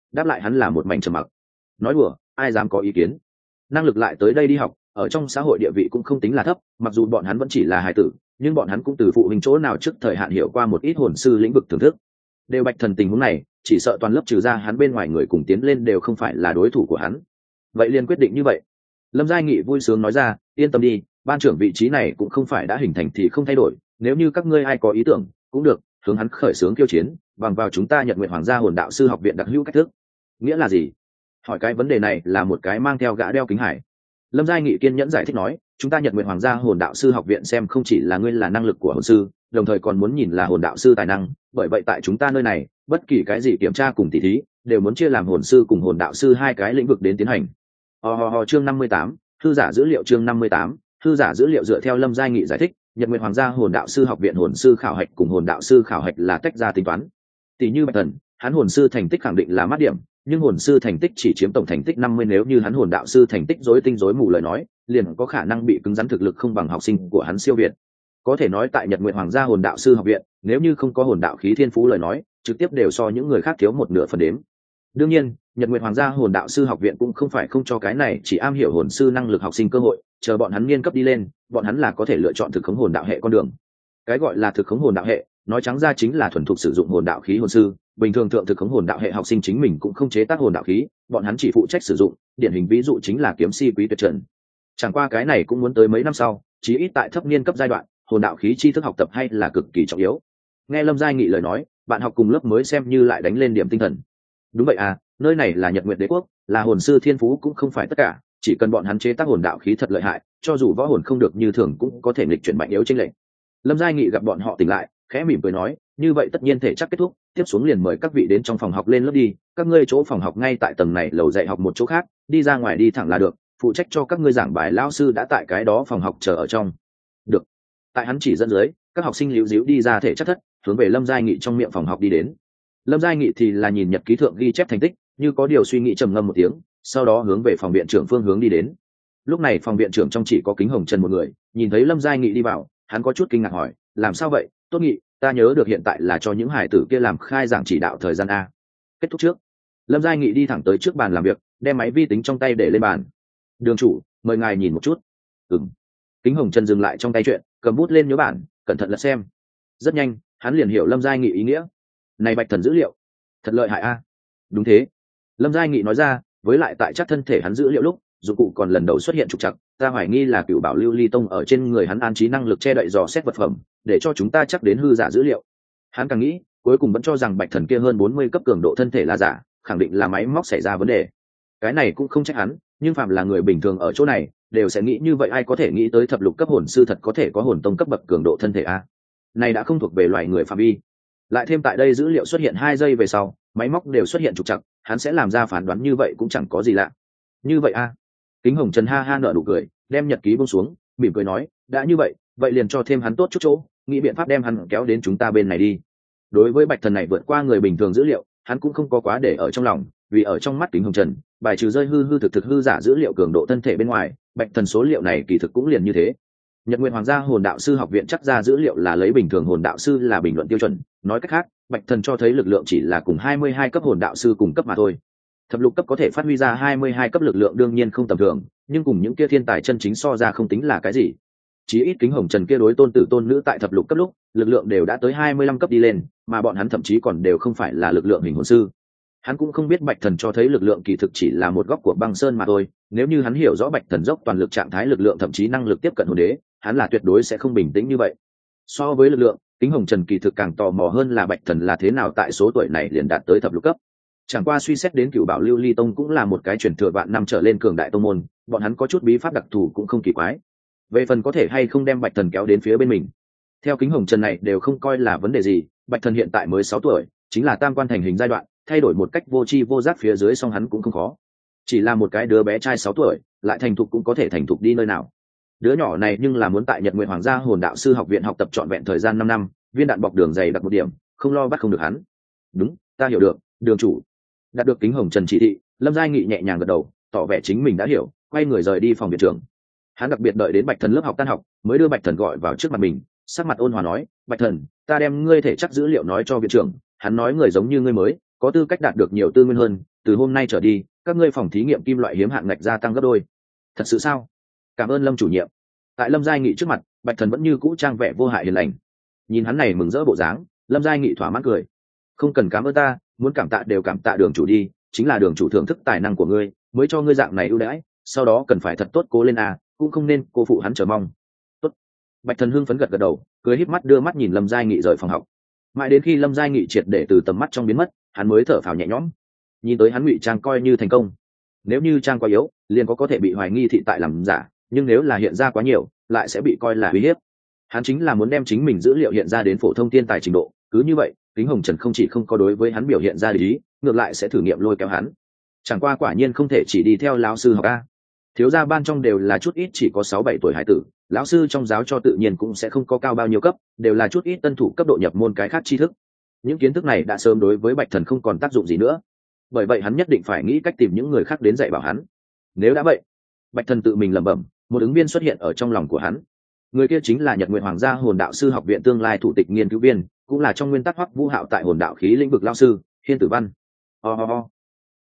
đáp lại hắn là một mảnh trầm mặc. Nói đùa, ai dám có ý kiến. Năng lực lại tới đây đi học, ở trong xã hội địa vị cũng không tính là thấp, mặc dù bọn hắn vẫn chỉ là hài tử, nhưng bọn hắn cũng từ phụ huynh chỗ nào trước thời hạn hiểu qua một ít hồn sư lĩnh vực thưởng thức. Đều Bạch Thần tình huống này, chỉ sợ toàn lớp trừ ra hắn bên ngoài người cùng tiến lên đều không phải là đối thủ của hắn. Vậy liền quyết định như vậy. Lâm Giai Nghị vui sướng nói ra, yên tâm đi, ban trưởng vị trí này cũng không phải đã hình thành thì không thay đổi, nếu như các ngươi ai có ý tưởng cũng được, hướng hắn khởi xướng khiêu chiến, bằng vào chúng ta Nhật Nguyện Hoàng gia Hồn Đạo sư học viện đặc hữu cách thức. Nghĩa là gì? Hỏi cái vấn đề này là một cái mang theo gã đeo kính hải. Lâm Giai Nghị kiên nhẫn giải thích nói, chúng ta Nhật Nguyện Hoàng gia Hồn Đạo sư học viện xem không chỉ là ngươi là năng lực của hồn sư, đồng thời còn muốn nhìn là hồn đạo sư tài năng, bởi vậy tại chúng ta nơi này, bất kỳ cái gì kiểm tra cùng tỉ thí, đều muốn chia làm hồn sư cùng hồn đạo sư hai cái lĩnh vực đến tiến hành. Ho ho ho chương năm mươi tám, thư giả dữ liệu chương năm mươi tám, thư giả dữ liệu dựa theo Lâm Giai Nghị giải thích, Nhật Nguyện Hoàng gia Hồn Đạo sư học viện hồn sư khảo hạch cùng hồn đạo sư khảo hạch là tách ra tính toán. Tỷ như Bạch Thần, hắn hồn sư thành tích khẳng định là mát điểm, nhưng hồn sư thành tích chỉ chiếm tổng thành tích năm mươi, nếu như hắn hồn đạo sư thành tích rối tinh rối mù lời nói, liền có khả năng bị cứng rắn thực lực không bằng học sinh của hắn siêu việt. Có thể nói tại Nhật Nguyện Hoàng gia Hồn Đạo sư học viện, nếu như không có hồn đạo khí thiên phú lời nói, trực tiếp đều so những người khác thiếu một nửa phần đếm. Đương nhiên, Nhật Nguyện Hoàng gia Hồn Đạo sư học viện cũng không phải không cho cái này chỉ am hiểu hồn sư năng lực học sinh cơ hội, chờ bọn hắn niên cấp đi lên, bọn hắn là có thể lựa chọn thực khống hồn đạo hệ con đường. Cái gọi là thực khống hồn đạo hệ, nói trắng ra chính là thuần thục sử dụng hồn đạo khí hồn sư, bình thường thượng thực khống hồn đạo hệ học sinh chính mình cũng không chế tác hồn đạo khí, bọn hắn chỉ phụ trách sử dụng, điển hình ví dụ chính là kiếm si Quý Tuyệt Trần. Chẳng qua cái này cũng muốn tới mấy năm sau, chí ít tại thấp niên cấp giai đoạn, hồn đạo khí tri thức học tập hay là cực kỳ trọng yếu. Nghe Lâm Giai Nghị lời nói, bạn học cùng lớp mới xem như lại đánh lên điểm tinh thần. Đúng vậy à, nơi này là Nhật Nguyệt Đế quốc, là hồn sư thiên phú cũng không phải tất cả, chỉ cần bọn hắn chế tác hồn đạo khí thật lợi hại, cho dù võ hồn không được như thường cũng có thể nghịch chuyển mạnh yếu chênh lệch. Lâm Giai Nghị gặp bọn họ tỉnh lại, khẽ mỉm cười nói, như vậy tất nhiên thể chắc kết thúc, tiếp xuống liền mời các vị đến trong phòng học lên lớp đi, các ngươi chỗ phòng học ngay tại tầng này lầu dạy học một chỗ khác, đi ra ngoài đi thẳng là được, phụ trách cho các ngươi giảng bài lão sư đã tại cái đó phòng học chờ ở trong. Được. Tại hắn chỉ dẫn dưới, các học sinh líu díu đi ra thể chắc thất, hướng về Lâm Giai Nghị trong miệng phòng học đi đến. Lâm Giai Nghị thì là nhìn nhật ký thượng ghi chép thành tích, như có điều suy nghĩ trầm ngâm một tiếng, sau đó hướng về phòng viện trưởng phương hướng đi đến. Lúc này phòng viện trưởng trong chỉ có Kính Hồng Trần một người, nhìn thấy Lâm Giai Nghị đi vào, hắn có chút kinh ngạc hỏi, làm sao vậy? Tốt Nghị, ta nhớ được hiện tại là cho những hải tử kia làm khai giảng chỉ đạo thời gian a. Kết thúc trước. Lâm Giai Nghị đi thẳng tới trước bàn làm việc, đem máy vi tính trong tay để lên bàn. Đường chủ, mời ngài nhìn một chút. Ừm. Kính Hồng Trần dừng lại trong tay chuyện, cầm bút lên nhớ bản, cẩn thận lật xem. Rất nhanh, hắn liền hiểu Lâm Giai Nghị ý nghĩa. Này Bạch Thần dữ liệu, thật lợi hại a. Đúng thế. Lâm Giai Nghị nói ra, với lại tại chắc thân thể hắn dữ liệu lúc, dụng cụ còn lần đầu xuất hiện trục trặc, ta hoài nghi là Cửu Bảo Lưu Ly Tông ở trên người hắn an trí năng lực che đậy dò xét vật phẩm, để cho chúng ta chắc đến hư giả dữ liệu. Hắn càng nghĩ, cuối cùng vẫn cho rằng Bạch Thần kia hơn bốn mươi cấp cường độ thân thể là giả, khẳng định là máy móc xảy ra vấn đề. Cái này cũng không trách hắn, nhưng phạm là người bình thường ở chỗ này, đều sẽ nghĩ như vậy, ai có thể nghĩ tới thập lục cấp hồn sư thật có thể có hồn tông cấp bậc cường độ thân thể a. Này đã không thuộc về loài người phạm vi. Lại thêm tại đây dữ liệu xuất hiện hai giây về sau, máy móc đều xuất hiện trục trặc, hắn sẽ làm ra phán đoán như vậy cũng chẳng có gì lạ. Như vậy a. Kính Hồng Trần ha ha nở nụ cười, đem nhật ký buông xuống, mỉm cười nói, đã như vậy, vậy liền cho thêm hắn tốt chút chỗ, nghĩ biện pháp đem hắn kéo đến chúng ta bên này đi. Đối với Bạch Thần này vượt qua người bình thường dữ liệu, hắn cũng không có quá để ở trong lòng, vì ở trong mắt Kính Hồng Trần, bài trừ rơi hư hư thực thực hư giả dữ liệu cường độ thân thể bên ngoài, Bạch Thần số liệu này kỳ thực cũng liền như thế. Nhật Nguyện Hoàng gia Hồn Đạo sư học viện chắc ra dữ liệu là lấy bình thường hồn đạo sư là bình luận tiêu chuẩn, nói cách khác, Bạch Thần cho thấy lực lượng chỉ là cùng hai mươi hai cấp hồn đạo sư cùng cấp mà thôi. Thập lục cấp có thể phát huy ra hai mươi hai cấp lực lượng đương nhiên không tầm thường, nhưng cùng những kia thiên tài chân chính so ra không tính là cái gì. Chí ít Kính Hồng Trần kia đối tôn tử tôn nữ tại thập lục cấp lúc, lực lượng đều đã tới hai mươi lăm cấp đi lên, mà bọn hắn thậm chí còn đều không phải là lực lượng hình hồn sư. Hắn cũng không biết Bạch Thần cho thấy lực lượng kỳ thực chỉ là một góc của băng sơn mà thôi, nếu như hắn hiểu rõ Bạch Thần dốc toàn lực trạng thái lực lượng thậm chí năng lực tiếp cận hồn đế, hắn là tuyệt đối sẽ không bình tĩnh như vậy. So với lực lượng, Kính Hồng Trần kỳ thực càng tò mò hơn là Bạch Thần là thế nào tại số tuổi này liền đạt tới thập lục cấp. Chẳng qua suy xét đến Cửu Bảo Lưu Ly Tông cũng là một cái truyền thừa vạn năm trở lên cường đại tông môn, bọn hắn có chút bí pháp đặc thù cũng không kỳ quái. Về phần có thể hay không đem Bạch Thần kéo đến phía bên mình, theo Kính Hồng Trần này đều không coi là vấn đề gì. Bạch Thần hiện tại mới sáu tuổi, chính là tam quan thành hình giai đoạn, thay đổi một cách vô tri vô giác phía dưới song hắn cũng không khó. Chỉ là một cái đứa bé trai sáu tuổi, lại thành thục cũng có thể thành thục đi nơi nào. Đứa nhỏ này nhưng là muốn tại Nhật Nguyện Hoàng gia Hồn Đạo sư học viện học tập trọn vẹn thời gian năm năm, viên đạn bọc đường dày đặc một điểm, không lo bắt không được hắn. Đúng, ta hiểu được, đường chủ. Đạt được Kính Hồng Trần chỉ thị, Lâm Giai Nghị nhẹ nhàng gật đầu, tỏ vẻ chính mình đã hiểu, quay người rời đi phòng viện trưởng. Hắn đặc biệt đợi đến Bạch Thần lớp học tan học, mới đưa Bạch Thần gọi vào trước mặt mình, sắc mặt ôn hòa nói, Bạch Thần, ta đem ngươi thể chắc dữ liệu nói cho viện trưởng, hắn nói người giống như ngươi mới có tư cách đạt được nhiều tư nguyên hơn, từ hôm nay trở đi các ngươi phòng thí nghiệm kim loại hiếm hạng ngạch gia tăng gấp đôi. Thật sự sao? Cảm ơn Lâm chủ nhiệm. Tại Lâm Giai Nghị trước mặt, Bạch Thần vẫn như cũ trang vẻ vô hại hiền lành. Nhìn hắn này mừng rỡ bộ dáng, Lâm Giai Nghị thỏa mãn cười. Không cần cảm ơn ta, muốn cảm tạ đều cảm tạ Đường chủ đi, chính là Đường chủ thưởng thức tài năng của ngươi mới cho ngươi dạng này ưu đãi, sau đó cần phải thật tốt cố lên à, cũng không nên cô phụ hắn chờ mong. Tốt. Bạch Thần hưng phấn gật gật đầu, cười híp mắt đưa mắt nhìn Lâm Giai Nghị rời phòng học. Mãi đến khi Lâm Giai Nghị triệt để từ tầm mắt trong biến mất, hắn mới thở phào nhẹ nhõm. Nhìn tới hắn ngụy trang coi như thành công. Nếu như trang quá yếu, liền có có thể bị hoài nghi thị tại làm giả, nhưng nếu là hiện ra quá nhiều, lại sẽ bị coi là uy hiếp. Hắn chính là muốn đem chính mình dữ liệu hiện ra đến phổ thông thiên tài trình độ, cứ như vậy, Kính Hồng Trần không chỉ không có đối với hắn biểu hiện ra để ý, ngược lại sẽ thử nghiệm lôi kéo hắn. Chẳng qua quả nhiên không thể chỉ đi theo lão sư học a. Thiếu gia ban trong đều là chút ít chỉ có sáu bảy tuổi hải tử, lão sư trong giáo cho tự nhiên cũng sẽ không có cao bao nhiêu cấp, đều là chút ít tân thủ cấp độ nhập môn cái khác tri thức. Những kiến thức này đã sớm đối với Bạch Thần không còn tác dụng gì nữa. Bởi vậy hắn nhất định phải nghĩ cách tìm những người khác đến dạy bảo hắn. Nếu đã vậy, Bạch Thần tự mình lẩm bẩm, một ứng viên xuất hiện ở trong lòng của hắn. Người kia chính là Nhật Nguyệt Hoàng gia Hồn Đạo sư học viện tương lai thủ tịch nghiên cứu viên, cũng là trong nguyên tắc Hoắc Vũ Hạo tại Hồn Đạo khí lĩnh vực lão sư, Hiên Tử Văn. Ho ho ho.